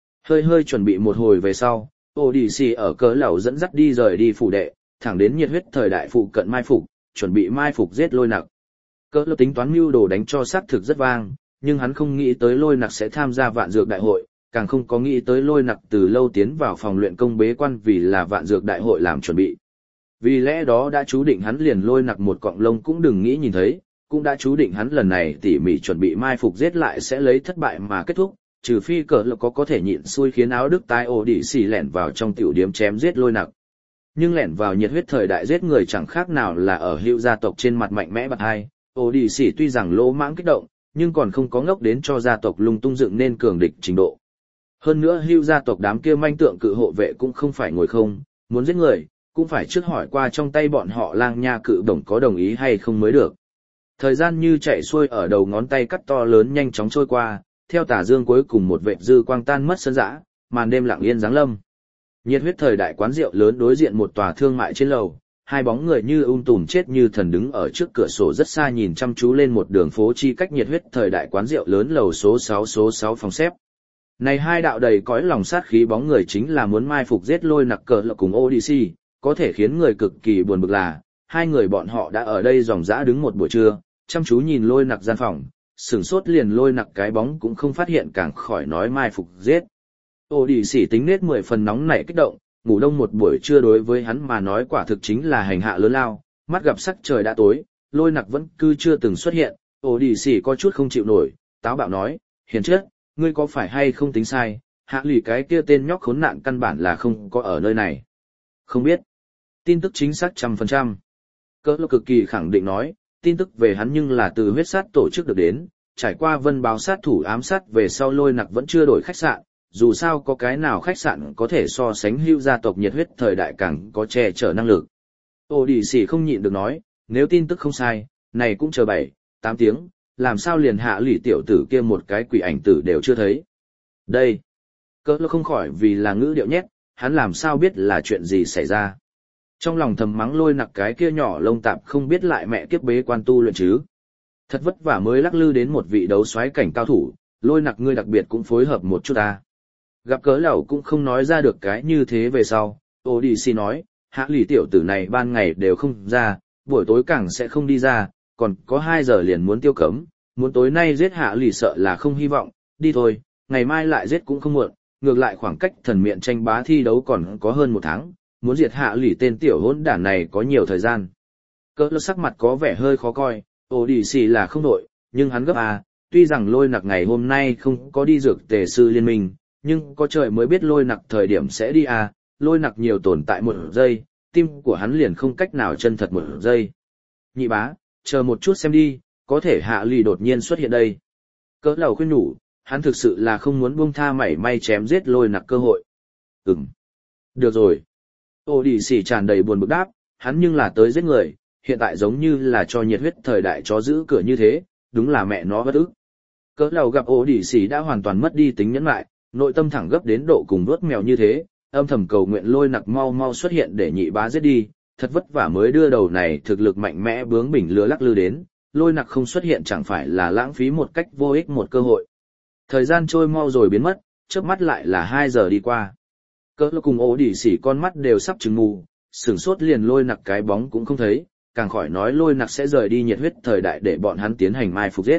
Hơi chuẩn bị một hồi về sau, Odyssey ở cỡ lầu dẫn dắt đi rời đi phủ đệ, thẳng đến nhiệt huyết thời đại phụ cận mai phục, chuẩn bị mai phục giết lôi nặc. Cỡ lầu tính toán mưu đồ đánh cho xác thực rất vang, nhưng hắn không nghĩ tới lôi nặc sẽ tham gia vạn dược đại hội, càng không có nghĩ tới lôi nặc từ lâu tiến vào phòng luyện công bế quan vì là vạn dược đại hội làm chuẩn bị. Vì lẽ đó đã chú định hắn liền lôi nặc một cọng lông cũng đừng nghĩ nhìn thấy, cũng đã chú định hắn lần này tỉ mỉ chuẩn bị mai phục giết lại sẽ lấy thất bại mà kết thúc, trừ phi cỡ lầu có thể nhịn xui khiến áo đức tai Odyssey lẻn vào trong tiểu điếm chém giết lôi nặc. Nhưng lẻn vào nhiệt huyết thời đại giết người chẳng khác nào là ở hữu gia tộc trên mặt mạnh mẽ bật hai. Odyssey tuy rằng lỗ mãng kích động, nhưng còn không có ngốc đến cho gia tộc lung tung dựng nên cường địch trình độ. Hơn nữa hữu gia tộc đám kia manh tượng cự hộ vệ cũng không phải ngồi không, muốn giết người, cũng phải trước hỏi qua trong tay bọn họ lang nha cự đồng có đồng ý hay không mới được. Thời gian như chạy xuôi ở đầu ngón tay cắt to lớn nhanh chóng trôi qua, theo tà dương cuối cùng một vệt dư quang tan mất sân dã, màn đêm lặng yên giáng lâm. Nhiệt huyết thời đại quán rượu lớn đối diện một tòa thương mại trên lầu, hai bóng người như tùm chết như thần đứng ở trước cửa sổ rất xa nhìn chăm chú lên một đường phố chi cách nhiệt huyết thời đại quán rượu lớn lầu số 6 phòng xếp. Này hai đạo đầy cõi lòng sát khí bóng người chính là muốn mai phục giết lôi nặc cờ lộc cùng Odyssey, có thể khiến người cực kỳ buồn bực là, hai người bọn họ đã ở đây dòng dã đứng một buổi trưa, chăm chú nhìn lôi nặc gian phòng, sửng sốt liền lôi nặc cái bóng cũng không phát hiện càng khỏi nói mai phục giết. Odyssey tính nết 10 phần nóng nảy kích động, ngủ đông một buổi trưa đối với hắn mà nói quả thực chính là hành hạ lớn lao, mắt gặp sắc trời đã tối, lôi nặc vẫn cứ chưa từng xuất hiện, Odyssey có chút không chịu nổi, táo bạo nói, hiền chất, ngươi có phải hay không tính sai, hạ lì cái kia tên nhóc khốn nạn căn bản là không có ở nơi này. Không biết. Tin tức chính xác 100%. Cỡ lô cực kỳ khẳng định nói, tin tức về hắn nhưng là từ huyết sát tổ chức được đến, trải qua vân báo sát thủ ám sát về sau lôi nặc vẫn chưa đổi khách sạn, dù sao có cái nào khách sạn có thể so sánh hữu gia tộc nhiệt huyết thời đại càng có che chở năng lực. Odyssey không nhịn được nói, nếu tin tức không sai, này cũng chờ 7-8 tiếng, làm sao liền hạ lỷ tiểu tử kia một cái quỷ ảnh tử đều chưa thấy. Đây, cỡ lô không khỏi vì là ngữ điệu nhét, hắn làm sao biết là chuyện gì xảy ra. Trong lòng thầm mắng lôi nặc cái kia nhỏ lông tạp không biết lại mẹ kiếp bế quan tu luyện chứ. Thật vất vả mới lắc lư đến một vị đấu soái cảnh cao thủ, lôi nặc ngươi đặc biệt cũng phối hợp một chút ta. Gặp cớ lẩu cũng không nói ra được cái như thế về sau, Odyssey nói, hạ lỷ tiểu tử này ban ngày đều không ra, buổi tối càng sẽ không đi ra, còn có 2 giờ liền muốn tiêu cấm, muốn tối nay giết hạ lỷ sợ là không hy vọng, đi thôi, ngày mai lại giết cũng không muộn, ngược lại khoảng cách thần miện tranh bá thi đấu còn có hơn 1 tháng, muốn diệt hạ lỷ tên tiểu hỗn đản này có nhiều thời gian. Cỡ lơ sắc mặt có vẻ hơi khó coi, Odyssey là không đội, nhưng hắn gấp tuy rằng lôi nặc ngày hôm nay không có đi dược tề sư liên minh, nhưng có trời mới biết lôi nặc thời điểm sẽ đi lôi nặc nhiều tồn tại 1 giây, tim của hắn liền không cách nào chân thật 1 giây. Nhị bá, chờ một chút xem đi, có thể hạ lì đột nhiên xuất hiện đây. Cỡ lầu khuyên nhủ, hắn thực sự là không muốn buông tha mảy may chém giết lôi nặc cơ hội. Được rồi. Odyssey tràn đầy buồn bực đáp, hắn nhưng là tới giết người, hiện tại giống như là cho nhiệt huyết thời đại chó giữ cửa như thế, đúng là mẹ nó bất ức. Cỡ đầu gặp ổ đỉ xỉ đã hoàn toàn mất đi tính nhẫn lại, nội tâm thẳng gấp đến độ cùng đuốt mèo như thế, âm thầm cầu nguyện Lôi Nặc mau mau xuất hiện để nhị bá giết đi, thật vất vả mới đưa đầu này thực lực mạnh mẽ bướng bỉnh lừa lắc lư đến, Lôi Nặc không xuất hiện chẳng phải là lãng phí một cách vô ích một cơ hội. Thời gian trôi mau rồi biến mất, chớp mắt lại là 2 giờ đi qua. Cỡ cùng ổ đỉ xỉ con mắt đều sắp trừng mù, sửng sốt liền Lôi Nặc cái bóng cũng không thấy, càng khỏi nói Lôi Nặc sẽ rời đi nhiệt huyết thời đại để bọn hắn tiến hành mai phục giết.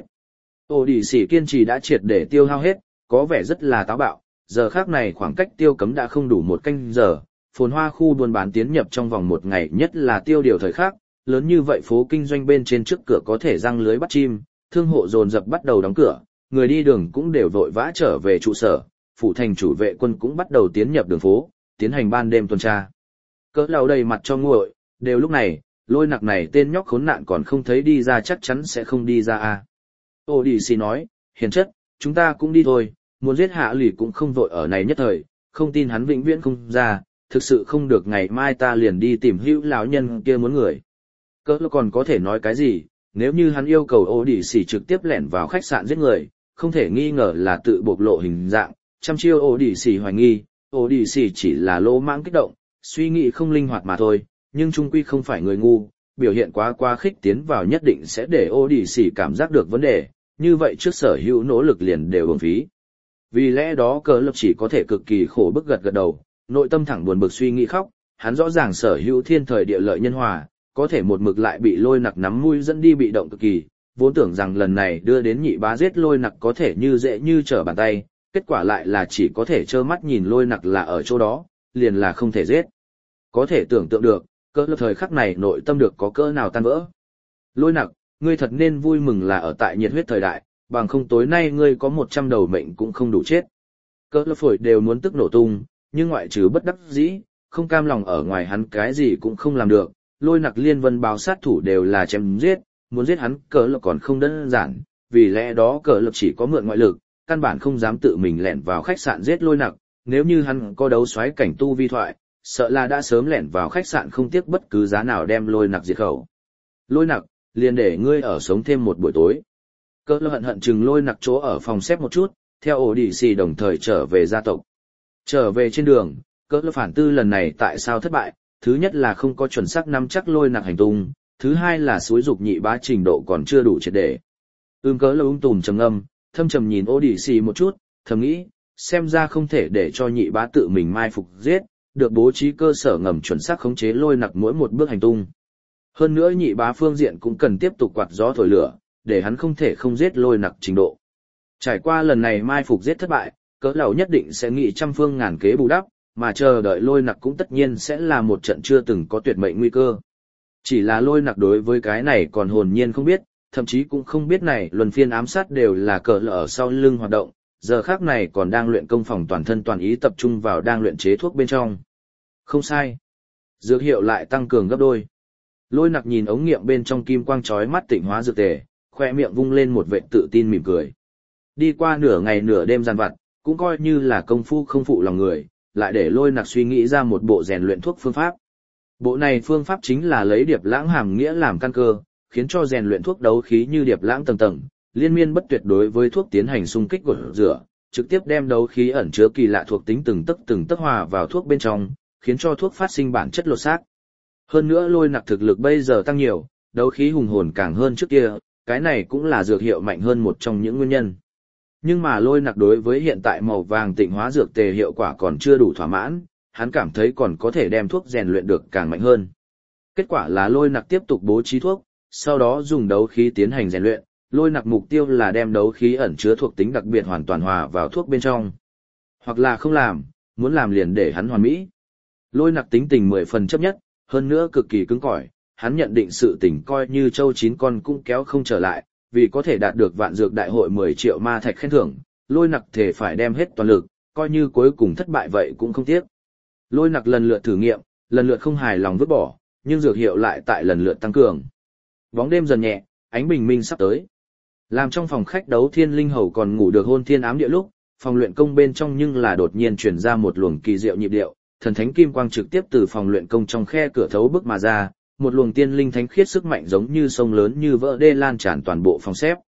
Ổ đỉ xỉ kiên trì đã triệt để tiêu hao hết, có vẻ rất là táo bạo, giờ khác này khoảng cách tiêu cấm đã không đủ 1 canh giờ, phồn hoa khu buôn bán tiến nhập trong vòng 1 ngày nhất là tiêu điều thời khắc, lớn như vậy phố kinh doanh bên trên trước cửa có thể răng lưới bắt chim, thương hộ dồn dập bắt đầu đóng cửa, người đi đường cũng đều vội vã trở về trụ sở, phủ thành chủ vệ quân cũng bắt đầu tiến nhập đường phố, tiến hành ban đêm tuần tra. Cỡ lầu đầy mặt cho nguội, đều lúc này, Lôi Nặc này tên nhóc khốn nạn còn không thấy đi ra chắc chắn sẽ không đi ra à. Ô đi xì nói, hiền chất, chúng ta cũng đi thôi, muốn giết hạ lì cũng không vội ở này nhất thời, không tin hắn vĩnh viễn không ra, thực sự không được ngày mai ta liền đi tìm hữu lão nhân kia muốn người. Cỡ còn có thể nói cái gì, nếu như hắn yêu cầu ô đi xì trực tiếp lẻn vào khách sạn giết người, không thể nghi ngờ là tự bộc lộ hình dạng, trăm chiêu ô đi xì hoài nghi, ô đi xì chỉ là lỗ mãng kích động, suy nghĩ không linh hoạt mà thôi, nhưng trung quy không phải người ngu, biểu hiện quá khích tiến vào nhất định sẽ để ô đi xì cảm giác được vấn đề, như vậy trước sở hữu nỗ lực liền đều uổng phí. Vì lẽ đó Cờ Lập chỉ có thể cực kỳ khổ bức gật gật đầu, nội tâm thẳng buồn bực suy nghĩ khóc, hắn rõ ràng sở hữu thiên thời địa lợi nhân hòa, có thể một mực lại bị Lôi Nặc nắm mũi dẫn đi bị động cực kỳ, vốn tưởng rằng lần này đưa đến nhị bá giết Lôi Nặc có thể như dễ như trở bàn tay, kết quả lại là chỉ có thể trơ mắt nhìn Lôi Nặc là ở chỗ đó, liền là không thể giết. Có thể tưởng tượng được, Cờ Lập thời khắc này nội tâm được có cỡ nào tan vỡ. Lôi Nặc, ngươi thật nên vui mừng là ở tại nhiệt huyết thời đại, bằng không tối nay ngươi có 100 đầu mệnh cũng không đủ chết. Cỡ Lập phổi đều muốn tức nổ tung, nhưng ngoại trừ bất đắc dĩ, không cam lòng ở ngoài hắn cái gì cũng không làm được. Lôi Nặc liên vân báo sát thủ đều là chém giết, muốn giết hắn Cỡ Lập còn không đơn giản, vì lẽ đó Cỡ Lập chỉ có mượn ngoại lực, căn bản không dám tự mình lẻn vào khách sạn giết Lôi Nặc. Nếu như hắn có đấu xoáy cảnh tu vi thoại, sợ là đã sớm lẻn vào khách sạn không tiếc bất cứ giá nào đem Lôi Nặc diệt khẩu. Lôi Nặc, liền để ngươi ở sống thêm một buổi tối. Cỡ Lập hận chừng Lôi Nặc chỗ ở phòng xếp một chút, theo ổ đỉ xì đồng thời trở về gia tộc. Trở về trên đường, Cỡ Lập phản tư lần này tại sao thất bại, thứ nhất là không có chuẩn xác nắm chắc Lôi Nặc hành tung, thứ hai là xúi dục nhị bá trình độ còn chưa đủ triệt để. Cỡ Lập tùm trầm ngâm, thâm trầm nhìn ổ đỉ xì một chút, thầm nghĩ, xem ra không thể để cho nhị bá tự mình mai phục giết, được bố trí cơ sở ngầm chuẩn xác khống chế Lôi Nặc mỗi một bước hành tung. Hơn nữa nhị bá phương diện cũng cần tiếp tục quạt gió thổi lửa, để hắn không thể không giết Lôi Nặc trình độ. Trải qua lần này mai phục giết thất bại, Cỡ Lầu nhất định sẽ nghĩ trăm phương ngàn kế bù đắp, mà chờ đợi Lôi Nặc cũng tất nhiên sẽ là một trận chưa từng có tuyệt mệnh nguy cơ. Chỉ là Lôi Nặc đối với cái này còn hồn nhiên không biết, thậm chí cũng không biết này luân phiên ám sát đều là Cỡ Lầu ở sau lưng hoạt động, giờ khác này còn đang luyện công phòng toàn thân toàn ý tập trung vào đang luyện chế thuốc bên trong. Không sai. Dược hiệu lại tăng cường gấp đôi. Lôi Nặc nhìn ống nghiệm bên trong kim quang chói mắt tịnh hóa dược tề, khoe miệng vung lên một vệt tự tin mỉm cười. Đi qua nửa ngày nửa đêm gian vặt, cũng coi như là công phu không phụ lòng người, lại để Lôi Nặc suy nghĩ ra một bộ rèn luyện thuốc phương pháp. Bộ này phương pháp chính là lấy điệp lãng hàm nghĩa làm căn cơ, khiến cho rèn luyện thuốc đấu khí như điệp lãng tầng tầng, liên miên bất tuyệt đối với thuốc tiến hành xung kích gột rửa, trực tiếp đem đấu khí ẩn chứa kỳ lạ thuộc tính từng tấc hòa vào thuốc bên trong, khiến cho thuốc phát sinh bản chất lột xác. Hơn nữa Lôi Nặc thực lực bây giờ tăng nhiều, đấu khí hùng hồn càng hơn trước kia, cái này cũng là dược hiệu mạnh hơn một trong những nguyên nhân. Nhưng mà Lôi Nặc đối với hiện tại màu vàng tịnh hóa dược tề hiệu quả còn chưa đủ thỏa mãn, hắn cảm thấy còn có thể đem thuốc rèn luyện được càng mạnh hơn. Kết quả là Lôi Nặc tiếp tục bố trí thuốc, sau đó dùng đấu khí tiến hành rèn luyện, Lôi Nặc mục tiêu là đem đấu khí ẩn chứa thuộc tính đặc biệt hoàn toàn hòa vào thuốc bên trong. Hoặc là không làm, muốn làm liền để hắn hoàn mỹ. Lôi Nặc tính tình 10 phần chấp nhất, hơn nữa cực kỳ cứng cỏi, hắn nhận định sự tình coi như châu 9 con cũng kéo không trở lại, vì có thể đạt được vạn dược đại hội 10 triệu ma thạch khen thưởng, Lôi Nặc thể phải đem hết toàn lực, coi như cuối cùng thất bại vậy cũng không tiếc. Lôi Nặc lần lượt thử nghiệm, lần lượt không hài lòng vứt bỏ, nhưng dược hiệu lại tại lần lượt tăng cường. Bóng đêm dần nhẹ, ánh bình minh sắp tới. Làm trong phòng khách đấu Thiên Linh Hầu còn ngủ được hôn thiên ám địa lúc, phòng luyện công bên trong nhưng là đột nhiên truyền ra một luồng kỳ diệu nhịp điệu, thần thánh kim quang trực tiếp từ phòng luyện công trong khe cửa thấu bức mà ra, một luồng tiên linh thánh khiết sức mạnh giống như sông lớn như vỡ đê lan tràn toàn bộ phòng xếp.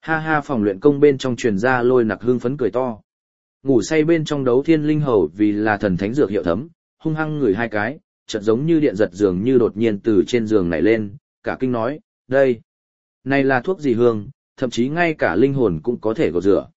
Ha ha, phòng luyện công bên trong truyền ra Lôi Nặc hưng phấn cười to. Ngủ say bên trong Đấu Thiên Linh Hầu vì là thần thánh dược hiệu thấm, hung hăng ngửi hai cái, chợt giống như điện giật dường như đột nhiên từ trên giường nảy lên, cả kinh nói, đây, này là thuốc gì hương, thậm chí ngay cả linh hồn cũng có thể gột rửa.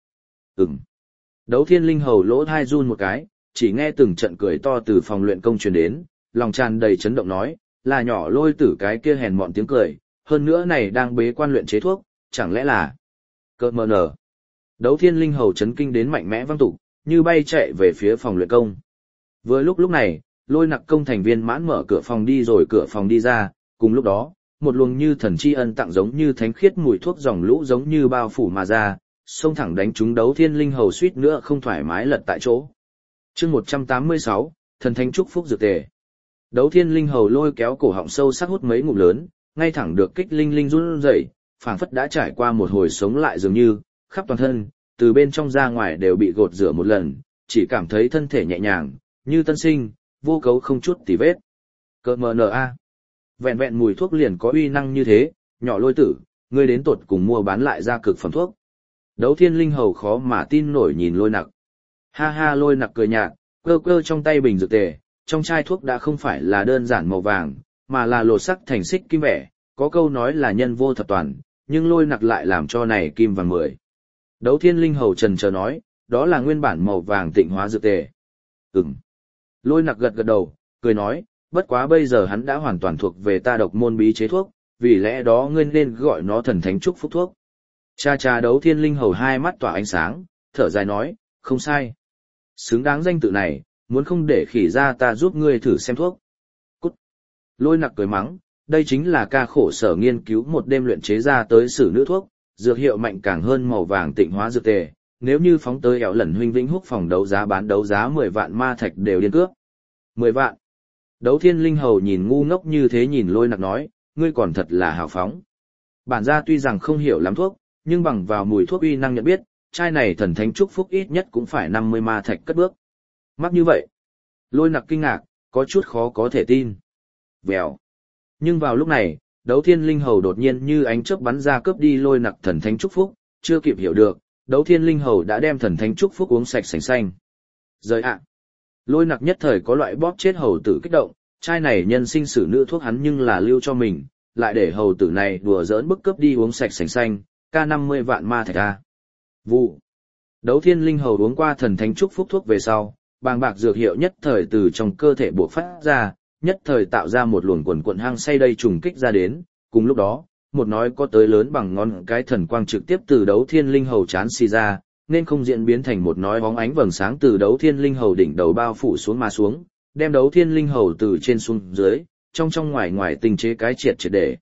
Đấu Thiên Linh Hầu lỗ thai run một cái, chỉ nghe từng trận cười to từ phòng luyện công truyền đến, lòng tràn đầy chấn động nói, là nhỏ Lôi Tử cái kia hèn mọn tiếng cười, hơn nữa này đang bế quan luyện chế thuốc, chẳng lẽ là cơ mờ nở. Đấu Thiên Linh Hầu chấn kinh đến mạnh mẽ văng tục, như bay chạy về phía phòng luyện công. Vừa lúc này, Lôi Nặc công thành viên mãn mở cửa phòng đi rồi cửa phòng đi ra, cùng lúc đó, một luồng như thần tri ân tặng giống như thánh khiết mùi thuốc dòng lũ giống như bao phủ mà ra, xông thẳng đánh trúng Đấu Thiên Linh Hầu suýt nữa không thoải mái lật tại chỗ. Chương 186, thần thánh chúc phúc dược tề. Đấu Thiên Linh Hầu lôi kéo cổ họng sâu sắc hút mấy ngụm lớn, ngay thẳng được kích linh linh run rẩy, phảng phất đã trải qua một hồi sống lại dường như, khắp toàn thân, từ bên trong ra ngoài đều bị gột rửa một lần, chỉ cảm thấy thân thể nhẹ nhàng, như tân sinh, vô cấu không chút tì vết. Cơ mờ nờ a. Vẹn vẹn mùi thuốc liền có uy năng như thế, nhỏ Lôi Tử, ngươi đến tột cùng mua bán lại ra cực phẩm thuốc. Đấu Thiên Linh Hầu khó mà tin nổi nhìn Lôi Nặc. Ha ha, Lôi Nặc cười nhạt, cơ cơ trong tay bình dược tề, trong chai thuốc đã không phải là đơn giản màu vàng, mà là lột sắc thành xích kim vẻ, có câu nói là nhân vô thập toàn, nhưng Lôi Nặc lại làm cho này kim vàng 10. Đấu Thiên Linh Hầu trần chờ nói, đó là nguyên bản màu vàng tịnh hóa dược tề. Lôi Nặc gật gật đầu, cười nói, bất quá bây giờ hắn đã hoàn toàn thuộc về ta độc môn bí chế thuốc, vì lẽ đó ngươi nên gọi nó thần thánh chúc phúc thuốc. Cha cha. Đấu Thiên Linh Hầu hai mắt tỏa ánh sáng, thở dài nói, không sai. Xứng đáng danh tự này, muốn không để khỉ ra ta giúp ngươi thử xem thuốc. Cút. Lôi Nặc cười mắng, đây chính là ca khổ sở nghiên cứu một đêm luyện chế ra tới sử nữ thuốc, dược hiệu mạnh càng hơn màu vàng tịnh hóa dược tề, nếu như phóng tới ẻo lần huynh vĩnh húc phòng đấu giá bán đấu giá 10 vạn ma thạch đều điên cướp. 10 vạn. Đấu Thiên Linh Hầu nhìn ngu ngốc như thế nhìn Lôi Nặc nói, ngươi còn thật là hào phóng. Bản gia tuy rằng không hiểu lắm thuốc, nhưng bằng vào mùi thuốc uy năng nhận biết, chai này thần thánh chúc phúc ít nhất cũng phải 50 ma thạch cất bước. Mắc như vậy. Lôi Nặc kinh ngạc, có chút khó có thể tin. Vèo. Nhưng vào lúc này, Đấu Thiên Linh Hầu đột nhiên như ánh chớp bắn ra cướp đi Lôi Nặc thần thánh chúc phúc, chưa kịp hiểu được, Đấu Thiên Linh Hầu đã đem thần thánh chúc phúc uống sạch sành xanh. Rời ạ. Lôi Nặc nhất thời có loại bóp chết hầu tử kích động, chai này nhân sinh sử nữ thuốc hắn nhưng là lưu cho mình, lại để hầu tử này đùa giỡn bức cướp đi uống sạch sành xanh, ca 50 vạn ma thạch a. Vụ. Đấu Thiên Linh Hầu uống qua thần thánh chúc phúc thuốc về sau, bàng bạc dược hiệu nhất thời từ trong cơ thể bộc phát ra, nhất thời tạo ra một luồng quần quần hăng say đầy trùng kích ra đến, cùng lúc đó, một nói có tới lớn bằng ngón cái thần quang trực tiếp từ Đấu Thiên Linh Hầu chán xì ra, nên không diễn biến thành một nói bóng ánh vầng sáng từ Đấu Thiên Linh Hầu đỉnh đầu bao phủ xuống mà xuống, đem Đấu Thiên Linh Hầu từ trên xuống dưới, trong ngoài ngoài tinh chế cái triệt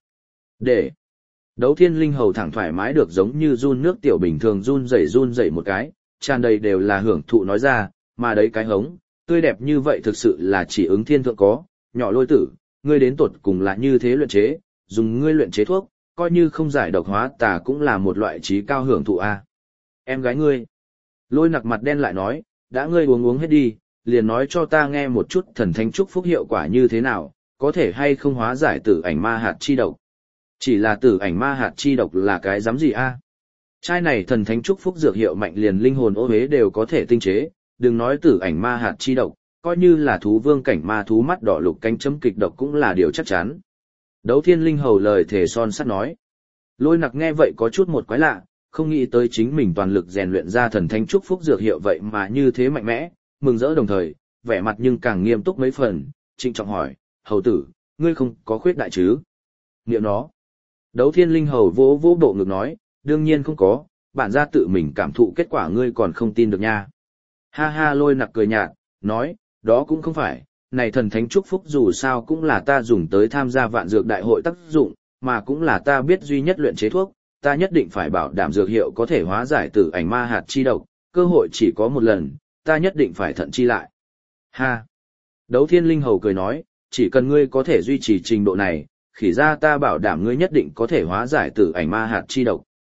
để. Đấu Thiên Linh Hầu thẳng thoải mái được giống như run nước tiểu bình thường run rẩy một cái, tràn đầy đều là hưởng thụ nói ra, mà đấy cái hống, tươi đẹp như vậy thực sự là chỉ ứng thiên thượng có, nhỏ Lôi Tử, ngươi đến tột cùng là như thế luyện chế, dùng ngươi luyện chế thuốc, coi như không giải độc hóa tà cũng là một loại trí cao hưởng thụ a. Em gái ngươi. Lôi Nặc mặt đen lại nói, đã ngươi uống hết đi, liền nói cho ta nghe một chút thần thánh chúc phúc hiệu quả như thế nào, có thể hay không hóa giải tử ảnh ma hạt chi độc. Chỉ là tử ảnh ma hạt chi độc là cái dám gì a? Chai này thần thánh chúc phúc dược hiệu mạnh liền linh hồn ô hế đều có thể tinh chế, đừng nói tử ảnh ma hạt chi độc, coi như là thú vương cảnh ma thú mắt đỏ lục cánh chấm kịch độc cũng là điều chắc chắn. Đấu Thiên Linh Hầu lời thề son sắt nói. Lôi Nặc nghe vậy có chút một quái lạ, không nghĩ tới chính mình toàn lực rèn luyện ra thần thánh chúc phúc dược hiệu vậy mà như thế mạnh mẽ, mừng rỡ đồng thời, vẻ mặt nhưng càng nghiêm túc mấy phần, trịnh trọng hỏi, hầu tử, ngươi không có khuyết đại chứ? Niệm nó. Đấu Thiên Linh Hầu vỗ vỗ bộ ngực nói, đương nhiên không có, bản gia tự mình cảm thụ kết quả ngươi còn không tin được nha. Ha ha, Lôi Nặc cười nhạt, nói, đó cũng không phải, này thần thánh chúc phúc dù sao cũng là ta dùng tới tham gia vạn dược đại hội tác dụng, mà cũng là ta biết duy nhất luyện chế thuốc, ta nhất định phải bảo đảm dược hiệu có thể hóa giải tử ảnh ma hạt chi độc, cơ hội chỉ có một lần, ta nhất định phải thận chi lại. Ha! Đấu Thiên Linh Hầu cười nói, chỉ cần ngươi có thể duy trì trình độ này, khỉ ra ta bảo đảm ngươi nhất định có thể hóa giải tử ảnh ma hạt chi độc.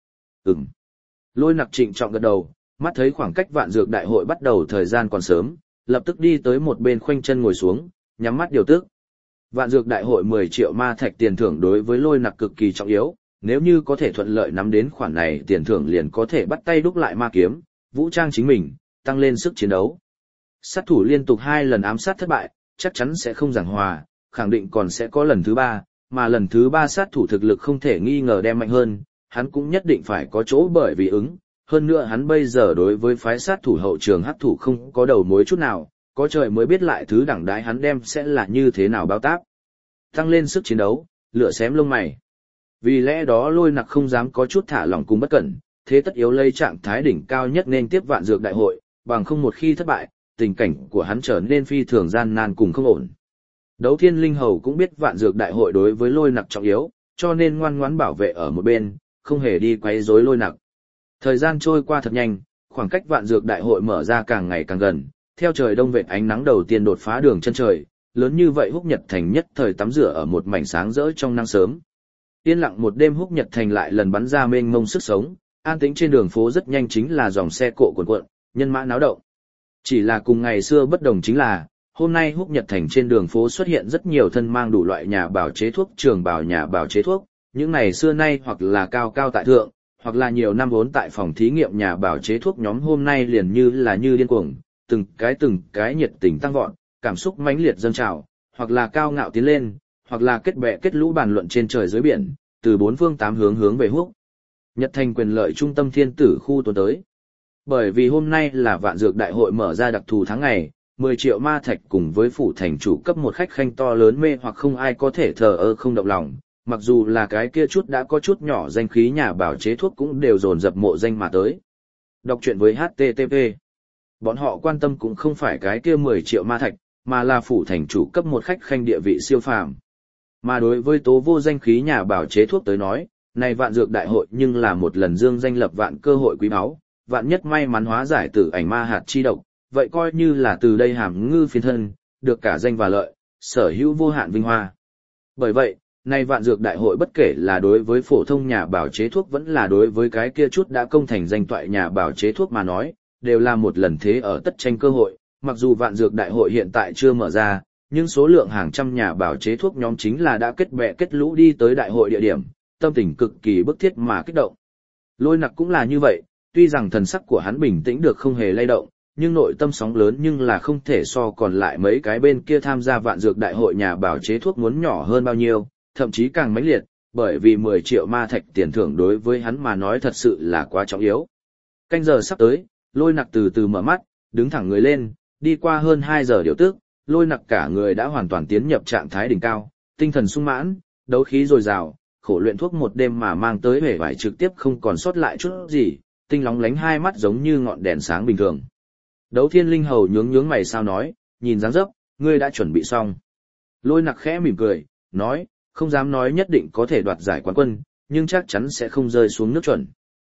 Lôi Nặc trịnh trọng gật đầu, mắt thấy khoảng cách vạn dược đại hội bắt đầu thời gian còn sớm, lập tức đi tới một bên khoanh chân ngồi xuống, nhắm mắt điều tức. Vạn dược đại hội 10 triệu ma thạch tiền thưởng đối với Lôi Nặc cực kỳ trọng yếu, nếu như có thể thuận lợi nắm đến khoản này tiền thưởng liền có thể bắt tay đúc lại ma kiếm, vũ trang chính mình, tăng lên sức chiến đấu. Sát thủ liên tục 2 lần ám sát thất bại, chắc chắn sẽ không giảng hòa, khẳng định còn sẽ có lần thứ 3, mà lần thứ 3 sát thủ thực lực không thể nghi ngờ đem mạnh hơn, hắn cũng nhất định phải có chỗ bởi vì ứng, hơn nữa hắn bây giờ đối với phái sát thủ hậu trường hắc thủ không có đầu mối chút nào, có trời mới biết lại thứ đẳng đái hắn đem sẽ là như thế nào báo táp. Tăng lên sức chiến đấu, lửa xém lông mày. Vì lẽ đó Lôi Nặc không dám có chút thả lỏng cùng bất cẩn, thế tất yếu lấy trạng thái đỉnh cao nhất nên tiếp vạn dược đại hội, bằng không một khi thất bại, tình cảnh của hắn trở nên phi thường gian nan cùng không ổn. Đấu Thiên Linh Hầu cũng biết vạn dược đại hội đối với Lôi Nặc trọng yếu, cho nên ngoan ngoãn bảo vệ ở một bên, không hề đi quấy rối Lôi Nặc. Thời gian trôi qua thật nhanh, khoảng cách vạn dược đại hội mở ra càng ngày càng gần, theo trời đông vệt ánh nắng đầu tiên đột phá đường chân trời, lớn như vậy Húc Nhật Thành nhất thời tắm rửa ở một mảnh sáng rỡ trong nắng sớm. Yên lặng một đêm Húc Nhật Thành lại lần bắn ra mênh mông sức sống, an tĩnh trên đường phố rất nhanh chính là dòng xe cộ cuồn cuộn, nhân mã náo động. Chỉ là cùng ngày xưa bất đồng chính là, hôm nay Húc Nhật Thành trên đường phố xuất hiện rất nhiều thân mang đủ loại nhà bào chế thuốc, trường bào nhà bào chế thuốc, những này xưa nay hoặc là cao cao tại thượng, hoặc là nhiều năm vốn tại phòng thí nghiệm nhà bào chế thuốc nhóm hôm nay liền như điên cuồng, từng cái nhiệt tình tăng vọt, cảm xúc mãnh liệt dâng trào, hoặc là cao ngạo tiến lên, hoặc là kết bè kết lũ bàn luận trên trời dưới biển, từ 4 phương 8 hướng về Húc Nhật Thành quyền lợi trung tâm thiên tử khu tuần tới. Bởi vì hôm nay là vạn dược đại hội mở ra đặc thù tháng ngày, 10 triệu ma thạch cùng với phủ thành chủ cấp một khách khanh to lớn mê hoặc không ai có thể thờ ơ không động lòng, mặc dù là cái kia chút đã có chút nhỏ danh khí nhà bảo chế thuốc cũng đều dồn dập mộ danh mà tới. Đọc truyện với HTTP. Bọn họ quan tâm cũng không phải cái kia 10 triệu ma thạch, mà là phủ thành chủ cấp một khách khanh địa vị siêu phàm. Mà đối với tố vô danh khí nhà bảo chế thuốc tới nói, này vạn dược đại hội nhưng là một lần dương danh lập vạn cơ hội quý báu, vạn nhất may mắn hóa giải tử ảnh ma hạt chi độc, vậy coi như là từ đây hàm ngư phiên thân, được cả danh và lợi, sở hữu vô hạn vinh hoa. Bởi vậy, này vạn dược đại hội bất kể là đối với phổ thông nhà bảo chế thuốc vẫn là đối với cái kia chút đã công thành danh toại nhà bảo chế thuốc mà nói, đều là một lần thế ở tất tranh cơ hội, mặc dù vạn dược đại hội hiện tại chưa mở ra, nhưng số lượng hàng trăm nhà bảo chế thuốc nhóm chính là đã kết bè kết lũ đi tới đại hội địa điểm, tâm tình cực kỳ bức thiết mà kích động. Lôi Nặc cũng là như vậy, tuy rằng thần sắc của hắn bình tĩnh được không hề lay động, nhưng nội tâm sóng lớn nhưng là không thể so còn lại mấy cái bên kia tham gia vạn dược đại hội nhà bảo chế thuốc muốn nhỏ hơn bao nhiêu, thậm chí càng mãnh liệt, bởi vì 10 triệu ma thạch tiền thưởng đối với hắn mà nói thật sự là quá trọng yếu. Canh giờ sắp tới, Lôi Nặc từ từ mở mắt, đứng thẳng người lên, đi qua hơn 2 giờ điều tức, Lôi Nặc cả người đã hoàn toàn tiến nhập trạng thái đỉnh cao, tinh thần sung mãn, đấu khí dồi dào, khổ luyện thuốc một đêm mà mang tới vẻ vải trực tiếp không còn sót lại chút gì, tinh lóng lánh hai mắt giống như ngọn đèn sáng bình thường. Đấu Thiên Linh Hầu nhướng mày sao nói, nhìn dáng dấp, ngươi đã chuẩn bị xong. Lôi Nặc khẽ mỉm cười, nói, không dám nói nhất định có thể đoạt giải quán quân, nhưng chắc chắn sẽ không rơi xuống nước chuẩn.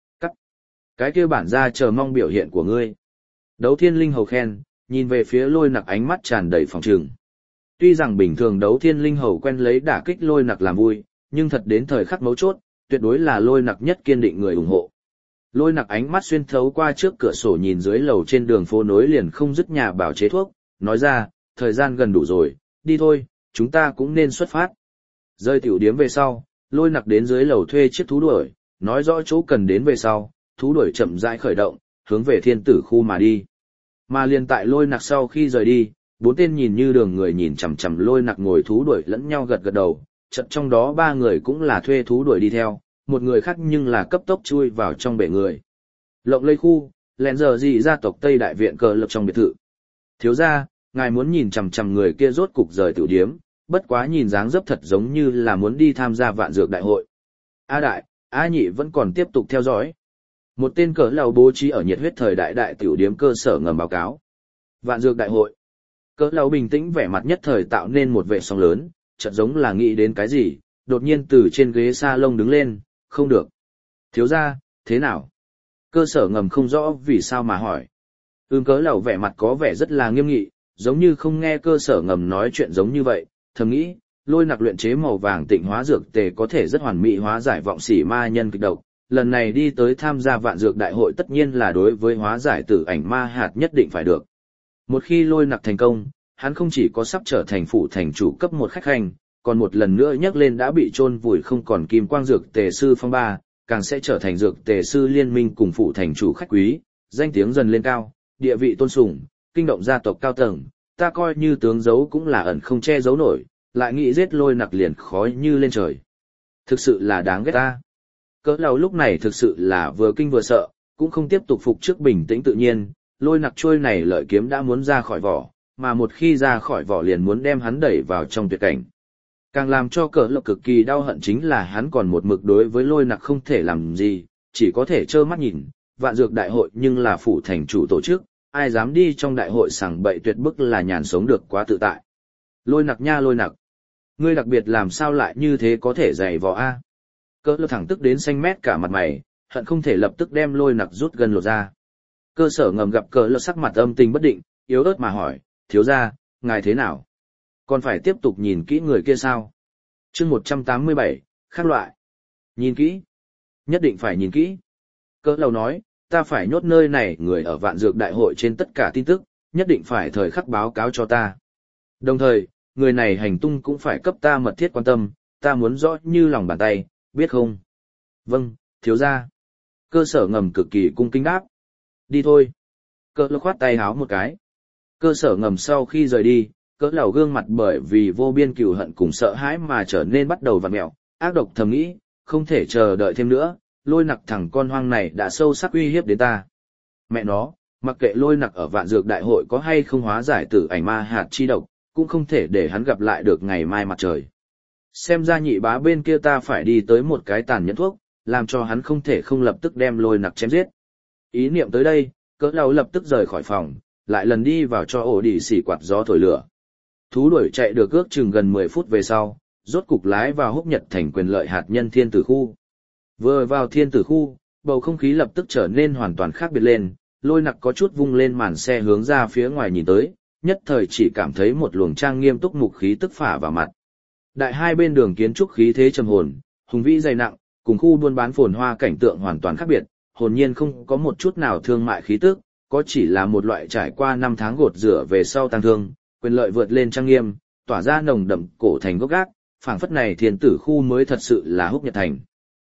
Cái kia bản ra chờ mong biểu hiện của ngươi. Đấu Thiên Linh Hầu khen, nhìn về phía Lôi Nặc ánh mắt tràn đầy phòng trường. Tuy rằng bình thường Đấu Thiên Linh Hầu quen lấy đả kích Lôi Nặc làm vui, nhưng thật đến thời khắc mấu chốt, tuyệt đối là Lôi Nặc nhất kiên định người ủng hộ. Lôi Nặc ánh mắt xuyên thấu qua trước cửa sổ nhìn dưới lầu trên đường phố nối liền không dứt nhà bảo chế thuốc, nói ra, thời gian gần đủ rồi, đi thôi, chúng ta cũng nên xuất phát. Rơi tiểu điếm về sau, Lôi Nặc đến dưới lầu thuê chiếc thú đuổi, nói rõ chỗ cần đến về sau, thú đuổi chậm rãi khởi động, hướng về thiên tử khu mà đi. Mà liền tại Lôi Nặc sau khi rời đi, 4 tên nhìn như đường người nhìn chằm chằm Lôi Nặc ngồi thú đuổi lẫn nhau gật gật đầu, chợt trong đó 3 người cũng là thuê thú đuổi đi theo, một người khác nhưng là cấp tốc chui vào trong bể người. Lộng Lây khu, lén giờ gì gia tộc Tây Đại viện cờ lập trong biệt thự. Thiếu gia, ngài muốn nhìn chằm chằm người kia rốt cục rời tiểu điếm, bất quá nhìn dáng dấp thật giống như là muốn đi tham gia vạn dược đại hội. A đại, A nhị vẫn còn tiếp tục theo dõi. Một tên cỡ lầu bố trí ở nhiệt huyết thời đại đại tiểu điếm cơ sở ngầm báo cáo. Vạn dược đại hội. Cỡ lầu bình tĩnh vẻ mặt nhất thời tạo nên một vệ sóng lớn, chợt giống là nghĩ đến cái gì, đột nhiên từ trên ghế salon đứng lên, không được. Thiếu gia, thế nào? Cơ sở ngầm không rõ vì sao mà hỏi. Cỡ lầu vẻ mặt có vẻ rất là nghiêm nghị, giống như không nghe cơ sở ngầm nói chuyện giống như vậy, thầm nghĩ, Lôi Nặc luyện chế màu vàng tịnh hóa dược tề có thể rất hoàn mỹ hóa giải vọng xỉ ma nhân kịch độc. Lần này đi tới tham gia vạn dược đại hội tất nhiên là đối với hóa giải tử ảnh ma hạt nhất định phải được. Một khi Lôi Nặc thành công, hắn không chỉ có sắp trở thành phủ thành chủ cấp một khách khanh, còn một lần nữa nhắc lên đã bị chôn vùi không còn kim quang dược tề sư phong ba, càng sẽ trở thành dược tề sư liên minh cùng phụ thành chủ khách quý, danh tiếng dần lên cao, địa vị tôn sùng, kinh động gia tộc cao tầng, ta coi như tướng giấu cũng là ẩn không che giấu nổi, lại nghĩ giết Lôi Nặc liền khói như lên trời. Thực sự là đáng ghét ta. Cỡ Lầu lúc này thực sự là vừa kinh vừa sợ, cũng không tiếp tục phục trước bình tĩnh tự nhiên, Lôi Nặc trôi này lợi kiếm đã muốn ra khỏi vỏ, mà một khi ra khỏi vỏ liền muốn đem hắn đẩy vào trong tuyệt cảnh. Càng làm cho Cỡ Lầu cực kỳ đau hận chính là hắn còn một mực đối với Lôi Nặc không thể làm gì, chỉ có thể trơ mắt nhìn, vạn dược đại hội nhưng là phủ thành chủ tổ chức, ai dám đi trong đại hội sảng bậy tuyệt bức là nhàn sống được quá tự tại. Lôi Nặc nha Lôi Nặc, ngươi đặc biệt làm sao lại như thế có thể dày vò a? Cỡ Lầu thẳng tức đến xanh mét cả mặt mày, hận không thể lập tức đem Lôi Nặc rút gần lột ra. Cơ Sở Ngầm gặp Cỡ Lầu sắc mặt âm tình bất định, yếu ớt mà hỏi, thiếu gia, ngài thế nào? Còn phải tiếp tục nhìn kỹ người kia sao? Chương 187, khác loại. Nhìn kỹ. Nhất định phải nhìn kỹ. Cỡ Lầu nói, ta phải nhốt nơi này người ở vạn dược đại hội trên tất cả tin tức, nhất định phải thời khắc báo cáo cho ta. Đồng thời, người này hành tung cũng phải cấp ta mật thiết quan tâm, ta muốn rõ như lòng bàn tay, biết không? Vâng, thiếu gia. Cơ Sở Ngầm cực kỳ cung kính đáp. Đi thôi. Cỡ Lầu khoát tay háo một cái. Cơ Sở Ngầm sau khi rời đi, Cỡ Lầu gương mặt bởi vì vô biên cừu hận cùng sợ hãi mà trở nên bắt đầu vặn mẹo, ác độc thầm nghĩ, không thể chờ đợi thêm nữa, Lôi Nặc thằng con hoang này đã sâu sắc uy hiếp đến ta. Mẹ nó, mặc kệ Lôi Nặc ở vạn dược đại hội có hay không hóa giải tử ảnh ma hạt chi độc, cũng không thể để hắn gặp lại được ngày mai mặt trời. Xem ra nhị bá bên kia ta phải đi tới một cái tàn nhẫn thuốc, làm cho hắn không thể không lập tức đem Lôi Nặc chém giết. Ý niệm tới đây, Cỡ Lầu lập tức rời khỏi phòng, lại lần đi vào cho ổ đỉ xỉ quạt gió thổi lửa. Thú đuổi chạy được ước chừng gần 10 phút về sau, rốt cục lái vào Húc Nhật thành quyền lợi hạt nhân thiên tử khu. Vừa vào thiên tử khu, bầu không khí lập tức trở nên hoàn toàn khác biệt lên, Lôi Nặc có chút vung lên màn xe hướng ra phía ngoài nhìn tới, nhất thời chỉ cảm thấy một luồng trang nghiêm túc mục khí tức phả vào mặt. Đại hai bên đường kiến trúc khí thế trầm hồn, hùng vĩ dày nặng, cùng khu buôn bán phồn hoa cảnh tượng hoàn toàn khác biệt, hồn nhiên không có một chút nào thương mại khí tức, có chỉ là một loại trải qua 5 tháng gột rửa về sau tăng thương, quyền lợi vượt lên trang nghiêm, tỏa ra nồng đậm cổ thành gốc gác, phảng phất này thiên tử khu mới thật sự là Húc Nhật thành.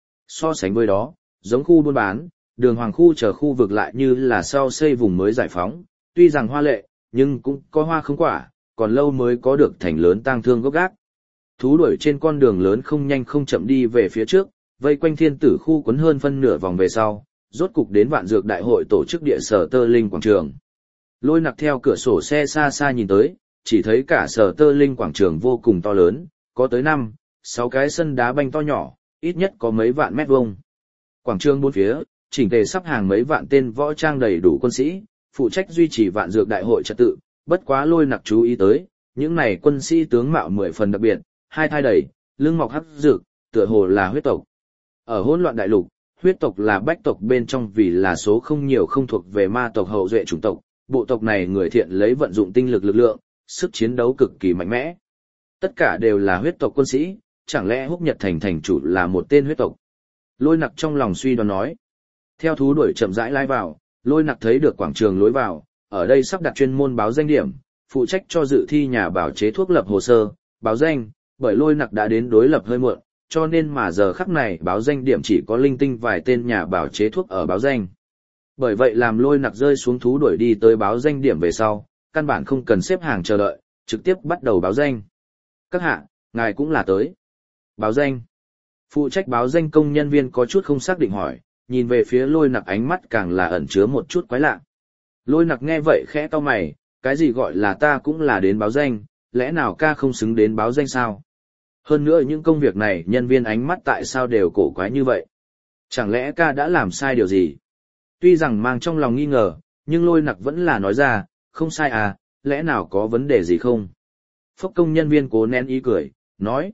So sánh với đó, giống khu buôn bán, đường hoàng khu chờ khu vực lại như là sau xây vùng mới giải phóng, tuy rằng hoa lệ, nhưng cũng có hoa không quả, còn lâu mới có được thành lớn tang thương gốc gác. Thú đuổi trên con đường lớn không nhanh không chậm đi về phía trước, vây quanh thiên tử khu quấn hơn phân nửa vòng về sau, rốt cục đến vạn dược đại hội tổ chức địa sở Tơ Linh quảng trường. Lôi Nặc theo cửa sổ xe xa xa nhìn tới, chỉ thấy cả sở Tơ Linh quảng trường vô cùng to lớn, có tới 5-6 cái sân đá banh to nhỏ, ít nhất có mấy vạn mét vuông. Quảng trường bốn phía, chỉnh tề sắp hàng mấy vạn tên võ trang đầy đủ quân sĩ, phụ trách duy trì vạn dược đại hội trật tự, bất quá Lôi Nặc chú ý tới, những này quân sĩ tướng mạo 10 phần đặc biệt, hai thai đầy, lưng mọc hắc dược, tựa hồ là huyết tộc. Ở hỗn loạn đại lục, huyết tộc là bách tộc bên trong vì là số không nhiều không thuộc về ma tộc hậu duệ chủng tộc, bộ tộc này người thiện lấy vận dụng tinh lực lực lượng, sức chiến đấu cực kỳ mạnh mẽ. Tất cả đều là huyết tộc quân sĩ, chẳng lẽ Húc Nhật thành thành chủ là một tên huyết tộc? Lôi Nặc trong lòng suy đoán nói. Theo thú đuổi chậm rãi lai vào, Lôi Nặc thấy được quảng trường lối vào, ở đây sắp đặt chuyên môn báo danh điểm, phụ trách cho dự thi nhà bảo chế thuốc lập hồ sơ, báo danh, bởi Lôi Nặc đã đến đối lập hơi muộn, cho nên mà giờ khắc này báo danh điểm chỉ có linh tinh vài tên nhà bảo chế thuốc ở báo danh. Bởi vậy làm Lôi Nặc rơi xuống thú đuổi đi tới báo danh điểm về sau, căn bản không cần xếp hàng chờ đợi, trực tiếp bắt đầu báo danh. Các hạ, ngài cũng là tới. Báo danh. Phụ trách báo danh công nhân viên có chút không xác định hỏi, nhìn về phía Lôi Nặc ánh mắt càng là ẩn chứa một chút quái lạ. Lôi Nặc nghe vậy khẽ cau mày, cái gì gọi là ta cũng là đến báo danh, lẽ nào ca không xứng đến báo danh sao? Hơn nữa những công việc này nhân viên ánh mắt tại sao đều cổ quái như vậy? Chẳng lẽ ca đã làm sai điều gì? Tuy rằng mang trong lòng nghi ngờ, nhưng Lôi Nặc vẫn là nói ra, không sai à, lẽ nào có vấn đề gì không? Phốc công nhân viên cố nén ý cười, nói,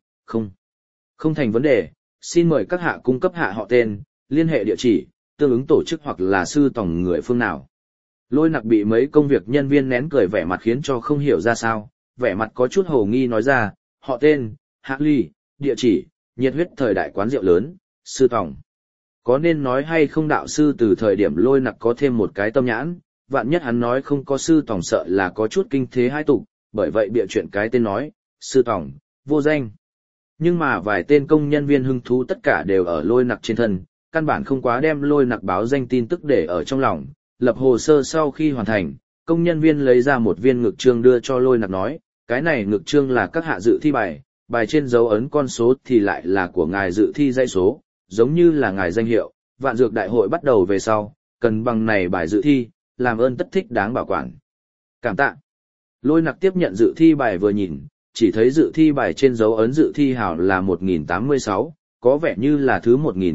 không thành vấn đề, xin mời các hạ cung cấp hạ họ tên, liên hệ địa chỉ, tương ứng tổ chức hoặc là sư tòng người phương nào. Lôi Nặc bị mấy công việc nhân viên nén cười vẻ mặt khiến cho không hiểu ra sao, vẻ mặt có chút hồ nghi nói ra, họ tên, hạ ly, địa chỉ, nhiệt huyết thời đại quán rượu lớn, sư tòng. Có nên nói hay không đạo sư từ thời điểm Lôi Nặc có thêm một cái tâm nhãn, vạn nhất hắn nói không có sư tòng sợ là có chút kinh thế hai tục, bởi vậy bịa chuyện cái tên nói, sư tòng, vô danh. Nhưng mà vài tên công nhân viên hưng thú tất cả đều ở lôi nặc trên thân, căn bản không quá đem lôi nặc báo danh tin tức để ở trong lòng. Lập hồ sơ sau khi hoàn thành, công nhân viên lấy ra một viên ngực trương đưa cho lôi nặc nói, cái này ngực trương là các hạ dự thi bài, bài trên dấu ấn con số thì lại là của ngài dự thi dãy số, giống như là ngài danh hiệu, vạn dược đại hội bắt đầu về sau, cần bằng này bài dự thi, làm ơn tất thích đáng bảo quản. Cảm tạ. Lôi nặc tiếp nhận dự thi bài vừa nhìn, chỉ thấy dự thi bài trên dấu ấn dự thi hảo là 1086, có vẻ như là thứ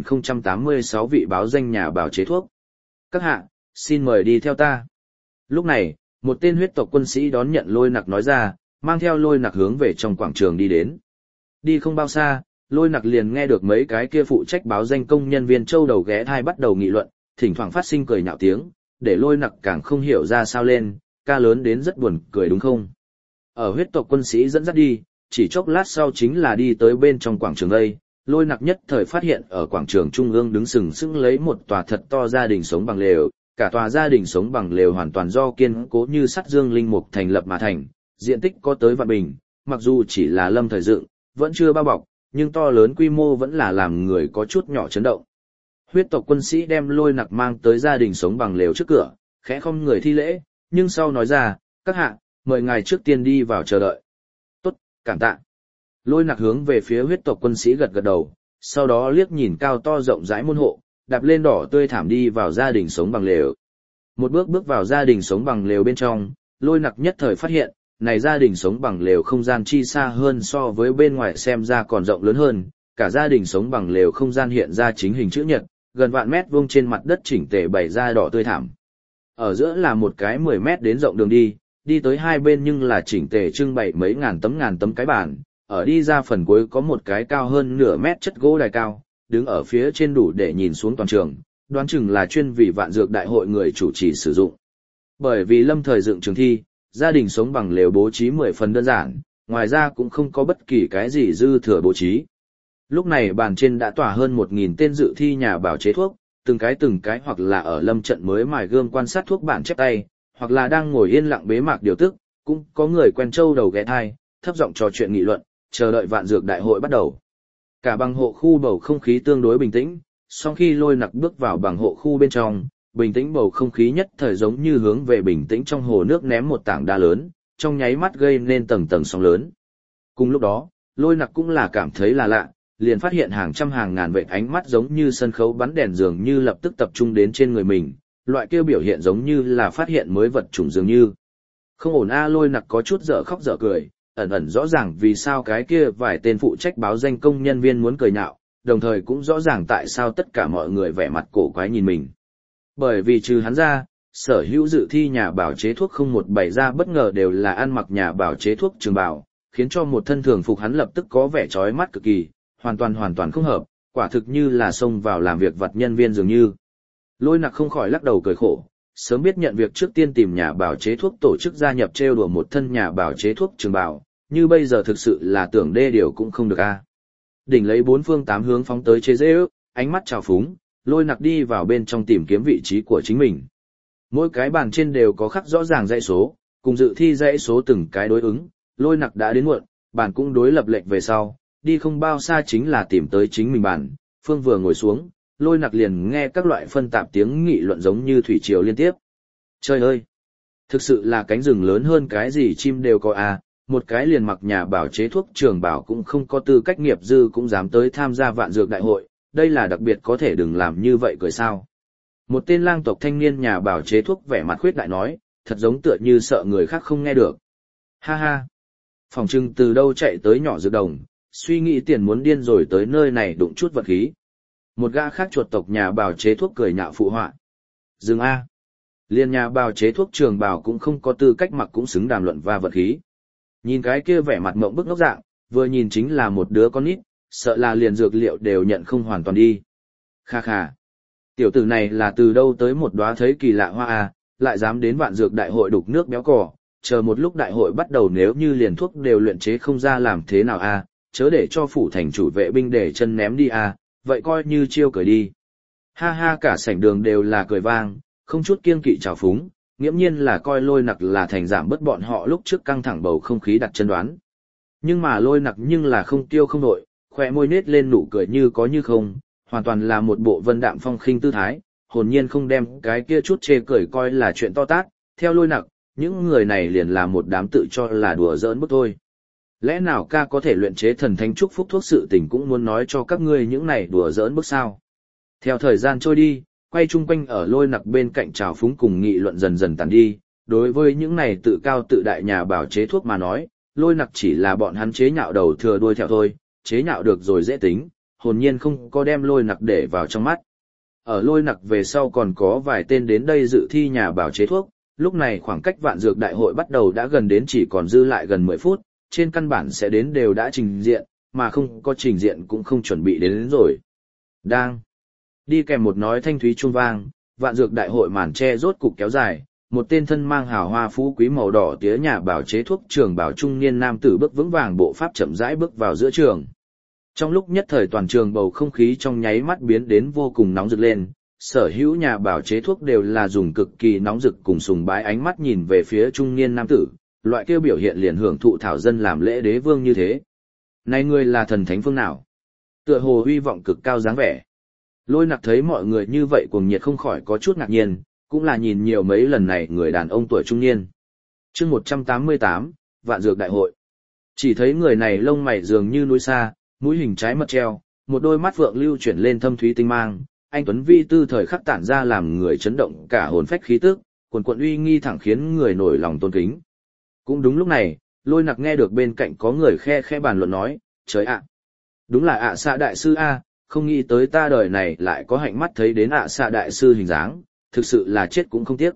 1086 vị báo danh nhà bào chế thuốc. Các hạ, xin mời đi theo ta. Lúc này, một tên huyết tộc quân sĩ đón nhận lôi nặc nói ra, mang theo lôi nặc hướng về trong quảng trường đi đến. Đi không bao xa, lôi nặc liền nghe được mấy cái kia phụ trách báo danh công nhân viên châu đầu ghé thai bắt đầu nghị luận, thỉnh thoảng phát sinh cười nhạo tiếng, để lôi nặc càng không hiểu ra sao lên, ca lớn đến rất buồn cười đúng không? Ở huyết tộc quân sĩ dẫn dắt đi, chỉ chốc lát sau chính là đi tới bên trong quảng trường đây, lôi nặc nhất thời phát hiện ở quảng trường trung ương đứng sừng sững lấy một tòa thật to gia đình sống bằng lều, cả tòa gia đình sống bằng lều hoàn toàn do kiên cố như sắt dương linh mục thành lập mà thành, diện tích có tới vạn bình, mặc dù chỉ là lâm thời dựng, vẫn chưa bao bọc, nhưng to lớn quy mô vẫn là làm người có chút nhỏ chấn động. Huyết tộc quân sĩ đem lôi nặc mang tới gia đình sống bằng lều trước cửa, khẽ không người thi lễ, nhưng sau nói ra, các hạ, mời ngài trước tiên đi vào chờ đợi. Tốt, cảm tạ. Lôi nặc hướng về phía huyết tộc quân sĩ gật gật đầu, sau đó liếc nhìn cao to rộng rãi môn hộ, đạp lên đỏ tươi thảm đi vào gia đình sống bằng lều. Một bước bước vào gia đình sống bằng lều bên trong, lôi nặc nhất thời phát hiện, này gia đình sống bằng lều không gian chi xa hơn so với bên ngoài xem ra còn rộng lớn hơn, cả gia đình sống bằng lều không gian hiện ra chính hình chữ nhật, gần vạn mét vuông trên mặt đất chỉnh tề bày ra đỏ tươi thảm. Ở giữa là một cái 10 mét đến rộng đường đi tới hai bên nhưng là chỉnh tề trưng bày mấy ngàn tấm cái bàn, ở đi ra phần cuối có một cái cao hơn nửa mét chất gỗ đài cao, đứng ở phía trên đủ để nhìn xuống toàn trường, đoán chừng là chuyên vì vạn dược đại hội người chủ trì sử dụng. Bởi vì lâm thời dựng trường thi, gia đình sống bằng lều bố trí 10 phần đơn giản, ngoài ra cũng không có bất kỳ cái gì dư thừa bố trí. Lúc này bàn trên đã tỏa hơn 1000 tên dự thi nhà bào chế thuốc, từng cái hoặc là ở lâm trận mới mài gươm quan sát thuốc bản chép tay, hoặc là đang ngồi yên lặng bế mạc điều tức, cũng có người quen châu đầu ghé thai, thấp giọng trò chuyện nghị luận, chờ đợi vạn dược đại hội bắt đầu. Cả bằng hộ khu bầu không khí tương đối bình tĩnh, sau khi lôi nặc bước vào bằng hộ khu bên trong, bình tĩnh bầu không khí nhất thời giống như hướng về bình tĩnh trong hồ nước ném một tảng đá lớn, trong nháy mắt gây nên tầng tầng sóng lớn. Cùng lúc đó, lôi nặc cũng là cảm thấy là lạ, liền phát hiện hàng trăm hàng ngàn vệt ánh mắt giống như sân khấu bắn đèn dường như lập tức tập trung đến trên người mình, loại kia biểu hiện giống như là phát hiện mới vật chủng dường như. Không ổn a, lôi nặc có chút dở khóc dở cười, ẩn ẩn rõ ràng vì sao cái kia vài tên phụ trách báo danh công nhân viên muốn cười nhạo, đồng thời cũng rõ ràng tại sao tất cả mọi người vẻ mặt cổ quái nhìn mình. Bởi vì trừ hắn ra, sở hữu dự thi nhà bảo chế thuốc không một bày ra bất ngờ đều là ăn mặc nhà bảo chế thuốc trường bào, khiến cho một thân thường phục hắn lập tức có vẻ chói mắt cực kỳ, hoàn toàn không hợp, quả thực như là xông vào làm việc vặt nhân viên dường như. Lôi nặc không khỏi lắc đầu cười khổ, sớm biết nhận việc trước tiên tìm nhà bảo chế thuốc tổ chức gia nhập trêu đùa một thân nhà bảo chế thuốc trường bào, như bây giờ thực sự là tưởng đê điều cũng không được a. Đỉnh lấy bốn phương tám hướng phóng tới chế dễ ước, ánh mắt trào phúng, lôi nặc đi vào bên trong tìm kiếm vị trí của chính mình. Mỗi cái bàn trên đều có khắc rõ ràng dãy số, cùng dự thi dãy số từng cái đối ứng, lôi nặc đã đến muộn, bàn cũng đối lập lệch về sau, đi không bao xa chính là tìm tới chính mình bàn, phương vừa ngồi xuống, lôi nặc liền nghe các loại phân tạp tiếng nghị luận giống như thủy triều liên tiếp. Trời ơi! Thực sự là cánh rừng lớn hơn cái gì chim đều có à, một cái liền mặc nhà bảo chế thuốc trường bảo cũng không có tư cách nghiệp dư cũng dám tới tham gia vạn dược đại hội, đây là đặc biệt có thể đừng làm như vậy cười sao. Một tên lang tộc thanh niên nhà bảo chế thuốc vẻ mặt khuyết đại nói, thật giống tựa như sợ người khác không nghe được. Ha ha! Phòng trưng từ đâu chạy tới nhỏ dược đồng, suy nghĩ tiền muốn điên rồi tới nơi này đụng chút vật khí. Một gã khác chuột tộc nhà bào chế thuốc cười nhạo phụ họa. Dừng A. Liên nhà bào chế thuốc trường bào cũng không có tư cách mặc cũng xứng đàm luận và vật khí. Nhìn cái kia vẻ mặt mộng bức ngốc dạng, vừa nhìn chính là một đứa con nít, sợ là liền dược liệu đều nhận không hoàn toàn đi. Kha kha. Tiểu tử này là từ đâu tới một đóa thấy kỳ lạ hoa A, lại dám đến vạn dược đại hội đục nước béo cò, chờ một lúc đại hội bắt đầu nếu như liền thuốc đều luyện chế không ra làm thế nào A, chớ để cho phủ thành chủ vệ binh để chân ném đi A. Vậy coi như chiêu cười đi. Ha ha, cả sảnh đường đều là cười vang, không chút kiêng kỵ trào phúng, nghiễm nhiên là coi lôi nặc là thành giảm bớt bọn họ lúc trước căng thẳng bầu không khí đặt chân đoán. Nhưng mà lôi nặc nhưng là không tiêu không nội, khoe môi nết lên nụ cười như có như không, hoàn toàn là một bộ vân đạm phong khinh tư thái, hồn nhiên không đem cái kia chút chê cười coi là chuyện to tát, theo Lôi Nặc, những người này liền là một đám tự cho là đùa giỡn bức thôi. Lẽ nào ca có thể luyện chế thần thánh chúc phúc thuốc sự tình cũng muốn nói cho các ngươi những này đùa giỡn bức sao? Theo thời gian trôi đi, quay chung quanh ở Lôi Nặc bên cạnh trào phúng cùng nghị luận dần dần tàn đi, đối với những này tự cao tự đại nhà bảo chế thuốc mà nói, Lôi Nặc chỉ là bọn hắn chế nhạo đầu thừa đuôi theo thôi, chế nhạo được rồi dễ tính, hồn nhiên không có đem Lôi Nặc để vào trong mắt. Ở Lôi Nặc về sau còn có vài tên đến đây dự thi nhà bảo chế thuốc, lúc này khoảng cách vạn dược đại hội bắt đầu đã gần đến chỉ còn dư lại gần 10 phút, trên căn bản sẽ đến đều đã trình diện, mà không có trình diện cũng không chuẩn bị đến rồi. Đang đi kèm một nói thanh thúy chuông vang, vạn dược đại hội màn che rốt cục kéo dài, một tên thân mang hào hoa phú quý màu đỏ tía nhà bảo chế thuốc trường bảo trung niên nam tử bước vững vàng bộ pháp chậm rãi bước vào giữa trường. Trong lúc nhất thời toàn trường bầu không khí trong nháy mắt biến đến vô cùng nóng rực lên, sở hữu nhà bảo chế thuốc đều là dùng cực kỳ nóng rực cùng sùng bái ánh mắt nhìn về phía trung niên nam tử, loại kêu biểu hiện liền hưởng thụ thảo dân làm lễ đế vương như thế. Này ngươi là thần thánh phương nào? Tựa hồ uy vọng cực cao dáng vẻ. Lôi Nặc thấy mọi người như vậy cuồng nhiệt không khỏi có chút ngạc nhiên, cũng là nhìn nhiều mấy lần này người đàn ông tuổi trung niên. Chương 188, Vạn Dược Đại hội. Chỉ thấy người này lông mày dường như núi xa, mũi hình trái mật treo, một đôi mắt vượng lưu chuyển lên thâm thúy tinh mang, anh tuấn vi tư thời khắc tản ra làm người chấn động cả hồn phách khí tức, quần quần uy nghi thẳng khiến người nổi lòng tôn kính. Cũng đúng lúc này, Lôi Nặc nghe được bên cạnh có người khe khẽ bàn luận nói, trời ạ, đúng là ạ xạ đại sư a, không nghĩ tới ta đời này lại có hạnh mắt thấy đến ạ xạ đại sư hình dáng, thực sự là chết cũng không tiếc.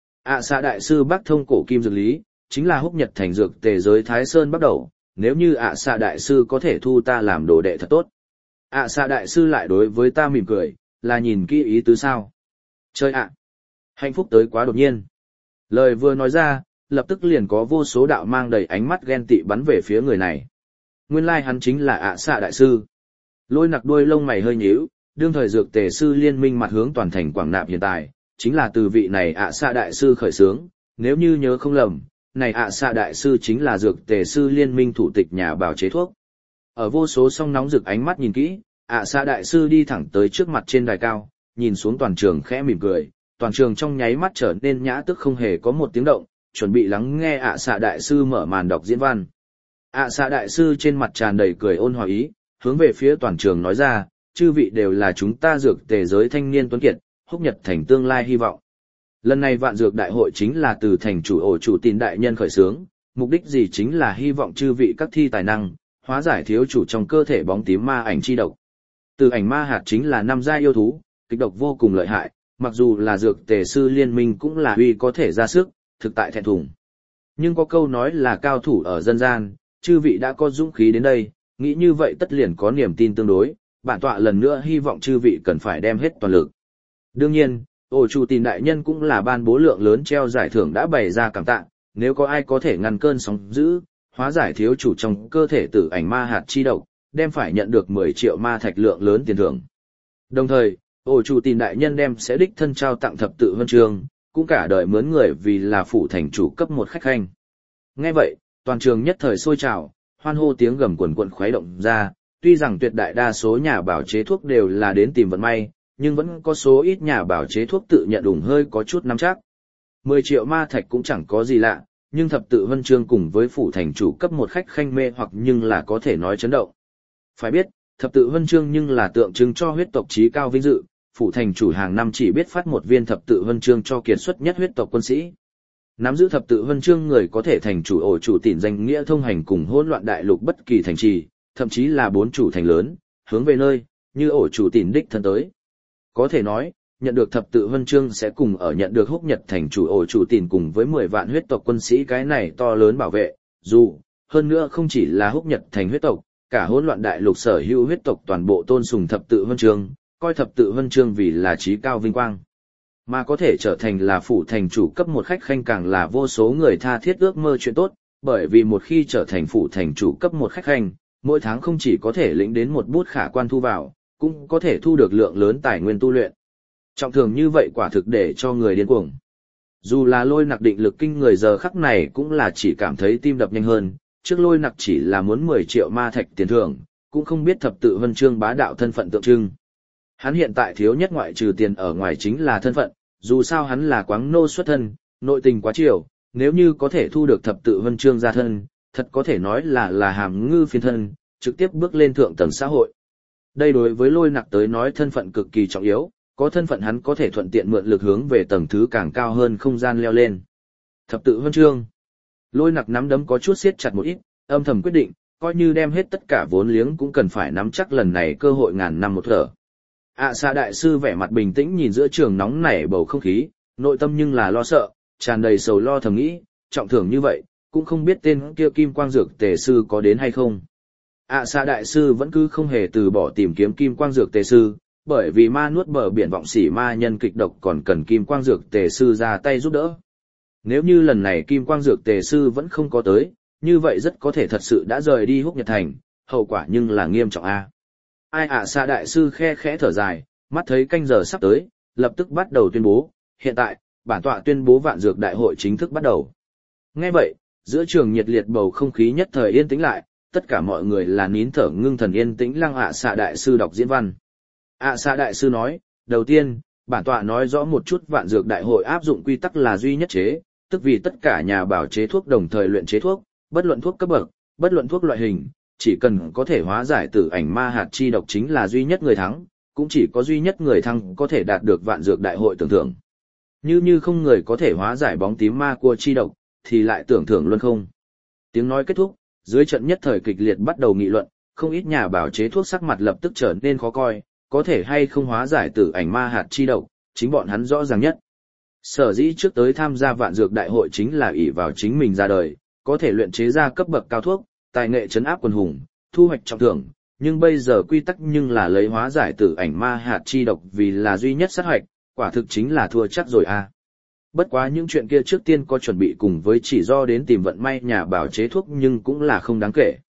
ạ xạ đại sư bác thông cổ kim dược lý, chính là Húc Nhật thành dược tề giới Thái Sơn bắt đầu, nếu như ạ xạ đại sư có thể thu ta làm đồ đệ thật tốt. ạ xạ đại sư lại đối với ta mỉm cười, là nhìn kỹ ý tứ sao. Chơi ạ, hạnh phúc tới quá đột nhiên. Lời vừa nói ra, lập tức liền có vô số đạo mang đầy ánh mắt ghen tị bắn về phía người này. Nguyên lai hắn chính là ạ xạ đại sư. Lôi Nặc đuôi lông mày hơi nhíu, đương thời dược tề sư liên minh mặt hướng toàn thành Quảng Nạp hiện tại, chính là từ vị này ạ xạ đại sư khởi xướng, nếu như nhớ không lầm, này ạ xạ đại sư chính là dược tề sư liên minh thủ tịch nhà bào chế thuốc. Ở vô số song nóng rực ánh mắt nhìn kỹ, ạ xạ đại sư đi thẳng tới trước mặt trên đài cao, nhìn xuống toàn trường khẽ mỉm cười, toàn trường trong nháy mắt trở nên nhã tức không hề có một tiếng động, chuẩn bị lắng nghe ạ xạ đại sư mở màn đọc diễn văn. ạ xạ đại sư trên mặt tràn đầy cười ôn hòa ý, hướng về phía toàn trường nói ra, chư vị đều là chúng ta dược tề giới thanh niên tuấn kiệt, Húc Nhật thành tương lai hy vọng. Lần này vạn dược đại hội chính là từ thành chủ ổ chủ tín đại nhân khởi xướng, mục đích gì chính là hy vọng chư vị các thi tài năng, hóa giải thiếu chủ trong cơ thể bóng tím ma ảnh chi độc. Từ ảnh ma hạt chính là năm giai yêu thú, kịch độc vô cùng lợi hại, mặc dù là dược tề sư liên minh cũng là uy có thể ra sức, thực tại thẹn thùng. Nhưng có câu nói là cao thủ ở dân gian, chư vị đã có dũng khí đến đây, nghĩ như vậy tất liền có niềm tin tương đối, bản tọa lần nữa hy vọng chư vị cần phải đem hết toàn lực. Đương nhiên, ổ chủ tín đại nhân cũng là ban bố lượng lớn treo giải thưởng đã bày ra cảm tạ, nếu có ai có thể ngăn cơn sóng dữ, hóa giải thiếu chủ trong cơ thể tử ảnh ma hạt chi độc, đem phải nhận được 10 triệu ma thạch lượng lớn tiền thưởng. Đồng thời, ổ chủ tín đại nhân đem sẽ đích thân trao tặng thập tự huân chương, cũng cả đời mướn người vì là phủ thành chủ cấp một khách khanh. Nghe vậy, toàn trường nhất thời sôi trào, hoan hô tiếng gầm quần quần khuấy động ra, tuy rằng tuyệt đại đa số nhà bảo chế thuốc đều là đến tìm vận may, nhưng vẫn có số ít nhà bảo chế thuốc tự nhận đủng hơi có chút nắm chắc. 10 triệu ma thạch cũng chẳng có gì lạ, nhưng thập tự huân chương cùng với phủ thành chủ cấp một khách khanh mê hoặc nhưng là có thể nói chấn động. Phải biết, thập tự huân chương nhưng là tượng trưng cho huyết tộc chí cao vinh dự, phủ thành chủ hàng năm chỉ biết phát một viên thập tự huân chương cho kiệt xuất nhất huyết tộc quân sĩ. Nắm giữ thập tự huân chương người có thể thành chủ ổ chủ tín danh nghĩa thông hành cùng hỗn loạn đại lục bất kỳ thành trì, thậm chí là 4 chủ thành lớn, hướng về nơi như ổ chủ tín đích thân tới. Có thể nói, nhận được thập tự huân chương sẽ cùng ở nhận được Húc Nhật thành chủ ổ chủ tín cùng với 10 vạn huyết tộc quân sĩ cái này to lớn bảo vệ, dù hơn nữa không chỉ là Húc Nhật thành huyết tộc, cả hỗn loạn đại lục sở hữu huyết tộc toàn bộ tôn sùng thập tự huân chương, coi thập tự huân chương vì là chí cao vinh quang. Mà có thể trở thành là phủ thành chủ cấp một khách khanh càng là vô số người tha thiết ước mơ chuyện tốt, bởi vì một khi trở thành phủ thành chủ cấp một khách khanh, mỗi tháng không chỉ có thể lĩnh đến một bút khả quan thu vào, cũng có thể thu được lượng lớn tài nguyên tu luyện. Trọng thường như vậy quả thực để cho người điên cuồng. Dù là Lôi Nặc định lực kinh người giờ khắc này cũng là chỉ cảm thấy tim đập nhanh hơn, trước Lôi Nặc chỉ là muốn 10 triệu ma thạch tiền thưởng, cũng không biết thập tự huân chương bá đạo thân phận tượng trưng. Hắn hiện tại thiếu nhất ngoại trừ tiền ở ngoài chính là thân phận, dù sao hắn là quáng nô xuất thân, nội tình quá triều, nếu như có thể thu được thập tự huân chương gia thân, thật có thể nói là hàm ngư phiên thân, trực tiếp bước lên thượng tầng xã hội. Đây đối với Lôi Nặc tới nói thân phận cực kỳ trọng yếu, có thân phận hắn có thể thuận tiện mượn lực hướng về tầng thứ càng cao hơn không gian leo lên. Thập tự huân chương. Lôi Nặc nắm đấm có chút siết chặt một ít, âm thầm quyết định, coi như đem hết tất cả vốn liếng cũng cần phải nắm chắc lần này cơ hội ngàn năm một thở. Xạ đại sư vẻ mặt bình tĩnh nhìn giữa trường nóng nảy bầu không khí, nội tâm nhưng là lo sợ, tràn đầy sầu lo thầm nghĩ, trọng thưởng như vậy, cũng không biết tên kia Kim Quang Dược Tề sư có đến hay không. Xạ đại sư vẫn cứ không hề từ bỏ tìm kiếm Kim Quang Dược Tề sư, bởi vì ma nuốt bờ biển vọng xỉ ma nhân kịch độc còn cần Kim Quang Dược Tề sư ra tay giúp đỡ. Nếu như lần này Kim Quang Dược Tề sư vẫn không có tới, như vậy rất có thể thật sự đã rời đi Húc Nhật Thành, hậu quả nhưng là nghiêm trọng a. Xạ đại sư khe khẽ thở dài, mắt thấy canh giờ sắp tới, lập tức bắt đầu tuyên bố, hiện tại, bản tọa tuyên bố vạn dược đại hội chính thức bắt đầu. Nghe vậy, giữa trường nhiệt liệt bầu không khí nhất thời yên tĩnh lại, tất cả mọi người là nín thở ngưng thần yên tĩnh lặng Xạ đại sư đọc diễn văn. Xạ đại sư nói, đầu tiên, bản tọa nói rõ một chút vạn dược đại hội áp dụng quy tắc là duy nhất chế, tức vì tất cả nhà bảo chế thuốc đồng thời luyện chế thuốc, bất luận thuốc cấp bậc, bất luận thuốc loại hình, chỉ cần có thể hóa giải tử ảnh ma hạt chi độc chính là duy nhất người thắng, cũng chỉ có duy nhất người thắng có thể đạt được vạn dược đại hội tưởng thưởng. Như không người có thể hóa giải bóng tím ma cua chi độc, thì lại tưởng thưởng luôn không. Tiếng nói kết thúc, dưới trận nhất thời kịch liệt bắt đầu nghị luận, không ít nhà bảo chế thuốc sắc mặt lập tức trở nên khó coi, có thể hay không hóa giải tử ảnh ma hạt chi độc, chính bọn hắn rõ ràng nhất. Sở dĩ trước tới tham gia vạn dược đại hội chính là ỷ vào chính mình ra đời, có thể luyện chế ra cấp bậc cao thuốc, tài nghệ trấn áp quần hùng, thu hoạch trọng thưởng, nhưng bây giờ quy tắc nhưng là lấy hóa giải tử ảnh ma hạt chi độc vì là duy nhất sát hoạch, quả thực chính là thua chắc rồi a. Bất quá những chuyện kia trước tiên có chuẩn bị cùng với chỉ do đến tìm vận may nhà bảo chế thuốc nhưng cũng là không đáng kể.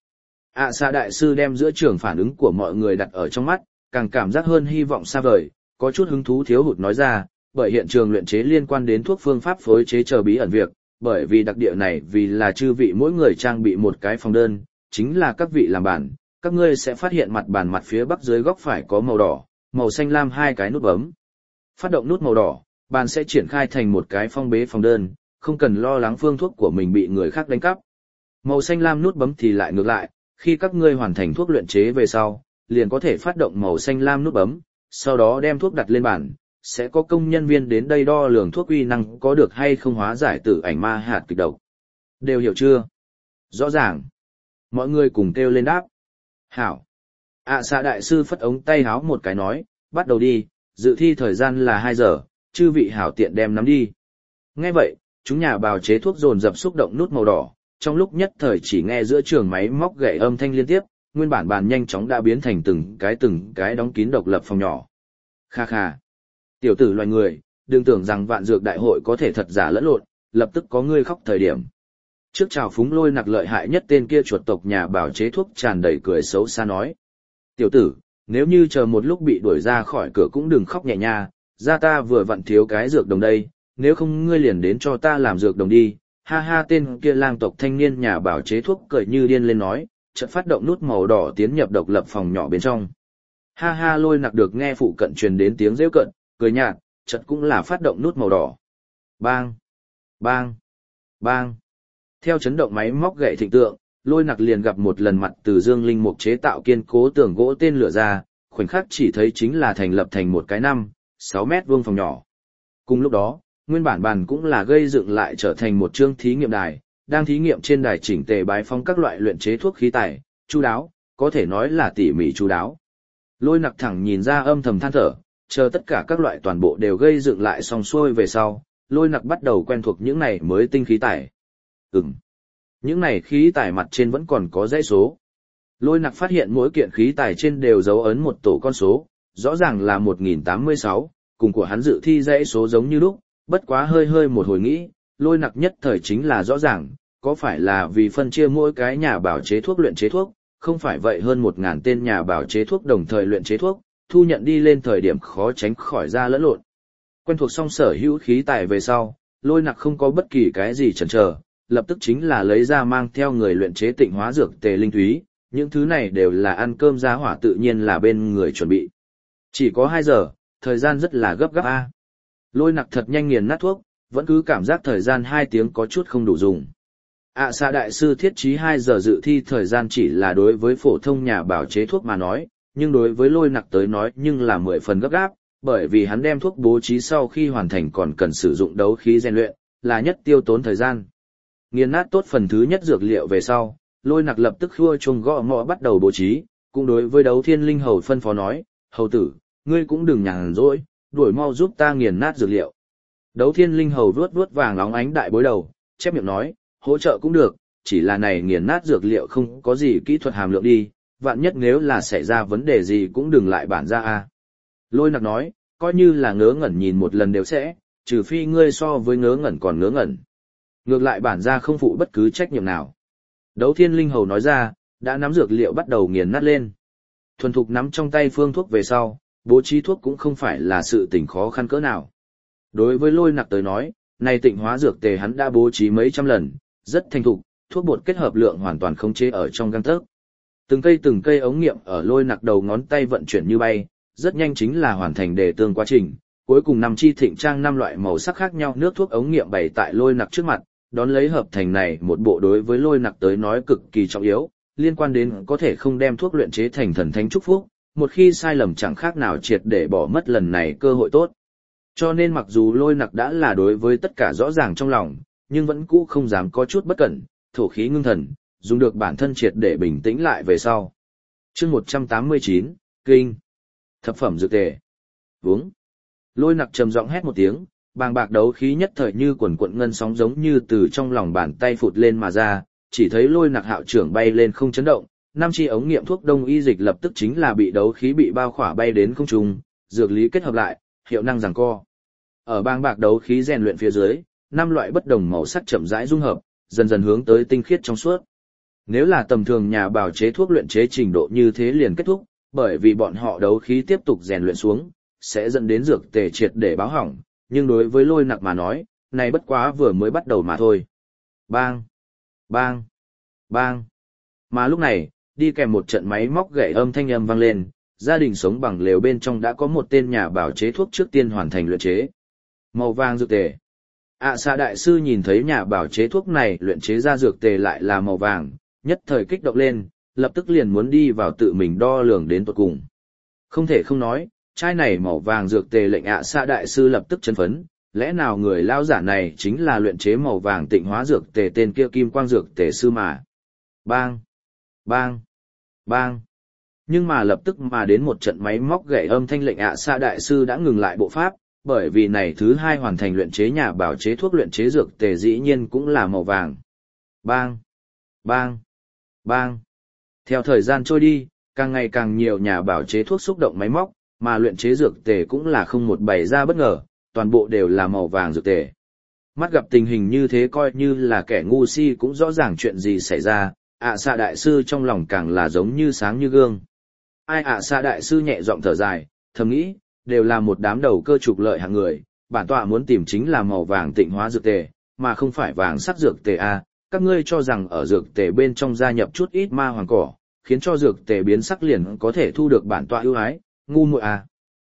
Xạ đại sư đem giữa trường phản ứng của mọi người đặt ở trong mắt, càng cảm giác hơn hy vọng xa vời, có chút hứng thú thiếu hụt nói ra, bởi hiện trường luyện chế liên quan đến thuốc phương pháp phối chế chờ bí ẩn việc, bởi vì đặc địa này vì là chư vị mỗi người trang bị một cái phòng đơn, chính là các vị làm bản, các ngươi sẽ phát hiện mặt bàn mặt phía bắc dưới góc phải có màu đỏ, màu xanh lam hai cái nút bấm. Phát động nút màu đỏ, bàn sẽ triển khai thành một cái phong bế phòng đơn, không cần lo lắng phương thuốc của mình bị người khác đánh cắp. Màu xanh lam nút bấm thì lại ngược lại, khi các ngươi hoàn thành thuốc luyện chế về sau, liền có thể phát động màu xanh lam nút bấm, sau đó đem thuốc đặt lên bàn, sẽ có công nhân viên đến đây đo lường thuốc uy năng có được hay không hóa giải tử ảnh ma hạt kịch độc. Đều hiểu chưa? Rõ ràng. Mọi người cùng kêu lên đáp. Hảo. Xạ đại sư phất ống tay háo một cái nói, bắt đầu đi, dự thi thời gian là 2 giờ, chư vị hảo tiện đem nắm đi. Nghe vậy, chúng nhà bào chế thuốc dồn dập xúc động nút màu đỏ, trong lúc nhất thời chỉ nghe giữa trường máy móc gậy âm thanh liên tiếp, nguyên bản bàn nhanh chóng đã biến thành từng cái đóng kín độc lập phòng nhỏ. Kha kha. Tiểu tử loài người, đừng tưởng rằng vạn dược đại hội có thể thật giả lẫn lộn, lập tức có ngươi khóc thời điểm. Trước chào phúng Lôi Nặc lợi hại nhất tên kia chuột tộc nhà bảo chế thuốc tràn đầy cười xấu xa nói. Tiểu tử, nếu như chờ một lúc bị đuổi ra khỏi cửa cũng đừng khóc nhẹ nha, ra ta vừa vặn thiếu cái dược đồng đây, nếu không ngươi liền đến cho ta làm dược đồng đi. Ha ha, tên kia lang tộc thanh niên nhà bảo chế thuốc cười như điên lên nói, chợt phát động nút màu đỏ tiến nhập độc lập phòng nhỏ bên trong. Ha ha, Lôi Nặc được nghe phụ cận truyền đến tiếng rêu cận, cười nhạt, chợt cũng là phát động nút màu đỏ. Bang! Bang! Bang! Theo chấn động máy móc gậy thịnh tượng, Lôi Nặc liền gặp một lần mặt từ dương linh mục chế tạo kiên cố tường gỗ tên lửa ra, khoảnh khắc chỉ thấy chính là thành lập thành một cái 5-6 mét vuông phòng nhỏ. Cùng lúc đó, nguyên bản bàn cũng là gây dựng lại trở thành một chương thí nghiệm đài, đang thí nghiệm trên đài chỉnh tề bái phóng các loại luyện chế thuốc khí tài, chu đáo, có thể nói là tỉ mỉ chu đáo. Lôi Nặc thẳng nhìn ra âm thầm than thở, chờ tất cả các loại toàn bộ đều gây dựng lại xong xuôi về sau, Lôi Nặc bắt đầu quen thuộc những này mới tinh khí tài. Những này khí tài mặt trên vẫn còn có dãy số. Lôi Nặc phát hiện mỗi kiện khí tài trên đều dấu ấn một tổ con số, rõ ràng là 1086, cùng của hắn dự thi dãy số giống như lúc, bất quá hơi một hồi nghĩ, Lôi Nặc nhất thời chính là rõ ràng, có phải là vì phân chia mỗi cái nhà bảo chế thuốc luyện chế thuốc, không phải vậy hơn 1000 tên nhà bảo chế thuốc đồng thời luyện chế thuốc, thu nhận đi lên thời điểm khó tránh khỏi ra lẫn lộn. Quen thuộc xong sở hữu khí tài về sau, Lôi Nặc không có bất kỳ cái gì chần chờ, lập tức chính là lấy ra mang theo người luyện chế tịnh hóa dược tề linh thúy, những thứ này đều là ăn cơm giá hỏa tự nhiên là bên người chuẩn bị. Chỉ có 2 giờ, thời gian rất là gấp gáp a. Lôi Nặc thật nhanh nghiền nát thuốc, vẫn cứ cảm giác thời gian 2 tiếng có chút không đủ dùng. Xạ đại sư thiết trí 2 giờ dự thi thời gian chỉ là đối với phổ thông nhà bào chế thuốc mà nói, nhưng đối với Lôi Nặc tới nói nhưng là 10 phần gấp gáp, bởi vì hắn đem thuốc bố trí sau khi hoàn thành còn cần sử dụng đấu khí rèn luyện, là nhất tiêu tốn thời gian. Nghiền nát tốt phần thứ nhất dược liệu về sau, Lôi Nặc lập tức khua chuông gõ mõ bắt đầu bố trí, cũng đối với Đấu Thiên Linh Hầu phân phó nói, hầu tử, ngươi cũng đừng nhàn rỗi, đuổi mau giúp ta nghiền nát dược liệu. Đấu Thiên Linh Hầu vuốt vuốt vàng óng ánh đại bối đầu, chép miệng nói, hỗ trợ cũng được, chỉ là này nghiền nát dược liệu không có gì kỹ thuật hàm lượng đi, vạn nhất nếu là xảy ra vấn đề gì cũng đừng lại bản ra a. Lôi Nặc nói, coi như là ngớ ngẩn nhìn một lần đều sẽ, trừ phi ngươi so với ngớ ngẩn còn ngớ ngẩn. Ngược lại bản ra không phụ bất cứ trách nhiệm nào. Đấu Thiên Linh Hầu nói ra, đã nắm dược liệu bắt đầu nghiền nát lên. Thuần thục nắm trong tay phương thuốc về sau, bố trí thuốc cũng không phải là sự tình khó khăn cỡ nào. Đối với Lôi Nặc tới nói, này tịnh hóa dược tề hắn đã bố trí mấy trăm lần, rất thành thục, thuốc bột kết hợp lượng hoàn toàn khống chế ở trong gang tấc. Từng cây ống nghiệm ở Lôi Nặc đầu ngón tay vận chuyển như bay, rất nhanh chính là hoàn thành đề tương quá trình. Cuối cùng 5 chi thịnh trang 5 loại màu sắc khác nhau nước thuốc ống nghiệm bày tại Lôi Nặc trước mặt, đón lấy hợp thành này một bộ đối với Lôi Nặc tới nói cực kỳ trọng yếu, liên quan đến có thể không đem thuốc luyện chế thành thần thánh chúc phúc, một khi sai lầm chẳng khác nào triệt để bỏ mất lần này cơ hội tốt. Cho nên mặc dù Lôi Nặc đã là đối với tất cả rõ ràng trong lòng, nhưng vẫn cũ không dám có chút bất cẩn, thổ khí ngưng thần, dùng được bản thân triệt để bình tĩnh lại về sau. Chương 189, Kinh. Thập phẩm dược tề. Uống. Lôi Nặc trầm giọng hét một tiếng, bàng bạc đấu khí nhất thời như quần quận ngân sóng giống như từ trong lòng bàn tay phụt lên mà ra, chỉ thấy Lôi Nặc hạo trưởng bay lên không chấn động, 5 chi ống nghiệm thuốc đông y dịch lập tức chính là bị đấu khí bị bao khỏa bay đến không trung, dược lý kết hợp lại, hiệu năng giằng co. Ở bàng bạc đấu khí rèn luyện phía dưới, 5 loại bất đồng màu sắc chậm rãi dung hợp, dần dần hướng tới tinh khiết trong suốt. Nếu là tầm thường nhà bào chế thuốc luyện chế trình độ như thế liền kết thúc, bởi vì bọn họ đấu khí tiếp tục rèn luyện xuống, sẽ dẫn đến dược tề triệt để báo hỏng, nhưng đối với Lôi Nặc mà nói, này bất quá vừa mới bắt đầu mà thôi. Bang! Bang! Bang! Mà lúc này, đi kèm một trận máy móc gậy âm thanh âm vang lên, gia đình sống bằng lều bên trong đã có một tên nhà bào chế thuốc trước tiên hoàn thành luyện chế. Màu vàng dược tề. Xạ đại sư nhìn thấy nhà bào chế thuốc này luyện chế ra dược tề lại là màu vàng, nhất thời kích động lên, lập tức liền muốn đi vào tự mình đo lường đến tột cùng. Không thể không nói, chai này màu vàng dược tề lệnh xạ đại sư lập tức chấn phấn, lẽ nào người lao giả này chính là luyện chế màu vàng tịnh hóa dược tề tên kia kim quang dược tề sư mà. Bang! Bang! Bang! Nhưng mà lập tức mà đến một trận máy móc gậy âm thanh lệnh xạ đại sư đã ngừng lại bộ pháp, bởi vì này thứ hai hoàn thành luyện chế nhà bào chế thuốc luyện chế dược tề dĩ nhiên cũng là màu vàng. Bang! Bang! Bang! Theo thời gian trôi đi, càng ngày càng nhiều nhà bào chế thuốc xúc động máy móc, mà luyện chế dược tề cũng là không một bày ra bất ngờ, toàn bộ đều là màu vàng dược tề. Mắt gặp tình hình như thế coi như là kẻ ngu si cũng rõ ràng chuyện gì xảy ra, xạ đại sư trong lòng càng là giống như sáng như gương. Ai xạ đại sư nhẹ giọng thở dài, thầm nghĩ, đều là một đám đầu cơ trục lợi hạng người, bản tọa muốn tìm chính là màu vàng tịnh hóa dược tề, mà không phải vàng sắc dược tề a. Các ngươi cho rằng ở dược tề bên trong gia nhập chút ít ma hoàng cỏ, khiến cho dược tề biến sắc liền có thể thu được bản tọa ưu ái, ngu muội a.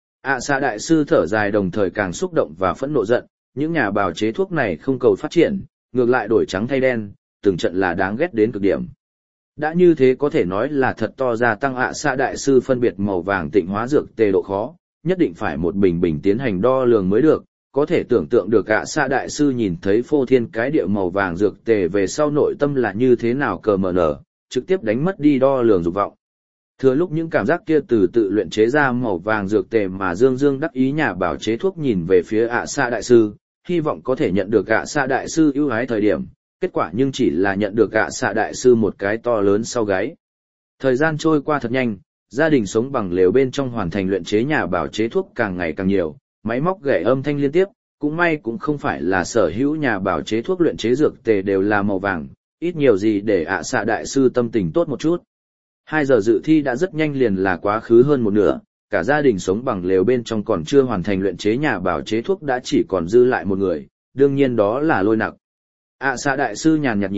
Xạ đại sư thở dài đồng thời càng xúc động và phẫn nộ giận, những nhà bào chế thuốc này không cầu phát triển, ngược lại đổi trắng thay đen, từng trận là đáng ghét đến cực điểm. Đã như thế có thể nói là thật to gia tăng xạ đại sư phân biệt màu vàng tịnh hóa dược tề độ khó, nhất định phải một bình bình tiến hành đo lường mới được, có thể tưởng tượng được xạ đại sư nhìn thấy phô thiên cái địa màu vàng dược tề về sau nội tâm là như thế nào cờ mờ nở, trực tiếp đánh mất đi đo lường dục vọng. Thừa lúc những cảm giác kia từ tự luyện chế ra màu vàng dược tề mà Dương Dương đắc ý nhà bảo chế thuốc nhìn về phía xạ đại sư, hy vọng có thể nhận được xạ đại sư ưu ái thời điểm, kết quả nhưng chỉ là nhận được xạ đại sư một cái to lớn sau gáy. Thời gian trôi qua thật nhanh, gia đình sống bằng lều bên trong hoàn thành luyện chế nhà bảo chế thuốc càng ngày càng nhiều, máy móc gậy âm thanh liên tiếp, cũng may cũng không phải là sở hữu nhà bảo chế thuốc luyện chế dược tề đều là màu vàng, ít nhiều gì để xạ đại sư tâm tình tốt một chút. 2 giờ dự thi đã rất nhanh liền là quá khứ hơn một nửa, cả gia đình sống bằng lều bên trong còn chưa hoàn thành luyện chế nhà bảo chế thuốc đã chỉ còn dư lại một người, đương nhiên đó là Lôi Nặc. Xạ đại sư nhàn nhạt nhìn,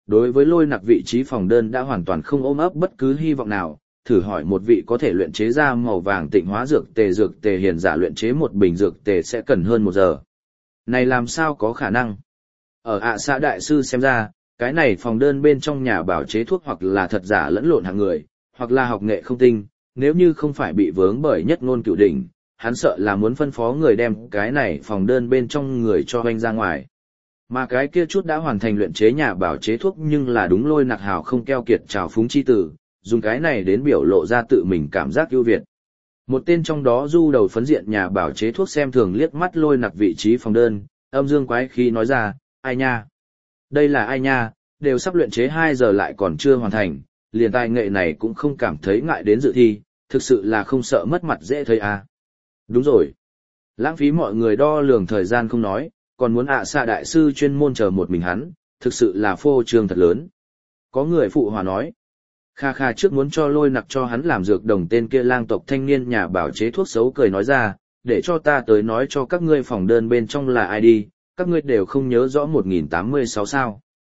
đối với lôi nặc vị trí phòng đơn đã hoàn toàn không ôm ấp bất cứ hy vọng nào, thử hỏi một vị có thể luyện chế ra màu vàng tịnh hóa dược tề hiền giả luyện chế một bình dược tề sẽ cần hơn 1 giờ. Này làm sao có khả năng? Ở ạ xã đại sư xem ra, cái này phòng đơn bên trong nhà bảo chế thuốc hoặc là thật giả lẫn lộn hạng người, hoặc là học nghệ không tinh, nếu như không phải bị vướng bởi nhất ngôn cửu đỉnh, hắn sợ là muốn phân phó người đem cái này phòng đơn bên trong người cho hoanh ra ngoài. Mà cái kia chút đã hoàn thành luyện chế nhà bảo chế thuốc nhưng là đúng lôi nặc hào không keo kiệt trào phúng chi tử, dùng cái này đến biểu lộ ra tự mình cảm giác ưu việt. Một tên trong đó du đầu phấn diện nhà bảo chế thuốc xem thường liếc mắt lôi nặc vị trí phòng đơn, âm dương quái khí nói ra, ai nha? Đây là ai nha, đều sắp luyện chế 2 giờ lại còn chưa hoàn thành, liền tài nghệ này cũng không cảm thấy ngại đến dự thi, thực sự là không sợ mất mặt dễ thấy à. Đúng rồi. Lãng phí mọi người đo lường thời gian không nói, còn muốn ạ xạ đại sư chuyên môn chờ một mình hắn, thực sự là phô trương thật lớn. Có người phụ hòa nói. Kha Kha trước muốn cho lôi nặc cho hắn làm dược đồng tên kia lang tộc thanh niên nhà bảo chế thuốc xấu cười nói ra, để cho ta tới nói cho các ngươi phòng đơn bên trong là ai đi, các ngươi đều không nhớ rõ 1086 sao.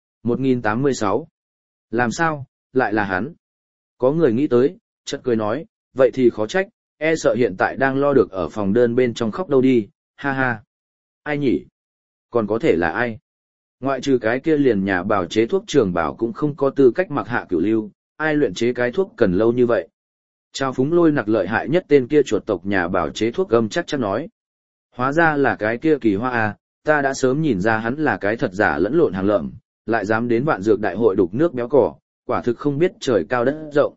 1086? Làm sao, lại là hắn? Có người nghĩ tới, chợt cười nói, vậy thì khó trách, e sợ hiện tại đang lo được ở phòng đơn bên trong khóc đâu đi, ha ha. Ai nhỉ? Còn có thể là ai? Ngoại trừ cái kia liền nhà bảo chế thuốc Trường Bảo cũng không có tư cách mặc hạ cửu lưu, ai luyện chế cái thuốc cần lâu như vậy? Trao phúng lôi nặc lợi hại nhất tên kia chuột tộc nhà bảo chế thuốc gâm chắc chắn nói. Hóa ra là cái kia Kỳ Hoa à, ta đã sớm nhìn ra hắn là cái thật giả lẫn lộn hàng lợm, lại dám đến vạn dược đại hội đục nước béo cỏ, quả thực không biết trời cao đất rộng.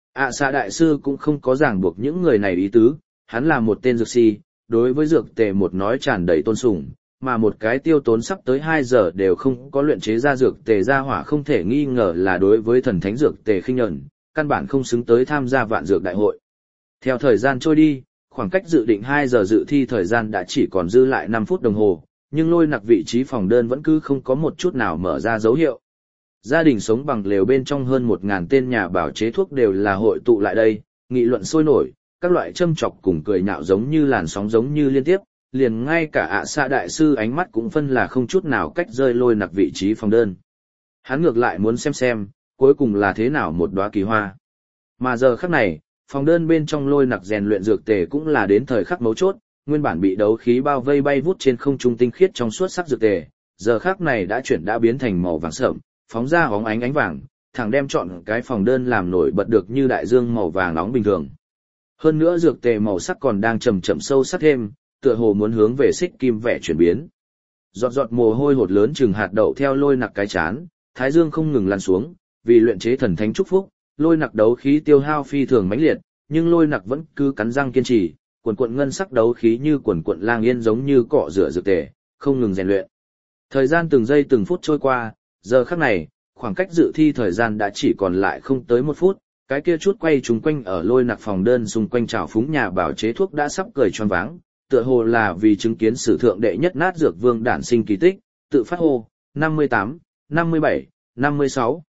Xã đại sư cũng không có ràng buộc những người này ý tứ, hắn là một tên dược si, đối với dược tề một nói tràn đầy tôn sùng, mà một cái tiêu tốn sắp tới 2 giờ đều không có luyện chế ra dược tề ra hỏa không thể nghi ngờ là đối với thần thánh dược tề khinh nhẫn, căn bản không xứng tới tham gia vạn dược đại hội. Theo thời gian trôi đi, khoảng cách dự định 2 giờ dự thi thời gian đã chỉ còn dư lại 5 phút đồng hồ, nhưng lôi nặc vị trí phòng đơn vẫn cứ không có một chút nào mở ra dấu hiệu. Gia đình sống bằng lều bên trong hơn 1.000 tên nhà bảo chế thuốc đều là hội tụ lại đây, nghị luận sôi nổi, các loại châm chọc cùng cười nhạo giống như làn sóng giống như liên tiếp, liền ngay cả xã đại sư ánh mắt cũng phân là không chút nào cách rơi lôi nặc vị trí phòng đơn. Hắn ngược lại muốn xem, cuối cùng là thế nào một đóa kỳ hoa. Mà giờ khắc này, phòng đơn bên trong lôi nặc rèn luyện dược tề cũng là đến thời khắc mấu chốt, nguyên bản bị đấu khí bao vây bay vút trên không trung tinh khiết trong suốt sắc dược tề, giờ khắc này đã biến thành màu vàng sẫm, phóng ra hóng ánh vàng, thẳng đem chọn cái phòng đơn làm nổi bật được như đại dương màu vàng nóng bình thường. Hơn nữa dược tề màu sắc còn đang chậm sâu sắc thêm, tựa hồ muốn hướng về xích kim vẻ chuyển biến. Giọt giọt mồ hôi hột lớn chừng hạt đậu theo lôi nặc cái chán, thái dương không ngừng lăn xuống, vì luyện chế thần thánh chúc phúc, lôi nặc đấu khí tiêu hao phi thường mãnh liệt, nhưng lôi nặc vẫn cứ cắn răng kiên trì, quần quận ngân sắc đấu khí như quần quận lang yên giống như cọ rửa dược tề, không ngừng rèn luyện. Thời gian từng giây từng phút trôi qua, giờ khắc này, khoảng cách dự thi thời gian đã chỉ còn lại không tới 1 phút, cái kia chút quay chúng quanh ở lôi nặc phòng đơn xung quanh trào phúng nhà bảo chế thuốc đã sắp cười choáng váng, tựa hồ là vì chứng kiến sử thượng đệ nhất nát dược vương đản sinh kỳ tích, tự phát hô, 58, 57, 56,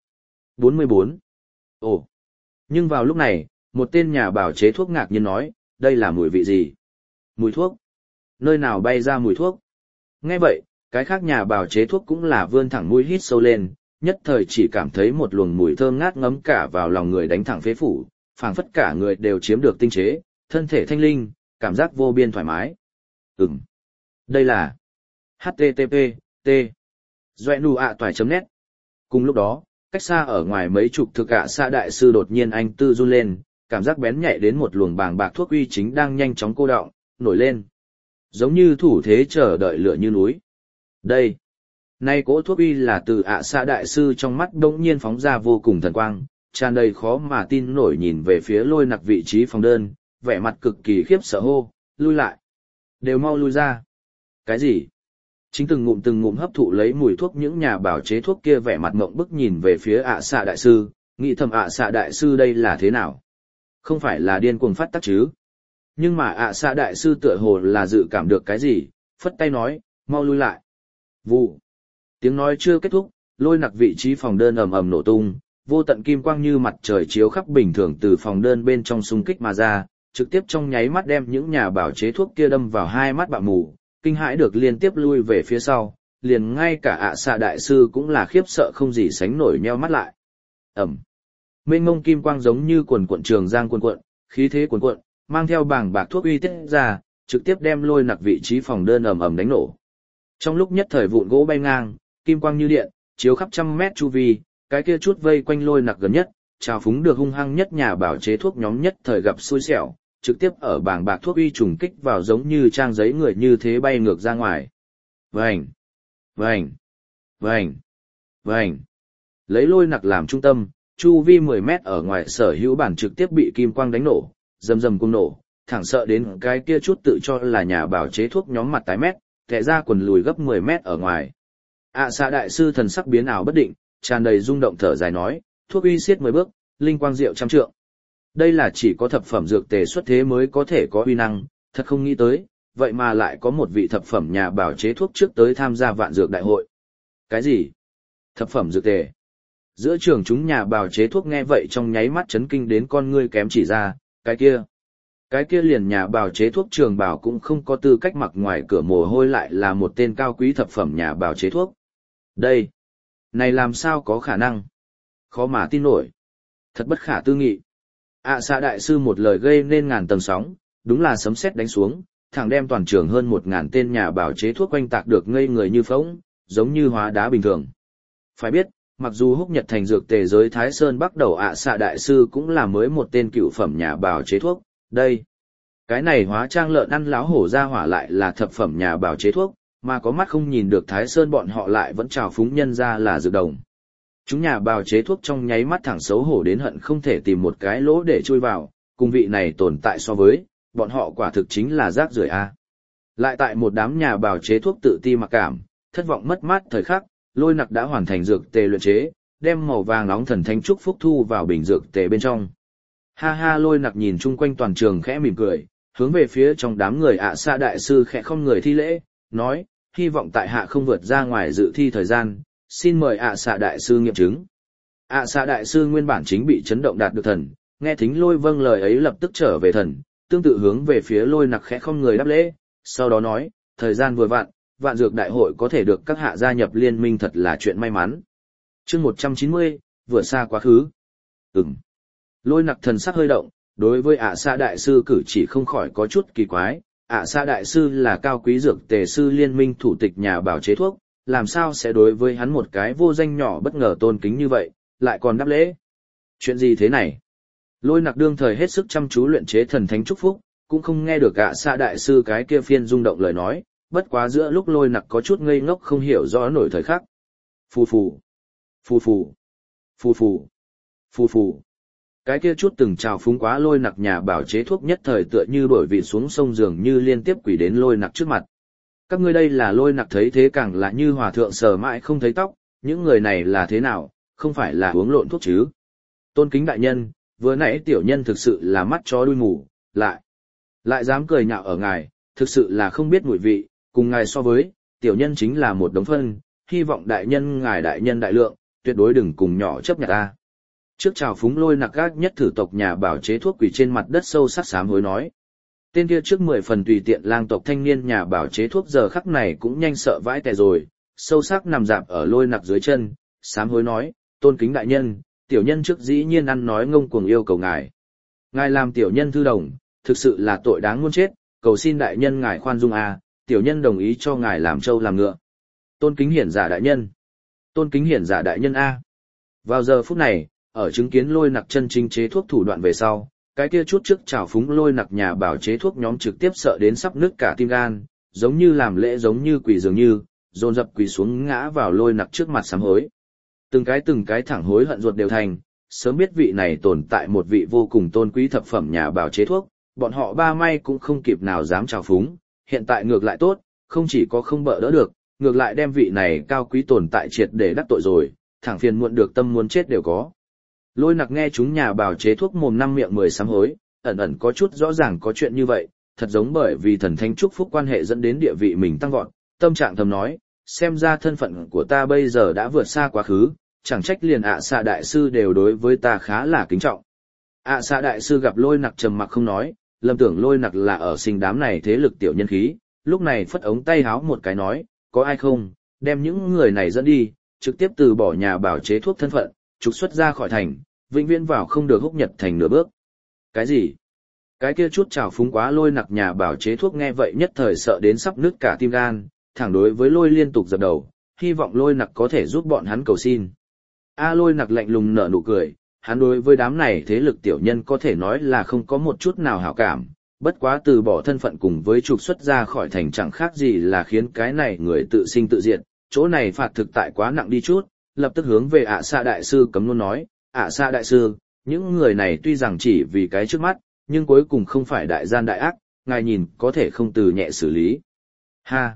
44. Ồ! Nhưng vào lúc này, một tên nhà bảo chế thuốc ngạc nhiên nói, đây là mùi vị gì? Mùi thuốc? Nơi nào bay ra mùi thuốc? Nghe vậy, cái khác nhà bảo chế thuốc cũng là vươn thẳng mũi hít sâu lên, nhất thời chỉ cảm thấy một luồng mùi thơm ngát ngấm cả vào lòng người đánh thẳng phế phủ, phảng phất cả người đều chiếm được tinh chế, thân thể thanh linh, cảm giác vô biên thoải mái. Đây là http t doenua@toài.net. Cùng lúc đó, cách xa ở ngoài mấy chục thực xã đại sư đột nhiên anh tư run lên, cảm giác bén nhạy đến một luồng bàng bạc thuốc uy chính đang nhanh chóng cô đọng, nổi lên. Giống như thủ thế chờ đợi lửa như núi. Đây, nay cỗ thuốc uy là từ xã đại sư trong mắt đống nhiên phóng ra vô cùng thần quang, tràn đầy khó mà tin nổi nhìn về phía lôi nặc vị trí phòng đơn, vẻ mặt cực kỳ khiếp sợ hô, lui lại. Đều mau lui ra. Cái gì? Chính từng ngụm hấp thụ lấy mùi thuốc những nhà bảo chế thuốc kia vẻ mặt ngộng bức nhìn về phía xã đại sư, nghĩ thầm xã đại sư đây là thế nào? Không phải là điên cuồng phát tác chứ? Nhưng mà xã đại sư tựa hồ là dự cảm được cái gì, phất tay nói, mau lui lại. Vụ. Tiếng nói chưa kết thúc, lôi nặc vị trí phòng đơn ầm ầm nổ tung, vô tận kim quang như mặt trời chiếu khắp bình thường từ phòng đơn bên trong xung kích mà ra, trực tiếp trong nháy mắt đem những nhà bảo chế thuốc kia đâm vào hai mắt bạo mù, kinh hãi được liên tiếp lui về phía sau, liền ngay cả ạ xạ đại sư cũng là khiếp sợ không gì sánh nổi nheo mắt lại. Ẩm. Mênh mông kim quang giống như quần cuộn trường giang cuồn cuộn, khí thế cuồn cuộn, mang theo bảng bạc thuốc uy tiết ra, trực tiếp đem Lôi Nặc vị trí phòng đơn ầm ầm đánh nổ. Trong lúc nhất thời vụn gỗ bay ngang, kim quang như điện, chiếu khắp trăm mét chu vi, cái kia chút vây quanh Lôi Nặc gần nhất, trào phúng được hung hăng nhất nhà bảo chế thuốc nhóm nhất thời gặp xui xẻo, trực tiếp ở bảng bạc thuốc uy trùng kích vào giống như trang giấy người như thế bay ngược ra ngoài. Vành, vành, vành, vành. Lấy Lôi Nặc làm trung tâm, chu vi 10 mét ở ngoài sở hữu bản trực tiếp bị kim quang đánh nổ, rầm rầm cung nổ, thẳng sợ đến cái kia chút tự cho là nhà bảo chế thuốc nhóm mặt tái mét, kẻ ra quần lùi gấp 10 mét ở ngoài. ạ xạ đại sư thần sắc biến ảo bất định, tràn đầy rung động thở dài nói, thuốc uy xiết 10 bước, linh quang diệu trăm trượng. Đây là chỉ có thập phẩm dược tề xuất thế mới có thể có uy năng, thật không nghĩ tới, vậy mà lại có một vị thập phẩm nhà bảo chế thuốc trước tới tham gia vạn dược đại hội. Cái gì? Thập phẩm dược tề? Giữa trường chúng nhà bào chế thuốc nghe vậy trong nháy mắt chấn kinh đến con ngươi kém chỉ ra, cái kia liền nhà bào chế thuốc trường bào cũng không có tư cách mặc ngoài cửa mồ hôi lại là một tên cao quý thập phẩm nhà bào chế thuốc. Đây, này làm sao có khả năng? Khó mà tin nổi. Thật bất khả tư nghị. ạ xạ đại sư một lời gây nên ngàn tầng sóng, đúng là sấm sét đánh xuống, thẳng đem toàn trường hơn 1000 tên nhà bào chế thuốc quanh tạc được ngây người như phỗng, giống như hóa đá bình thường. Phải biết, mặc dù húc nhật thành dược tề giới Thái Sơn bắt đầu ạ xạ đại sư cũng là mới một tên cựu phẩm nhà bào chế thuốc, đây. Cái này hóa trang lợn ăn láo hổ ra hỏa lại là thập phẩm nhà bào chế thuốc, mà có mắt không nhìn được Thái Sơn bọn họ lại vẫn trào phúng nhân ra là dược đồng. Chúng nhà bào chế thuốc trong nháy mắt thẳng xấu hổ đến hận không thể tìm một cái lỗ để chui vào, cùng vị này tồn tại so với, bọn họ quả thực chính là rác rưởi a. Lại tại một đám nhà bào chế thuốc tự ti mặc cảm, thất vọng mất mát thời khắc, Lôi Nặc đã hoàn thành dược tề luyện chế, đem màu vàng nóng thần thánh trúc phúc thu vào bình dược tề bên trong. Ha ha, Lôi Nặc nhìn chung quanh toàn trường khẽ mỉm cười, hướng về phía trong đám người ạ xạ đại sư khẽ không người thi lễ, nói, hy vọng tại hạ không vượt ra ngoài dự thi thời gian, xin mời ạ xạ đại sư nghiệm chứng. ạ xạ đại sư nguyên bản chính bị chấn động đạt được thần, nghe thính Lôi vâng lời ấy lập tức trở về thần, tương tự hướng về phía Lôi Nặc khẽ không người đáp lễ, sau đó nói, thời gian vừa vặn, vạn dược đại hội có thể được các hạ gia nhập liên minh thật là chuyện may mắn. Chương 190, vừa xa quá khứ. Lôi Nặc thần sắc hơi động, đối với ạ xạ đại sư cử chỉ không khỏi có chút kỳ quái, ạ xạ đại sư là cao quý dược tề sư liên minh thủ tịch nhà bảo chế thuốc, làm sao sẽ đối với hắn một cái vô danh nhỏ bất ngờ tôn kính như vậy, lại còn đáp lễ. Chuyện gì thế này? Lôi Nặc đương thời hết sức chăm chú luyện chế thần thánh chúc phúc, cũng không nghe được ạ xạ đại sư cái kia phiên rung động lời nói, bất quá giữa lúc Lôi Nặc có chút ngây ngốc không hiểu rõ nổi thời khắc. Phù phù, phù phù, phù phù, phù phù. Cái kia chút từng trào phúng quá Lôi Nặc nhà bảo chế thuốc nhất thời tựa như đổi vị xuống sông dường như liên tiếp quỷ đến Lôi Nặc trước mặt. Các ngươi đây là Lôi Nặc thấy thế càng là như hòa thượng sờ mãi không thấy tóc, những người này là thế nào, không phải là uống lộn thuốc chứ. Tôn kính đại nhân, vừa nãy tiểu nhân thực sự là mắt chó đuôi mù, lại dám cười nhạo ở ngài, thực sự là không biết mùi vị, cùng ngài so với, tiểu nhân chính là một đống phân, hy vọng đại nhân ngài đại nhân đại lượng, tuyệt đối đừng cùng nhỏ chấp nhặt ta. Trước chào phúng Lôi Nặc gác nhất thử tộc nhà bảo chế thuốc quỷ trên mặt đất sâu sắc sám hối nói. Tên kia trước 10 phần tùy tiện lang tộc thanh niên nhà bảo chế thuốc giờ khắc này cũng nhanh sợ vãi tè rồi, sâu sắc nằm dạp ở Lôi Nặc dưới chân, sám hối nói, tôn kính đại nhân, tiểu nhân trước dĩ nhiên ăn nói ngông cuồng yêu cầu ngài. Ngài làm tiểu nhân thư đồng, thực sự là tội đáng muôn chết, cầu xin đại nhân ngài khoan dung a, tiểu nhân đồng ý cho ngài làm trâu làm ngựa. Tôn kính hiển giả đại nhân. Tôn kính hiển giả đại nhân a. Vào giờ phút này, ở chứng kiến Lôi Nặc chân chính chế thuốc thủ đoạn về sau, cái kia chút trước trào phúng Lôi Nặc nhà bảo chế thuốc nhóm trực tiếp sợ đến sắp nứt cả tim gan, giống như làm lễ giống như quỳ dường như, dồn dập quỳ xuống ngã vào Lôi Nặc trước mặt sám hối. Từng cái thẳng hối hận ruột đều thành, sớm biết vị này tồn tại một vị vô cùng tôn quý thập phẩm nhà bảo chế thuốc, bọn họ ba may cũng không kịp nào dám trào phúng, hiện tại ngược lại tốt, không chỉ có không bỡ đỡ được, ngược lại đem vị này cao quý tồn tại triệt để đắc tội rồi, thẳng phiền muộn được tâm muốn chết đều có. Lôi Nặc nghe chúng nhà bào chế thuốc mồm năm miệng 10 sám hối, ẩn ẩn có chút rõ ràng có chuyện như vậy, thật giống bởi vì thần thánh chúc phúc quan hệ dẫn đến địa vị mình tăng vọt, tâm trạng thầm nói, xem ra thân phận của ta bây giờ đã vượt xa quá khứ, chẳng trách liền ạ xạ đại sư đều đối với ta khá là kính trọng. ạ xạ đại sư gặp Lôi Nặc trầm mặc không nói, lầm tưởng Lôi Nặc là ở sinh đám này thế lực tiểu nhân khí, lúc này phất ống tay háo một cái nói, có ai không, đem những người này dẫn đi, trực tiếp từ bỏ nhà bảo chế thuốc thân phận, trục xuất ra khỏi thành, vĩnh viễn vào không được Húc Nhật thành nửa bước. Cái gì? Cái kia chút trào phúng quá Lôi Nặc nhà bảo chế thuốc nghe vậy nhất thời sợ đến sắp nứt cả tim gan, thẳng đối với Lôi liên tục dập đầu, hy vọng Lôi Nặc có thể giúp bọn hắn cầu xin. Lôi Nặc lạnh lùng nở nụ cười, hắn đối với đám này thế lực tiểu nhân có thể nói là không có một chút nào hảo cảm, bất quá từ bỏ thân phận cùng với trục xuất ra khỏi thành chẳng khác gì là khiến cái này người tự sinh tự diệt, chỗ này phạt thực tại quá nặng đi chút, lập tức hướng về Xạ đại sư cấm luôn nói, Xạ đại sư, những người này tuy rằng chỉ vì cái trước mắt, nhưng cuối cùng không phải đại gian đại ác, ngài nhìn có thể không từ nhẹ xử lý. Ha!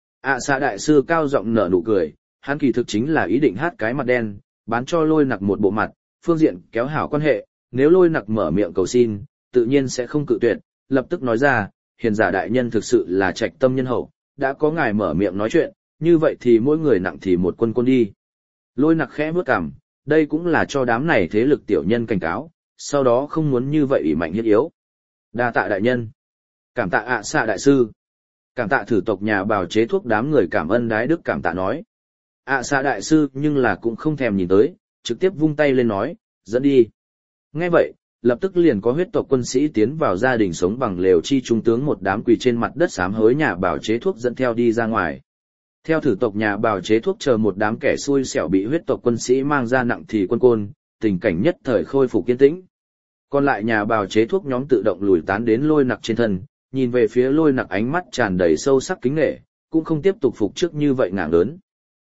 Xạ đại sư cao giọng nở nụ cười, hắn kỳ thực chính là ý định hát cái mặt đen, bán cho Lôi Nặc một bộ mặt, phương diện kéo hảo quan hệ, nếu Lôi Nặc mở miệng cầu xin, tự nhiên sẽ không cự tuyệt, lập tức nói ra, hiền giả đại nhân thực sự là trạch tâm nhân hậu, đã có ngài mở miệng nói chuyện, như vậy thì mỗi người nặng thì một quân quân đi. Lôi Nặc khẽ bước cằm, đây cũng là cho đám này thế lực tiểu nhân cảnh cáo, sau đó không muốn như vậy ủy mạnh hiết yếu. Đa tạ đại nhân. Cảm tạ Xạ đại sư. Cảm tạ thử tộc nhà bào chế thuốc đám người cảm ơn đái đức cảm tạ nói. Xạ đại sư nhưng là cũng không thèm nhìn tới, trực tiếp vung tay lên nói, dẫn đi. Nghe vậy, lập tức liền có huyết tộc quân sĩ tiến vào gia đình sống bằng lều chi trung tướng một đám quỳ trên mặt đất sám hối nhà bào chế thuốc dẫn theo đi ra ngoài. Theo thử tộc nhà bào chế thuốc chờ một đám kẻ xui xẻo bị huyết tộc quân sĩ mang ra nặng thì quân côn, tình cảnh nhất thời khôi phục kiên tĩnh. Còn lại nhà bào chế thuốc nhóm tự động lùi tán đến Lôi Nặc trên thân, nhìn về phía Lôi Nặc ánh mắt tràn đầy sâu sắc kính nể, cũng không tiếp tục phục trước như vậy ngạng lớn.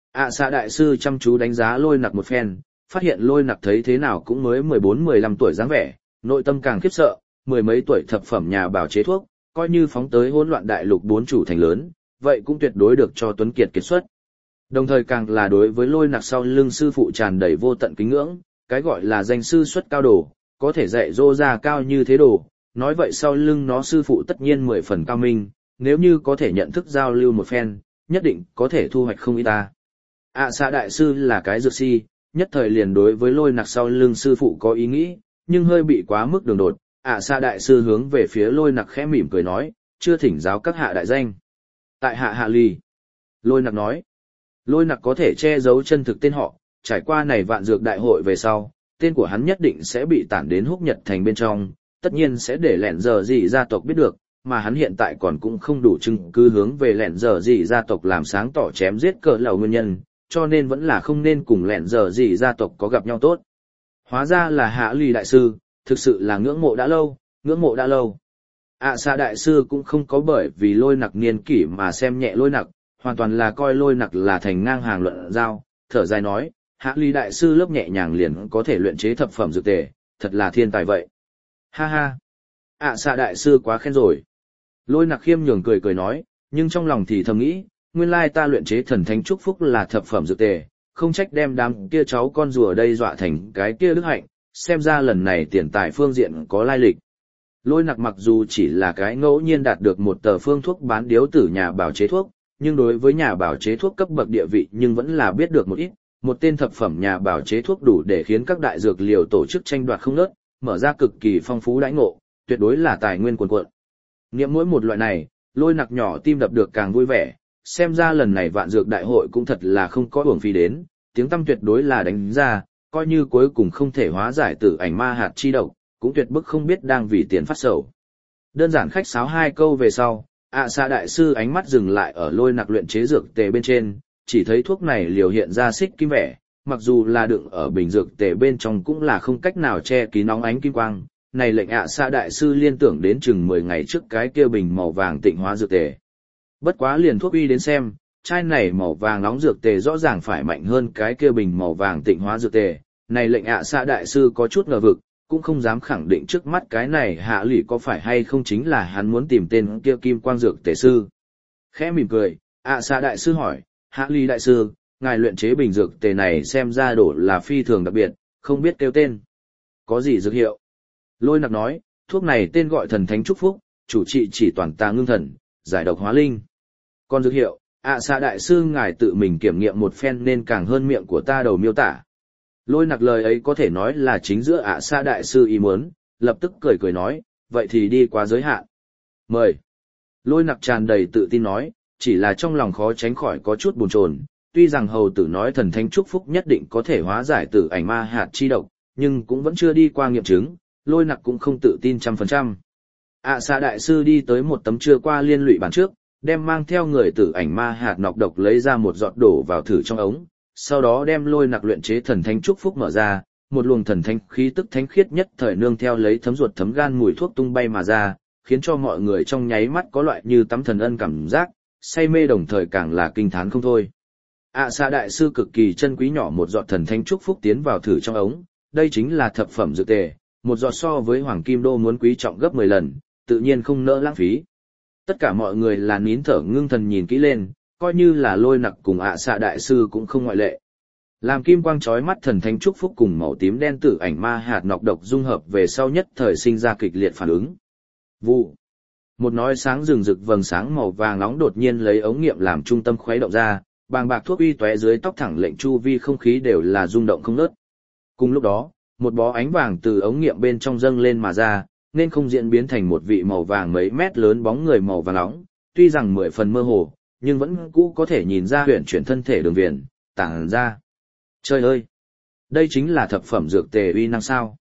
Xạ đại sư chăm chú đánh giá Lôi Nặc một phen, phát hiện Lôi Nặc thấy thế nào cũng mới 14-15 tuổi dáng vẻ, nội tâm càng khiếp sợ, mười mấy tuổi thập phẩm nhà bào chế thuốc, coi như phóng tới hỗn loạn đại lục 4 chủ thành lớn, vậy cũng tuyệt đối được cho Tuấn Kiệt kiệt xuất. Đồng thời càng là đối với Lôi Nặc sau lưng sư phụ tràn đầy vô tận kính ngưỡng, cái gọi là danh sư xuất cao đồ, có thể dạy dỗ ra cao như thế đồ, nói vậy sau lưng nó sư phụ tất nhiên 10 phần cao minh, nếu như có thể nhận thức giao lưu một phen, nhất định có thể thu hoạch không ít ta. Xạ đại sư là cái dược si, nhất thời liền đối với Lôi Nặc sau lưng sư phụ có ý nghĩ, nhưng hơi bị quá mức đường đột. Xạ đại sư hướng về phía Lôi Nặc khẽ mỉm cười nói, chưa thỉnh giáo các hạ đại danh. Tại hạ Ly. Lôi Nặc nói. Lôi Nặc có thể che giấu chân thực tên họ, trải qua này vạn dược đại hội về sau, tên của hắn nhất định sẽ bị tản đến Húc Nhật thành bên trong, tất nhiên sẽ để lẹn giờ gì gia tộc biết được, mà hắn hiện tại còn cũng không đủ chứng cứ hướng về lẹn giờ gì gia tộc làm sáng tỏ chém giết cỡ lầu nguyên nhân, cho nên vẫn là không nên cùng lẹn giờ gì gia tộc có gặp nhau tốt. Hóa ra là Hạ Ly đại sư, thực sự là ngưỡng mộ đã lâu, ngưỡng mộ đã lâu. Xạ đại sư cũng không có bởi vì Lôi Nặc niên kỷ mà xem nhẹ Lôi Nặc, hoàn toàn là coi Lôi Nặc là thành ngang hàng luận giao, thở dài nói, Hạ Ly đại sư lớp nhẹ nhàng liền có thể luyện chế thập phẩm dược tề, thật là thiên tài vậy. Ha ha. Xạ đại sư quá khen rồi. Lôi Nặc khiêm nhường cười cười nói, nhưng trong lòng thì thầm nghĩ, nguyên lai ta luyện chế thần thánh chúc phúc là thập phẩm dược tề, không trách đem đám kia cháu con rùa đây dọa thành cái kia đức hạnh, xem ra lần này tiền tài phương diện có lai lịch. Lôi Nặc mặc dù chỉ là cái ngẫu nhiên đạt được một tờ phương thuốc bán điếu tử nhà bảo chế thuốc, nhưng đối với nhà bảo chế thuốc cấp bậc địa vị nhưng vẫn là biết được một ít, một tên thập phẩm nhà bảo chế thuốc đủ để khiến các đại dược liều tổ chức tranh đoạt không ngớt, mở ra cực kỳ phong phú đãi ngộ, tuyệt đối là tài nguyên cuồn cuộn. Niệm mỗi một loại này, Lôi Nặc nhỏ tim đập được càng vui vẻ, xem ra lần này vạn dược đại hội cũng thật là không có uổng phí đến, tiếng tăm tuyệt đối là đánh ra, coi như cuối cùng không thể hóa giải tử ảnh ma hạt chi độc, cũng tuyệt bức không biết đang vì tiền phát sầu. Đơn giản khách sáo hai câu về sau, Xạ đại sư ánh mắt dừng lại ở Lôi Nặc luyện chế dược tề bên trên, chỉ thấy thuốc này liều hiện ra xích kim vẻ, mặc dù là đựng ở bình dược tề bên trong cũng là không cách nào che kín nóng ánh kim quang. Này lệnh Xạ đại sư liên tưởng đến chừng 10 ngày trước cái kia bình màu vàng tịnh hóa dược tề. Bất quá liền thuốc uy đến xem, chai này màu vàng nóng dược tề rõ ràng phải mạnh hơn cái kia bình màu vàng tịnh hóa dược tề. Này lệnh Xạ đại sư có chút ngờ vực, cũng không dám khẳng định trước mắt cái này Hạ Lỷ có phải hay không chính là hắn muốn tìm tên kia kim quang dược tề sư. Khẽ mỉm cười, Xạ đại sư hỏi, Hạ Lỷ đại sư, ngài luyện chế bình dược tề này xem ra đổ là phi thường đặc biệt, không biết kêu tên. Có gì dược hiệu? Lôi Nặc nói, thuốc này tên gọi thần thánh chúc phúc, chủ trị chỉ toàn tà ngưng thần, giải độc hóa linh. Còn dược hiệu, Xạ đại sư ngài tự mình kiểm nghiệm một phen nên càng hơn miệng của ta đầu miêu tả. Lôi Nặc lời ấy có thể nói là chính giữa Xạ đại sư ý muốn, lập tức cười cười nói, vậy thì đi quá giới hạn. Mời. Lôi Nặc tràn đầy tự tin nói, chỉ là trong lòng khó tránh khỏi có chút bồn chồn, tuy rằng hầu tử nói thần thánh chúc phúc nhất định có thể hóa giải tử ảnh ma hạt chi độc, nhưng cũng vẫn chưa đi qua nghiệm chứng, Lôi Nặc cũng không tự tin 100%. Xạ đại sư đi tới một tấm chưa qua liên lụy bản trước, đem mang theo người tử ảnh ma hạt nọc độc lấy ra một giọt đổ vào thử trong ống, sau đó đem Lôi Nặc luyện chế thần thánh chúc phúc mở ra, một luồng thần thánh khí tức thánh khiết nhất thời nương theo lấy thấm ruột thấm gan mùi thuốc tung bay mà ra, khiến cho mọi người trong nháy mắt có loại như tắm thần ân cảm giác, say mê đồng thời càng là kinh thán không thôi. Xạ đại sư cực kỳ chân quý nhỏ một giọt thần thánh chúc phúc tiến vào thử trong ống, đây chính là thập phẩm dược tề, một giọt so với hoàng kim đô muốn quý trọng gấp 10 lần, tự nhiên không nỡ lãng phí. Tất cả mọi người là nín thở ngưng thần nhìn kỹ lên, coi như là Lôi Nặc cùng Xạ đại sư cũng không ngoại lệ. Làm kim quang chói mắt thần thánh chúc phúc cùng màu tím đen tử ảnh ma hạt nọc độc dung hợp về sau nhất thời sinh ra kịch liệt phản ứng. Vụ. Một nói sáng rừng rực vầng sáng màu vàng nóng đột nhiên lấy ống nghiệm làm trung tâm khuấy động ra, bàng bạc thuốc uy tóe dưới tóc thẳng lệnh chu vi không khí đều là rung động không ngớt. Cùng lúc đó, một bó ánh vàng từ ống nghiệm bên trong dâng lên mà ra, nên không diễn biến thành một vị màu vàng mấy mét lớn bóng người màu vàng nóng, tuy rằng 10 phần mơ hồ, nhưng vẫn cũ có thể nhìn ra huyền chuyển thân thể đường viền, tản ra. Trời ơi! Đây chính là thập phẩm dược tề uy năng sao?